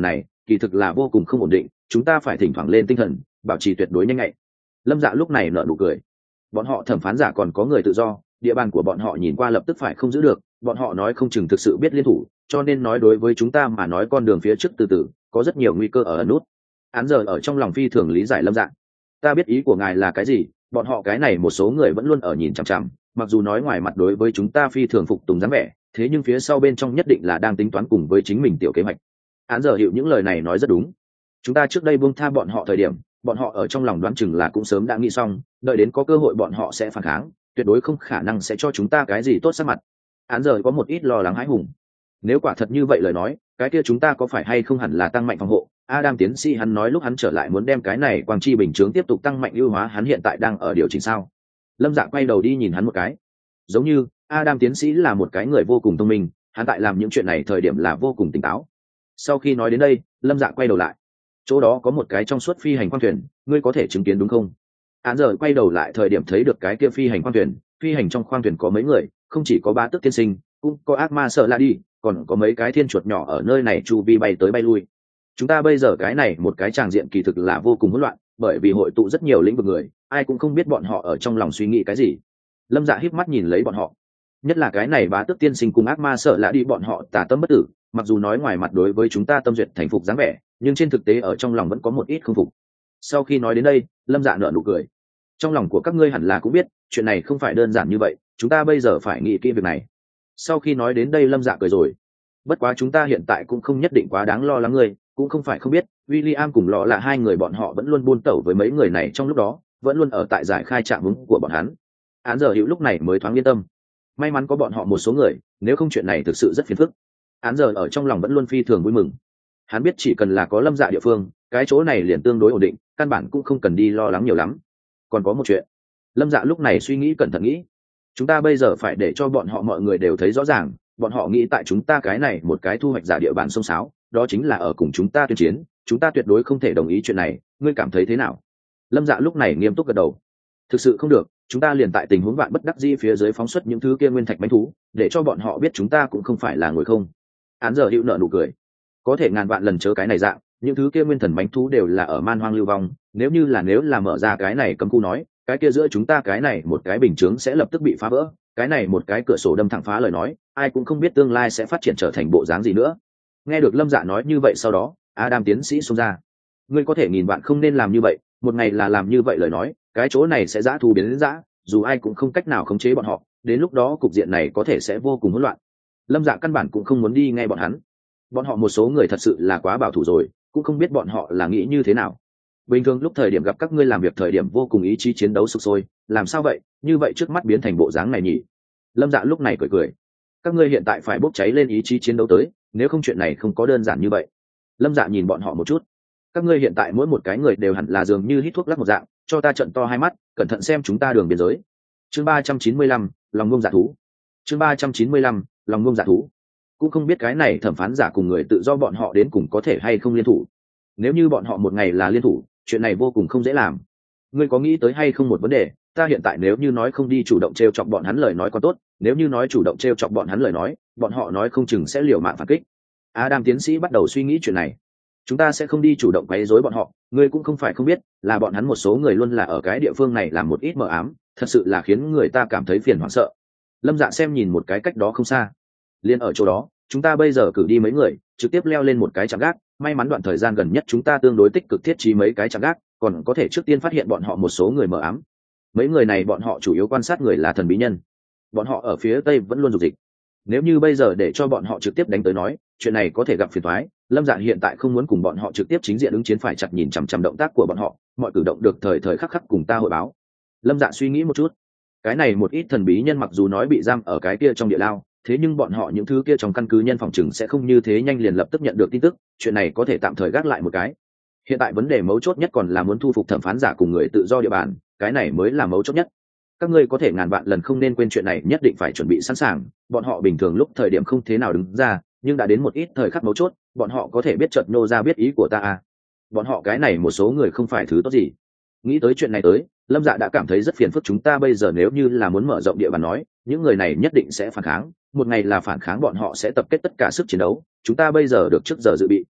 kỳ thực là vô cùng không ổn định, chúng ta phải thỉnh thoảng lên tinh thần, bảo trì tuyệt đối nhanh nhạy. Lâm Dạ lúc này nở nụ cười. Bọn họ thẩm phán giả còn có người tự do, địa bàn của bọn họ nhìn qua lập tức phải không giữ được, bọn họ nói không chừng thực sự biết liên thủ, cho nên nói đối với chúng ta mà nói con đường phía trước từ từ có rất nhiều nguy cơ ở ẩn nút. Án giờ ở trong lòng phi thường lý giải Lâm Dạ. Ta biết ý của ngài là cái gì, bọn họ cái này một số người vẫn luôn ở nhìn chằm chằm, mặc dù nói ngoài mặt đối với chúng ta phi thường phục tùng dáng vẻ, thế nhưng phía sau bên trong nhất định là đang tính toán cùng với chính mình tiểu kế hoạch. Án giờ hiểu những lời này nói rất đúng. Chúng ta trước đây buông tha bọn họ thời điểm, bọn họ ở trong lòng đoán chừng là cũng sớm đã nghĩ xong, đợi đến có cơ hội bọn họ sẽ phản kháng, tuyệt đối không khả năng sẽ cho chúng ta cái gì tốt sắc mặt. Án giờ có một ít lo lắng hãi hùng. Nếu quả thật như vậy lời nói, cái kia chúng ta có phải hay không hẳn là tăng mạnh phòng hộ? Adam tiến sĩ hắn nói lúc hắn trở lại muốn đem cái này quang chi bình chướng tiếp tục tăng mạnh ưu hóa, hắn hiện tại đang ở điều chỉnh sao? Lâm Dạ quay đầu đi nhìn hắn một cái. Giống như Adam tiến sĩ là một cái người vô cùng thông minh, hắn tại làm những chuyện này thời điểm là vô cùng tỉnh táo. Sau khi nói đến đây, Lâm Dạ quay đầu lại. Chỗ đó có một cái trong suốt phi hành khoang thuyền, ngươi có thể chứng kiến đúng không? Án giờ quay đầu lại thời điểm thấy được cái kia phi hành khoang thuyền, phi hành trong khoang thuyền có mấy người, không chỉ có Bá Tước tiên sinh, cũng có ác ma sợ la đi, còn có mấy cái thiên chuột nhỏ ở nơi này chu vi bay tới bay lui. Chúng ta bây giờ cái này một cái tràng diện kỳ thực là vô cùng hỗn loạn, bởi vì hội tụ rất nhiều lĩnh vực người, ai cũng không biết bọn họ ở trong lòng suy nghĩ cái gì. Lâm Dạ híp mắt nhìn lấy bọn họ, nhất là cái này Bá Tước tiên sinh cùng ác ma sợ la đi, bọn họ tà tâm bất tử, mặc dù nói ngoài mặt đối với chúng ta tâm duyệt thành phục dáng vẻ, nhưng trên thực tế ở trong lòng vẫn có một ít không phục. Sau khi nói đến đây, Lâm Dạ nở nụ cười. Trong lòng của các ngươi hẳn là cũng biết, chuyện này không phải đơn giản như vậy, chúng ta bây giờ phải nghĩ kỹ việc này. Sau khi nói đến đây Lâm Dạ cười rồi. Bất quá chúng ta hiện tại cũng không nhất định quá đáng lo lắng ngươi, cũng không phải không biết, William cùng Lọ là hai người bọn họ vẫn luôn buôn tẩu với mấy người này trong lúc đó, vẫn luôn ở tại giải khai trạng hướng của bọn hắn. Án giờ Hữu lúc này mới thoáng yên tâm. May mắn có bọn họ một số người, nếu không chuyện này thực sự rất phiền phức. Án giờ ở trong lòng vẫn luôn phi thường vui mừng. Hắn biết chỉ cần là có Lâm Dạ địa phương, cái chỗ này liền tương đối ổn định, căn bản cũng không cần đi lo lắng nhiều lắm. Còn có một chuyện, Lâm Dạ lúc này suy nghĩ cẩn thận nghĩ, chúng ta bây giờ phải để cho bọn họ mọi người đều thấy rõ ràng, bọn họ nghĩ tại chúng ta cái này một cái thu hoạch giả địa bàn sông sáo, đó chính là ở cùng chúng ta tuyên chiến, chúng ta tuyệt đối không thể đồng ý chuyện này, ngươi cảm thấy thế nào? Lâm Dạ lúc này nghiêm túc gật đầu. Thực sự không được, chúng ta liền tại tình huống vạn bất đắc dĩ phía dưới phóng xuất những thứ kia nguyên thạch bánh thú, để cho bọn họ biết chúng ta cũng không phải là ngồi không. Án giờ Hữu nợ nụ cười. Có thể ngàn vạn lần chớ cái này dạng, những thứ kia nguyên thần bánh thú đều là ở man hoang lưu vong, nếu là mở ra cái này cấm khu nói, cái kia giữa chúng ta cái này một cái bình chướng sẽ lập tức bị phá vỡ, cái này một cái cửa sổ đâm thẳng phá lời nói, ai cũng không biết tương lai sẽ phát triển trở thành bộ dáng gì nữa. Nghe được Lâm Dạ nói như vậy sau đó, Adam tiến sĩ xông ra. Ngươi có thể nghìn vạn không nên làm như vậy, một ngày là làm như vậy lời nói, cái chỗ này sẽ dã thú biến đến dã, dù ai cũng không cách nào khống chế bọn họ, đến lúc đó cục diện này có thể sẽ vô cùng hỗn loạn. Lâm Dạ căn bản cũng không muốn đi nghe bọn hắn. Bọn họ một số người thật sự là quá bảo thủ rồi, cũng không biết bọn họ là nghĩ như thế nào. Bình thường lúc thời điểm gặp các ngươi làm việc thời điểm vô cùng ý chí chiến đấu sục sôi, làm sao vậy, như vậy trước mắt biến thành bộ dáng này nhỉ? Lâm Dạ lúc này cười cười. Các ngươi hiện tại phải bốc cháy lên ý chí chiến đấu tới, nếu không chuyện này không có đơn giản như vậy. Lâm Dạ nhìn bọn họ một chút. Các ngươi hiện tại mỗi một cái người đều hẳn là dường như hít thuốc lắc một dạng, cho ta trận to hai mắt, cẩn thận xem chúng ta đường biên giới. Chương 395, lòng ngông dạ thú. Chương 395, lòng ngông dạ thú. Cũng không biết cái này thẩm phán giả cùng người tự do bọn họ đến cùng có thể hay không liên thủ. Nếu như bọn họ một ngày là liên thủ, chuyện này vô cùng không dễ làm. Ngươi có nghĩ tới hay không một vấn đề, ta hiện tại nếu như nói không đi chủ động trêu chọc bọn hắn lời nói còn tốt, nếu như nói chủ động trêu chọc bọn hắn lời nói, bọn họ nói không chừng sẽ liều mạng phản kích. Adam tiến sĩ bắt đầu suy nghĩ chuyện này. Chúng ta sẽ không đi chủ động quấy rối bọn họ, ngươi cũng không phải không biết, là bọn hắn một số người luôn là ở cái địa phương này làm một ít mờ ám, thật sự là khiến người ta cảm thấy phiền hoảng sợ. Lâm Dạ xem nhìn một cái cách đó không xa. Liên ở chỗ đó, chúng ta bây giờ cử đi mấy người, trực tiếp leo lên một cái trạm gác, may mắn đoạn thời gian gần nhất chúng ta tương đối tích cực thiết trí mấy cái trạm gác, còn có thể trước tiên phát hiện bọn họ một số người mờ ám. Mấy người này bọn họ chủ yếu quan sát người là thần bí nhân. Bọn họ ở phía tây vẫn luôn dục dịch. Nếu như bây giờ để cho bọn họ trực tiếp đánh tới nói, chuyện này có thể gặp phiền toái. Lâm Dạ hiện tại không muốn cùng bọn họ trực tiếp chính diện ứng chiến, phải chặt nhìn chằm chằm động tác của bọn họ, mọi cử động được thời thời khắc khắc cùng ta hội báo. Lâm Dạ suy nghĩ một chút. Cái này một ít thần bí nhân mặc dù nói bị giam ở cái kia trong địa lao, thế nhưng bọn họ những thứ kia trong căn cứ nhân phòng chừng sẽ không như thế nhanh liền lập tức nhận được tin tức, chuyện này có thể tạm thời gác lại một cái. Hiện tại vấn đề mấu chốt nhất còn là muốn thu phục thẩm phán giả cùng người tự do địa bàn, cái này mới là mấu chốt nhất. Các ngươi có thể ngàn vạn lần không nên quên chuyện này, nhất định phải chuẩn bị sẵn sàng. Bọn họ bình thường lúc thời điểm không thế nào đứng ra, nhưng đã đến một ít thời khắc mấu chốt, bọn họ có thể biết chợt nô ra biết ý của ta à. Bọn họ cái này một số người không phải thứ tốt gì. Nghĩ tới chuyện này tới, Lâm Dạ đã cảm thấy rất phiền phức. Chúng ta bây giờ nếu như là muốn mở rộng địa bàn nói, những người này nhất định sẽ phản kháng, một ngày là phản kháng bọn họ sẽ tập kết tất cả sức chiến đấu, chúng ta bây giờ được trước giờ dự bị.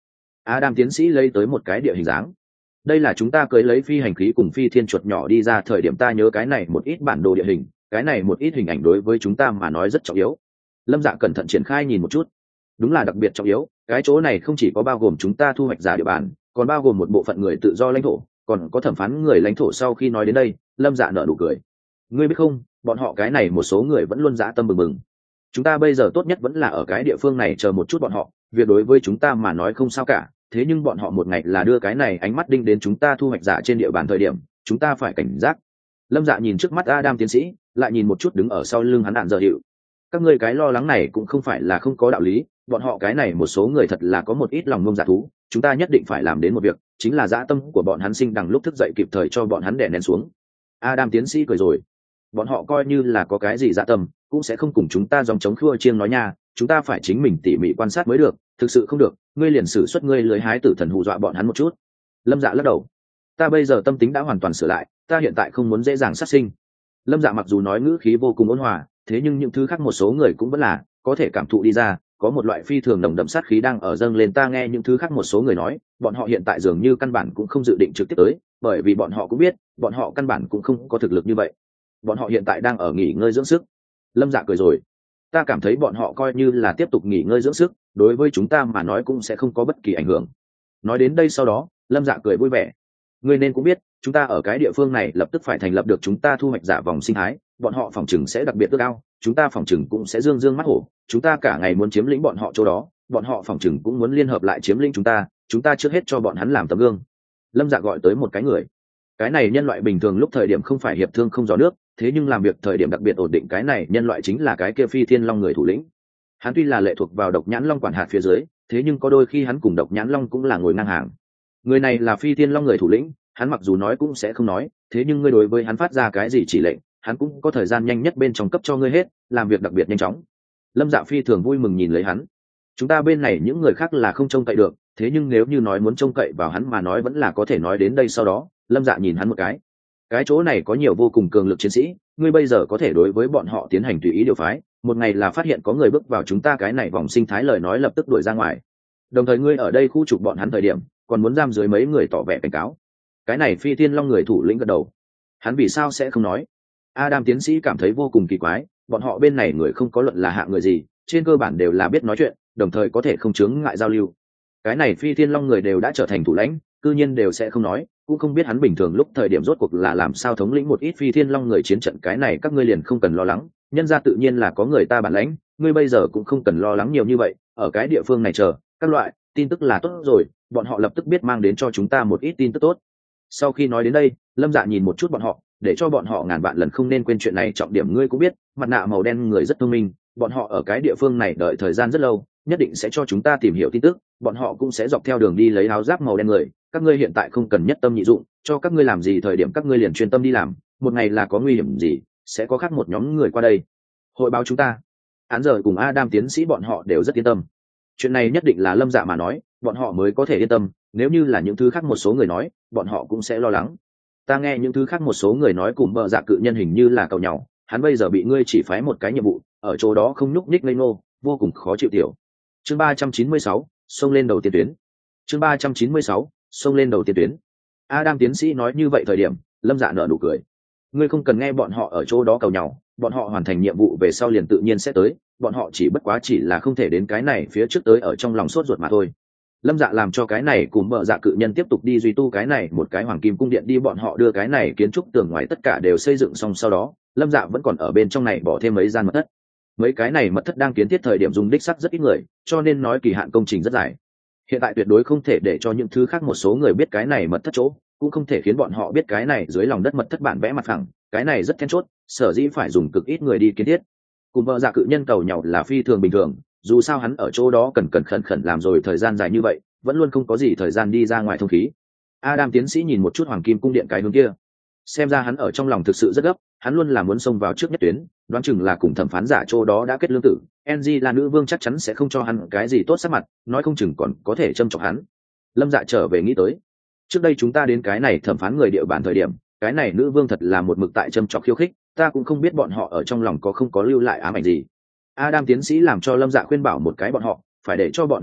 Adam tiến sĩ lấy tới một cái địa hình dáng. Đây là chúng ta cưới lấy phi hành khí cùng phi thiên chuột nhỏ đi ra thời điểm, ta nhớ cái này một ít bản đồ địa hình, cái này một ít hình ảnh đối với chúng ta mà nói rất trọng yếu. Lâm Dạ cẩn thận triển khai nhìn một chút, đúng là đặc biệt trọng yếu. Cái chỗ này không chỉ có bao gồm chúng ta thu hoạch giả địa bàn, còn bao gồm một bộ phận người tự do lãnh thổ, còn có thẩm phán người lãnh thổ. Sau khi nói đến đây, Lâm Dạ nở nụ cười. Ngươi biết không, bọn họ cái này một số người vẫn luôn dã tâm bừng bừng. Chúng ta bây giờ tốt nhất vẫn là ở cái địa phương này chờ một chút bọn họ, việc đối với chúng ta mà nói không sao cả, thế nhưng bọn họ một ngày là đưa cái này ánh mắt đinh đến chúng ta thu hoạch giả trên địa bàn thời điểm, chúng ta phải cảnh giác. Lâm Dạ nhìn trước mắt Adam tiến sĩ, lại nhìn một chút đứng ở sau lưng hắn Đạn Dở Hiệu. Các ngươi cái lo lắng này cũng không phải là không có đạo lý, bọn họ cái này một số người thật là có một ít lòng ngông dạ thú, chúng ta nhất định phải làm đến một việc, chính là dã tâm của bọn hắn sinh đằng lúc thức dậy kịp thời cho bọn hắn đè nén xuống. Adam tiến sĩ cười rồi. Bọn họ coi như là có cái gì dạ tâm, cũng sẽ không cùng chúng ta dòng chống khua chiêng nói nha, chúng ta phải chính mình tỉ mỉ quan sát mới được, thực sự không được, ngươi liền sử xuất ngươi lưới hái tử thần hù dọa bọn hắn một chút. Lâm Dạ lắc đầu. Ta bây giờ tâm tính đã hoàn toàn sửa lại, ta hiện tại không muốn dễ dàng sát sinh. Lâm Dạ mặc dù nói ngữ khí vô cùng ôn hòa, thế nhưng những thứ khác một số người cũng vẫn là có thể cảm thụ đi ra, có một loại phi thường nồng đậm sát khí đang ở dâng lên. Ta nghe những thứ khác một số người nói, bọn họ hiện tại dường như căn bản cũng không dự định trực tiếp tới, bởi vì bọn họ cũng biết, bọn họ căn bản cũng không có thực lực như vậy. Bọn họ hiện tại đang ở nghỉ ngơi dưỡng sức. Lâm Dạ cười rồi. Ta cảm thấy bọn họ coi như là tiếp tục nghỉ ngơi dưỡng sức, đối với chúng ta mà nói cũng sẽ không có bất kỳ ảnh hưởng. Nói đến đây sau đó, Lâm Dạ cười vui vẻ. Ngươi nên cũng biết, chúng ta ở cái địa phương này lập tức phải thành lập được chúng ta thu hoạch giả vòng sinh thái, bọn họ phòng trừng sẽ đặc biệt ước ao, chúng ta phòng trừng cũng sẽ dương dương mắt hổ, chúng ta cả ngày muốn chiếm lĩnh bọn họ chỗ đó, bọn họ phòng trừng cũng muốn liên hợp lại chiếm lĩnh chúng ta trước hết cho bọn hắn làm tấm gương. Lâm Dạ gọi tới một cái người. Cái này nhân loại bình thường lúc thời điểm không phải hiệp thương không gió nước, thế nhưng làm việc thời điểm đặc biệt ổn định, cái này nhân loại chính là cái kia Phi Thiên Long người thủ lĩnh. Hắn tuy là lệ thuộc vào Độc Nhãn Long quản hạt phía dưới, thế nhưng có đôi khi hắn cùng Độc Nhãn Long cũng là ngồi ngang hàng. Người này là Phi Thiên Long người thủ lĩnh, hắn mặc dù nói cũng sẽ không nói, thế nhưng ngươi đối với hắn phát ra cái gì chỉ lệnh, hắn cũng có thời gian nhanh nhất bên trong cấp cho ngươi hết, làm việc đặc biệt nhanh chóng. Lâm Dạ phi thường vui mừng nhìn lấy hắn. Chúng ta bên này những người khác là không trông cậy được, thế nhưng nếu như nói muốn trông cậy vào hắn mà nói vẫn là có thể. Nói đến đây sau đó, Lâm Dạ nhìn hắn một cái chỗ này có nhiều vô cùng cường lực chiến sĩ, ngươi bây giờ có thể đối với bọn họ tiến hành tùy ý điều phái, một ngày là phát hiện có người bước vào chúng ta cái này vòng sinh thái lời nói lập tức đuổi ra ngoài. Đồng thời ngươi ở đây khu trục bọn hắn thời điểm, còn muốn giam dưới mấy người tỏ vẻ cảnh cáo. Cái này Phi Thiên Long người thủ lĩnh gật đầu. Hắn vì sao sẽ không nói? Adam tiến sĩ cảm thấy vô cùng kỳ quái, bọn họ bên này người không có luận là hạng người gì, trên cơ bản đều là biết nói chuyện, đồng thời có thể không chướng ngại giao lưu. Cái này Phi Thiên Long người đều đã trở thành thủ lãnh, cư nhiên đều sẽ không nói, cũng không biết hắn bình thường lúc thời điểm rốt cuộc là làm sao thống lĩnh một ít Phi Thiên Long người chiến trận. Cái này các ngươi liền không cần lo lắng, nhân ra tự nhiên là có người ta bản lãnh, ngươi bây giờ cũng không cần lo lắng nhiều như vậy, ở cái địa phương này chờ các loại tin tức là tốt rồi, bọn họ lập tức biết mang đến cho chúng ta một ít tin tức tốt. Sau khi nói đến đây, Lâm Dạ nhìn một chút bọn họ, để cho bọn họ ngàn vạn lần không nên quên chuyện này. Trọng điểm ngươi cũng biết, mặt nạ màu đen người rất thông minh, bọn họ ở cái địa phương này đợi thời gian rất lâu, nhất định sẽ cho chúng ta tìm hiểu tin tức, bọn họ cũng sẽ dọc theo đường đi lấy áo giáp màu đen người. Các ngươi hiện tại không cần nhất tâm nhị dụng, cho các ngươi làm gì thời điểm các ngươi liền chuyên tâm đi làm, một ngày là có nguy hiểm gì sẽ có khác một nhóm người qua đây hội báo chúng ta. Án giờ cùng Adam tiến sĩ bọn họ đều rất yên tâm, chuyện này nhất định là Lâm Dạ mà nói, bọn họ mới có thể yên tâm, nếu như là những thứ khác một số người nói, bọn họ cũng sẽ lo lắng. Ta nghe những thứ khác một số người nói cùng bờ dạ cự nhân hình như là cậu nhau, hắn bây giờ bị ngươi chỉ phái một cái nhiệm vụ, ở chỗ đó không nhúc nhích ngây ngô, vô cùng khó chịu tiểu. Chương 396, xông lên đầu tiên tuyến. Chương 396, xông lên đầu tiên tuyến. Adam tiến sĩ nói như vậy thời điểm, Lâm Dạ nở nụ cười. Ngươi không cần nghe bọn họ ở chỗ đó cầu nhau, bọn họ hoàn thành nhiệm vụ về sau liền tự nhiên sẽ tới, bọn họ chỉ bất quá chỉ là không thể đến cái này phía trước tới ở trong lòng sốt ruột mà thôi. Lâm Dạ làm cho cái này cùng bờ dạ cự nhân tiếp tục đi duy tu cái này một cái hoàng kim cung điện đi, bọn họ đưa cái này kiến trúc tường ngoài tất cả đều xây dựng xong sau đó, Lâm Dạ vẫn còn ở bên trong này bỏ thêm mấy gian mật thất. Mấy cái này mật thất đang kiến thiết thời điểm dùng đích sắc rất ít người, cho nên nói kỳ hạn công trình rất dài. Hiện tại tuyệt đối không thể để cho những thứ khác một số người biết cái này mật thất chỗ, cũng không thể khiến bọn họ biết cái này dưới lòng đất mật thất bản vẽ mặt phẳng, cái này rất then chốt, sở dĩ phải dùng cực ít người đi kiến thiết. Cùng bờ dạ cự nhân cầu nhau là phi thường bình thường, dù sao hắn ở chỗ đó cần khẩn khẩn làm rồi thời gian dài như vậy, vẫn luôn không có gì thời gian đi ra ngoài thông khí. Adam tiến sĩ nhìn một chút hoàng kim cung điện cái hướng kia, xem ra hắn ở trong lòng thực sự rất gấp, hắn luôn là muốn xông vào trước nhất tuyến, đoán chừng là cùng thẩm phán giả chỗ đó đã kết lương tử. NG là nữ vương chắc chắn sẽ không cho hắn cái gì tốt sắc mặt, nói không chừng còn có thể châm chọc hắn. Lâm Dạ trở về nghĩ tới, trước đây chúng ta đến cái này thẩm phán người địa bàn thời điểm, cái này nữ vương thật là một mực tại châm chọc khiêu khích, ta cũng không biết bọn họ ở trong lòng có không có lưu lại ám ảnh gì. Adam tiến sĩ làm cho Lâm Dạ khuyên bảo một cái bọn họ, phải để cho bọn họ biết,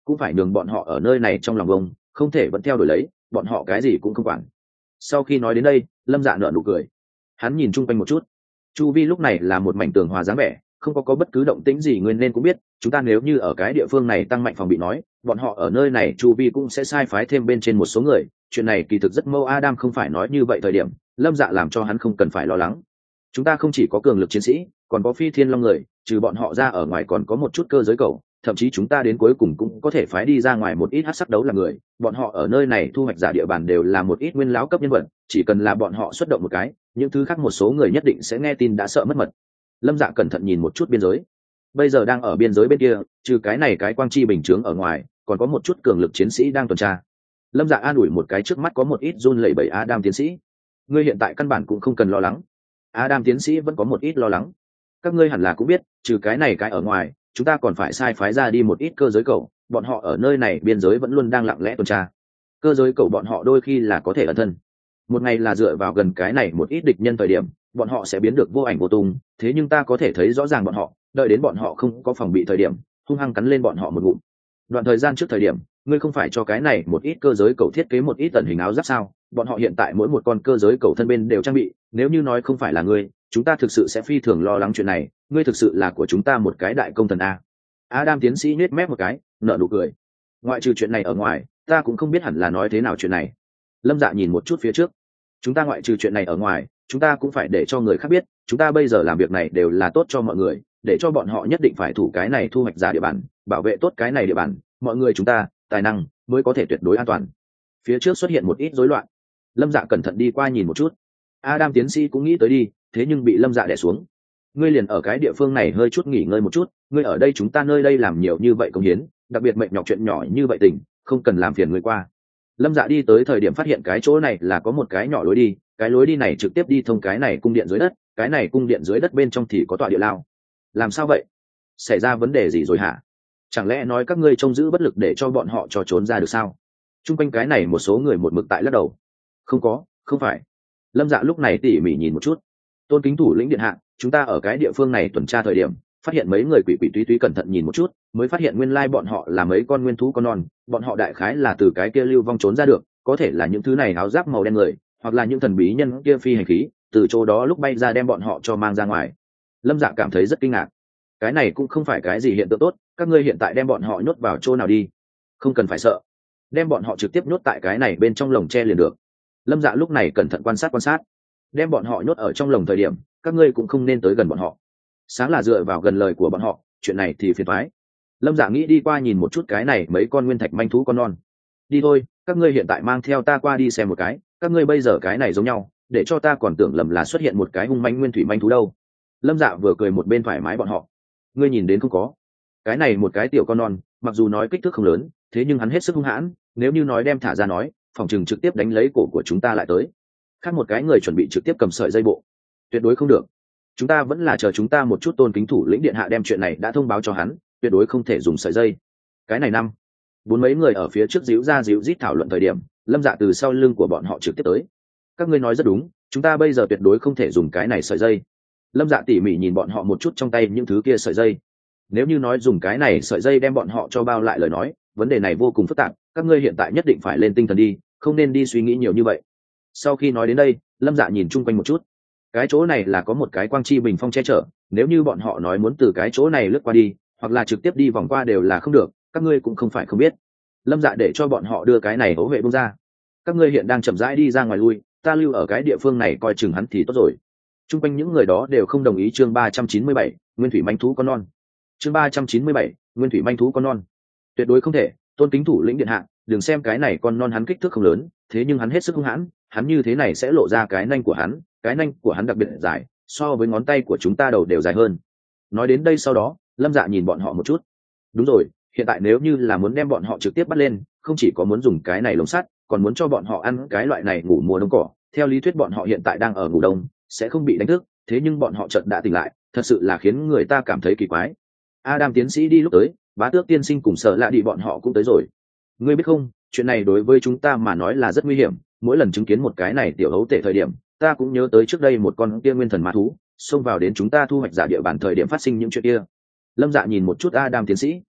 cũng phải nhường bọn họ ở nơi này trong lòng ông, không thể vẫn theo đuổi lấy, bọn họ cái gì cũng không quản. Sau khi nói đến đây, Lâm Dạ nở nụ cười. Hắn nhìn chung quanh một chút, chu vi lúc này là một mảnh tường hòa dáng vẻ, không có bất cứ động tĩnh gì, ngươi nên cũng biết chúng ta nếu như ở cái địa phương này tăng mạnh phòng bị nói, bọn họ ở nơi này chu vi cũng sẽ sai phái thêm bên trên một số người. Chuyện này kỳ thực rất mâu Adam không phải nói như vậy thời điểm, Lâm Dạ làm cho hắn không cần phải lo lắng. Chúng ta không chỉ có cường lực chiến sĩ, còn có phi thiên long người, trừ bọn họ ra ở ngoài còn có một chút cơ giới cầu, thậm chí chúng ta đến cuối cùng cũng có thể phái đi ra ngoài một ít hắc sắc đấu là người. Bọn họ ở nơi này thu hoạch giả địa bàn đều là một ít nguyên lão cấp nhân vật, chỉ cần là bọn họ xuất động một cái, những thứ khác một số người nhất định sẽ nghe tin đã sợ mất mật. Lâm Dạ cẩn thận nhìn một chút biên giới, bây giờ đang ở biên giới bên kia, trừ cái này cái quang chi bình chướng ở ngoài, còn có một chút cường lực chiến sĩ đang tuần tra. Lâm Dạ an ủi một cái, trước mắt có một ít run lẩy bẩy Adam tiến sĩ, ngươi hiện tại căn bản cũng không cần lo lắng. Adam tiến sĩ vẫn có một ít lo lắng. Các ngươi hẳn là cũng biết, trừ cái này cái ở ngoài, chúng ta còn phải sai phái ra đi một ít cơ giới cầu, bọn họ ở nơi này biên giới vẫn luôn đang lặng lẽ tuần tra. Cơ giới cầu bọn họ đôi khi là có thể ẩn thân, một ngày là dựa vào gần cái này một ít địch nhân thời điểm, bọn họ sẽ biến được vô ảnh vô tung, thế nhưng ta có thể thấy rõ ràng bọn họ, đợi đến bọn họ không có phòng bị thời điểm, hung hăng cắn lên bọn họ một ngụm. Đoạn thời gian trước thời điểm, ngươi không phải cho cái này một ít cơ giới cầu thiết kế một ít tần hình áo giáp sao? Bọn họ hiện tại mỗi một con cơ giới cầu thân bên đều trang bị, nếu như nói không phải là ngươi, chúng ta thực sự sẽ phi thường lo lắng chuyện này. Ngươi thực sự là của chúng ta một cái đại công thần a. Adam tiến sĩ nhếch mép một cái, nở nụ cười. Ngoại trừ chuyện này ở ngoài, ta cũng không biết hẳn là nói thế nào chuyện này. Lâm Dạ nhìn một chút phía trước, chúng ta ngoại trừ chuyện này ở ngoài, chúng ta cũng phải để cho người khác biết, chúng ta bây giờ làm việc này đều là tốt cho mọi người, để cho bọn họ nhất định phải thủ cái này thu hoạch ra địa bàn, bảo vệ tốt cái này địa bàn, mọi người chúng ta tài năng mới có thể tuyệt đối an toàn. Phía trước xuất hiện một ít rối loạn, Lâm Dạ cẩn thận đi qua nhìn một chút. Adam tiến sĩ cũng nghĩ tới đi, thế nhưng bị Lâm Dạ đè xuống. Ngươi liền ở cái địa phương này hơi chút nghỉ ngơi một chút, ngươi ở đây chúng ta nơi đây làm nhiều như vậy công hiến, đặc biệt mệnh nhọc chuyện nhỏ như vậy tình, không cần làm phiền người qua. Lâm Dạ đi tới thời điểm phát hiện cái chỗ này là có một cái nhỏ lối đi, cái lối đi này trực tiếp đi thông cái này cung điện dưới đất, cái này cung điện dưới đất bên trong thì có tọa địa lao. Làm sao vậy? Xảy ra vấn đề gì rồi hả? Chẳng lẽ nói các ngươi trông giữ bất lực để cho bọn họ cho trốn ra được sao? Trung quanh cái này một số người một mực tại lắc đầu. Không có, không phải. Lâm Dạ lúc này tỉ mỉ nhìn một chút. Tôn kính thủ lĩnh điện hạ, chúng ta ở cái địa phương này tuần tra thời điểm, phát hiện mấy người quỷ quỷ túy túy, cẩn thận nhìn một chút, mới phát hiện nguyên lai bọn họ là mấy con nguyên thú con non, bọn họ đại khái là từ cái kia lưu vong trốn ra được, có thể là những thứ này áo giáp màu đen người, hoặc là những thần bí nhân kia phi hành khí, từ chỗ đó lúc bay ra đem bọn họ cho mang ra ngoài. Lâm Dạ cảm thấy rất kinh ngạc. Cái này cũng không phải cái gì hiện tượng tốt, các ngươi hiện tại đem bọn họ nhốt vào chỗ nào đi? Không cần phải sợ, đem bọn họ trực tiếp nhốt tại cái này bên trong lồng tre liền được. Lâm Dạ lúc này cẩn thận quan sát, đem bọn họ nhốt ở trong lồng thời điểm, các ngươi cũng không nên tới gần bọn họ. Sáng là dựa vào gần lời của bọn họ, chuyện này thì phiền toái. Lâm Dạ nghĩ đi qua nhìn một chút cái này mấy con nguyên thạch manh thú con non. Đi thôi, các ngươi hiện tại mang theo ta qua đi xem một cái, các ngươi bây giờ cái này giống nhau, để cho ta còn tưởng lầm là xuất hiện một cái hung manh nguyên thủy manh thú đâu. Lâm Dạ vừa cười một bên thoải mái bọn họ. Ngươi nhìn đến không có? Cái này một cái tiểu con non, mặc dù nói kích thước không lớn, thế nhưng hắn hết sức hung hãn, nếu như nói đem thả ra nói, phòng chừng trực tiếp đánh lấy cổ của chúng ta lại tới. Khác một cái người chuẩn bị trực tiếp cầm sợi dây bộ. Tuyệt đối không được. Chúng ta vẫn là chờ chúng ta một chút, tôn kính thủ lĩnh điện hạ đem chuyện này đã thông báo cho hắn, tuyệt đối không thể dùng sợi dây. Cái này năm bốn mấy người ở phía trước díu ra díu rít thảo luận thời điểm, Lâm Dạ từ sau lưng của bọn họ trực tiếp tới. Các ngươi nói rất đúng, chúng ta bây giờ tuyệt đối không thể dùng cái này sợi dây. Lâm Dạ tỉ mỉ nhìn bọn họ một chút trong tay những thứ kia sợi dây. Nếu như nói dùng cái này sợi dây đem bọn họ cho bao lại lời nói, vấn đề này vô cùng phức tạp, các ngươi hiện tại nhất định phải lên tinh thần đi, không nên đi suy nghĩ nhiều như vậy. Sau khi nói đến đây, Lâm Dạ nhìn chung quanh một chút. Cái chỗ này là có một cái quang chi bình phong che chở, nếu như bọn họ nói muốn từ cái chỗ này lướt qua đi, hoặc là trực tiếp đi vòng qua đều là không được, các ngươi cũng không phải không biết. Lâm Dạ để cho bọn họ đưa cái này hấu vệ bung ra. Các ngươi hiện đang chậm rãi đi ra ngoài lui, ta lưu ở cái địa phương này coi chừng hắn thì tốt rồi. Trung quanh những người đó đều không đồng ý. Chương 397, nguyên thủy manh thú con non. Chương 397, nguyên thủy manh thú con non. Tuyệt đối không thể, tôn kính thủ lĩnh điện hạ, đừng xem cái này con non hắn kích thước không lớn, thế nhưng hắn hết sức hung hãn, hắn như thế này sẽ lộ ra cái nanh của hắn, cái nanh của hắn đặc biệt dài, so với ngón tay của chúng ta đầu đều dài hơn. Nói đến đây sau đó, Lâm Dạ nhìn bọn họ một chút. Đúng rồi, hiện tại nếu như là muốn đem bọn họ trực tiếp bắt lên, không chỉ có muốn dùng cái này lồng sắt, còn muốn cho bọn họ ăn cái loại này ngủ mùa đông cỏ. Theo lý thuyết bọn họ hiện tại đang ở ngủ đông, sẽ không bị đánh thức, thế nhưng bọn họ chợt đã tỉnh lại, thật sự là khiến người ta cảm thấy kỳ quái. Adam tiến sĩ đi lúc tới, Bá Tước tiên sinh cùng Sở Lạ đi bọn họ cũng tới rồi. Ngươi biết không, chuyện này đối với chúng ta mà nói là rất nguy hiểm, mỗi lần chứng kiến một cái này tiểu hấu tệ thời điểm, ta cũng nhớ tới trước đây một con kia nguyên thần ma thú xông vào đến chúng ta thu hoạch giả địa bàn thời điểm phát sinh những chuyện kia. Lâm Dạ nhìn một chút Adam tiến sĩ.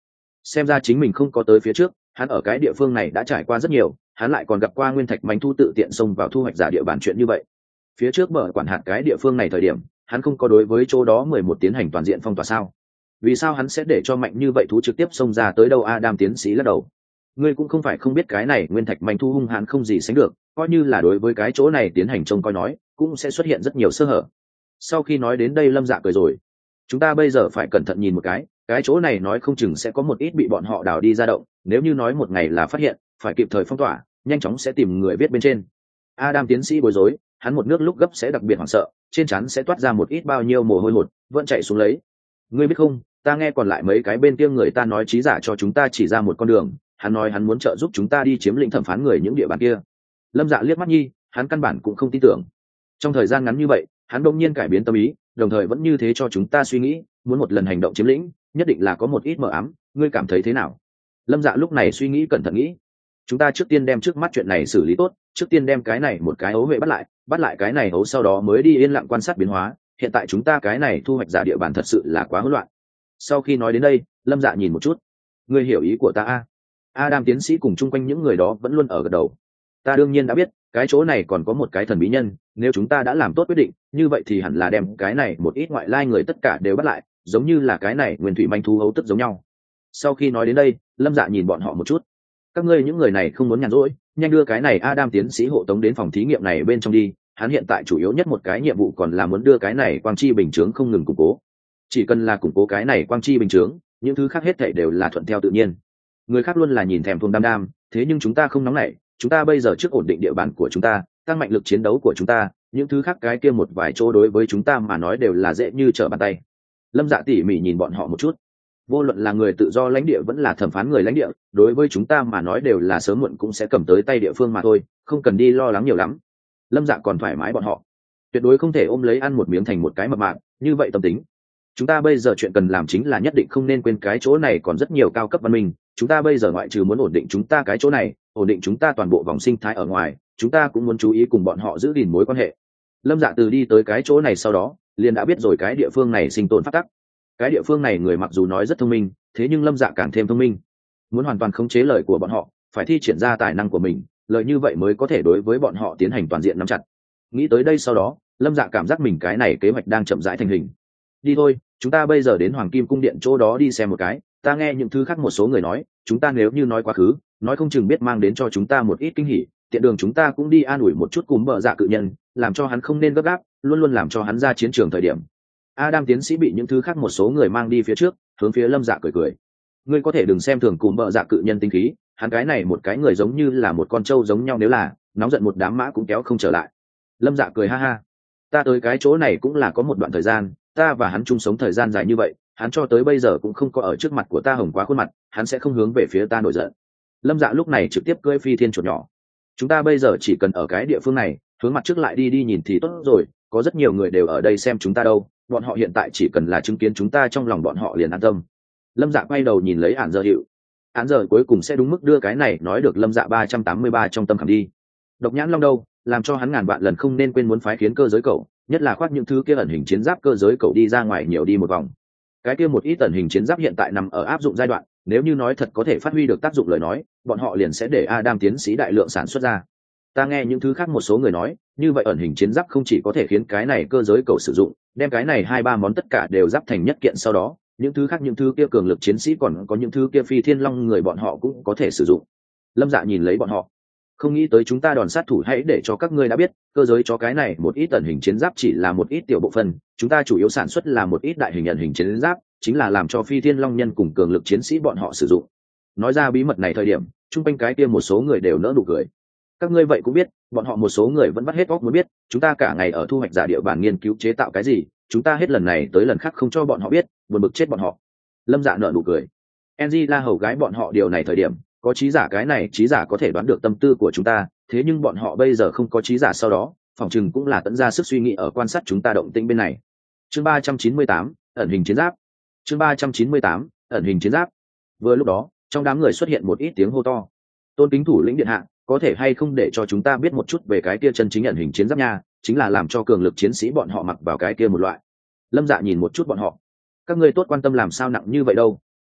xem ra chính mình không có tới phía trước, hắn ở cái địa phương này đã trải qua rất nhiều, hắn lại còn gặp qua nguyên thạch manh thu tự tiện xông vào thu hoạch giả địa bàn chuyện như vậy. Phía trước mở quản hạt cái địa phương này thời điểm, hắn không có đối với chỗ đó 11 tiến hành toàn diện phong tỏa sao? Vì sao hắn sẽ để cho mạnh như vậy thú trực tiếp xông ra tới đâu? Adam tiến sĩ lắc đầu. Ngươi cũng không phải không biết cái này nguyên thạch manh thu hung hãn không gì sánh được, coi như là đối với cái chỗ này tiến hành trông coi nói, cũng sẽ xuất hiện rất nhiều sơ hở. Sau khi nói đến đây Lâm Dạ cười rồi. Chúng ta bây giờ phải cẩn thận nhìn một cái chỗ này nói không chừng sẽ có một ít bị bọn họ đào đi ra động, nếu như nói một ngày là phát hiện, phải kịp thời phong tỏa, nhanh chóng sẽ tìm người viết bên trên. Adam tiến sĩ bối rối, hắn một nước lúc gấp sẽ đặc biệt hoảng sợ, trên trán sẽ toát ra một ít bao nhiêu mồ hôi hột, vẫn chạy xuống lấy. Ngươi biết không, ta nghe còn lại mấy cái bên kia người ta nói trí giả cho chúng ta chỉ ra một con đường, hắn nói hắn muốn trợ giúp chúng ta đi chiếm lĩnh thẩm phán người những địa bàn kia. Lâm Dạ liếc mắt nhi, hắn căn bản cũng không tin tưởng. Trong thời gian ngắn như vậy, hắn đột nhiên cải biến tâm ý, đồng thời vẫn như thế cho chúng ta suy nghĩ, muốn một lần hành động chiếm lĩnh, nhất định là có một ít mờ ám, ngươi cảm thấy thế nào? Lâm Dạ lúc này suy nghĩ cẩn thận nghĩ, chúng ta trước tiên đem trước mắt chuyện này xử lý tốt, trước tiên đem cái này một cái ấu huệ bắt lại cái này ấu, sau đó mới đi yên lặng quan sát biến hóa. Hiện tại chúng ta cái này thu hoạch giả địa bàn thật sự là quá hỗn loạn. Sau khi nói đến đây, Lâm Dạ nhìn một chút, ngươi hiểu ý của ta a? Adam tiến sĩ cùng chung quanh những người đó vẫn luôn ở gật đầu. Ta đương nhiên đã biết, cái chỗ này còn có một cái thần bí nhân, nếu chúng ta đã làm tốt quyết định, như vậy thì hẳn là đem cái này một ít ngoại lai người tất cả đều bắt lại, giống như là cái này nguyên thủy manh thu hấu tức giống nhau. Sau khi nói đến đây, Lâm Dạ nhìn bọn họ một chút. Các ngươi những người này không muốn nhàn rỗi, nhanh đưa cái này Adam tiến sĩ hộ tống đến phòng thí nghiệm này bên trong đi, hắn hiện tại chủ yếu nhất một cái nhiệm vụ còn là muốn đưa cái này quang chi bình chướng không ngừng củng cố. Chỉ cần là củng cố cái này quang chi bình chướng, những thứ khác hết thảy đều là thuận theo tự nhiên. Người khác luôn là nhìn thèm thuồng đam, thế nhưng chúng ta không nóng nảy, chúng ta bây giờ trước ổn định địa bàn của chúng ta, tăng mạnh lực chiến đấu của chúng ta, những thứ khác cái kia một vài chỗ đối với chúng ta mà nói đều là dễ như trở bàn tay. Lâm Dạ tỉ mỉ nhìn bọn họ một chút. Vô luận là người tự do lãnh địa vẫn là thẩm phán người lãnh địa, đối với chúng ta mà nói đều là sớm muộn cũng sẽ cầm tới tay địa phương mà thôi, không cần đi lo lắng nhiều lắm. Lâm Dạ còn thoải mái bọn họ, tuyệt đối không thể ôm lấy ăn một miếng thành một cái mập mạp, như vậy tâm tính. Chúng ta bây giờ chuyện cần làm chính là nhất định không nên quên cái chỗ này còn rất nhiều cao cấp văn minh, chúng ta bây giờ ngoại trừ muốn ổn định chúng ta cái chỗ này, ổn định chúng ta toàn bộ vòng sinh thái ở ngoài, chúng ta cũng muốn chú ý cùng bọn họ giữ gìn mối quan hệ. Lâm Dạ từ đi tới cái chỗ này sau đó, liền đã biết rồi cái địa phương này sinh tồn pháp tắc. Cái địa phương này người mặc dù nói rất thông minh, thế nhưng Lâm Dạ càng thêm thông minh. Muốn hoàn toàn khống chế lời của bọn họ, phải thi triển ra tài năng của mình, lời như vậy mới có thể đối với bọn họ tiến hành toàn diện nắm chặt. Nghĩ tới đây sau đó, Lâm Dạ cảm giác mình cái này kế hoạch đang chậm rãi thành hình. Đi thôi, chúng ta bây giờ đến Hoàng Kim cung điện chỗ đó đi xem một cái, ta nghe những thứ khác một số người nói, chúng ta nếu như nói quá khứ, nói không chừng biết mang đến cho chúng ta một ít kinh hỉ, tiện đường chúng ta cũng đi an ủi một chút cùng bợ dạ cự nhân, làm cho hắn không nên gấp gáp, luôn luôn làm cho hắn ra chiến trường thời điểm. Adam tiến sĩ bị những thứ khác một số người mang đi phía trước, hướng phía Lâm Dạ cười cười. Ngươi có thể đừng xem thường cùng bợ dạ cự nhân tinh khí, hắn cái này một cái người giống như là một con trâu giống nhau, nếu là nóng giận một đám mã cũng kéo không trở lại. Lâm Dạ cười ha ha. Ta tới cái chỗ này cũng là có một đoạn thời gian, ta và hắn chung sống thời gian dài như vậy, hắn cho tới bây giờ cũng không có ở trước mặt của ta hồng quá khuôn mặt, hắn sẽ không hướng về phía ta nổi giận. Lâm Dạ lúc này trực tiếp cưỡi phi thiên chuột nhỏ. Chúng ta bây giờ chỉ cần ở cái địa phương này, hướng mặt trước lại đi đi nhìn thì tốt rồi, có rất nhiều người đều ở đây xem chúng ta đâu, bọn họ hiện tại chỉ cần là chứng kiến chúng ta trong lòng bọn họ liền an tâm. Lâm Dạ quay đầu nhìn lấy Án Giờ Hiệu. Án Giờ cuối cùng sẽ đúng mức đưa cái này nói được Lâm Dạ 383 trong tâm khảm đi. Độc Nhãn Long đâu, làm cho hắn ngàn vạn lần không nên quên muốn phái khiến cơ giới cậu, nhất là khoác những thứ kia ẩn hình chiến giáp cơ giới cậu đi ra ngoài nhiều đi một vòng. Cái kia một ít ẩn hình chiến giáp hiện tại nằm ở áp dụng giai đoạn, nếu như nói thật có thể phát huy được tác dụng lời nói, bọn họ liền sẽ để Adam tiến sĩ đại lượng sản xuất ra. Ta nghe những thứ khác một số người nói, như vậy ẩn hình chiến giáp không chỉ có thể khiến cái này cơ giới cậu sử dụng, đem cái này 2-3 món tất cả đều giáp thành nhất kiện, sau đó những thứ khác những thứ kia cường lực chiến sĩ còn có những thứ kia phi thiên long người bọn họ cũng có thể sử dụng. Lâm Dạ nhìn lấy bọn họ, không nghĩ tới chúng ta đòn sát thủ, hãy để cho các ngươi đã biết, cơ giới cho cái này một ít ẩn hình chiến giáp chỉ là một ít tiểu bộ phận, chúng ta chủ yếu sản xuất là một ít đại hình ẩn hình chiến giáp, chính là làm cho phi thiên long nhân cùng cường lực chiến sĩ bọn họ sử dụng. Nói ra bí mật này thời điểm, chung quanh cái kia một số người đều nỡ nụ cười. Các ngươi vậy cũng biết, bọn họ một số người vẫn vắt hết óc muốn biết, chúng ta cả ngày ở thu hoạch giả địa bàn nghiên cứu chế tạo cái gì, chúng ta hết lần này tới lần khác không cho bọn họ biết, buồn bực chết bọn họ. Lâm Dạ nở nụ cười. Angela hầu gái bọn họ điều này thời điểm, có trí giả cái này trí giả có thể đoán được tâm tư của chúng ta, thế nhưng bọn họ bây giờ không có trí giả, sau đó phòng chừng cũng là tận ra sức suy nghĩ ở quan sát chúng ta động tĩnh bên này. Chương 398, ẩn hình chiến giáp. Chương 398, ẩn hình chiến giáp. Vừa lúc đó, trong đám người xuất hiện một ít tiếng hô to. Tôn kính thủ lĩnh điện hạ, có thể hay không để cho chúng ta biết một chút về cái kia chân chính ẩn hình chiến giáp nha, chính là làm cho cường lực chiến sĩ bọn họ mặc vào cái kia một loại. Lâm Dạ nhìn một chút bọn họ. Các ngươi tốt quan tâm làm sao nặng như vậy đâu?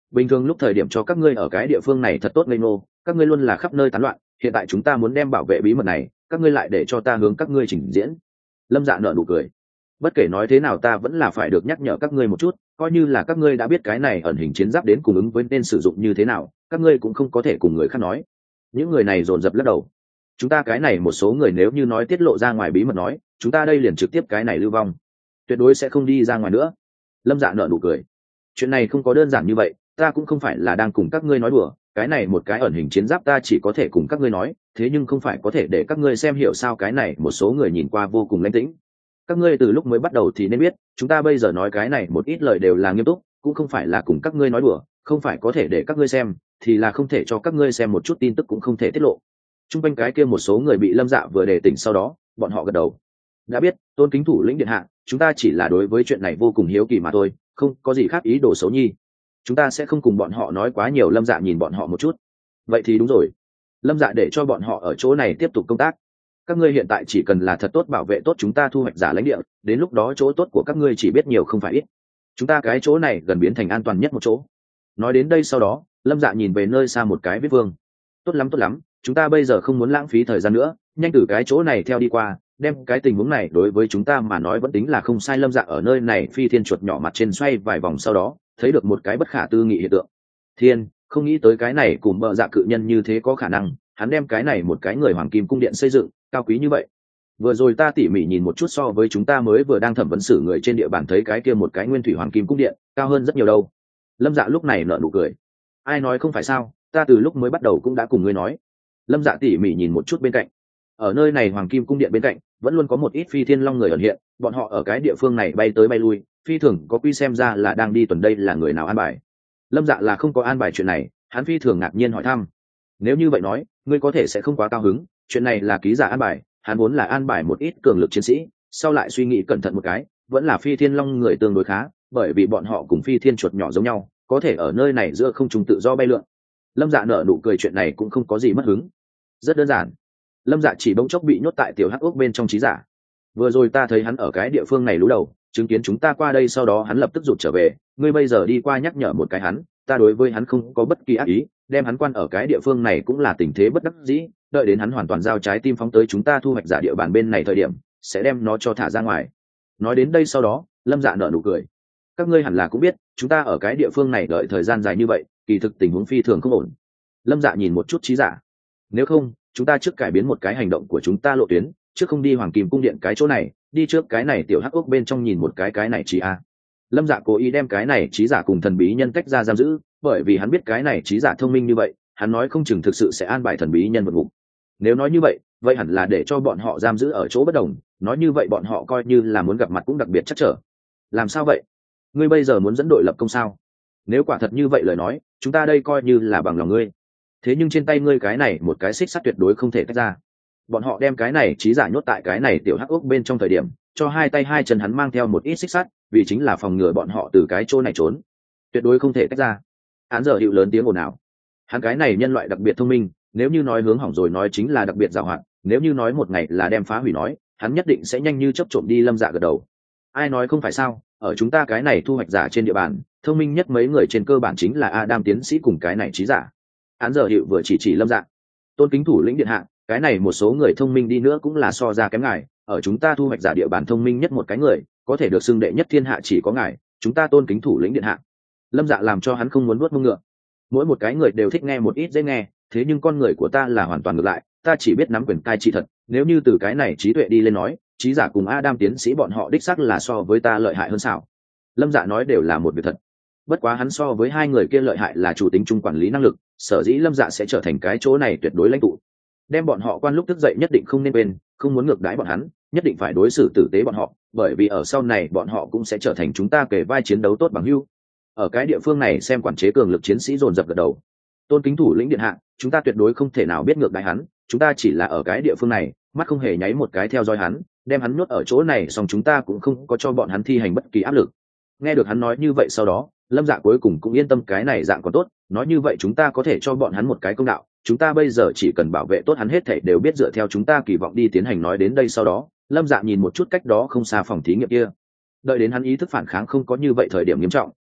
bình thường lúc thời điểm cho các ngươi ở cái địa phương này thật tốt ngây ngô, các ngươi luôn là khắp nơi tán loạn, hiện tại chúng ta muốn đem bảo vệ bí mật này, các ngươi lại để cho ta hướng các ngươi trình diễn. Lâm Dạ nở nụ cười. Bất kể nói thế nào ta vẫn là phải được nhắc nhở các ngươi một chút, coi như là các ngươi đã biết cái này ẩn hình chiến giáp đến cùng ứng với nên sử dụng như thế nào, các ngươi cũng không có thể cùng người khác nói. Những người này dồn dập lắc đầu. Chúng ta cái này một số người nếu như nói tiết lộ ra ngoài bí mật nói, chúng ta đây liền trực tiếp cái này lưu vong, tuyệt đối sẽ không đi ra ngoài nữa. Lâm Dạ nở nụ cười. Chuyện này không có đơn giản như vậy, ta cũng không phải là đang cùng các ngươi nói đùa, cái này một cái ẩn hình chiến giáp ta chỉ có thể cùng các ngươi nói, thế nhưng không phải có thể để các ngươi xem hiểu sao. Cái này một số người nhìn qua vô cùng lãnh tĩnh. Các ngươi từ lúc mới bắt đầu thì nên biết, chúng ta bây giờ nói cái này một ít lời đều là nghiêm túc, cũng không phải là cùng các ngươi nói đùa, không phải có thể để các ngươi xem thì là không thể cho các ngươi xem một chút tin tức cũng không thể tiết lộ. Trung quanh cái kia một số người bị Lâm Dạ vừa đề tỉnh, sau đó bọn họ gật đầu. Đã biết, tôn kính thủ lĩnh điện hạ, chúng ta chỉ là đối với chuyện này vô cùng hiếu kỳ mà thôi, không có gì khác ý đồ xấu nhi, chúng ta sẽ không cùng bọn họ nói quá nhiều. Lâm Dạ nhìn bọn họ một chút. Vậy thì đúng rồi. Lâm Dạ để cho bọn họ ở chỗ này tiếp tục công tác, các ngươi hiện tại chỉ cần là thật tốt bảo vệ tốt chúng ta thu hoạch giả lãnh địa, đến lúc đó chỗ tốt của các ngươi chỉ biết nhiều không phải ít, chúng ta cái chỗ này gần biến thành an toàn nhất một chỗ. Nói đến đây sau đó Lâm Dạ nhìn về nơi xa một cái viết vương. Tốt lắm, chúng ta bây giờ không muốn lãng phí thời gian nữa, nhanh từ cái chỗ này theo đi qua, đem cái tình huống này đối với chúng ta mà nói vẫn tính là không sai. Lâm Dạ ở nơi này phi thiên chuột nhỏ mặt trên xoay vài vòng, sau đó thấy được một cái bất khả tư nghị hiện tượng. Thiên, không nghĩ tới cái này cùng bợ dạ cự nhân như thế có khả năng, hắn đem cái này một cái người hoàng kim cung điện xây dựng cao quý như vậy. Vừa rồi ta tỉ mỉ nhìn một chút, so với chúng ta mới vừa đang thẩm vấn xử người trên địa bàn thấy cái kia một cái nguyên thủy hoàng kim cung điện cao hơn rất nhiều đâu. Lâm Dạ lúc này nở nụ cười. Ai nói không phải sao, ta từ lúc mới bắt đầu cũng đã cùng ngươi nói. Lâm Dạ tỉ mỉ nhìn một chút bên cạnh, ở nơi này hoàng kim cung điện bên cạnh vẫn luôn có một ít phi thiên long người ẩn hiện, bọn họ ở cái địa phương này bay tới bay lui, phi thường có quy xem ra là đang đi tuần. Đây là người nào an bài? Lâm Dạ là không có an bài chuyện này, hắn phi thường ngạc nhiên hỏi thăm. Nếu như vậy nói, ngươi có thể sẽ không quá cao hứng, chuyện này là ký giả an bài, hắn vốn là an bài một ít cường lực chiến sĩ, sau lại suy nghĩ cẩn thận một cái, vẫn là phi thiên long người tương đối khá, bởi vì bọn họ cùng phi thiên chuột nhỏ giống nhau, có thể ở nơi này giữa không trung tự do bay lượn. Lâm Dạ nở nụ cười, chuyện này cũng không có gì mất hứng, rất đơn giản. Lâm Dạ chỉ bỗng chốc bị nhốt tại tiểu hắc ốc bên trong trí giả. Vừa rồi ta thấy hắn ở cái địa phương này lú đầu, chứng kiến chúng ta qua đây, sau đó hắn lập tức rụt trở về, ngươi bây giờ đi qua nhắc nhở một cái hắn, ta đối với hắn không có bất kỳ ác ý, đem hắn quan ở cái địa phương này cũng là tình thế bất đắc dĩ, đợi đến hắn hoàn toàn giao trái tim phóng tới chúng ta thu hoạch giả địa bàn bên này thời điểm, sẽ đem nó cho thả ra ngoài. Nói đến đây sau đó Lâm Dạ nở nụ cười. Các ngươi hẳn là cũng biết, chúng ta ở cái địa phương này đợi thời gian dài như vậy, kỳ thực tình huống phi thường không ổn. Lâm Dạ nhìn một chút trí giả. Nếu không, chúng ta trước cải biến một cái hành động của chúng ta lộ tuyến, trước không đi hoàng kim cung điện cái chỗ này, đi trước cái này tiểu hắc ốc bên trong nhìn một cái này chỉ a. Lâm Dạ cố ý đem cái này trí giả cùng thần bí nhân tách ra giam giữ, bởi vì hắn biết cái này trí giả thông minh như vậy, hắn nói không chừng thực sự sẽ an bài thần bí nhân vượt ngục. Nếu nói như vậy hẳn là để cho bọn họ giam giữ ở chỗ bất đồng, nói như vậy bọn họ coi như là muốn gặp mặt cũng đặc biệt chắc trở. Làm sao vậy? Ngươi bây giờ muốn dẫn đội lập công sao? Nếu quả thật như vậy lời nói, chúng ta đây coi như là bằng lòng ngươi. Thế nhưng trên tay ngươi cái này một cái xích sắt tuyệt đối không thể tách ra. Bọn họ đem cái này trí giả nhốt tại cái này tiểu hắc ốc bên trong thời điểm, cho hai tay hai chân hắn mang theo một ít xích sắt, vì chính là phòng ngừa bọn họ từ cái chỗ này trốn. Tuyệt đối không thể tách ra. Hắn giờ hiệu lớn tiếng ồn ào. Hắn cái này nhân loại đặc biệt thông minh, nếu như nói hướng hỏng rồi nói chính là đặc biệt giàu hạn, nếu như nói một ngày là đem phá hủy nói, hắn nhất định sẽ nhanh như chớp trộm đi. Lâm Dạ gật đầu. Ai nói không phải sao, ở chúng ta cái này thu hoạch giả trên địa bàn, thông minh nhất mấy người trên cơ bản chính là Adam tiến sĩ cùng cái này trí giả. Hắn giờ hiệu vừa chỉ Lâm Dạ. Tôn kính thủ lĩnh điện hạ, cái này một số người thông minh đi nữa cũng là so ra kém ngài, ở chúng ta thu hoạch giả địa bàn thông minh nhất một cái người, có thể được xưng đệ nhất thiên hạ chỉ có ngài, chúng ta tôn kính thủ lĩnh điện hạ. Lâm Dạ làm cho hắn không muốn nuốt mông ngựa. Mỗi một cái người đều thích nghe một ít dễ nghe, thế nhưng con người của ta là hoàn toàn ngược lại, ta chỉ biết nắm quyền cai trị thật, nếu như từ cái này trí tuệ đi lên nói, trí giả cùng Adam tiến sĩ bọn họ đích xác là so với ta lợi hại hơn sao. Lâm Dạ nói đều là một việc thật. Bất quá hắn so với hai người kia lợi hại là chủ tính chung quản lý năng lực, sở dĩ Lâm Dạ sẽ trở thành cái chỗ này tuyệt đối lãnh tụ. Đem bọn họ quan lúc thức dậy nhất định không nên quên, không muốn ngược đãi bọn hắn, nhất định phải đối xử tử tế bọn họ, bởi vì ở sau này bọn họ cũng sẽ trở thành chúng ta kề vai chiến đấu tốt bằng hữu. Ở cái địa phương này xem quản chế cường lực chiến sĩ dồn dập gật đầu. Tôn kính thủ lĩnh điện hạ, chúng ta tuyệt đối không thể nào biết ngược đãi hắn, chúng ta chỉ là ở cái địa phương này, mắt không hề nháy một cái theo dõi hắn, đem hắn nhốt ở chỗ này, xong chúng ta cũng không có cho bọn hắn thi hành bất kỳ áp lực. Nghe được hắn nói như vậy sau đó, Lâm Dạ cuối cùng cũng yên tâm, cái này dạng còn tốt, nói như vậy chúng ta có thể cho bọn hắn một cái công đạo, chúng ta bây giờ chỉ cần bảo vệ tốt hắn, hết thảy đều biết dựa theo chúng ta kỳ vọng đi tiến hành. Nói đến đây sau đó, Lâm Dạ nhìn một chút cách đó không xa phòng thí nghiệm kia. Đợi đến hắn ý thức phản kháng không có như vậy thời điểm nghiêm trọng,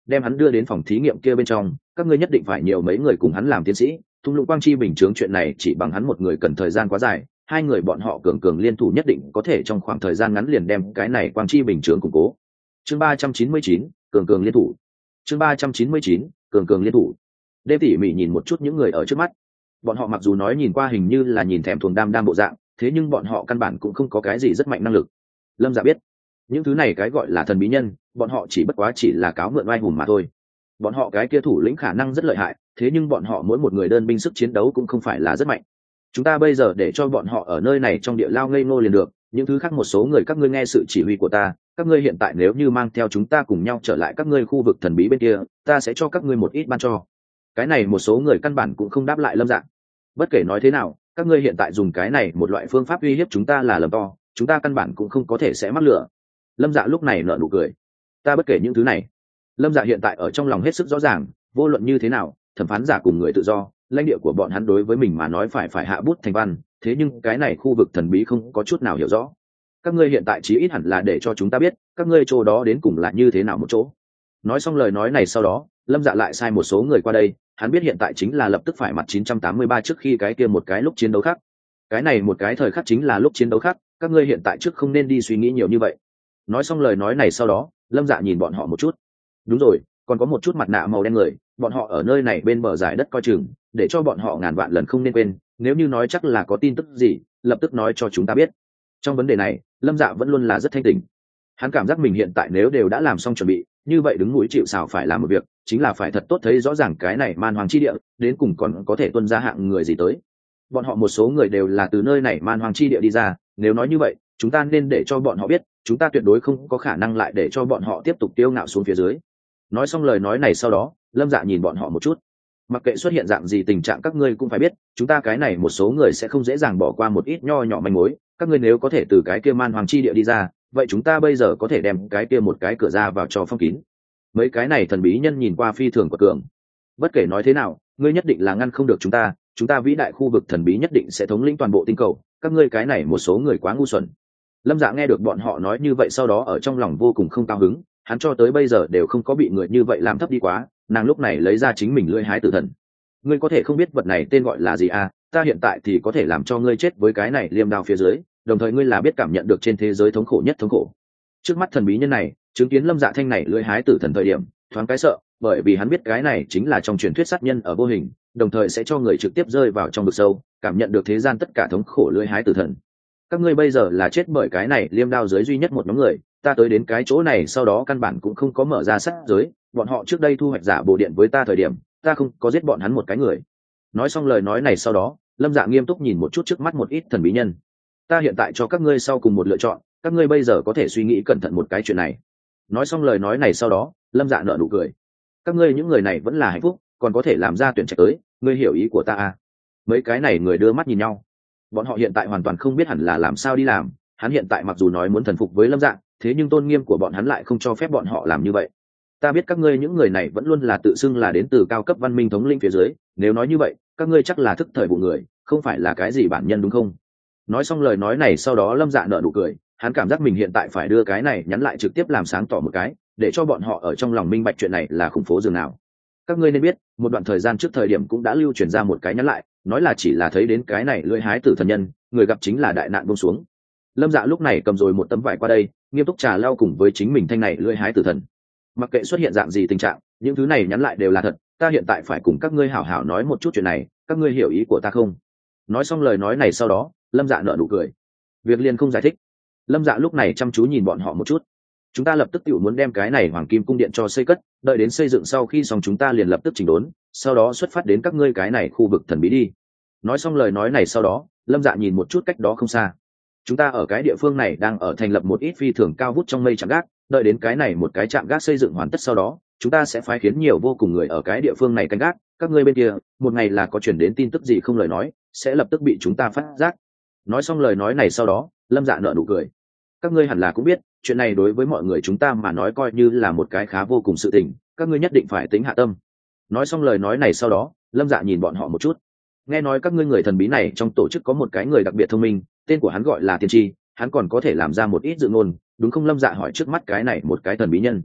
đem hắn đưa đến phòng thí nghiệm kia bên trong, các ngươi nhất định phải nhiều mấy người cùng hắn làm tiến sĩ. Thung lũng quang chi bình chướng chuyện này chỉ bằng hắn một người cần thời gian quá dài, hai người bọn họ cường cường liên thủ nhất định có thể trong khoảng thời gian ngắn liền đem cái này quang chi bình chướng củng cố. Chương 399, cường cường liên thủ. Chương 399, cường cường liên thủ. Đêm tỉ mỉ nhìn một chút những người ở trước mắt. Bọn họ mặc dù nói nhìn qua hình như là nhìn thèm thuồng đam đam bộ dạng, thế nhưng bọn họ căn bản cũng không có cái gì rất mạnh năng lực. Lâm Dạ biết, những thứ này cái gọi là thần bí nhân, bọn họ chỉ bất quá chỉ là cáo mượn oai hùng mà thôi. Bọn họ cái kia thủ lĩnh khả năng rất lợi hại, thế nhưng bọn họ mỗi một người đơn binh sức chiến đấu cũng không phải là rất mạnh. Chúng ta bây giờ để cho bọn họ ở nơi này trong địa lao ngây ngô liền được, những thứ khác một số người các ngươi nghe sự chỉ huy của ta, các ngươi hiện tại nếu như mang theo chúng ta cùng nhau trở lại các ngươi khu vực thần bí bên kia, ta sẽ cho các ngươi một ít ban cho. Cái này một số người căn bản cũng không đáp lại Lâm Dạ. Bất kể nói thế nào, các ngươi hiện tại dùng cái này một loại phương pháp uy hiếp chúng ta là lầm to, chúng ta căn bản cũng không có thể sẽ mắc lửa. Lâm Dạ lúc này nở nụ cười. Ta bất kể những thứ này. Lâm Dạ hiện tại ở trong lòng hết sức rõ ràng, vô luận như thế nào, thẩm phán giả cùng người tự do, lãnh địa của bọn hắn đối với mình mà nói phải hạ bút thành văn, thế nhưng cái này khu vực thần bí không có chút nào hiểu rõ. Các ngươi hiện tại chí ít hẳn là để cho chúng ta biết, các ngươi chỗ đó đến cùng là như thế nào một chỗ. Nói xong lời nói này sau đó, Lâm Dạ lại sai một số người qua đây, hắn biết hiện tại chính là lập tức phải mặt 983 trước khi cái kia một cái lúc chiến đấu khác. Cái này một cái thời khắc chính là lúc chiến đấu khác, các ngươi hiện tại trước không nên đi suy nghĩ nhiều như vậy. Nói xong lời nói này sau đó, Lâm Dạ nhìn bọn họ một chút. Đúng rồi, còn có một chút mặt nạ màu đen người, bọn họ ở nơi này bên bờ giải đất coi chừng, để cho bọn họ ngàn vạn lần không nên quên, nếu như nói chắc là có tin tức gì, lập tức nói cho chúng ta biết. Trong vấn đề này, Lâm Dạ vẫn luôn là rất thanh tỉnh. Hắn cảm giác mình hiện tại nếu đều đã làm xong chuẩn bị, như vậy đứng núi chịu sào phải làm một việc, chính là phải thật tốt thấy rõ ràng cái này man hoàng chi địa, đến cùng còn có thể tuân ra hạng người gì tới. Bọn họ một số người đều là từ nơi này man hoàng chi địa đi ra, nếu nói như vậy, chúng ta nên để cho bọn họ biết, chúng ta tuyệt đối không có khả năng lại để cho bọn họ tiếp tục tiêu ngạo xuống phía dưới. Nói xong lời nói này sau đó, Lâm Dạ nhìn bọn họ một chút. Mặc kệ xuất hiện dạng gì tình trạng các ngươi cũng phải biết, chúng ta cái này một số người sẽ không dễ dàng bỏ qua một ít nho nhỏ manh mối, các ngươi nếu có thể từ cái kia man hoàng chi địa đi ra, vậy chúng ta bây giờ có thể đem cái kia một cái cửa ra vào cho phong kín. Mấy cái này thần bí nhân nhìn qua phi thường của cường. Bất kể nói thế nào, ngươi nhất định là ngăn không được chúng ta vĩ đại khu vực thần bí nhất định sẽ thống lĩnh toàn bộ tinh cầu, các ngươi cái này một số người quá ngu xuẩn. Lâm Dạ nghe được bọn họ nói như vậy sau đó ở trong lòng vô cùng không cao hứng, hắn cho tới bây giờ đều không có bị người như vậy làm thấp đi quá, nàng lúc này lấy ra chính mình lưỡi hái tử thần. Ngươi có thể không biết vật này tên gọi là gì à, ta hiện tại thì có thể làm cho ngươi chết với cái này liêm đao phía dưới, đồng thời ngươi là biết cảm nhận được trên thế giới thống khổ nhất thống khổ. Trước mắt thần bí nhân này, chứng kiến Lâm Dạ thanh này lưỡi hái tử thần thời điểm, thoáng cái sợ, bởi vì hắn biết cái này chính là trong truyền thuyết sát nhân ở vô hình, đồng thời sẽ cho người trực tiếp rơi vào trong vực sâu, cảm nhận được thế gian tất cả thống khổ lưỡi hái tử thần. Các ngươi bây giờ là chết bởi cái này liêm đao dưới duy nhất một nhóm người, ta tới đến cái chỗ này sau đó căn bản cũng không có mở ra sát giới, bọn họ trước đây thu hoạch giả bộ điện với ta thời điểm, ta không có giết bọn hắn một cái người. Nói xong lời nói này sau đó, Lâm Dạ nghiêm túc nhìn một chút trước mắt một ít thần bí nhân. Ta hiện tại cho các ngươi sau cùng một lựa chọn, các ngươi bây giờ có thể suy nghĩ cẩn thận một cái chuyện này. Nói xong lời nói này sau đó, Lâm Dạ nở nụ cười. Các ngươi những người này vẫn là hạnh phúc, còn có thể làm ra tuyển trạch tới, ngươi hiểu ý của ta à? Mấy cái này người đưa mắt nhìn nhau. Bọn họ hiện tại hoàn toàn không biết hẳn là làm sao đi làm, hắn hiện tại mặc dù nói muốn thần phục với Lâm Dạ, thế nhưng tôn nghiêm của bọn hắn lại không cho phép bọn họ làm như vậy. Ta biết các ngươi những người này vẫn luôn là tự xưng là đến từ cao cấp văn minh thống lĩnh phía dưới, nếu nói như vậy, các ngươi chắc là thức thời vụ người, không phải là cái gì bản nhân đúng không? Nói xong lời nói này sau đó Lâm Dạ nở nụ cười, hắn cảm giác mình hiện tại phải đưa cái này nhắn lại trực tiếp làm sáng tỏ một cái, để cho bọn họ ở trong lòng minh bạch chuyện này là khủng phố dường nào. Các ngươi nên biết, một đoạn thời gian trước thời điểm cũng đã lưu truyền ra một cái nhắn lại, nói là chỉ là thấy đến cái này lưỡi hái tử thần nhân, người gặp chính là đại nạn buông xuống. Lâm Dạ lúc này cầm rồi một tấm vải qua đây, nghiêm túc trà lau cùng với chính mình thanh này lưỡi hái tử thần. Mặc kệ xuất hiện dạng gì tình trạng, những thứ này nhắn lại đều là thật, ta hiện tại phải cùng các ngươi hảo hảo nói một chút chuyện này, các ngươi hiểu ý của ta không? Nói xong lời nói này sau đó, Lâm Dạ nở nụ cười. Việc liền không giải thích. Lâm Dạ lúc này chăm chú nhìn bọn họ một chút. Chúng ta lập tức tự muốn đem cái này hoàng kim cung điện cho xây cất, đợi đến xây dựng sau khi xong chúng ta liền lập tức chỉnh đốn, sau đó xuất phát đến các ngươi cái này khu vực thần bí đi. Nói xong lời nói này sau đó, Lâm Dạ nhìn một chút cách đó không xa. Chúng ta ở cái địa phương này đang ở thành lập một ít phi thường cao vút trong mây trạm gác, đợi đến cái này một cái trạm gác xây dựng hoàn tất sau đó, chúng ta sẽ phái khiến nhiều vô cùng người ở cái địa phương này canh gác, các ngươi bên kia, một ngày là có chuyển đến tin tức gì không lời nói, sẽ lập tức bị chúng ta phát giác. Nói xong lời nói này sau đó, Lâm Dạ nở nụ cười. Các ngươi hẳn là cũng biết, chuyện này đối với mọi người chúng ta mà nói coi như là một cái khá vô cùng sự tình, các ngươi nhất định phải tính hạ tâm. Nói xong lời nói này sau đó, Lâm Dạ nhìn bọn họ một chút. Nghe nói các ngươi người thần bí này trong tổ chức có một cái người đặc biệt thông minh, tên của hắn gọi là Tiên Tri, hắn còn có thể làm ra một ít dự ngôn, đúng không? Lâm Dạ hỏi trước mắt cái này một cái thần bí nhân.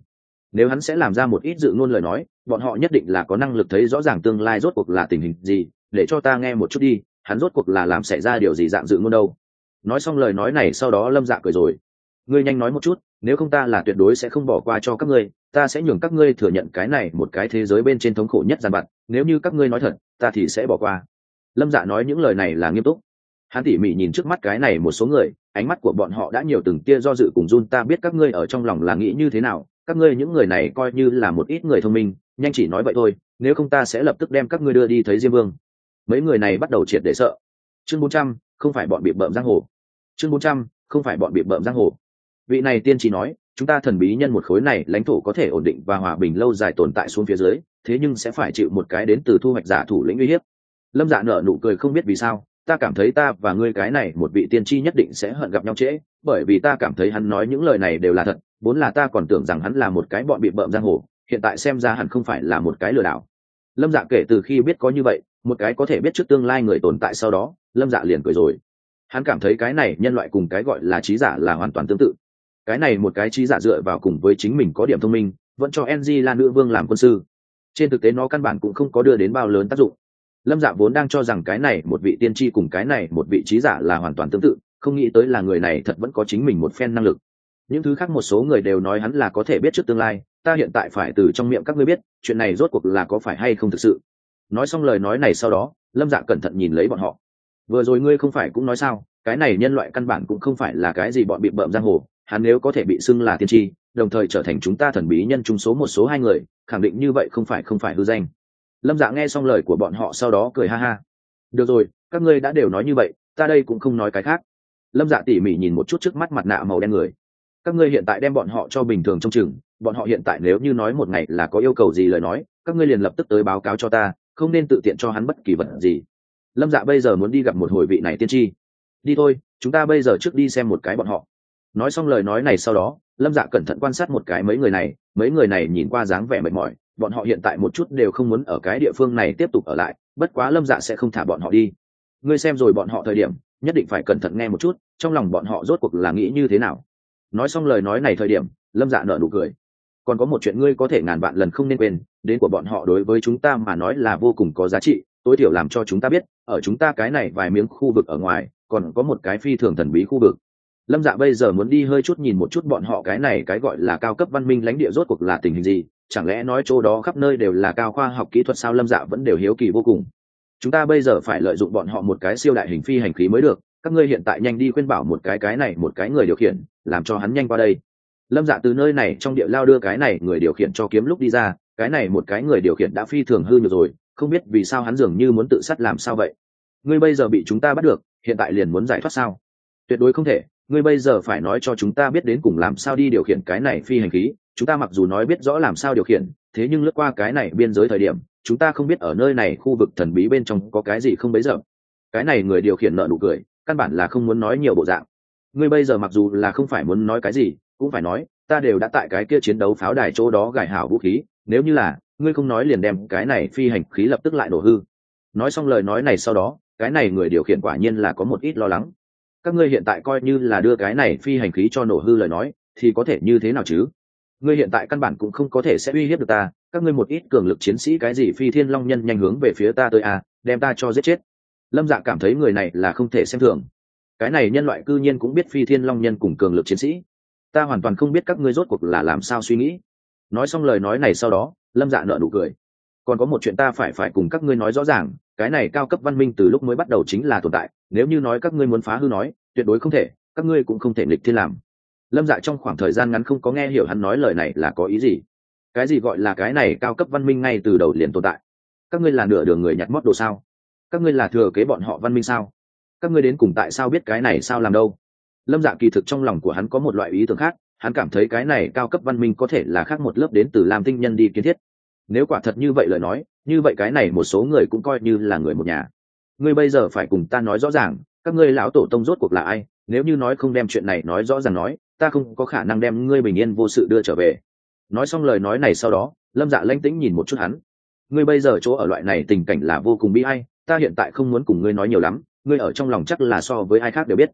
nếu hắn sẽ làm ra một ít dự ngôn lời nói, bọn họ nhất định là có năng lực thấy rõ ràng tương lai rốt cuộc là tình hình gì. Để cho ta nghe một chút đi, hắn rốt cuộc là làm xảy ra điều gì dạng dự ngôn đâu. Nói xong lời nói này sau đó Lâm Dạ cười rồi. Ngươi nhanh nói một chút, nếu không ta là tuyệt đối sẽ không bỏ qua cho các ngươi, ta sẽ nhường các ngươi thừa nhận cái này một cái thế giới bên trên thống khổ nhất gian vặt, nếu như các ngươi nói thật, ta thì sẽ bỏ qua. Lâm Dạ nói những lời này là nghiêm túc. Hắn tỉ mỉ nhìn trước mắt cái này một số người, ánh mắt của bọn họ đã nhiều từng tia do dự cùng run. Ta biết các ngươi ở trong lòng là nghĩ như thế nào, các ngươi những người này coi như là một ít người thông minh, nhanh chỉ nói vậy thôi, nếu không ta sẽ lập tức đem các ngươi đưa đi thấy Diêm Vương. Mấy người này bắt đầu triệt để sợ. Chương 400, không phải bọn bị bợm giang hồ. Chương 400, không phải bọn bị bợm giang hồ. Vị này tiên tri nói, chúng ta thần bí nhân một khối này lãnh thổ có thể ổn định và hòa bình lâu dài tồn tại xuống phía dưới, thế nhưng sẽ phải chịu một cái đến từ thu hoạch giả thủ lĩnh uy hiếp. Lâm Dạ nở nụ cười, không biết vì sao, ta cảm thấy ta và ngươi cái này một vị tiên tri nhất định sẽ hận gặp nhau trễ, bởi vì ta cảm thấy hắn nói những lời này đều là thật, vốn là ta còn tưởng rằng hắn là một cái bọn bị bợm giang hồ, hiện tại xem ra hẳn không phải là một cái lừa đảo. Lâm Dạ kể từ khi biết có như vậy, một cái có thể biết trước tương lai người tồn tại sau đó, Lâm Dạ liền cười rồi. Hắn cảm thấy cái này nhân loại cùng cái gọi là trí giả là hoàn toàn tương tự. Cái này một cái trí giả dựa vào cùng với chính mình có điểm thông minh, vẫn cho NG là nữ vương làm quân sư. Trên thực tế nó căn bản cũng không có đưa đến bao lớn tác dụng. Lâm Dạ vốn đang cho rằng cái này một vị tiên tri cùng cái này một vị trí giả là hoàn toàn tương tự, không nghĩ tới là người này thật vẫn có chính mình một phen năng lực. Những thứ khác một số người đều nói hắn là có thể biết trước tương lai, ta hiện tại phải từ trong miệng các ngươi biết, chuyện này rốt cuộc là có phải hay không thực sự. Nói xong lời nói này sau đó, Lâm Dạ cẩn thận nhìn lấy bọn họ. Vừa rồi ngươi không phải cũng nói sao, cái này nhân loại căn bản cũng không phải là cái gì bọn bị bợm giang hồ, hắn nếu có thể bị xưng là tiên tri, đồng thời trở thành chúng ta thần bí nhân chung số một số hai người, khẳng định như vậy không phải hư danh. Lâm Dạ nghe xong lời của bọn họ sau đó cười ha ha. Được rồi, các ngươi đã đều nói như vậy, ta đây cũng không nói cái khác. Lâm Dạ tỉ mỉ nhìn một chút trước mắt mặt nạ màu đen người. Các ngươi hiện tại đem bọn họ cho bình thường trong chừng, bọn họ hiện tại nếu như nói một ngày là có yêu cầu gì lời nói, các ngươi liền lập tức tới báo cáo cho ta, không nên tự tiện cho hắn bất kỳ vật gì. Lâm Dạ bây giờ muốn đi gặp một hồi vị này tiên tri. Đi thôi, chúng ta bây giờ trước đi xem một cái bọn họ. Nói xong lời nói này sau đó, Lâm Dạ cẩn thận quan sát một cái mấy người này nhìn qua dáng vẻ mệt mỏi, bọn họ hiện tại một chút đều không muốn ở cái địa phương này tiếp tục ở lại, bất quá Lâm Dạ sẽ không thả bọn họ đi. Ngươi xem rồi bọn họ thời điểm, nhất định phải cẩn thận nghe một chút, trong lòng bọn họ rốt cuộc là nghĩ như thế nào. Nói xong lời nói này thời điểm, Lâm Dạ nở nụ cười. Còn có một chuyện ngươi có thể ngàn vạn lần không nên quên, đến của bọn họ đối với chúng ta mà nói là vô cùng có giá trị, tối thiểu làm cho chúng ta biết, ở chúng ta cái này vài miếng khu vực ở ngoài, còn có một cái phi thường thần bí khu vực. Lâm Dạ bây giờ muốn đi hơi chút nhìn một chút bọn họ cái này cái gọi là cao cấp văn minh lãnh địa rốt cuộc là tình hình gì, chẳng lẽ nói chỗ đó khắp nơi đều là cao khoa học kỹ thuật sao? Lâm Dạ vẫn đều hiếu kỳ vô cùng. Chúng ta bây giờ phải lợi dụng bọn họ một cái siêu đại hình phi hành khí mới được, các ngươi hiện tại nhanh đi khuyên bảo một cái này một cái người điều khiển, làm cho hắn nhanh qua đây. Lâm Dạ từ nơi này trong địa lao đưa cái này người điều khiển cho kiếm lúc đi ra, cái này một cái người điều khiển đã phi thường hư nhược rồi, không biết vì sao hắn dường như muốn tự sát làm sao vậy. Ngươi bây giờ bị chúng ta bắt được, hiện tại liền muốn giải thoát sao? Tuyệt đối không thể, ngươi bây giờ phải nói cho chúng ta biết đến cùng làm sao đi điều khiển cái này phi hành khí. Chúng ta mặc dù nói biết rõ làm sao điều khiển, thế nhưng lướt qua cái này biên giới thời điểm, chúng ta không biết ở nơi này khu vực thần bí bên trong có cái gì không bấy giờ. Cái này người điều khiển nở nụ cười, căn bản là không muốn nói nhiều bộ dạng. Ngươi bây giờ mặc dù là không phải muốn nói cái gì, cũng phải nói, ta đều đã tại cái kia chiến đấu pháo đài chỗ đó gài hảo vũ khí, nếu như là ngươi không nói liền đem cái này phi hành khí lập tức lại nổ hư. Nói xong lời nói này sau đó, cái này người điều khiển quả nhiên là có một ít lo lắng. Các ngươi hiện tại coi như là đưa cái này phi hành khí cho nổ hư lời nói, thì có thể như thế nào chứ? Ngươi hiện tại căn bản cũng không có thể sẽ uy hiếp được ta, các ngươi một ít cường lực chiến sĩ cái gì phi thiên long nhân nhanh hướng về phía ta tới à, đem ta cho giết chết. Lâm Dạ cảm thấy người này là không thể xem thường. Cái này nhân loại cư nhiên cũng biết phi thiên long nhân cùng cường lực chiến sĩ, ta hoàn toàn không biết các ngươi rốt cuộc là làm sao suy nghĩ. Nói xong lời nói này sau đó, Lâm Dạ nở nụ cười. Còn có một chuyện ta phải cùng các ngươi nói rõ ràng, cái này cao cấp văn minh từ lúc mới bắt đầu chính là tồn tại, nếu như nói các ngươi muốn phá hư nói, tuyệt đối không thể, các ngươi cũng không thể nghịch thiên làm. Lâm Dạ trong khoảng thời gian ngắn không có nghe hiểu hắn nói lời này là có ý gì. Cái gì gọi là cái này cao cấp văn minh ngay từ đầu liền tồn tại? Các ngươi là nửa đường người nhặt mót đồ sao? Các ngươi là thừa kế bọn họ văn minh sao? Các ngươi đến cùng tại sao biết cái này sao làm đâu? Lâm Dạ kỳ thực trong lòng của hắn có một loại ý tưởng khác, hắn cảm thấy cái này cao cấp văn minh có thể là khác một lớp đến từ Lam Tinh nhân đi kiến thiết. Nếu quả thật như vậy lời nói, như vậy cái này một số người cũng coi như là người một nhà. Ngươi bây giờ phải cùng ta nói rõ ràng, các ngươi lão tổ tông rốt cuộc là ai, nếu như nói không đem chuyện này nói rõ ràng nói, ta không có khả năng đem ngươi bình yên vô sự đưa trở về. Nói xong lời nói này sau đó, Lâm Dạ lãnh tĩnh nhìn một chút hắn. Ngươi bây giờ chỗ ở loại này tình cảnh là vô cùng bi ai, ta hiện tại không muốn cùng ngươi nói nhiều lắm, ngươi ở trong lòng chắc là so với ai khác đều biết.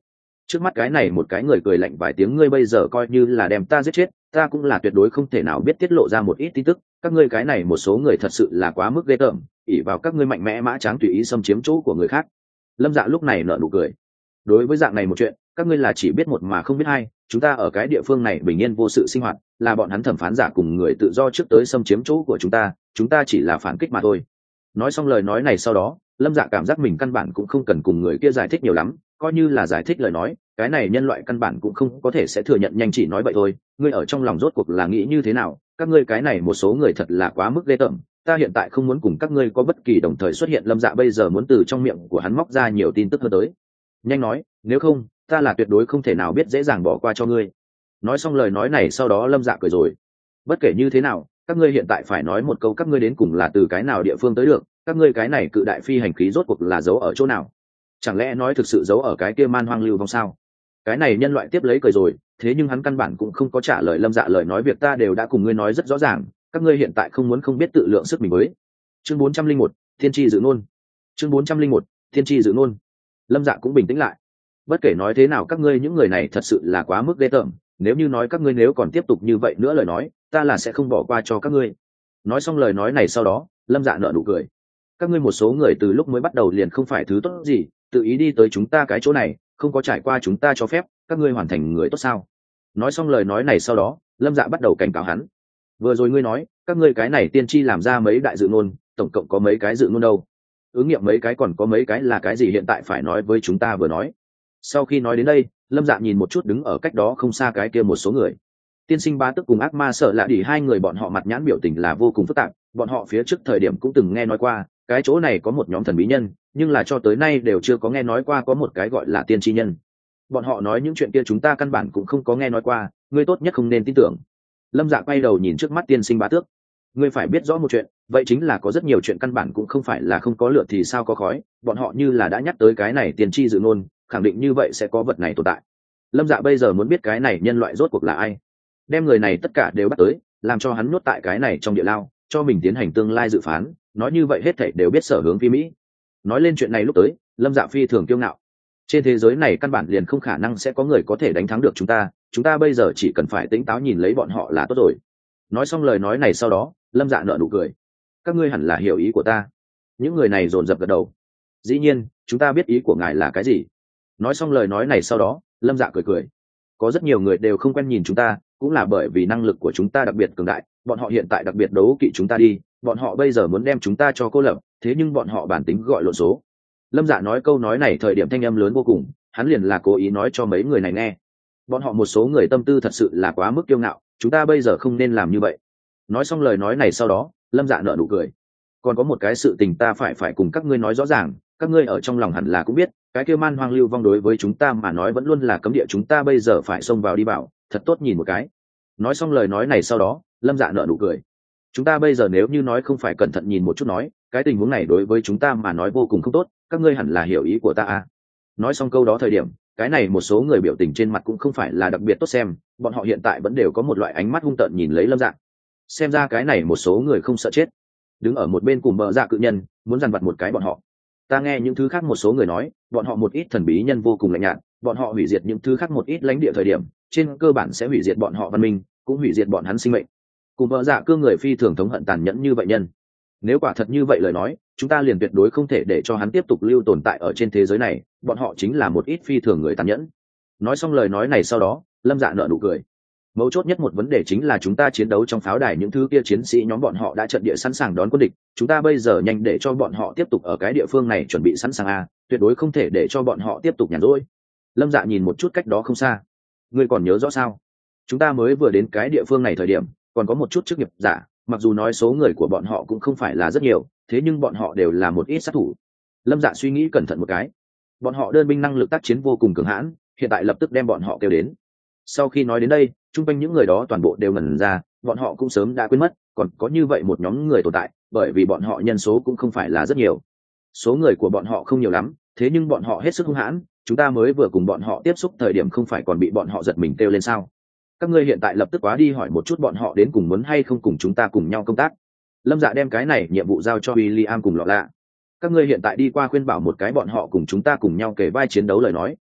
Trước mắt cái này một cái người cười lạnh vài tiếng, ngươi bây giờ coi như là đem ta giết chết, ta cũng là tuyệt đối không thể nào biết tiết lộ ra một ít tin tức. Các ngươi cái này một số người thật sự là quá mức ghê tởm, ỷ vào các ngươi mạnh mẽ mã tráng tùy ý xâm chiếm chỗ của người khác. Lâm Dạ lúc này nở nụ cười. Đối với dạng này một chuyện, các ngươi là chỉ biết một mà không biết hai. Chúng ta ở cái địa phương này bình yên vô sự sinh hoạt, là bọn hắn thẩm phán giả cùng người tự do trước tới xâm chiếm chỗ của chúng ta chỉ là phản kích mà thôi. Nói xong lời nói này sau đó, Lâm Dạ cảm giác mình căn bản cũng không cần cùng người kia giải thích nhiều lắm, coi như là giải thích lời nói, cái này nhân loại căn bản cũng không có thể sẽ thừa nhận, nhanh chỉ nói vậy thôi. Ngươi ở trong lòng rốt cuộc là nghĩ như thế nào? Các ngươi cái này một số người thật là quá mức ghê tởm, ta hiện tại không muốn cùng các ngươi có bất kỳ đồng thời xuất hiện. Lâm Dạ bây giờ muốn từ trong miệng của hắn móc ra nhiều tin tức hơn tới. Nhanh nói, nếu không, ta là tuyệt đối không thể nào biết dễ dàng bỏ qua cho ngươi. Nói xong lời nói này sau đó Lâm Dạ cười rồi. Bất kể như thế nào, các ngươi hiện tại phải nói một câu, các ngươi đến cùng là từ cái nào địa phương tới được, các ngươi cái này cự đại phi hành khí rốt cuộc là giấu ở chỗ nào? Chẳng lẽ nói thực sự giấu ở cái kia man hoang lưu vong sao? Cái này nhân loại tiếp lấy cười rồi, thế nhưng hắn căn bản cũng không có trả lời Lâm Dạ lời nói, việc ta đều đã cùng ngươi nói rất rõ ràng, các ngươi hiện tại không muốn không biết tự lượng sức mình với. Chương 401, Thiên tri dự ngôn. Chương 401, Thiên tri dự ngôn. Lâm Dạ cũng bình tĩnh lại. Bất kể nói thế nào, các ngươi những người này thật sự là quá mức ghê tởm, nếu như nói các ngươi nếu còn tiếp tục như vậy nữa lời nói, ta là sẽ không bỏ qua cho các ngươi. Nói xong lời nói này sau đó, Lâm Dạ nở nụ cười. Các ngươi một số người từ lúc mới bắt đầu liền không phải thứ tốt gì, tự ý đi tới chúng ta cái chỗ này, không có trải qua chúng ta cho phép, các ngươi hoàn thành người tốt sao? Nói xong lời nói này sau đó, Lâm Dạ bắt đầu cảnh cáo hắn. Vừa rồi ngươi nói, các ngươi cái này tiên tri làm ra mấy đại dự ngôn, tổng cộng có mấy cái dự ngôn đâu? Ứng nghiệm mấy cái, còn có mấy cái là cái gì hiện tại phải nói với chúng ta vừa nói. Sau khi nói đến đây, Lâm Dạ nhìn một chút đứng ở cách đó không xa cái kia một số người. Tiên sinh Bá Tức cùng ác ma Sợ Lạ Đỉ hai người, bọn họ mặt nhãn biểu tình là vô cùng phức tạp, bọn họ phía trước thời điểm cũng từng nghe nói qua cái chỗ này có một nhóm thần bí nhân, nhưng là cho tới nay đều chưa có nghe nói qua có một cái gọi là tiên tri nhân. Bọn họ nói những chuyện kia chúng ta căn bản cũng không có nghe nói qua, ngươi tốt nhất không nên tin tưởng. Lâm Dạ quay đầu nhìn trước mắt tiên sinh Bá Tước. Ngươi phải biết rõ một chuyện, vậy chính là có rất nhiều chuyện căn bản cũng không phải là không có lửa thì sao có khói, bọn họ như là đã nhắc tới cái này tiên tri dự ngôn, khẳng định như vậy sẽ có vật này tồn tại. Lâm Dạ bây giờ muốn biết cái này nhân loại rốt cuộc là ai, đem người này tất cả đều bắt tới, làm cho hắn nhốt tại cái này trong địa lao, cho mình tiến hành tương lai dự phán, nói như vậy hết thảy đều biết sở hướng phi mỹ. Nói lên chuyện này lúc tới, Lâm Dạ phi thường kiêu ngạo. Trên thế giới này căn bản liền không khả năng sẽ có người có thể đánh thắng được chúng ta bây giờ chỉ cần phải tỉnh táo nhìn lấy bọn họ là tốt rồi. Nói xong lời nói này sau đó, Lâm Dạ nở nụ cười. Các ngươi hẳn là hiểu ý của ta. Những người này dồn dập gật đầu. Dĩ nhiên, chúng ta biết ý của ngài là cái gì. Nói xong lời nói này sau đó, Lâm Dạ cười cười. Có rất nhiều người đều không quen nhìn chúng ta, cũng là bởi vì năng lực của chúng ta đặc biệt cường đại, bọn họ hiện tại đặc biệt đấu kỵ chúng ta đi, bọn họ bây giờ muốn đem chúng ta cho cô lập, thế nhưng bọn họ bản tính gọi lộn số. Lâm Dạ nói câu nói này thời điểm thanh âm lớn vô cùng, hắn liền là cố ý nói cho mấy người này nghe. Bọn họ một số người tâm tư thật sự là quá mức kiêu ngạo, chúng ta bây giờ không nên làm như vậy. Nói xong lời nói này sau đó, Lâm Dạ nở nụ cười. Còn có một cái sự tình ta phải cùng các ngươi nói rõ ràng, các ngươi ở trong lòng hẳn là cũng biết, cái kia man hoang lưu vong đối với chúng ta mà nói vẫn luôn là cấm địa, chúng ta bây giờ phải xông vào đi bảo, thật tốt nhìn một cái. Nói xong lời nói này sau đó, Lâm Dạ nở nụ cười. Chúng ta bây giờ nếu như nói không phải cẩn thận nhìn một chút nói, cái tình huống này đối với chúng ta mà nói vô cùng không tốt, các ngươi hẳn là hiểu ý của ta à. Nói xong câu đó thời điểm, cái này một số người biểu tình trên mặt cũng không phải là đặc biệt tốt xem, bọn họ hiện tại vẫn đều có một loại ánh mắt hung tợn nhìn lấy Lâm Dạ. Xem ra cái này một số người không sợ chết. Đứng ở một bên cùng bờ dạ cự nhân, muốn dằn vặt một cái bọn họ. Ta nghe những thứ khác một số người nói, bọn họ một ít thần bí nhân vô cùng lạnh nhạt, bọn họ hủy diệt những thứ khác một ít lãnh địa thời điểm, trên cơ bản sẽ hủy diệt bọn họ văn minh, cũng hủy diệt bọn hắn sinh mệnh. Cùng bờ dạ cương người phi thường thống hận tàn nhẫn như vậy nhân. Nếu quả thật như vậy lời nói, chúng ta liền tuyệt đối không thể để cho hắn tiếp tục lưu tồn tại ở trên thế giới này, bọn họ chính là một ít phi thường người tàn nhẫn. Nói xong lời nói này sau đó, Lâm Dạ nở nụ cười. Mấu chốt nhất một vấn đề chính là chúng ta chiến đấu trong pháo đài, những thứ kia chiến sĩ nhóm bọn họ đã trận địa sẵn sàng đón quân địch, chúng ta bây giờ nhanh để cho bọn họ tiếp tục ở cái địa phương này chuẩn bị sẵn sàng a, tuyệt đối không thể để cho bọn họ tiếp tục nhàn rỗi. Lâm Dạ nhìn một chút cách đó không xa. Ngươi còn nhớ rõ sao? Chúng ta mới vừa đến cái địa phương này thời điểm, còn có một chút chức nghiệp giả, mặc dù nói số người của bọn họ cũng không phải là rất nhiều, thế nhưng bọn họ đều là một ít sát thủ. Lâm Dạ suy nghĩ cẩn thận một cái. Bọn họ đơn binh năng lực tác chiến vô cùng cường hãn, hiện tại lập tức đem bọn họ kêu đến. Sau khi nói đến đây, chung quanh những người đó toàn bộ đều ngẩn ra, bọn họ cũng sớm đã quên mất còn có như vậy một nhóm người tồn tại, bởi vì bọn họ nhân số cũng không phải là rất nhiều. Số người của bọn họ không nhiều lắm, thế nhưng bọn họ hết sức hung hãn, chúng ta mới vừa cùng bọn họ tiếp xúc thời điểm không phải còn bị bọn họ giật mình kêu lên sao? Các ngươi hiện tại lập tức quá đi hỏi một chút bọn họ đến cùng muốn hay không cùng chúng ta cùng nhau công tác. Lâm Dạ đem cái này nhiệm vụ giao cho William cùng Lọ Lạ. Các ngươi hiện tại đi qua khuyên bảo một cái bọn họ cùng chúng ta cùng nhau kề vai chiến đấu lời nói,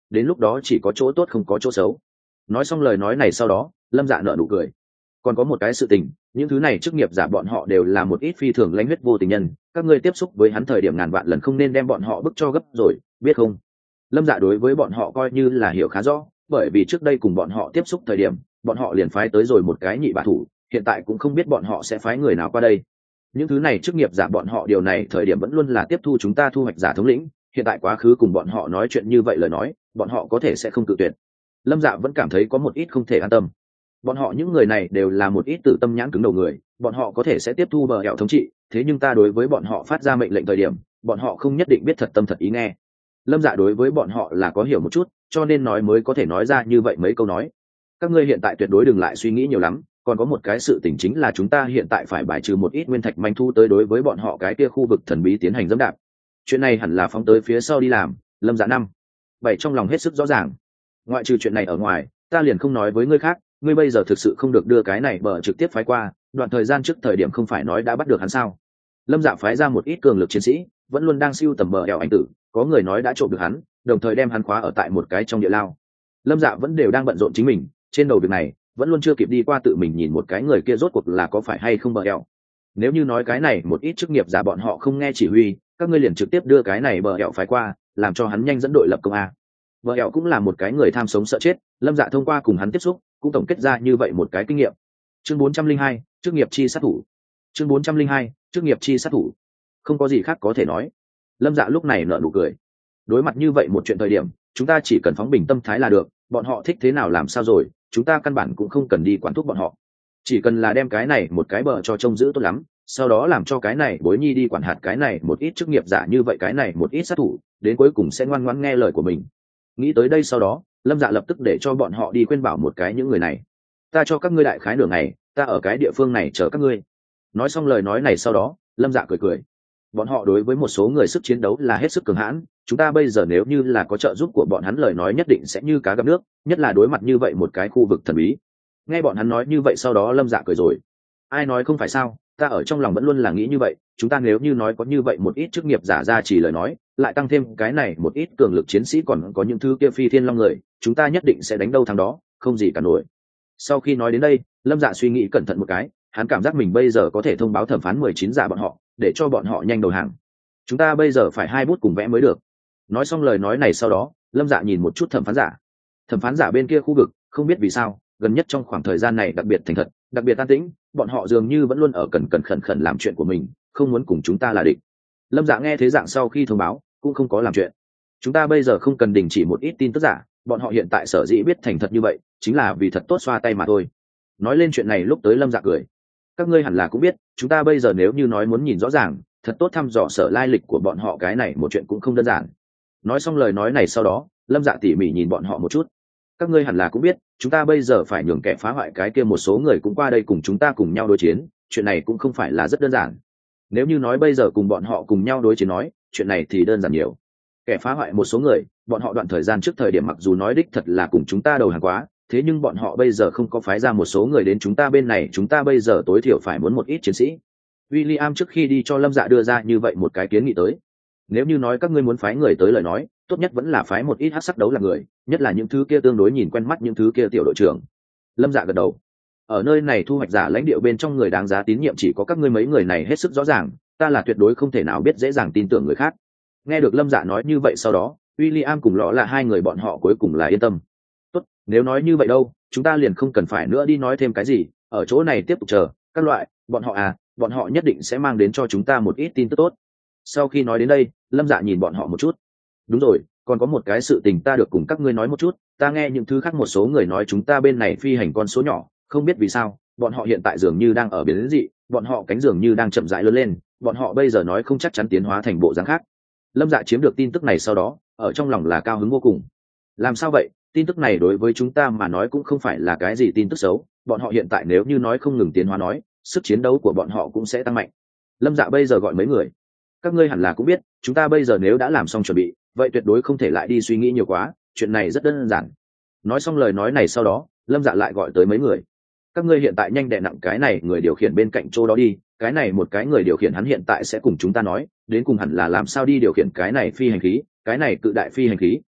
đến lúc đó chỉ có chỗ tốt không có chỗ xấu. Nói xong lời nói này sau đó, Lâm Dạ nở nụ cười. Còn có một cái sự tình, những thứ này chức nghiệp giả bọn họ đều là một ít phi thường lãnh huyết vô tình nhân, các ngươi tiếp xúc với hắn thời điểm ngàn vạn lần không nên đem bọn họ bức cho gấp rồi, biết không? Lâm Dạ đối với bọn họ coi như là hiểu khá rõ, bởi vì trước đây cùng bọn họ tiếp xúc thời điểm, bọn họ liền phái tới rồi một cái nhị bạ thủ, hiện tại cũng không biết bọn họ sẽ phái người nào qua đây. Những thứ này chức nghiệp giả bọn họ điều này thời điểm vẫn luôn là tiếp thu chúng ta thu hoạch giả thống lĩnh, hiện tại quá khứ cùng bọn họ nói chuyện như vậy lời nói, bọn họ có thể sẽ không tự tuyệt. Lâm Dạ vẫn cảm thấy có một ít không thể an tâm. Bọn họ những người này đều là một ít tử tâm nhãn cứng đầu người, bọn họ có thể sẽ tiếp thu bờ hẹo thống trị, thế nhưng ta đối với bọn họ phát ra mệnh lệnh thời điểm, bọn họ không nhất định biết thật tâm thật ý nghe. Lâm Dạ đối với bọn họ là có hiểu một chút, cho nên nói mới có thể nói ra như vậy mấy câu nói. Các ngươi hiện tại tuyệt đối đừng lại suy nghĩ nhiều lắm, còn có một cái sự tình chính là chúng ta hiện tại phải bài trừ một ít nguyên thạch manh thu tới đối với bọn họ cái kia khu vực thần bí tiến hành dẫm đạp. Chuyện này hẳn là phóng tới phía sau đi làm. Lâm Dạ năm bảy trong lòng hết sức rõ ràng. Ngoại trừ chuyện này ở ngoài, ta liền không nói với ngươi khác, ngươi bây giờ thực sự không được đưa cái này bờ trực tiếp phái qua, đoạn thời gian trước thời điểm không phải nói đã bắt được hắn sao? Lâm Dạ phái ra một ít cường lực chiến sĩ, vẫn luôn đang siêu tầm bờ eo ảnh tử, có người nói đã trộm được hắn, đồng thời đem hắn khóa ở tại một cái trong địa lao. Lâm Dạ vẫn đều đang bận rộn chính mình, trên đầu việc này vẫn luôn chưa kịp đi qua tự mình nhìn một cái người kia rốt cuộc là có phải hay không bờ eo. Nếu như nói cái này một ít chức nghiệp giả bọn họ không nghe chỉ huy, các ngươi liền trực tiếp đưa cái này bờ eo phái qua, làm cho hắn nhanh dẫn đội lập công a. Bờ eo cũng là một cái người tham sống sợ chết, Lâm Dạ thông qua cùng hắn tiếp xúc, cũng tổng kết ra như vậy một cái kinh nghiệm. Chương 402, chức nghiệp chi sát thủ. Chương 402, chức nghiệp chi sát thủ. Không có gì khác có thể nói. Lâm Dạ lúc này nở nụ cười. Đối mặt như vậy một chuyện thời điểm, chúng ta chỉ cần phóng bình tâm thái là được, bọn họ thích thế nào làm sao rồi, chúng ta căn bản cũng không cần đi quản thúc bọn họ. Chỉ cần là đem cái này một cái bờ cho trông giữ tốt lắm, sau đó làm cho cái này Bối Nhi đi quản hạt cái này một ít chức nghiệp giả như vậy cái này một ít sát thủ, đến cuối cùng sẽ ngoan ngoãn nghe lời của mình. Nghĩ tới đây sau đó, Lâm Dạ lập tức để cho bọn họ đi khuyên bảo một cái những người này. Ta cho các ngươi đại khái nửa ngày, ta ở cái địa phương này chờ các ngươi. Nói xong lời nói này sau đó, Lâm Dạ cười cười. Bọn họ đối với một số người sức chiến đấu là hết sức cường hãn, chúng ta bây giờ nếu như là có trợ giúp của bọn hắn lời nói nhất định sẽ như cá gặp nước, nhất là đối mặt như vậy một cái khu vực thần bí. Nghe bọn hắn nói như vậy sau đó Lâm Dạ cười rồi. Ai nói không phải sao, ta ở trong lòng vẫn luôn là nghĩ như vậy, chúng ta nếu như nói có như vậy một ít chức nghiệp giả ra chỉ lời nói, lại tăng thêm cái này một ít cường lực chiến sĩ còn có những thứ kia phi thiên long người, chúng ta nhất định sẽ đánh đâu thắng đó, không gì cả nổi. Sau khi nói đến đây, Lâm Dạ suy nghĩ cẩn thận một cái, hắn cảm giác mình bây giờ có thể thông báo thẩm phán 19 giả bọn họ, để cho bọn họ nhanh đầu hàng. Chúng ta bây giờ phải 2 bút cùng vẽ mới được. Nói xong lời nói này sau đó, Lâm Dạ nhìn một chút thẩm phán giả. Thẩm phán giả bên kia khu vực, không biết vì sao, gần nhất trong khoảng thời gian này đặc biệt thành thật, đặc biệt an tĩnh, bọn họ dường như vẫn luôn ở cẩn cẩn khẩn khẩn làm chuyện của mình, không muốn cùng chúng ta là địch. Lâm Dạ nghe thế dạng sau khi thông báo, cũng không có làm chuyện. Chúng ta bây giờ không cần đình chỉ một ít tin tức giả, bọn họ hiện tại sở dĩ biết thành thật như vậy, chính là vì thật tốt xoa tay mà thôi. Nói lên chuyện này lúc tới Lâm Dạ cười. Các ngươi hẳn là cũng biết, chúng ta bây giờ nếu như nói muốn nhìn rõ ràng, thật tốt thăm dò sở lai lịch của bọn họ cái này một chuyện cũng không đơn giản. Nói xong lời nói này sau đó, Lâm Dạ tỉ mỉ nhìn bọn họ một chút. Các ngươi hẳn là cũng biết, chúng ta bây giờ phải nhường kẻ phá hoại cái kia một số người cũng qua đây cùng chúng ta cùng nhau đối chiến, chuyện này cũng không phải là rất đơn giản. Nếu như nói bây giờ cùng bọn họ cùng nhau đối chiến nói, chuyện này thì đơn giản nhiều. Kẻ phá hoại một số người, bọn họ đoạn thời gian trước thời điểm mặc dù nói đích thật là cùng chúng ta đầu hàng quá, thế nhưng bọn họ bây giờ không có phái ra một số người đến chúng ta bên này, chúng ta bây giờ tối thiểu phải muốn một ít chiến sĩ. William trước khi đi cho Lâm Dạ đưa ra như vậy một cái kiến nghị tới. Nếu như nói các ngươi muốn phái người tới lời nói, tốt nhất vẫn là phái một ít hắc sắc đấu là người, nhất là những thứ kia tương đối nhìn quen mắt những thứ kia tiểu đội trưởng. Lâm Dạ gật đầu. Ở nơi này thu hoạch giả lãnh địa bên trong người đáng giá tín nhiệm chỉ có các ngươi mấy người này hết sức rõ ràng, ta là tuyệt đối không thể nào biết dễ dàng tin tưởng người khác. Nghe được Lâm Dạ nói như vậy sau đó, William cùng Lọ là hai người bọn họ cuối cùng là yên tâm. Tốt, nếu nói như vậy đâu, chúng ta liền không cần phải nữa đi nói thêm cái gì, ở chỗ này tiếp tục chờ, các loại, bọn họ nhất định sẽ mang đến cho chúng ta một ít tin tức tốt. Sau khi nói đến đây, Lâm Dạ nhìn bọn họ một chút. Đúng rồi, còn có một cái sự tình ta được cùng các ngươi nói một chút, ta nghe những thứ khác một số người nói chúng ta bên này phi hành con số nhỏ, không biết vì sao, bọn họ hiện tại dường như đang ở biến dị, bọn họ cánh dường như đang chậm rãi lớn lên, bọn họ bây giờ nói không chắc chắn tiến hóa thành bộ dáng khác. Lâm Dạ chiếm được tin tức này sau đó, ở trong lòng là cao hứng vô cùng. Làm sao vậy? Tin tức này đối với chúng ta mà nói cũng không phải là cái gì tin tức xấu, bọn họ hiện tại nếu như nói không ngừng tiến hóa nói, sức chiến đấu của bọn họ cũng sẽ tăng mạnh. Lâm Dạ bây giờ gọi mấy người. Các ngươi hẳn là cũng biết, chúng ta bây giờ nếu đã làm xong chuẩn bị, vậy tuyệt đối không thể lại đi suy nghĩ nhiều quá, chuyện này rất đơn giản. Nói xong lời nói này sau đó, Lâm Dạ lại gọi tới mấy người. Các ngươi hiện tại nhanh đè nặng cái này người điều khiển bên cạnh chỗ đó đi, cái này một cái người điều khiển hắn hiện tại sẽ cùng chúng ta nói, đến cùng hẳn là làm sao đi điều khiển cái này phi hành khí, cái này cự đại phi hành khí,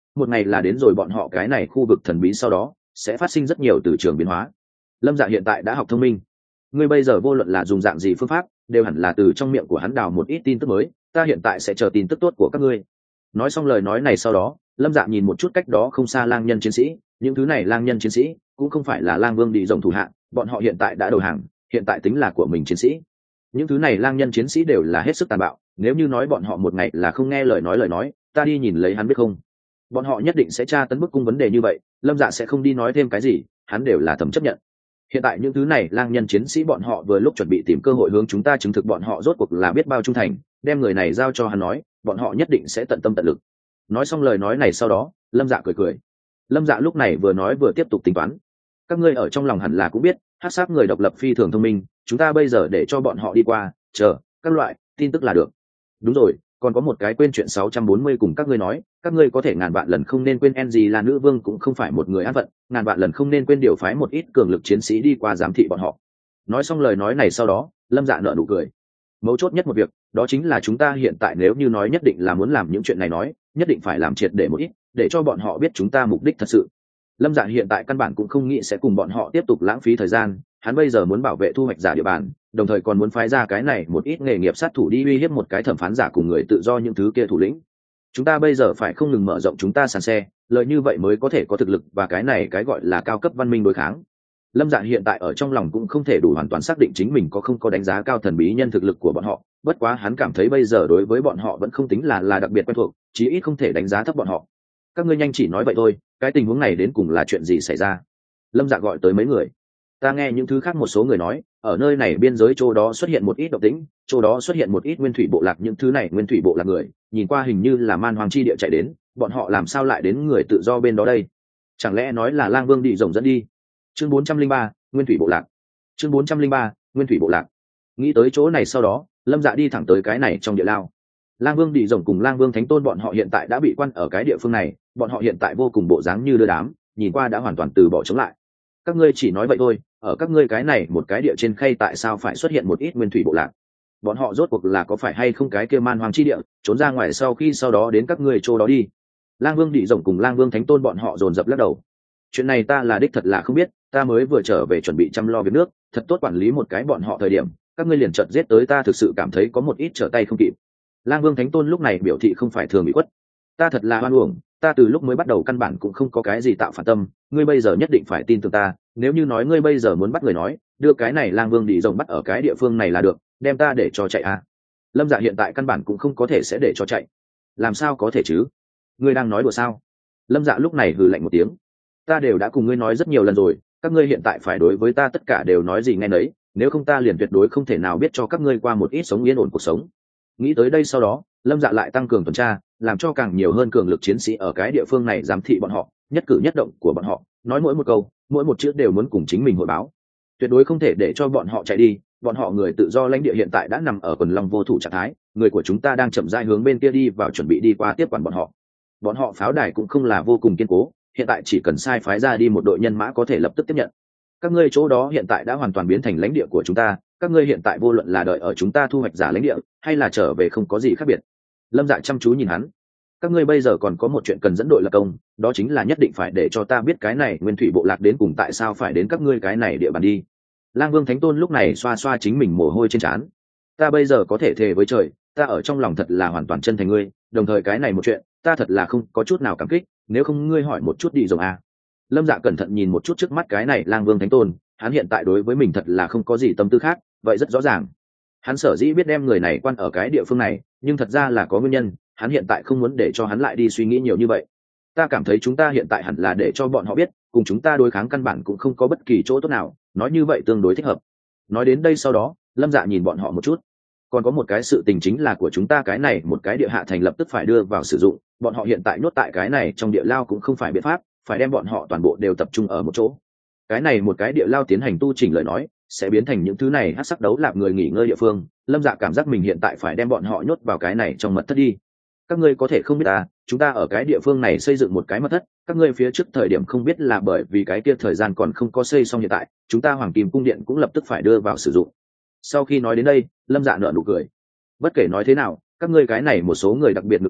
một ngày là đến rồi bọn họ cái này khu vực thần bí sau đó sẽ phát sinh rất nhiều từ trường biến hóa. Lâm Dạ hiện tại đã học thông minh, ngươi bây giờ vô luận là dùng dạng gì phương pháp đều hẳn là từ trong miệng của hắn đào một ít tin tức mới, ta hiện tại sẽ chờ tin tức tốt của các ngươi. Nói xong lời nói này sau đó, Lâm Dạ nhìn một chút cách đó không xa lang nhân chiến sĩ, những thứ này lang nhân chiến sĩ cũng không phải là lang vương đi rồng thủ hạ, bọn họ hiện tại đã đầu hàng, hiện tại tính là của mình chiến sĩ. Những thứ này lang nhân chiến sĩ đều là hết sức tàn bạo, nếu như nói bọn họ một ngày là không nghe lời nói, ta đi nhìn lấy hắn biết không, bọn họ nhất định sẽ tra tấn bức cung vấn đề như vậy. Lâm Dạ sẽ không đi nói thêm cái gì, hắn đều là thầm chấp nhận. Hiện tại những thứ này lang nhân chiến sĩ bọn họ vừa lúc chuẩn bị tìm cơ hội hướng chúng ta chứng thực bọn họ rốt cuộc là biết bao trung thành, đem người này giao cho hắn nói, bọn họ nhất định sẽ tận tâm tận lực. Nói xong lời nói này sau đó, Lâm Dạ cười. Lâm Dạ lúc này vừa nói vừa tiếp tục tính toán. Các ngươi ở trong lòng hẳn là cũng biết, hắc sát người độc lập phi thường thông minh, chúng ta bây giờ để cho bọn họ đi qua, chờ các loại tin tức là được. Đúng rồi, còn có một cái quên chuyện 640 cùng các ngươi nói, các ngươi có thể ngàn vạn lần không nên quên NG là nữ vương cũng không phải một người an phận, ngàn vạn lần không nên quên điều phái một ít cường lực chiến sĩ đi qua giám thị bọn họ. Nói xong lời nói này sau đó, Lâm Dạ nở nụ cười. Mấu chốt nhất một việc, đó chính là chúng ta hiện tại nếu như nói nhất định là muốn làm những chuyện này nói, nhất định phải làm triệt để một ít, để cho bọn họ biết chúng ta mục đích thật sự. Lâm Dạ hiện tại căn bản cũng không nghĩ sẽ cùng bọn họ tiếp tục lãng phí thời gian, hắn bây giờ muốn bảo vệ thu hoạch giả địa bàn, đồng thời còn muốn phái ra cái này một ít nghề nghiệp sát thủ đi uy hiếp một cái thẩm phán giả cùng người tự do những thứ kia thủ lĩnh. Chúng ta bây giờ phải không ngừng mở rộng chúng ta sàn xe, lợi như vậy mới có thể có thực lực và cái này cái gọi là cao cấp văn minh đối kháng. Lâm Dạ hiện tại ở trong lòng cũng không thể đủ hoàn toàn xác định chính mình có không có đánh giá cao thần bí nhân thực lực của bọn họ, bất quá hắn cảm thấy bây giờ đối với bọn họ vẫn không tính là đặc biệt quen thuộc, chí ít không thể đánh giá thấp bọn họ. Các ngươi nhanh chỉ nói vậy thôi, cái tình huống này đến cùng là chuyện gì xảy ra? Lâm Dạ gọi tới mấy người. Ta nghe những thứ khác một số người nói, ở nơi này biên giới chỗ đó xuất hiện một ít động tĩnh, chỗ đó xuất hiện một ít nguyên thủy bộ lạc, những thứ này nguyên thủy bộ lạc người, nhìn qua hình như là man hoàng chi địa chạy đến, bọn họ làm sao lại đến người tự do bên đó đây? Chẳng lẽ nói là lang vương đi rồng dẫn đi? Chương 403, nguyên thủy bộ lạc. Chương 403, nguyên thủy bộ lạc. Nghĩ tới chỗ này sau đó, Lâm Dạ đi thẳng tới cái này trong địa lao. Lang vương đi rồng cùng lang vương thánh tôn bọn họ hiện tại đã bị quan ở cái địa phương này, bọn họ hiện tại vô cùng bộ dáng như đưa đám, nhìn qua đã hoàn toàn từ bỏ chống lại. Các ngươi chỉ nói vậy thôi, ở các ngươi cái này một cái địa trên khay tại sao phải xuất hiện một ít nguyên thủy bộ lạc? Bọn họ rốt cuộc là có phải hay không cái kia man hoàng chi địa, trốn ra ngoài sau đó đến các ngươi chỗ đó đi. Lang vương đi rồng cùng lang vương thánh tôn bọn họ dồn dập lắc đầu. Chuyện này ta là đích thật là không biết, ta mới vừa trở về chuẩn bị chăm lo việc nước, thật tốt quản lý một cái bọn họ thời điểm, các ngươi liền chợt giết tới, ta thực sự cảm thấy có một ít trở tay không kịp. Lang vương thánh tôn lúc này biểu thị không phải thường bị quất. Ta thật là hoan uổng, ta từ lúc mới bắt đầu căn bản cũng không có cái gì tạo phản tâm, ngươi bây giờ nhất định phải tin tưởng ta, nếu như nói ngươi bây giờ muốn bắt người nói, đưa cái này lang vương đi rồng bắt ở cái địa phương này là được, đem ta để cho chạy à? Lâm Dạ hiện tại căn bản cũng không có thể sẽ để cho chạy. Làm sao có thể chứ? Ngươi đang nói đùa sao? Lâm Dạ lúc này hừ lạnh một tiếng. Ta đều đã cùng ngươi nói rất nhiều lần rồi, các ngươi hiện tại phải đối với ta tất cả đều nói gì nghe nấy, nếu không ta liền tuyệt đối không thể nào biết cho các ngươi qua một ít sống yên ổn cuộc sống. Nghĩ tới đây sau đó, Lâm Dạ lại tăng cường tuần tra, làm cho càng nhiều hơn cường lực chiến sĩ ở cái địa phương này giám thị bọn họ, nhất cử nhất động của bọn họ, nói mỗi một câu, mỗi một chữ đều muốn cùng chính mình hội báo, tuyệt đối không thể để cho bọn họ chạy đi. Bọn họ người tự do lãnh địa hiện tại đã nằm ở quần long vô thủ trạng thái, người của chúng ta đang chậm rãi hướng bên kia đi vào, chuẩn bị đi qua tiếp quản bọn họ. Bọn họ pháo đài cũng không là vô cùng kiên cố, hiện tại chỉ cần sai phái ra đi một đội nhân mã có thể lập tức tiếp nhận. Các ngươi chỗ đó hiện tại đã hoàn toàn biến thành lãnh địa của chúng ta, các ngươi hiện tại vô luận là đợi ở chúng ta thu hoạch giả lãnh địa hay là trở về không có gì khác biệt. Lâm Dạ chăm chú nhìn hắn. Các ngươi bây giờ còn có một chuyện cần dẫn đội lập công, đó chính là nhất định phải để cho ta biết cái này nguyên thủy bộ lạc đến cùng tại sao phải đến các ngươi cái này địa bàn đi. Lang vương thánh tôn lúc này xoa xoa chính mình mồ hôi trên trán. Ta bây giờ có thể thề với trời, ta ở trong lòng thật là hoàn toàn chân thành ngươi, đồng thời cái này một chuyện ta thật là không có chút nào cảm kích, nếu không ngươi hỏi một chút đi rồng à. Lâm Dạ cẩn thận nhìn một chút trước mắt cái này lang vương thánh tôn, hắn hiện tại đối với mình thật là không có gì tâm tư khác, vậy rất rõ ràng. Hắn sở dĩ biết đem người này quan ở cái địa phương này, nhưng thật ra là có nguyên nhân, hắn hiện tại không muốn để cho hắn lại đi suy nghĩ nhiều như vậy. Ta cảm thấy chúng ta hiện tại hẳn là để cho bọn họ biết, cùng chúng ta đối kháng căn bản cũng không có bất kỳ chỗ tốt nào, nói như vậy tương đối thích hợp. Nói đến đây sau đó, Lâm Dạ nhìn bọn họ một chút. Còn có một cái sự tình chính là của chúng ta cái này một cái địa hạ thành lập tức phải đưa vào sử dụng, bọn họ hiện tại nhốt tại cái này trong địa lao cũng không phải biện pháp, phải đem bọn họ toàn bộ đều tập trung ở một chỗ. Cái này một cái địa lao tiến hành tu chỉnh lời nói, sẽ biến thành những thứ này hắc sắc đấu lạp người nghỉ ngơi địa phương. Lâm Dạ cảm giác mình hiện tại phải đem bọn họ nhốt vào cái này trong mật thất đi. Các ngươi có thể không biết ta, chúng ta ở cái địa phương này xây dựng một cái mật thất, các ngươi phía trước thời điểm không biết là bởi vì cái kia thời gian còn không có xây xong, hiện tại chúng ta Hoàng Kim cung điện cũng lập tức phải đưa vào sử dụng. Sau khi nói đến đây, Lâm Dạ nở nụ cười. Bất kể nói thế nào, các ngươi cái này một số người đặc biệt nực cười,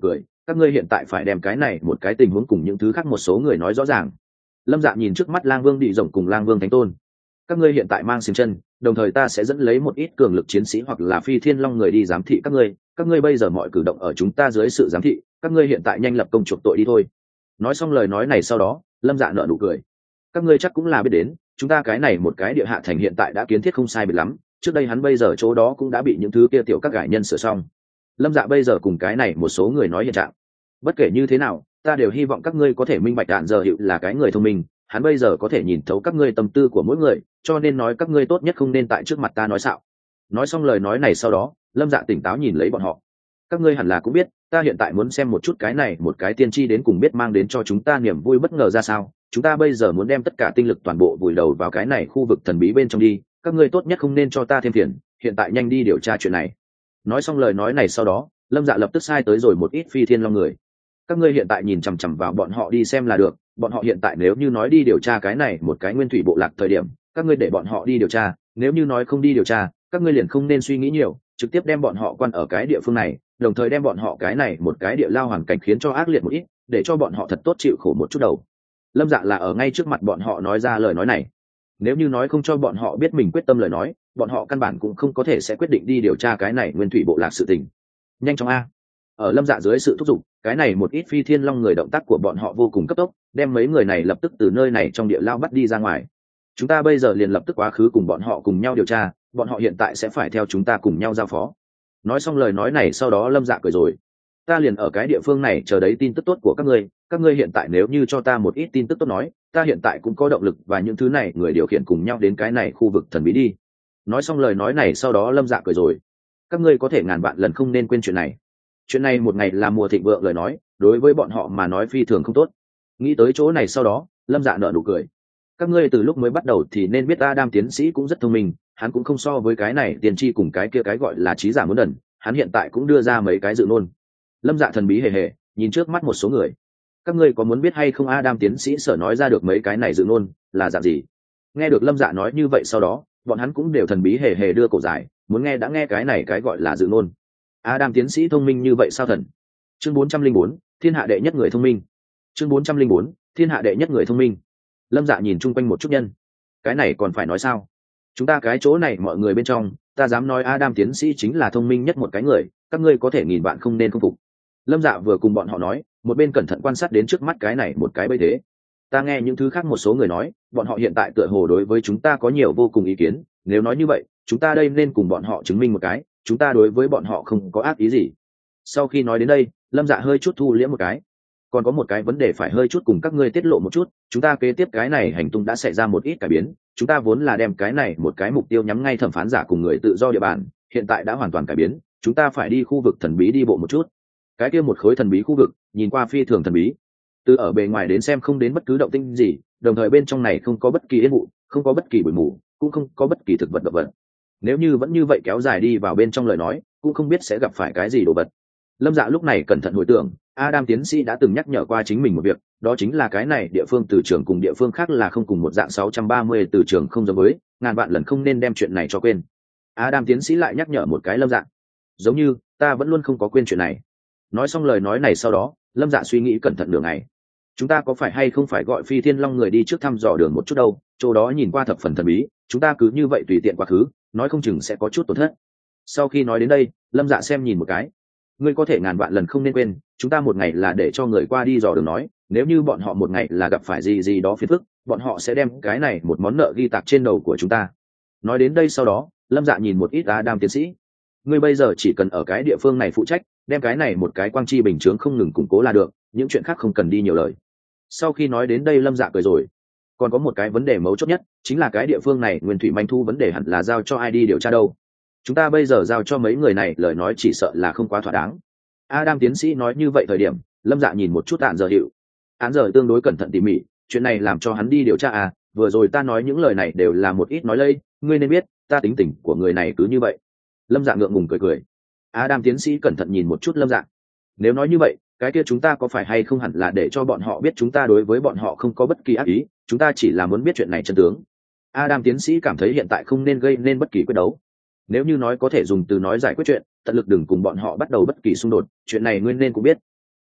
các ngươi hiện tại phải đem cái này một cái tình huống cùng những thứ khác một số người nói rõ ràng. Lâm Dạ nhìn trước mắt Lang Vương Đi Rộng cùng Lang Vương Thánh Tôn. Các ngươi hiện tại mang xiềng chân, đồng thời ta sẽ dẫn lấy một ít cường lực chiến sĩ hoặc là phi thiên long người đi giám thị các ngươi bây giờ mọi cử động ở chúng ta dưới sự giám thị, các ngươi hiện tại nhanh lập công chuộc tội đi thôi. Nói xong lời nói này sau đó, Lâm Dạ nở nụ cười. Các ngươi chắc cũng là biết đến, chúng ta cái này một cái địa hạ thành hiện tại đã kiến thiết không sai biệt lắm, trước đây hắn bây giờ chỗ đó cũng đã bị những thứ kia tiểu các gải nhân sửa xong. Lâm Dạ bây giờ cùng cái này một số người nói hiện trạng. Bất kể như thế nào, ta đều hy vọng các ngươi có thể minh bạch Đạn Giờ Hiệu là cái người thông minh, hắn bây giờ có thể nhìn thấu các ngươi tâm tư của mỗi người, cho nên nói các ngươi tốt nhất không nên tại trước mặt ta nói xạo. Nói xong lời nói này sau đó, Lâm Dạ tỉnh táo nhìn lấy bọn họ. Các ngươi hẳn là cũng biết, ta hiện tại muốn xem một chút cái này một cái tiên tri đến cùng biết mang đến cho chúng ta niềm vui bất ngờ ra sao. Chúng ta bây giờ muốn đem tất cả tinh lực toàn bộ vùi đầu vào cái này khu vực thần bí bên trong đi, các ngươi tốt nhất không nên cho ta thêm phiền, hiện tại nhanh đi điều tra chuyện này. Nói xong lời nói này sau đó, Lâm Dạ lập tức sai tới rồi một ít phi thiên long người. Các ngươi hiện tại nhìn chằm chằm vào bọn họ đi xem là được, bọn họ hiện tại nếu như nói đi điều tra cái này một cái nguyên thủy bộ lạc thời điểm, các ngươi để bọn họ đi điều tra, nếu như nói không đi điều tra, các ngươi liền không nên suy nghĩ nhiều, trực tiếp đem bọn họ quan ở cái địa phương này, đồng thời đem bọn họ cái này một cái địa lao hoàn cảnh khiến cho ác liệt một ít, để cho bọn họ thật tốt chịu khổ một chút đầu. Lâm Dạ là ở ngay trước mặt bọn họ nói ra lời nói này. Nếu như nói không cho bọn họ biết mình quyết tâm lời nói, bọn họ căn bản cũng không có thể sẽ quyết định đi điều tra cái này nguyên thủy bộ lạc sự tình. Nhanh chóng a. Ở Lâm Dạ dưới sự thúc giục, cái này một ít phi thiên long người động tác của bọn họ vô cùng cấp tốc, đem mấy người này lập tức từ nơi này trong địa lao bắt đi ra ngoài. Chúng ta bây giờ liền lập tức quá khứ cùng bọn họ cùng nhau điều tra, bọn họ hiện tại sẽ phải theo chúng ta cùng nhau giao phó. Nói xong lời nói này sau đó Lâm Dạ cười rồi. Ta liền ở cái địa phương này chờ đấy tin tức tốt của các ngươi hiện tại nếu như cho ta một ít tin tức tốt nói, ta hiện tại cũng có động lực và những thứ này người điều khiển cùng nhau đến cái này khu vực thần bí đi. Nói xong lời nói này sau đó Lâm Dạ cười rồi. Các ngươi có thể ngàn vạn lần không nên quên chuyện này. Chuyện này một ngày là mùa thịnh vượng lời nói, đối với bọn họ mà nói phi thường không tốt. Nghĩ tới chỗ này sau đó, Lâm Dạ nở nụ cười. Các ngươi từ lúc mới bắt đầu thì nên biết Adam tiến sĩ cũng rất thông minh, hắn cũng không so với cái này tiền tri cùng cái kia cái gọi là trí giả muốn đần, hắn hiện tại cũng đưa ra mấy cái dự ngôn. Lâm Dạ thần bí hề hề nhìn trước mắt một số người. Các ngươi có muốn biết hay không Adam tiến sĩ sở nói ra được mấy cái này dự ngôn là dạng gì? Nghe được Lâm Dạ nói như vậy sau đó, bọn hắn cũng đều thần bí hề hề đưa cổ dài, muốn nghe đã nghe cái này cái gọi là dự ngôn. Adam tiến sĩ thông minh như vậy sao thần? Chương 404, thiên hạ đệ nhất người thông minh. Chương 404, thiên hạ đệ nhất người thông minh. Lâm Dạ nhìn chung quanh một chút nhân. Cái này còn phải nói sao? Chúng ta cái chỗ này mọi người bên trong, ta dám nói Adam tiến sĩ chính là thông minh nhất một cái người, các ngươi có thể nghìn bạn không nên không phục. Lâm Dạ vừa cùng bọn họ nói, một bên cẩn thận quan sát đến trước mắt cái này một cái bẫy thế. Ta nghe những thứ khác một số người nói, bọn họ hiện tại tựa hồ đối với chúng ta có nhiều vô cùng ý kiến, nếu nói như vậy, chúng ta đây nên cùng bọn họ chứng minh một cái, chúng ta đối với bọn họ không có ác ý gì. Sau khi nói đến đây, Lâm Dạ hơi chút thu liễm một cái. Còn có một cái vấn đề phải hơi chút cùng các ngươi tiết lộ một chút, chúng ta kế tiếp cái này hành tung đã xảy ra một ít cải biến, chúng ta vốn là đem cái này một cái mục tiêu nhắm ngay thẩm phán giả cùng người tự do địa bàn, hiện tại đã hoàn toàn cải biến, chúng ta phải đi khu vực thần bí đi bộ một chút. Cái kia một khối thần bí khu vực, nhìn qua phi thường thần bí. Từ ở bề ngoài đến xem không đến bất cứ động tĩnh gì, đồng thời bên trong này không có bất kỳ yên vụ, không có bất kỳ bụi mù, cũng không có bất kỳ thực vật động vật. Nếu như vẫn như vậy kéo dài đi vào bên trong lời nói, cũng không biết sẽ gặp phải cái gì đồ vật. Lâm Dạ lúc này cẩn thận hồi tưởng, Adam tiến sĩ đã từng nhắc nhở qua chính mình một việc, đó chính là cái này địa phương từ trường cùng địa phương khác là không cùng một dạng 630 từ trường không giống với, ngàn vạn lần không nên đem chuyện này cho quên. Adam tiến sĩ lại nhắc nhở một cái Lâm Dạ. Giống như, ta vẫn luôn không có quên chuyện này. Nói xong lời nói này sau đó, Lâm Dạ suy nghĩ cẩn thận nửa ngày. Chúng ta có phải hay không phải gọi Phi Thiên Long người đi trước thăm dò đường một chút đâu, chỗ đó nhìn qua thập phần thần bí, chúng ta cứ như vậy tùy tiện quá khứ, nói không chừng sẽ có chút tổn thất. Sau khi nói đến đây, Lâm Dạ xem nhìn một cái. Ngươi có thể ngàn vạn lần không nên quên, chúng ta một ngày là để cho người qua đi dò đường nói, nếu như bọn họ một ngày là gặp phải gì gì đó phiền phức, bọn họ sẽ đem cái này một món nợ ghi tạc trên đầu của chúng ta. Nói đến đây sau đó, Lâm Dạ nhìn một ít Adam tiến sĩ. Ngươi bây giờ chỉ cần ở cái địa phương này phụ trách, đem cái này một cái quang chi bình chướng không ngừng củng cố là được, những chuyện khác không cần đi nhiều lời. Sau khi nói đến đây Lâm Dạ cười rồi. Còn có một cái vấn đề mấu chốt nhất, chính là cái địa phương này nguyên thủy manh thu vấn đề hẳn là giao cho ai đi điều tra đâu. Chúng ta bây giờ giao cho mấy người này lời nói chỉ sợ là không quá thỏa đáng. Adam tiến sĩ nói như vậy thời điểm, Lâm Dạ nhìn một chút Án Giờ Hiệu. Án Giờ tương đối cẩn thận tỉ mỉ, chuyện này làm cho hắn đi điều tra à, vừa rồi ta nói những lời này đều là một ít nói lây, ngươi nên biết, ta tính tình của người này cứ như vậy. Lâm Dạ ngượng ngùng cười cười. Adam tiến sĩ cẩn thận nhìn một chút Lâm Dạ. Nếu nói như vậy, cái kia chúng ta có phải hay không hẳn là để cho bọn họ biết chúng ta đối với bọn họ không có bất kỳ ác ý, chúng ta chỉ là muốn biết chuyện này chân tướng. Adam tiến sĩ cảm thấy hiện tại không nên gây nên bất kỳ quyết đấu. Nếu như nói có thể dùng từ nói giải quyết chuyện, tận lực đừng cùng bọn họ bắt đầu bất kỳ xung đột, chuyện này nguyên nên cũng biết.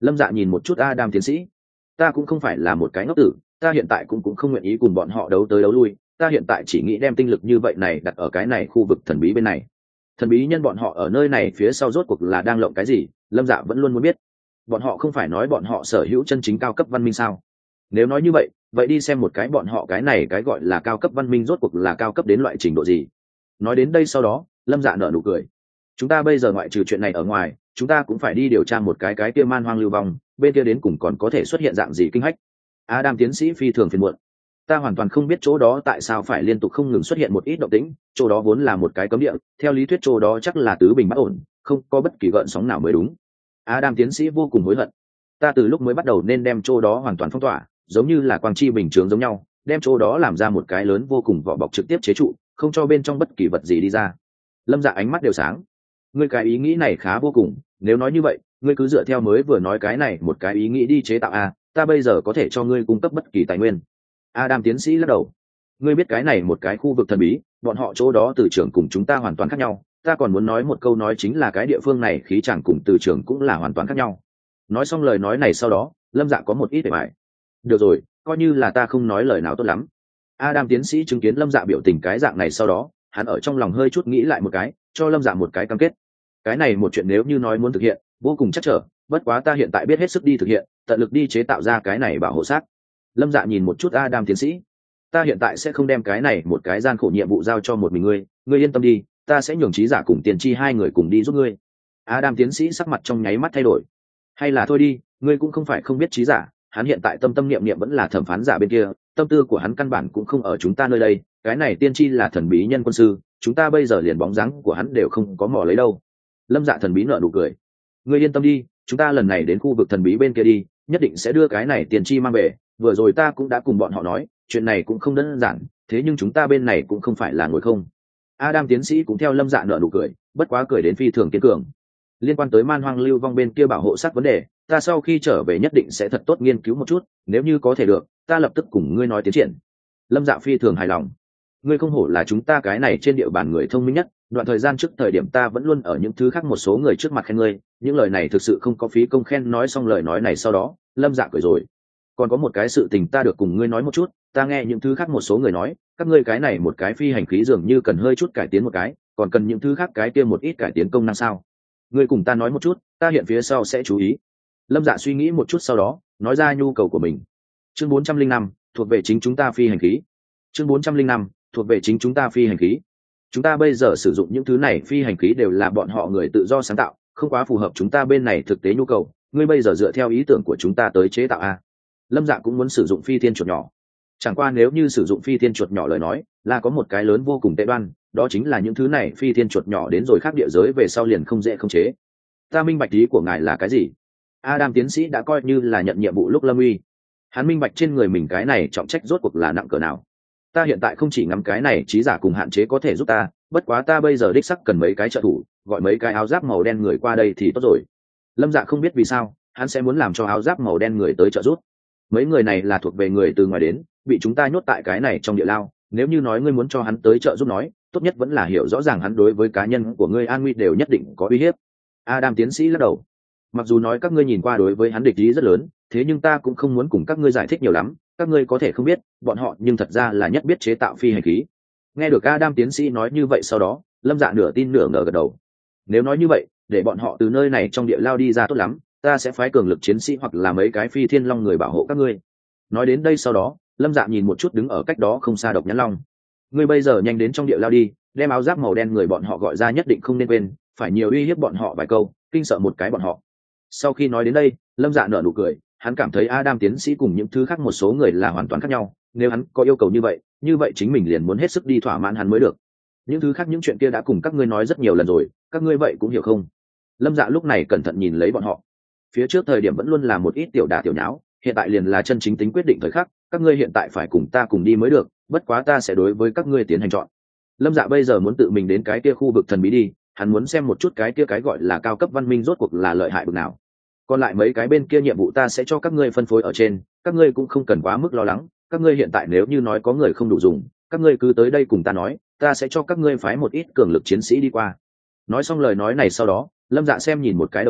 Lâm Dạ nhìn một chút Adam tiến sĩ. Ta cũng không phải là một cái ngốc tử, ta hiện tại cũng không nguyện ý cùng bọn họ đấu tới đấu lui, ta hiện tại chỉ nghĩ đem tinh lực như vậy này đặt ở cái này khu vực thần bí bên này. Thần bí nhân bọn họ ở nơi này phía sau rốt cuộc là đang lộng cái gì, Lâm Dạ vẫn luôn muốn biết. Bọn họ không phải nói bọn họ sở hữu chân chính cao cấp văn minh sao? Nếu nói như vậy, vậy đi xem một cái bọn họ cái này cái gọi là cao cấp văn minh rốt cuộc là cao cấp đến loại trình độ gì. Nói đến đây sau đó, Lâm Dạ nở nụ cười. Chúng ta bây giờ ngoại trừ chuyện này ở ngoài, chúng ta cũng phải đi điều tra một cái kia man hoang lưu vong, bên kia đến cùng còn có thể xuất hiện dạng gì kinh hách. Adam tiến sĩ phi thường phiền muộn. Ta hoàn toàn không biết chỗ đó tại sao phải liên tục không ngừng xuất hiện một ít động tĩnh, chỗ đó vốn là một cái cấm địa, theo lý thuyết chỗ đó chắc là tứ bình bất ổn, không có bất kỳ gợn sóng nào mới đúng. Adam tiến sĩ vô cùng hối hận. Ta từ lúc mới bắt đầu nên đem chỗ đó hoàn toàn phong tỏa, giống như là quang chi bình chướng giống nhau, đem chỗ đó làm ra một cái lớn vô cùng vỏ bọc trực tiếp chế trụ, không cho bên trong bất kỳ vật gì đi ra. Lâm Dạ ánh mắt đều sáng. Ngươi cái ý nghĩ này khá vô cùng, nếu nói như vậy, ngươi cứ dựa theo mới vừa nói cái này một cái ý nghĩ đi chế tạo a, ta bây giờ có thể cho ngươi cung cấp bất kỳ tài nguyên. Adam tiến sĩ lắc đầu. Ngươi biết cái này một cái khu vực thần bí, bọn họ chỗ đó từ trường cùng chúng ta hoàn toàn khác nhau, ta còn muốn nói một câu nói chính là cái địa phương này khí chẳng cùng từ trường cũng là hoàn toàn khác nhau. Nói xong lời nói này sau đó, Lâm Dạ có một ít để bài. Được rồi, coi như là ta không nói lời nào tốt lắm. Adam tiến sĩ chứng kiến Lâm Dạ biểu tình cái dạng này sau đó, hắn ở trong lòng hơi chút nghĩ lại một cái, cho Lâm Dạ một cái cam kết. Cái này một chuyện nếu như nói muốn thực hiện, vô cùng chắc trở, bất quá ta hiện tại biết hết sức đi thực hiện, tận lực đi chế tạo ra cái này bảo hộ sát. Lâm Dạ nhìn một chút Adam tiến sĩ. Ta hiện tại sẽ không đem cái này một cái gian khổ nhiệm vụ giao cho một mình ngươi yên tâm đi, ta sẽ nhường trí giả cùng tiền tri hai người cùng đi giúp ngươi. Adam tiến sĩ sắc mặt trong nháy mắt thay đổi. Hay là thôi đi, ngươi cũng không phải không biết trí giả, hắn hiện tại tâm tâm niệm niệm vẫn là thẩm phán giả bên kia, tâm tư của hắn căn bản cũng không ở chúng ta nơi đây, cái này tiên tri là thần bí nhân quân sư, chúng ta bây giờ liền bóng dáng của hắn đều không có mò lấy đâu. Lâm Dạ thần bí nở nụ cười. Ngươi yên tâm đi, chúng ta lần này đến khu vực thần bí bên kia đi, nhất định sẽ đưa cái này tiền tri mang về, vừa rồi ta cũng đã cùng bọn họ nói, chuyện này cũng không đơn giản, thế nhưng chúng ta bên này cũng không phải là ngồi không. Adam tiến sĩ cũng theo Lâm Dạ nở nụ cười, bất quá cười đến phi thường kiên cường. Liên quan tới man hoang lưu vong bên kia bảo hộ sát vấn đề, ta sau khi trở về nhất định sẽ thật tốt nghiên cứu một chút, nếu như có thể được, ta lập tức cùng ngươi nói tiến triển. Lâm Dạ phi thường hài lòng. Ngươi không hổ là chúng ta cái này trên địa bàn người thông minh nhất, đoạn thời gian trước thời điểm ta vẫn luôn ở những thứ khác một số người trước mặt khen ngươi, những lời này thực sự không có phí công khen. Nói xong lời nói này sau đó, Lâm Dạ cười rồi. Còn có một cái sự tình ta được cùng ngươi nói một chút, ta nghe những thứ khác một số người nói, các ngươi cái này một cái phi hành khí dường như cần hơi chút cải tiến một cái, còn cần những thứ khác cái kia một ít cải tiến công năng sao? Ngươi cùng ta nói một chút, ta hiện phía sau sẽ chú ý. Lâm Dạ suy nghĩ một chút sau đó, nói ra nhu cầu của mình. Chương 405, thuộc về chính chúng ta phi hành khí. Chương 405, thuộc về chính chúng ta phi hành khí. Chúng ta bây giờ sử dụng những thứ này phi hành khí đều là bọn họ người tự do sáng tạo, không quá phù hợp chúng ta bên này thực tế nhu cầu. Ngươi bây giờ dựa theo ý tưởng của chúng ta tới chế tạo a. Lâm Dạ cũng muốn sử dụng phi thiên chuột nhỏ. Chẳng qua nếu như sử dụng phi thiên chuột nhỏ lời nói, là có một cái lớn vô cùng tệ đoan, đó chính là những thứ này phi thiên chuột nhỏ đến rồi khác địa giới về sau liền không dễ khống chế. Ta minh bạch ý của ngài là cái gì? Adam tiến sĩ đã coi như là nhận nhiệm vụ lúc lâm uy. Hắn minh bạch trên người mình cái này trọng trách rốt cuộc là nặng cỡ nào. Ta hiện tại không chỉ ngắm cái này trí giả cùng hạn chế có thể giúp ta, bất quá ta bây giờ đích sắc cần mấy cái trợ thủ, gọi mấy cái áo giáp màu đen người qua đây thì tốt rồi. Lâm Dạ không biết vì sao, hắn sẽ muốn làm cho áo giáp màu đen người tới trợ giúp. Mấy người này là thuộc về người từ ngoài đến, bị chúng ta nhốt tại cái này trong địa lao, nếu như nói ngươi muốn cho hắn tới trợ giúp nói, tốt nhất vẫn là hiểu rõ ràng hắn đối với cá nhân của ngươi an nguy đều nhất định có uy hiếp. Adam tiến sĩ lắc đầu. Mặc dù nói các ngươi nhìn qua đối với hắn địch ý rất lớn, thế nhưng ta cũng không muốn cùng các ngươi giải thích nhiều lắm, các ngươi có thể không biết, bọn họ nhưng thật ra là nhất biết chế tạo phi hành khí. Nghe được Adam tiến sĩ nói như vậy sau đó, Lâm Dạ nửa tin nửa ngờ gật đầu. Nếu nói như vậy, để bọn họ từ nơi này trong địa lao đi ra tốt lắm, ta sẽ phái cường lực chiến sĩ hoặc là mấy cái phi thiên long người bảo hộ các ngươi. Nói đến đây sau đó, Lâm Dạ nhìn một chút đứng ở cách đó không xa Độc Nhãn Long. Ngươi bây giờ nhanh đến trong địa lao đi, đem áo giáp màu đen người bọn họ gọi ra nhất định không nên quên, phải nhiều uy hiếp bọn họ vài câu, kinh sợ một cái bọn họ. Sau khi nói đến đây, Lâm Dạ nở nụ cười, hắn cảm thấy Adam tiến sĩ cùng những thứ khác một số người là hoàn toàn khác nhau, nếu hắn có yêu cầu như vậy chính mình liền muốn hết sức đi thỏa mãn hắn mới được. Những thứ khác những chuyện kia đã cùng các ngươi nói rất nhiều lần rồi, các ngươi vậy cũng hiểu không? Lâm Dạ lúc này cẩn thận nhìn lấy bọn họ. Phía trước thời điểm vẫn luôn là một ít tiểu đả tiểu nháo, hiện tại liền là chân chính tính quyết định thời khắc, các ngươi hiện tại phải cùng ta cùng đi mới được, bất quá ta sẽ đối với các ngươi tiến hành chọn. Lâm Dạ bây giờ muốn tự mình đến cái kia khu vực thần bí đi, hắn muốn xem một chút cái kia cái gọi là cao cấp văn minh rốt cuộc là lợi hại bực nào. Còn lại mấy cái bên kia nhiệm vụ ta sẽ cho các ngươi phân phối ở trên, các ngươi cũng không cần quá mức lo lắng, các ngươi hiện tại nếu như nói có người không đủ dùng, các ngươi cứ tới đây cùng ta nói, ta sẽ cho các ngươi phái một ít cường lực chiến sĩ đi qua. Nói xong lời nói này sau đó, Lâm Dạ xem nhìn một cái đầu đỉnh,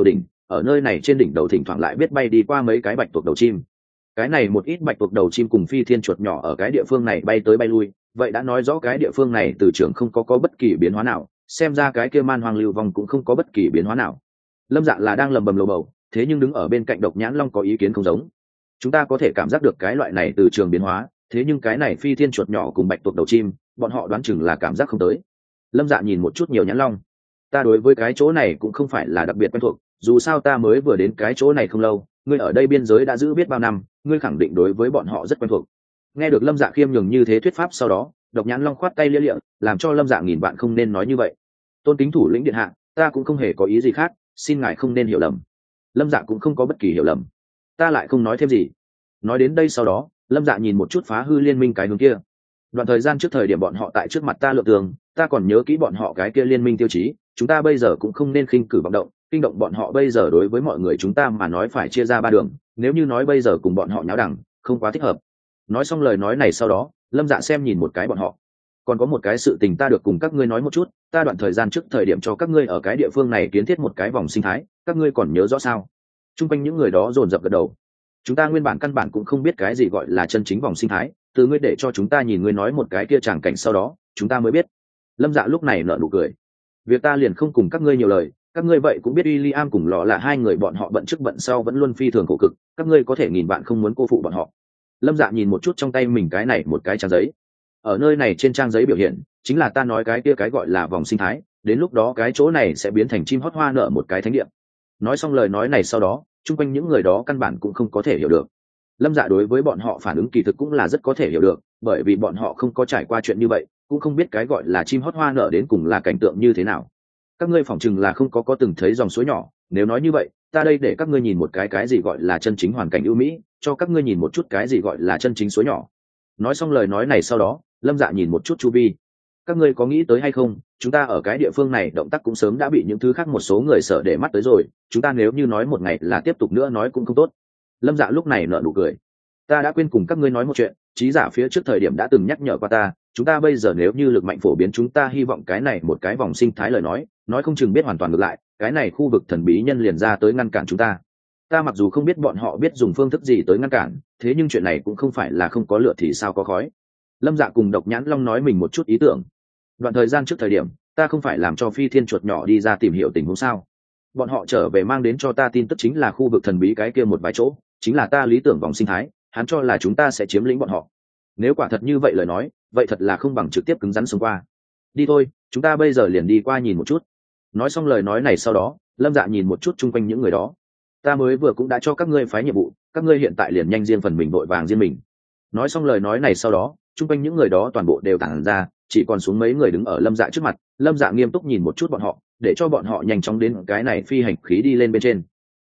ở nơi này trên đỉnh đầu thỉnh thoảng lại biết bay đi qua mấy cái bạch tuộc đầu chim. Cái này một ít bạch tuộc đầu chim cùng phi thiên chuột nhỏ ở cái địa phương này bay tới bay lui, vậy đã nói rõ cái địa phương này từ trường không có bất kỳ biến hóa nào, xem ra cái kia man hoang lưu vong cũng không có bất kỳ biến hóa nào. Lâm Dạ là đang lầm bầm lầu bầu, thế nhưng đứng ở bên cạnh Độc Nhãn Long có ý kiến không giống. Chúng ta có thể cảm giác được cái loại này từ trường biến hóa, thế nhưng cái này phi thiên chuột nhỏ cùng bạch tuộc đầu chim, bọn họ đoán chừng là cảm giác không tới. Lâm Dạ nhìn một chút nhiều Nhãn Long, ta đối với cái chỗ này cũng không phải là đặc biệt quen thuộc, dù sao ta mới vừa đến cái chỗ này không lâu, ngươi ở đây biên giới đã giữ biết bao năm, ngươi khẳng định đối với bọn họ rất quen thuộc. Nghe được Lâm Dạ khiêm nhường như thế thuyết pháp sau đó, Độc Nhãn Long khoát tay lia lịa, làm cho Lâm Dạ nghìn bạn không nên nói như vậy. Tôn kính thủ lĩnh điện hạ, ta cũng không hề có ý gì khác, xin ngài không nên hiểu lầm. Lâm Dạ cũng không có bất kỳ hiểu lầm, ta lại không nói thêm gì. Nói đến đây sau đó, Lâm Dạ nhìn một chút phá hư liên minh cái hướng kia. Đoạn thời gian trước thời điểm bọn họ tại trước mặt ta lượng tường, ta còn nhớ kỹ bọn họ cái kia liên minh tiêu chí, chúng ta bây giờ cũng không nên khinh cử vọng động, kinh động bọn họ bây giờ đối với mọi người chúng ta mà nói phải chia ra ba đường, nếu như nói bây giờ cùng bọn họ nháo đẳng, không quá thích hợp. Nói xong lời nói này sau đó, Lâm Dạ xem nhìn một cái bọn họ. Còn có một cái sự tình ta được cùng các ngươi nói một chút, ta đoạn thời gian trước thời điểm cho các ngươi ở cái địa phương này kiến thiết một cái vòng sinh thái, các ngươi còn nhớ rõ sao? Trung quanh những người đó dồn dập gật đầu. Chúng ta nguyên bản căn bản cũng không biết cái gì gọi là chân chính vòng sinh thái, từ ngươi để cho chúng ta nhìn ngươi nói một cái kia tràng cảnh sau đó, chúng ta mới biết. Lâm Dạ lúc này nở nụ cười. Việc ta liền không cùng các ngươi nhiều lời, các ngươi vậy cũng biết William cùng Lọ là hai người bọn họ bận trước bận sau vẫn luôn phi thường khổ cực, các ngươi có thể nghìn bạn không muốn cô phụ bọn họ. Lâm Dạ nhìn một chút trong tay mình cái này một cái trang giấy. Ở nơi này trên trang giấy biểu hiện, chính là ta nói cái kia cái gọi là vòng sinh thái, đến lúc đó cái chỗ này sẽ biến thành chim hót hoa nở một cái thánh địa. Nói xong lời nói này sau đó, chung quanh những người đó căn bản cũng không có thể hiểu được. Lâm Dạ đối với bọn họ phản ứng kỳ thực cũng là rất có thể hiểu được, bởi vì bọn họ không có trải qua chuyện như vậy, cũng không biết cái gọi là chim hót hoa nở đến cùng là cảnh tượng như thế nào. Các ngươi phỏng chừng là không có từng thấy dòng suối nhỏ, nếu nói như vậy, ta đây để các ngươi nhìn một cái gì gọi là chân chính hoàn cảnh ưu mỹ, cho các ngươi nhìn một chút cái gì gọi là chân chính suối nhỏ. Nói xong lời nói này sau đó, Lâm Dạ nhìn một chút chu vi. Các ngươi có nghĩ tới hay không, chúng ta ở cái địa phương này động tác cũng sớm đã bị những thứ khác một số người sợ để mắt tới rồi, chúng ta nếu như nói một ngày là tiếp tục nữa nói cũng không tốt. Lâm Dạ lúc này nở nụ cười. Ta đã quên cùng các ngươi nói một chuyện, trí giả phía trước thời điểm đã từng nhắc nhở qua ta, chúng ta bây giờ nếu như lực mạnh phổ biến chúng ta hy vọng cái này một cái vòng sinh thái lời nói không chừng biết hoàn toàn ngược lại, cái này khu vực thần bí nhân liền ra tới ngăn cản chúng ta. Ta mặc dù không biết bọn họ biết dùng phương thức gì tới ngăn cản, thế nhưng chuyện này cũng không phải là không có lửa thì sao có khói. Lâm Dạ cùng Độc Nhãn Long nói mình một chút ý tưởng. Đoạn thời gian trước thời điểm, ta không phải làm cho phi thiên chuột nhỏ đi ra tìm hiểu tình huống sao? Bọn họ trở về mang đến cho ta tin tức chính là khu vực thần bí cái kia một vài chỗ, chính là ta lý tưởng vòng sinh thái, hắn cho là chúng ta sẽ chiếm lĩnh bọn họ. Nếu quả thật như vậy lời nói, vậy thật là không bằng trực tiếp cứng rắn xông qua. Đi thôi, chúng ta bây giờ liền đi qua nhìn một chút. Nói xong lời nói này sau đó, Lâm Dạ nhìn một chút chung quanh những người đó. Ta mới vừa cũng đã cho các ngươi phái nhiệm vụ, các ngươi hiện tại liền nhanh riêng phần mình vội vàng riêng mình. Nói xong lời nói này sau đó, chung quanh những người đó toàn bộ đều tản ra, chỉ còn xuống mấy người đứng ở Lâm Dạ trước mặt. Lâm Dạ nghiêm túc nhìn một chút bọn họ, để cho bọn họ nhanh chóng đến cái này phi hành khí đi lên bên trên.